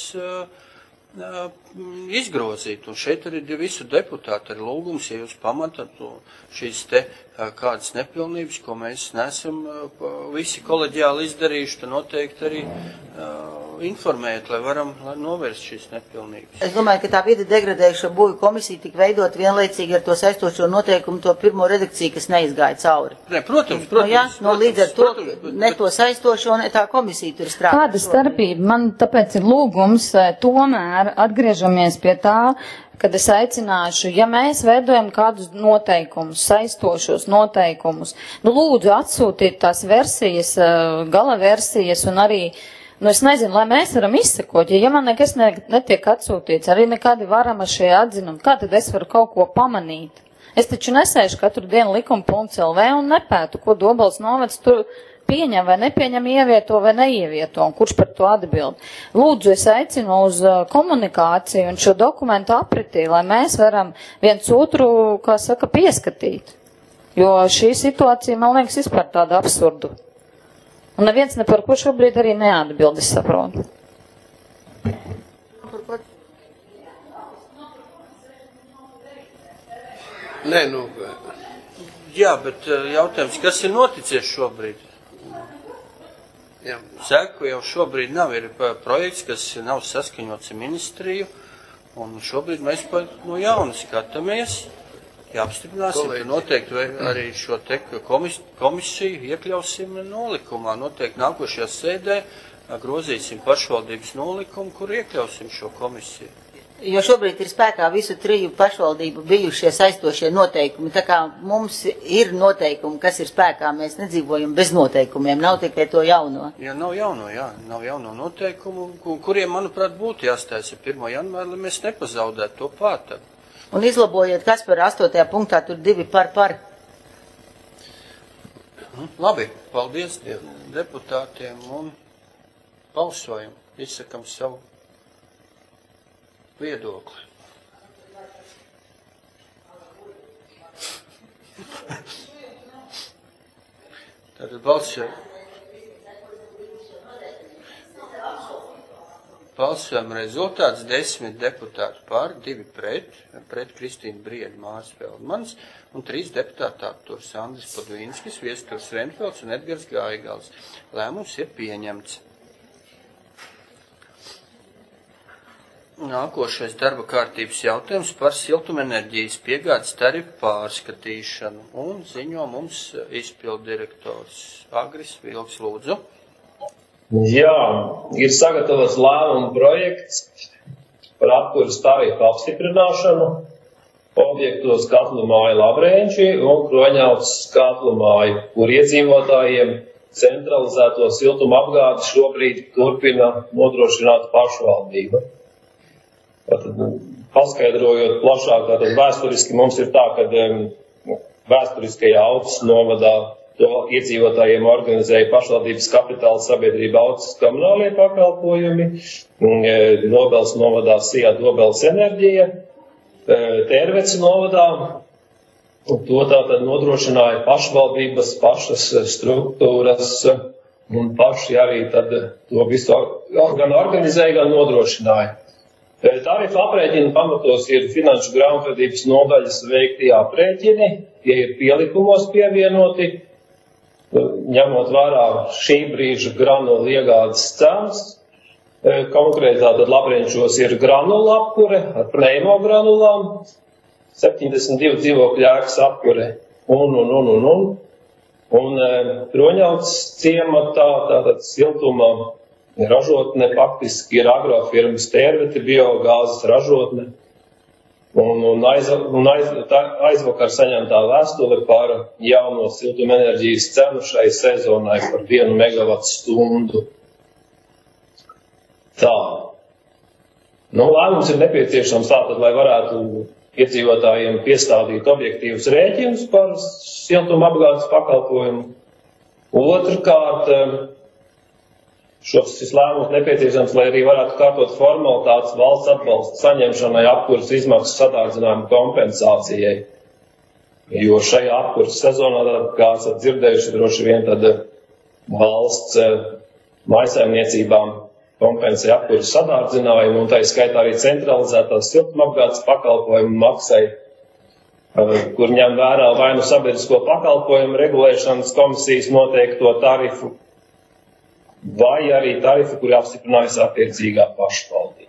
S1: izgrozīt. Un šeit arī visu deputātu arī lūgums, ja jūs pamatat šīs te kādas nepilnības, ko mēs nesam visi koleģiāli izdarījuši, tad noteikti arī informēt, lai varam novērst šīs nepilnības.
S7: Es domāju, ka tā vide degradējuša būvju komisija tika veidot vienlaicīgi ar to saistošo noteikumu, to pirmo redakciju, kas neizgāja cauri.
S1: Ne, protams.
S7: Līdz ar to ne to saistošo, ne tā komisija tur strādā.
S3: Kāda starpība? Man tāpēc ir lūgums, tomēr atgriežamies pie tā, kad es aicināšu, ja mēs veidojam kādus noteikumus, saistošos noteikumus, lūdzu atsūtīt tās versijas, gala versijas un arī es nezinu, lai mēs varam izsekot, ja man nekas netiek atsūtīts, arī nekādi varama šie atzinumi, kā tad es varu kaut ko pamanīt? Es taču nesēšu katru dienu likuma.lv un nepētu, ko Dobels novads tur pieņem vai nepieņem, ievieto vai neievieto, un kurš par to atbild. Lūdzu, es aicinu uz komunikāciju un šo dokumentu apritī, lai mēs varam viens otru, kā saka, pieskatīt. Jo šī situācija, man liekas, vispār tāda absurdu. Un neviens ne par ko šobrīd arī neatbild, es saprotu.
S19: Nē,
S1: Jā, bet jautājums, kas ir noticies šobrīd?
S19: Jā.
S1: Seku jau šobrīd nav, ir projekts, kas nav saskaņots ar ministriju, un šobrīd mēs no jauna skatāmies. Apstiprināsim, ka noteikti arī šo te komisiju iekļausim nolikumā. Noteikti nākošajā sēdē grozīsim pašvaldības nolikumu, kur iekļausim šo komisiju.
S7: Jo šobrīd ir spēkā visu 3 pašvaldību bijušie saistošie noteikumi. Tā kā mums ir noteikumi, kas ir spēkā, mēs nedzīvojam bez noteikumiem, nav tikai to jauno.
S1: Jā, nav jauno noteikumu, kuriem, manuprāt, būtu jāstājas 1. janvāra, lai mēs nepazaudētu to pātagu.
S7: Un izlabojiet, kas par 8. punktā tur 2 par.
S1: Labi, paldies deputātiem un balsojam, izsakam savu viedokli. Tātad balsojam rezultāts 10 deputāti pār, 2 pret Kristīnu Briedi, Mārs Feldmans un 3 deputāti atturs Andris Podvīnskis, Viesturs Renfelds un Edgars Gaigals. Lēmums ir pieņemts. Nākošais darba kārtības jautājums par siltumenerģijas piegādes tarifu pārskatīšanu un ziņo mums izpilddirektors Agris Vilks, lūdzu.
S16: Jā, ir sagatavots lēmuma projekts par apkuras tarifu apstiprināšanu objektos Katlumāja Labrēnči un Kroņauts Katlumāja, kur iedzīvotājiem centralizēto siltuma apgādi šobrīd turpina nodrošināt pašvaldība. Paskaidrojot plašāk, tātad vēsturiski mums ir tā, ka vēsturiskajā Autas novadā to iedzīvotājiem organizēja pašvaldības kapitāla sabiedrība Autas komunālie pakalpojumi, Dobels novadā Sijā Dobels enerģija, Tērveci novadā, to tātad nodrošināja pašvaldības pašas struktūras un paši arī tad to visu gan organizēja, gan nodrošināja. Tarifu aprēķina pamatos ir finanšu grāmatvedības nodaļas veiktie aprēķini, tie ir pielikumos pievienoti, ņemot vērā šī brīža granulu iegādes cenas. Konkrētā tad Labrēnčos ir granula apkure ar pneimogranulām, 72 dzīvokļu ēkas apkure un Kroņauts ciematā, tātad siltuma ražotne faktiski ir agrofirmas Tērveti biogāzes ražotne. Un aizvakar saņemtā vēstule par jauno siltumenerģijas cenu šai sezonai par 1 megavatstundu. Tā. Lēmums ir nepieciešams tātad, lai varētu iedzīvotājiem piestādīt objektīvus rēķinus par siltuma apgādes pakalpojumu. Otrkārt, šis lēmums nepieciešams, lai arī varētu kārtot formalitātes valsts atbalsta saņemšanai apkuras izmaksu sadārdzinājumu kompensācijai. Jo šajā apkuras sezonā, kā esat dzirdējuši, droši vien tad valsts mājsaimniecībām kompensē apkuras sadārdzinājumu un tā skaitā arī centralizētās siltumapgādes pakalpojumu maksai, kur ņem vērā vai nu sabiedrisko pakalpojumu regulēšanas komisijas noteikto tarifu, vai arī tarifu, kuri apstiprinājas attiecīgā pašvaldība.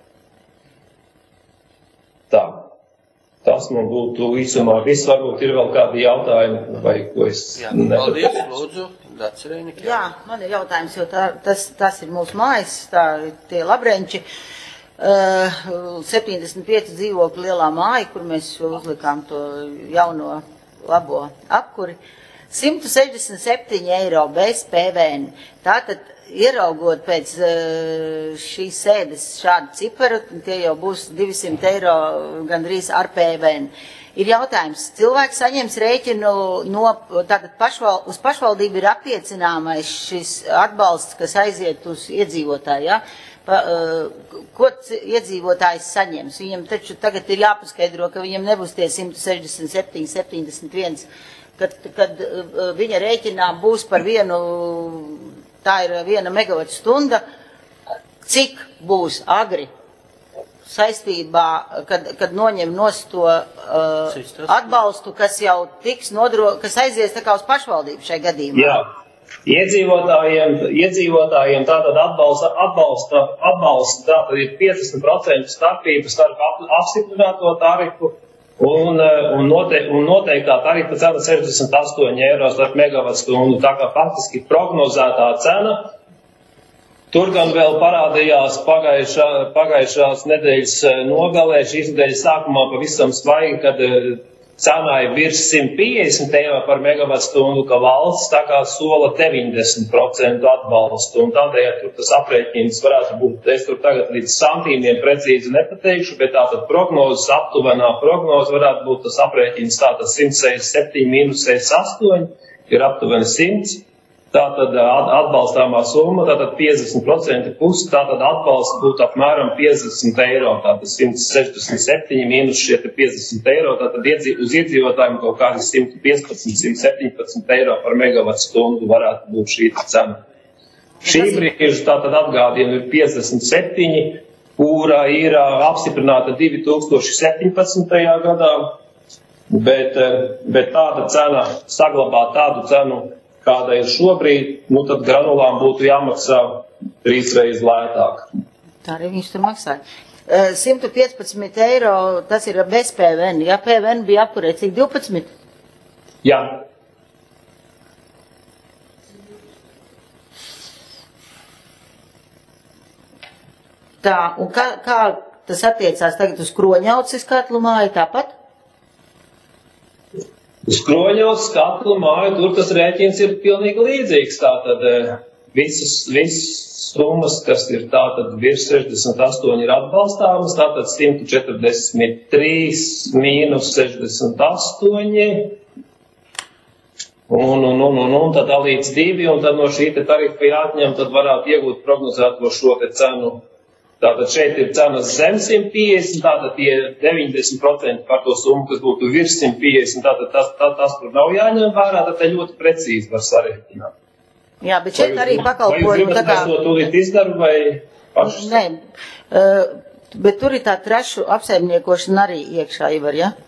S16: Tā. Tas man būtu īsumā viss, varbūt ir vēl kādi jautājumi, vai ko es
S1: Paldies, lūdzu, Dacerēnika.
S7: Jā, man ir jautājums, jo tas ir mūsu mājas, tā tie Labrēnči, 75 dzīvokļu lielā māja, kur mēs uzlikām to jauno labo apkuri, 167 eiro bez PVN. Tātad, ieraugot pēc šīs sēdes šādu ciparu, tie jau būs 200 eiro gandrīz ar PVN. Ir jautājums, cilvēks saņems rēķinu tātad uz pašvaldību ir attiecināmais šis atbalsts, kas aiziet uz iedzīvotāju, ja? Ko iedzīvotājs saņems? Viņam taču tagad ir jāpaskaidro, ka viņam nebūs tie 167, 71, kad viņa rēķinā būs par vienu, tā ir 1 megavatstunda, cik būs agri saistībā, kad noņem nost to atbalstu, kas jau tiks kas aizies tā kā uz pašvaldību šai gadījumā.
S16: Jā, iedzīvotājiem tātad atbalsta tātad ir 50% starpība starp apstiprināto tarifu un noteiktā tarifa cena 68 eiro starp megavatstundu, tā kā faktiski prognozētā cena. Tur gan vēl parādījās pagājušās nedēļas nogalē, šīs nedēļas sākumā pavisam svaigi, kad cenā ir virs 150 eiro par megavatstundu, ka valsts tā kā sola 90% atbalstu, un tādējādi tur tas aprēķins varētu būt, es tur tagad līdz santīmiem precīzi nepateikšu, bet tātad prognozes, aptuvenā prognoze varētu būt tas aprēķins tātad 167 - 68, ir aptuveni 100. Tātad atbalstāmā summa, tātad 50% pusi, tātad atbalsts būtu apmēram 50 eiro, tātad 167 mīnus šie 50 eiro, tātad uz iedzīvotājiem kaut kādi 115–117 eiro par megavatstundu varētu būt šī cena. Šī brīža tātad atgādījumi ir 57, kura ir apstiprināta 2017. Gadā, bet tāda cena, saglabāt tādu cenu, kāda ir šobrīd, nu tad granulām būtu jāmaksā 3 reizes lētāk.
S7: Tā arī viņš tur maksāja. 115 eiro, tas ir bez PVN, ja PVN bija apkurē, cik 12?
S16: Jā.
S7: Tā, un kā tas attiecās tagad uz Kroņauces katlu māju tāpat?
S16: Uz Kroņauces katlu māju, tur tas rēķins ir pilnīgi līdzīgs. Tātad visas summas, kas ir tātad virs 68 ir atbalstāmas, tātad 143 mīnus 68, un tad dalīts 2, un tad no šī te tarifa jāatņem, tad varētu iegūt prognozēto šo te cenu. Tātad šeit ir cenas zem 150, tātad tie 90% par to summu, kas būtu virs 150, tātad tas tur nav jāņem vērā, tad te ļoti precīzi var sarēķināt.
S7: Jā, bet šeit arī pakalpojumi.
S16: Vai jūs gribat, es to tūlīt izdaru vai pašas?
S7: Nē, bet tur ir tā trašu apsaimniekošana arī iekšā, Ivar, ja?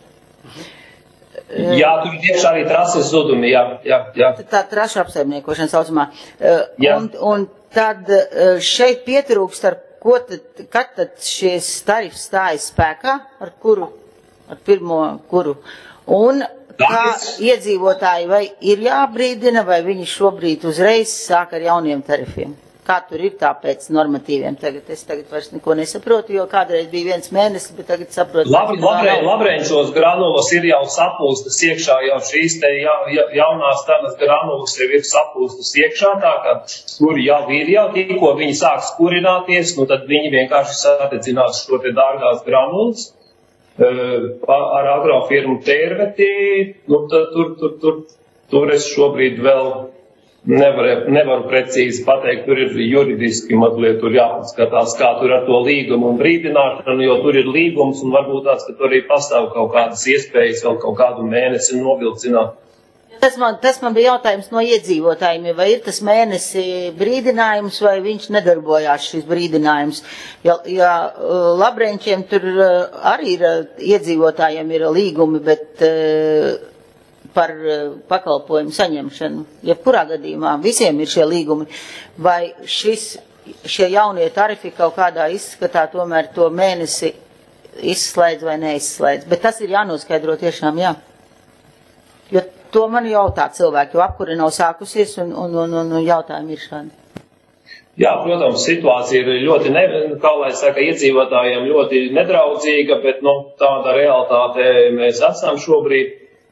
S16: Jā, tur ir iekšā arī trases zudumi, jā.
S7: Tā trašu apsaimniekošana saucamā. Un tad šeit pietrūkst kad tad šies tarifs stājas spēkā, ar pirmo kuru, un kā iedzīvotāji vai ir jābrīdina, vai viņi šobrīd uzreiz sāk ar jauniem tarifiem? Kā tur ir tā pēc normatīviem? Es tagad vairs neko nesaprotu, jo kādreiz bija 1 mēnesis, bet tagad saprotu.
S16: Labreņšos granulas ir jau sapūstas iekšā, jau šīs te jaunās tādas granulas jau ir sapūstas iekšā, tā kā kur jau ir jau tikko viņi sāks kurināties, nu tad viņi vienkārši sadedzinās šo te dārgās granulas ar agrofirmu Tērveti, nu tad tur es šobrīd vēl nevaru precīzi pateikt, tur ir juridiski mazliet tur jāpaskatās, kā tur ar to līgumu un brīdināšanu, jo tur ir līgums un varbūt tāds, ka tur arī pastāv kaut kādas iespējas vēl kaut kādu mēnesi novilcināt.
S7: Tas man bija jautājums no iedzīvotājiem, vai ir tas mēnesi brīdinājums, vai viņš nedarbojās šis brīdinājums. Ja Labreņķiem tur arī ir iedzīvotājiem ir līgumi, bet par pakalpojumu saņemšanu. Jebkurā gadījumā visiem ir šie līgumi. Vai šie jaunie tarifi kaut kādā izskatā tomēr to mēnesi izslēdz vai neizslēdz? Bet tas ir jānoskaidro tiešām, jā. Jo to man jautā cilvēki, jo apkuri nav sākusies un jautājumi ir šādi.
S16: Jā, protams, situācija ir ļoti, kā lai saka, iedzīvotājiem ļoti nedraudzīga, bet tāda realitāte mēs esam šobrīd.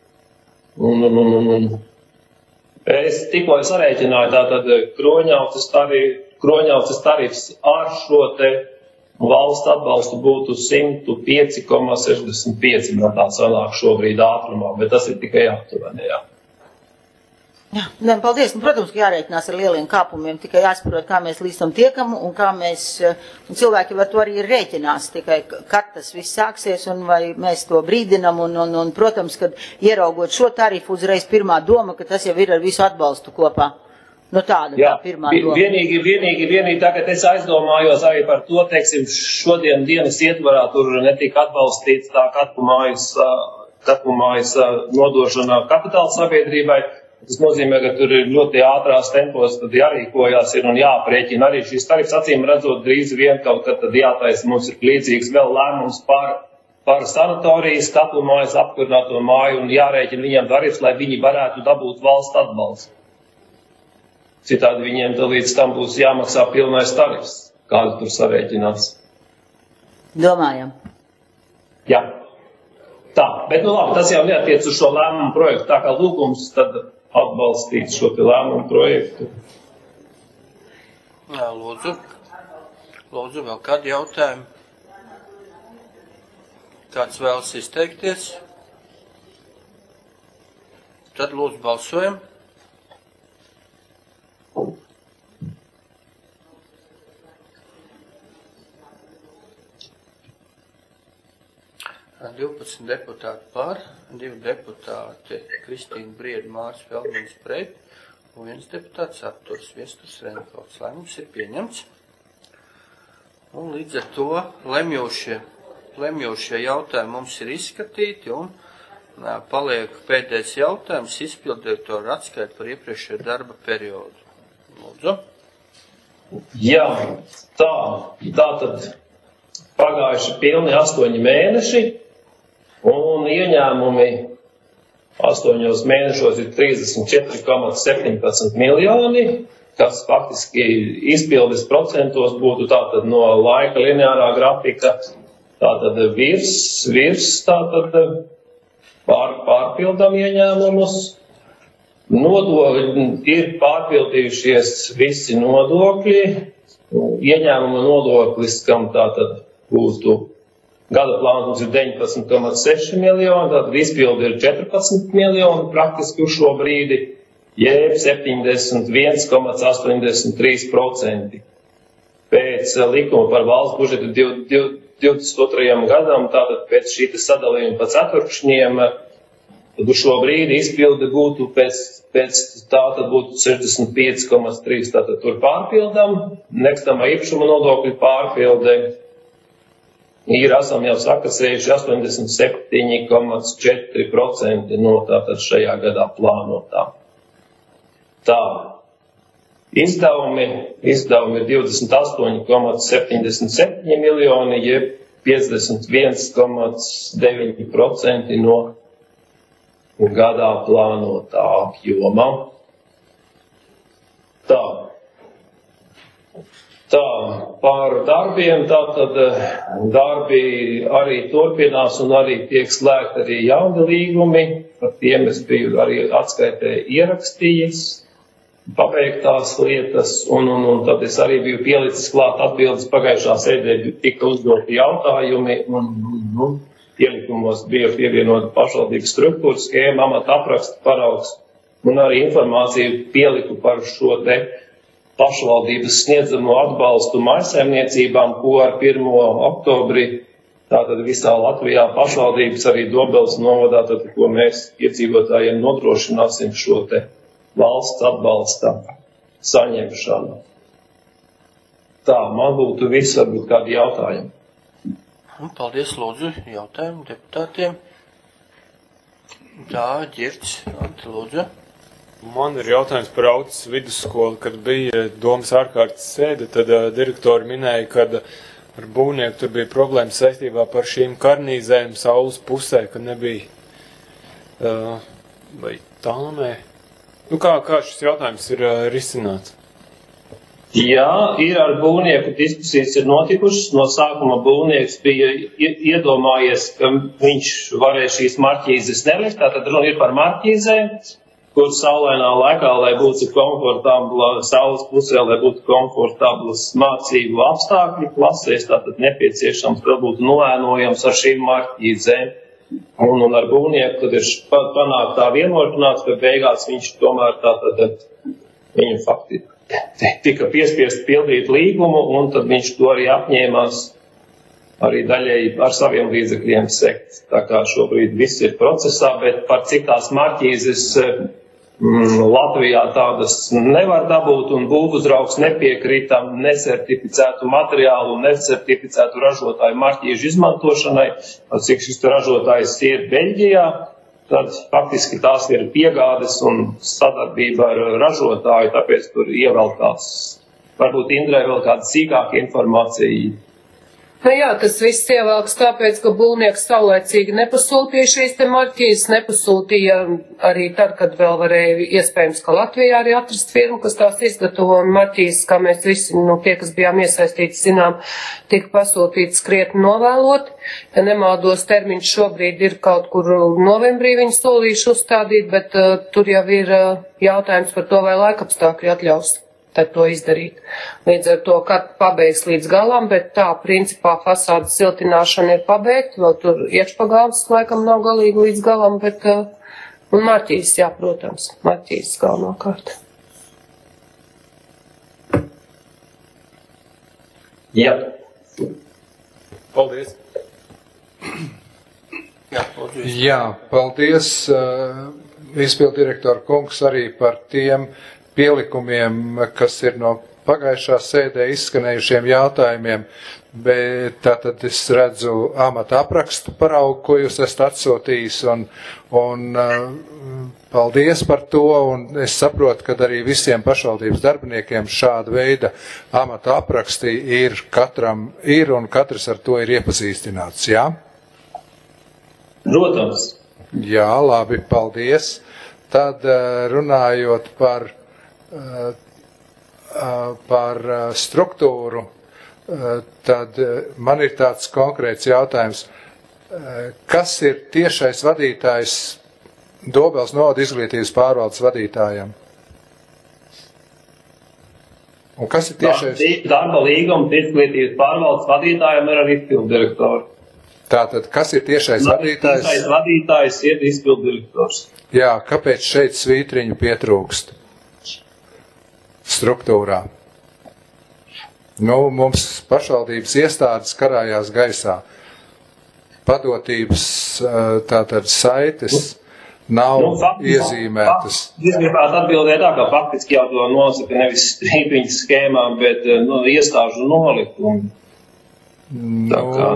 S16: Es tikko sarēķināju, tātad Kroņauces tarifs ar šo te valsts atbalstu būtu 105,65, man tā sanāk šobrīd ātrumā, bet tas ir tikai aptuveni, jā.
S7: Jā, paldies. Protams, ka jārēķinās ar lieliem kāpumiem, tikai jāsaprot, kā mēs līdz tam tiekam un kā mēs, un cilvēki var to arī rēķinās, tikai kad tas viss sāksies un vai mēs to brīdinam un protams, kad ieraugot šo tarifu uzreiz pirmā doma, ka tas jau ir ar visu atbalstu kopā. Tāda tā pirmā doma.
S16: Vienīgi tagad es aizdomājos arī par to, teiksim, šodien dienas ietvarā tur netika atbalstīts tā katlu mājas nodošana kapitāla sabiedrībai. Tas nozīmē, ka tur ir ļoti ātrās tempos, tad jārīkojās un jāprēķina arī šīs tarifs, acīm redzot, drīz vien kaut kad tad jātaisa. Mums ir līdzīgs vēl lēmums par sanatorijas, katlu mājas, apkurināto māju un jārēķina viņiem tarifs, lai viņi varētu dabūt valsts atbalstu. Citādi viņiem līdz tam būs jāmaksā pilnais tarifs, kādu tur sarēķinās.
S7: Domājam.
S16: Jā. Tā, bet labi, tas jau neatiec uz šo lēmumu projektu, tā kā lūgums tad atbalstīt šo te lēmumu projektu.
S1: Jā, lūdzu, vēl kādi jautājumi? Kāds vēlas izteikties? Tad lūdzu balsojam. 12 deputāti par, 2 deputāti Kristīna Brieda, Māris Feldmanis pret un 1 deputāts atturs, Viesturs Renfelds. Lēmums ir pieņemts. Un līdz ar to lemjošie jautājumi mums ir izskatīti un paliek pēdējais jautājums izpilddirektora atskaita par iepriekšējo darba periodu. Lūdzu.
S16: Jā, tātad pagājuši pilni 8 mēneši un ieņēmumi 8 mēnešos ir 34,17 miljoni, kas faktiski izpildes procentos būtu tātad no laika lineārā grafika, tātad virs tātad pārpildam ieņēmumus. Nodokļi ir pārpildījušies visi nodokļi. Ieņēmuma nodoklis, kam tātad būtu gada plāns mums ir 19,6 miljoni, tātad izpildi ir 14 miljoni praktiski uz šo brīdi, jeb 71,83%. Pēc likuma par valsts budžetu 22. gadam, tātad pēc šī sadalījuma pa ceturkšņiem, tad uz šo brīdi izpildi būtu pēc tā tad būtu 65,3, tātad tur pārpildam, nekustamā īpašuma nodokļu pārpilde esam jau sakasējuši 87,4% no tātad šajā gadā plānotā. Tā. Izdevumi ir 28,77 miljoni, jeb 51,9% no gadā plānotā apjoma. Tā, par darbiem, tātad darbi arī turpinās un arī tiek slēgti arī jauni līgumi, par tiem es biju arī atskaitē ierakstījis pabeigtās lietas, un tad es arī biju pielicis klāt atbildes pagājušā sēdē, tika uzdoti jautājumi, un ielikumos bija pievienota pašvaldības struktūra skēma, amata apraksta paraugs, un arī informāciju pieliku par šo te pašvaldības sniedzamo atbalstu mājsaimniecībām, ko ar 1. oktobri, tātad visā Latvijā pašvaldības arī Dobeles novadā, tad, ko mēs iedzīvotājiem nodrošināsim šo te valsts atbalsta saņemšanu. Tā, man būtu viss, varbūt kādi jautājumi.
S1: Paldies, lūdzu, jautājumu deputātiem. Tā, Ģirds, lūdzu.
S10: Man ir jautājums par Autas vidusskolu, kad bija domas ārkārtas sēde, tad direktori minēja, kad ar būvnieku tur bija problēmas saistībā par šīm karnīzēm saules pusē, ka nebija vai tāmē. Kā šis jautājums ir risināts?
S16: Jā, ir ar būvnieku diskusijas ir notikušas. No sākuma būvnieks bija iedomājies, ka viņš varēs šīs marķīzes nelikt. Tātad runa ir par marķīzēm, kur saulainā laikā, lai būtu komfortabla saules pusē, lai būtu komfortablas mācību apstākļi klasēs, tātad nepieciešams, ka būtu nolēnojams ar šīm marķīzēm. Un ar būvnieku, kad ir panākt tā vienošanās, ka beigās viņš tomēr tātad viņu faktiski tika piespiest pildīt līgumu, un tad viņš to arī apņēmās arī daļēji ar saviem līdzekļiem sekt. Tā kā šobrīd viss ir procesā, bet par cik tās marķīzes Latvijā tādas nevar dabūt, un būvuzraugs nepiekrita nesertificētu materiālu un nesertificētu ražotāju marķīžu izmantošanai, cik šis ražotājs ir Beļģijā, tad faktiski tās ir piegādes un sadarbība ar ražotāju, tāpēc tur ievelkās, varbūt Indrē vēl kāda sīkāka informācija.
S12: Jā, tas viss ievelks tāpēc, ka būvnieks saulēcīgi nepasūtīja šīs te marķīzes, nepasūtīja arī tad, kad vēl varēja iespējams, ka Latvijā arī atrast firmu, kas tās izgatavo, un marķīzes, kā mēs visi, tie, kas bijām iesaistīti, zinām, tika pasūtīts krietni novēloti. Ja nemaldos, termiņš šobrīd ir kaut kur novembrī viņi solījuši uzstādīt, bet tur jau ir jautājums par to, vai laikapstākļi atļaus tad to izdarīt. Līdz ar to, kad pabeigts līdz galam, bet tā, principā, fasādes siltināšana ir pabeigta, vēl tur iekšpagāvs laikam nav galīgi līdz galam, bet, un marķīzes, jā, protams, marķīzes galvenokārt.
S16: Jā.
S10: Paldies.
S8: Jā, paldies, izpildirektora kungs, arī par tiem pielikumiem, kas ir no pagājušā sēdē izskanējušiem jautājumiem, bet tātad es redzu amata aprakstu paraugu, ko jūs esat atsūtījis, un paldies par to, un es saprotu, ka arī visiem pašvaldības darbiniekiem šāda veida amata apraksti ir katram ir, un katrs ar to ir iepazīstināts, jā?
S16: Protams.
S8: Jā, labi, paldies. Tad runājot par struktūru, tad man ir tāds konkrēts jautājums. Kas ir tiešais vadītājs Dobels novada izglītības pārvaldes vadītājam? Un kas ir tiešais?
S16: Darba līguma izglītības pārvaldes vadītājam ir arī izpildirektori.
S8: Tātad, kas ir tiešais vadītājs?
S16: Tiešais vadītājs ir izpildirektors.
S8: Jā, kāpēc šeit svītriņu pietrūkst struktūrā? Nu, mums pašvaldības iestādes karājās gaisā. Padotības tātad saites nav iezīmētas.
S16: Es gribētu atbildēt tā, ka faktiski jau to nosaka nevis strīpiņas skēmām, bet iestāžu nolikumu. Tā kā,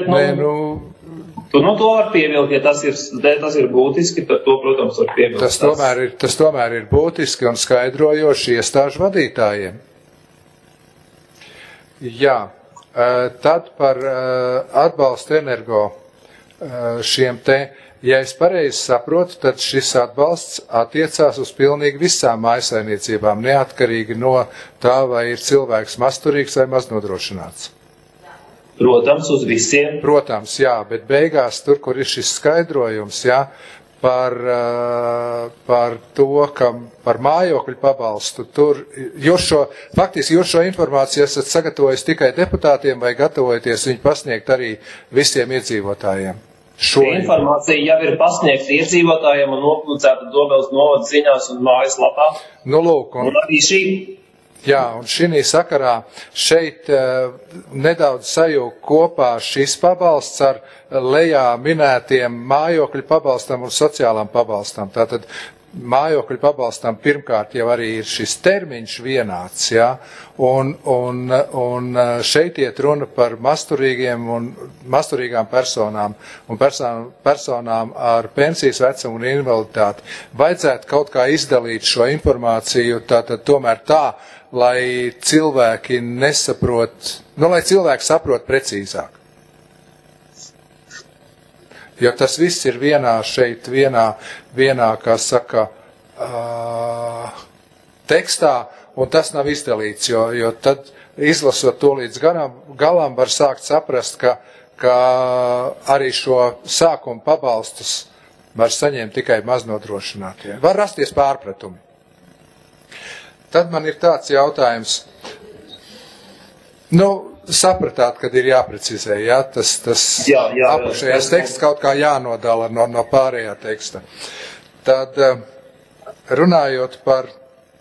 S16: to var pievilkt, ja tas ir būtiski, tad to, protams, var pievilkt.
S8: Tas tomēr ir būtiski un skaidrojoši iestāžu vadītājiem. Jā, tad par atbalstu energo šiem te, ja es pareizi saprotu, tad šis atbalsts attiecās uz pilnīgi visām mājsaimniecībām, neatkarīgi no tā, vai ir cilvēks mazturīgs vai maznodrošināts.
S16: Protams, uz visiem.
S8: Protams, jā, bet beigās tur, kur ir šis skaidrojums, jā, par to, ka par mājokļu pabalstu, tur faktiski jūs šo informāciju esat sagatavojis tikai deputātiem vai gatavojaties viņu pasniegt arī visiem iedzīvotājiem?
S16: Informācija jau ir pasniegta iedzīvotājiem un nopublicēta Dobeles novada ziņās un mājaslapā.
S8: Nu, lūk,
S16: un arī šī.
S8: Jā, un šī sakarā šeit nedaudz sajūg kopā šis pabalsts ar lejā minētiem mājokļu pabalstam un sociālām pabalstam. Tātad mājokļu pabalstam pirmkārt jau arī ir šis termiņš vienāds, jā, un šeit iet runa par masturīgiem un masturīgām personām un personām ar pensijas vecumu un invaliditāti. Vajadzētu kaut kā izdalīt šo informāciju, tātad tomēr tā, lai cilvēki nesaprot, lai cilvēki saprot precīzāk. Jo tas viss ir vienā, kā saka, tekstā, un tas nav izdalīts, jo tad, izlasot to līdz galam, var sākt saprast, ka arī šo sākumu pabalstus var saņemt tikai maznodrošinātie. Var rasties pārpratumi. Tad man ir tāds jautājums, sapratāt, kad ir jāprecizē, jā, tas apakšējais teksts kaut kā jānodala no pārējā teksta. Tad runājot par,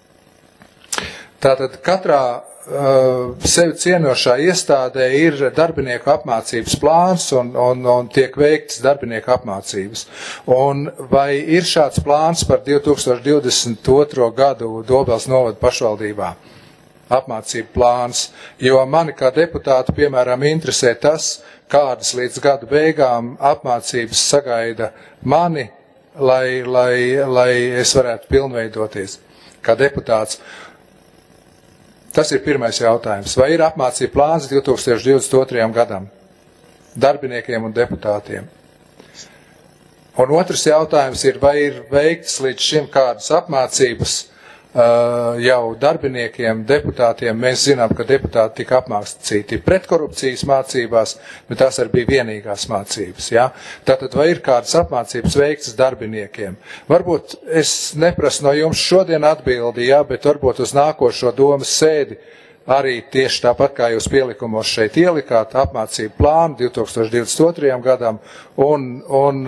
S8: tātad katrā sevi cienošā iestādē ir darbinieku apmācības plāns un tiek veikts darbinieku apmācības. Un vai ir šāds plāns par 2022. Gadu Dobeles novada pašvaldībā? Apmācību plāns, jo mani kā deputātu, piemēram, interesē tas, kādas līdz gadu beigām apmācības sagaida mani, lai es varētu pilnveidoties kā deputāts. Tas ir pirmais jautājums. Vai ir apmācība plāns 2022. Gadam darbiniekiem un deputātiem? Un otrs jautājums ir, vai ir veikts līdz šim kādas apmācības jau darbiniekiem, deputātiem? Mēs zinām, ka deputāti tika apmācīti pretkorupcijas mācībās, bet tās arī bija vienīgās mācības. Ja? Tātad vai ir kādas apmācības veiktas darbiniekiem? Varbūt es neprasu no jums šodien atbildi, ja? Bet varbūt uz nākošo domas sēdi arī tieši tāpat, kā jūs pielikumos šeit ielikāt, apmācību plānu 2022. Gadam un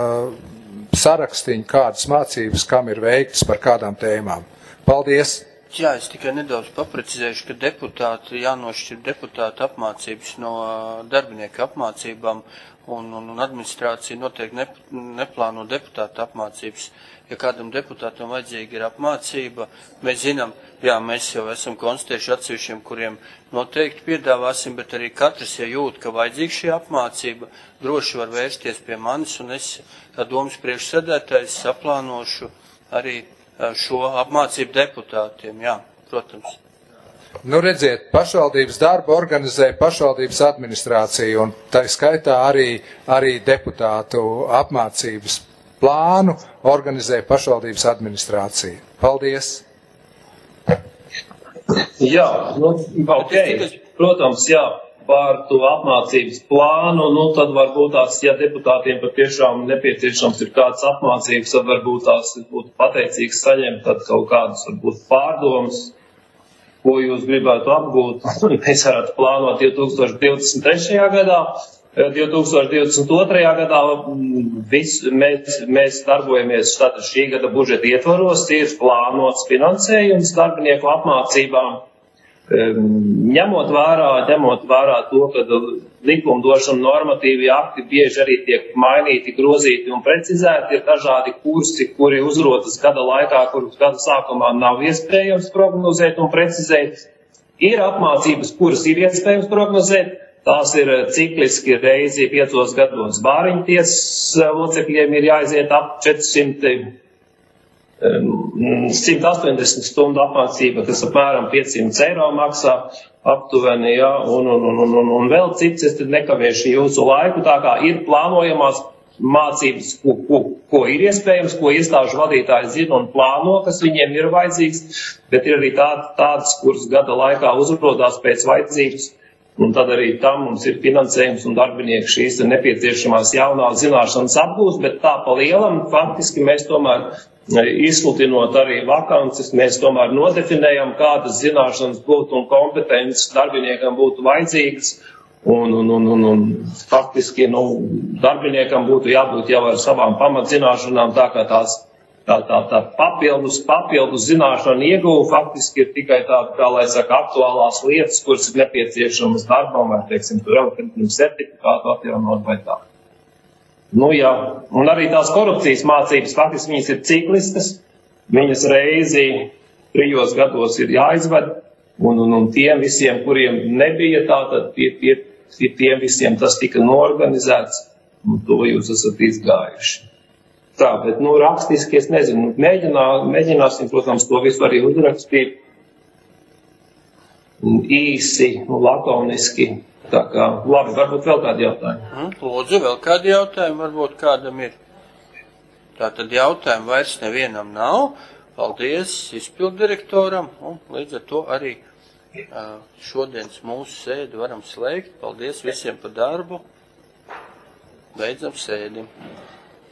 S8: sarakstiņu, kādas mācības, kam ir veiktas par kādām tēmām. Paldies!
S1: Jā, es tikai nedaudz paprecizēšu, ka deputāti jānošķir deputāta apmācības no darbinieku apmācībām, un administrācija noteikti neplāno deputāta apmācības. Ja kādam deputātam vajadzīga ir apmācība, mēs zinām, jā, mēs jau esam konstatējuši atsevišķiem, kuriem noteikti piedāvāsim, bet arī katrs, ja jūt, ka vajadzīga šī apmācība, droši var vērsties pie manis, un es, kā domas priekšsēdētājs, saplānošu arī šo apmācību deputātiem, jā, protams.
S8: Nu, redziet, pašvaldības darbu organizē pašvaldības administrācija, un tā skaitā arī deputātu apmācības plānu organizē pašvaldības administrācija. Paldies!
S16: Jā, nu, ok, protams, jā, par to apmācības plānu, nu, tad varbūt tās, ja deputātiem patiešām nepieciešams ir kāds apmācības, tad varbūt tās būtu pateicīgs saņemt tad kaut kādus, varbūt pārdomas, ko jūs gribētu apgūt. Mēs varētu plānot 2023. gadā, 2022. gadā mēs darbojamies tātad šī gada budžeta ietvaros, ir plānots finansējums darbinieku apmācībām. Ņemot vērā to, ka likumdošana normatīvi akti bieži arī tiek mainīti, grozīti un precizēti, ir dažādi kursi, kuri uzrodas gada laikā, kurus gada sākumā nav iespējams prognozēt un precizēt. Ir apmācības, kuras ir iespējams prognozēt, tās ir cikliski reizi 5 gados. Bāriņtiesas locekļiem ir jāiziet ap 180 stundu apmācība, kas apmēram 500 eiro maksā aptuveni, jā, un vēl cits, es tad nekavēšu jūsu laiku, tā kā ir plānojamās mācības, ko ir iespējams, ko iestāžu vadītāji zina un plāno, kas viņiem ir vajadzīgs, bet ir arī tādas, kuras gada laikā uzrodās pēc vajadzības, un tad arī tam mums ir finansējums un darbinieki šīs nepieciešamās jaunās zināšanas apgūst, bet tā pa lielam faktiski mēs tomēr izslutinot arī vakances, mēs tomēr nodefinējam, kādas zināšanas būtu un kompetences darbiniekam būtu vajadzīgas, un faktiski, darbiniekam būtu jābūt jau ar savām pamatzināšanām, tā kā tā papildus zināšana ieguva faktiski ir tikai tāda, kā lai saka, aktuālās lietas, kuras ir nepieciešamas darbam, vai, teiksim, tur elektrības certifikātu atjaunot vai tā. Nu jā, un arī tās korupcijas mācības, faktiski viņas ir cikliskas, viņas reizi 3 gados ir jāizved, un tiem visiem, kuriem nebija tā, tad tiem visiem tas tika norganizēts, un to jūs esat izgājuši. Tā, bet, rakstiski es nezinu, mēģināsim, protams, to visu arī uzrakstīt, īsi, lakoniski. Tā kā, labi, varbūt vēl kādi jautājumi.
S1: Lūdzu, vēl kādi jautājumi, varbūt kādam ir. Tātad jautājumu vairs nevienam nav. Paldies izpilddirektoram, un līdz ar to arī šodienas mūsu sēdi varam slēgt. Paldies visiem par darbu. Beidzam sēdi.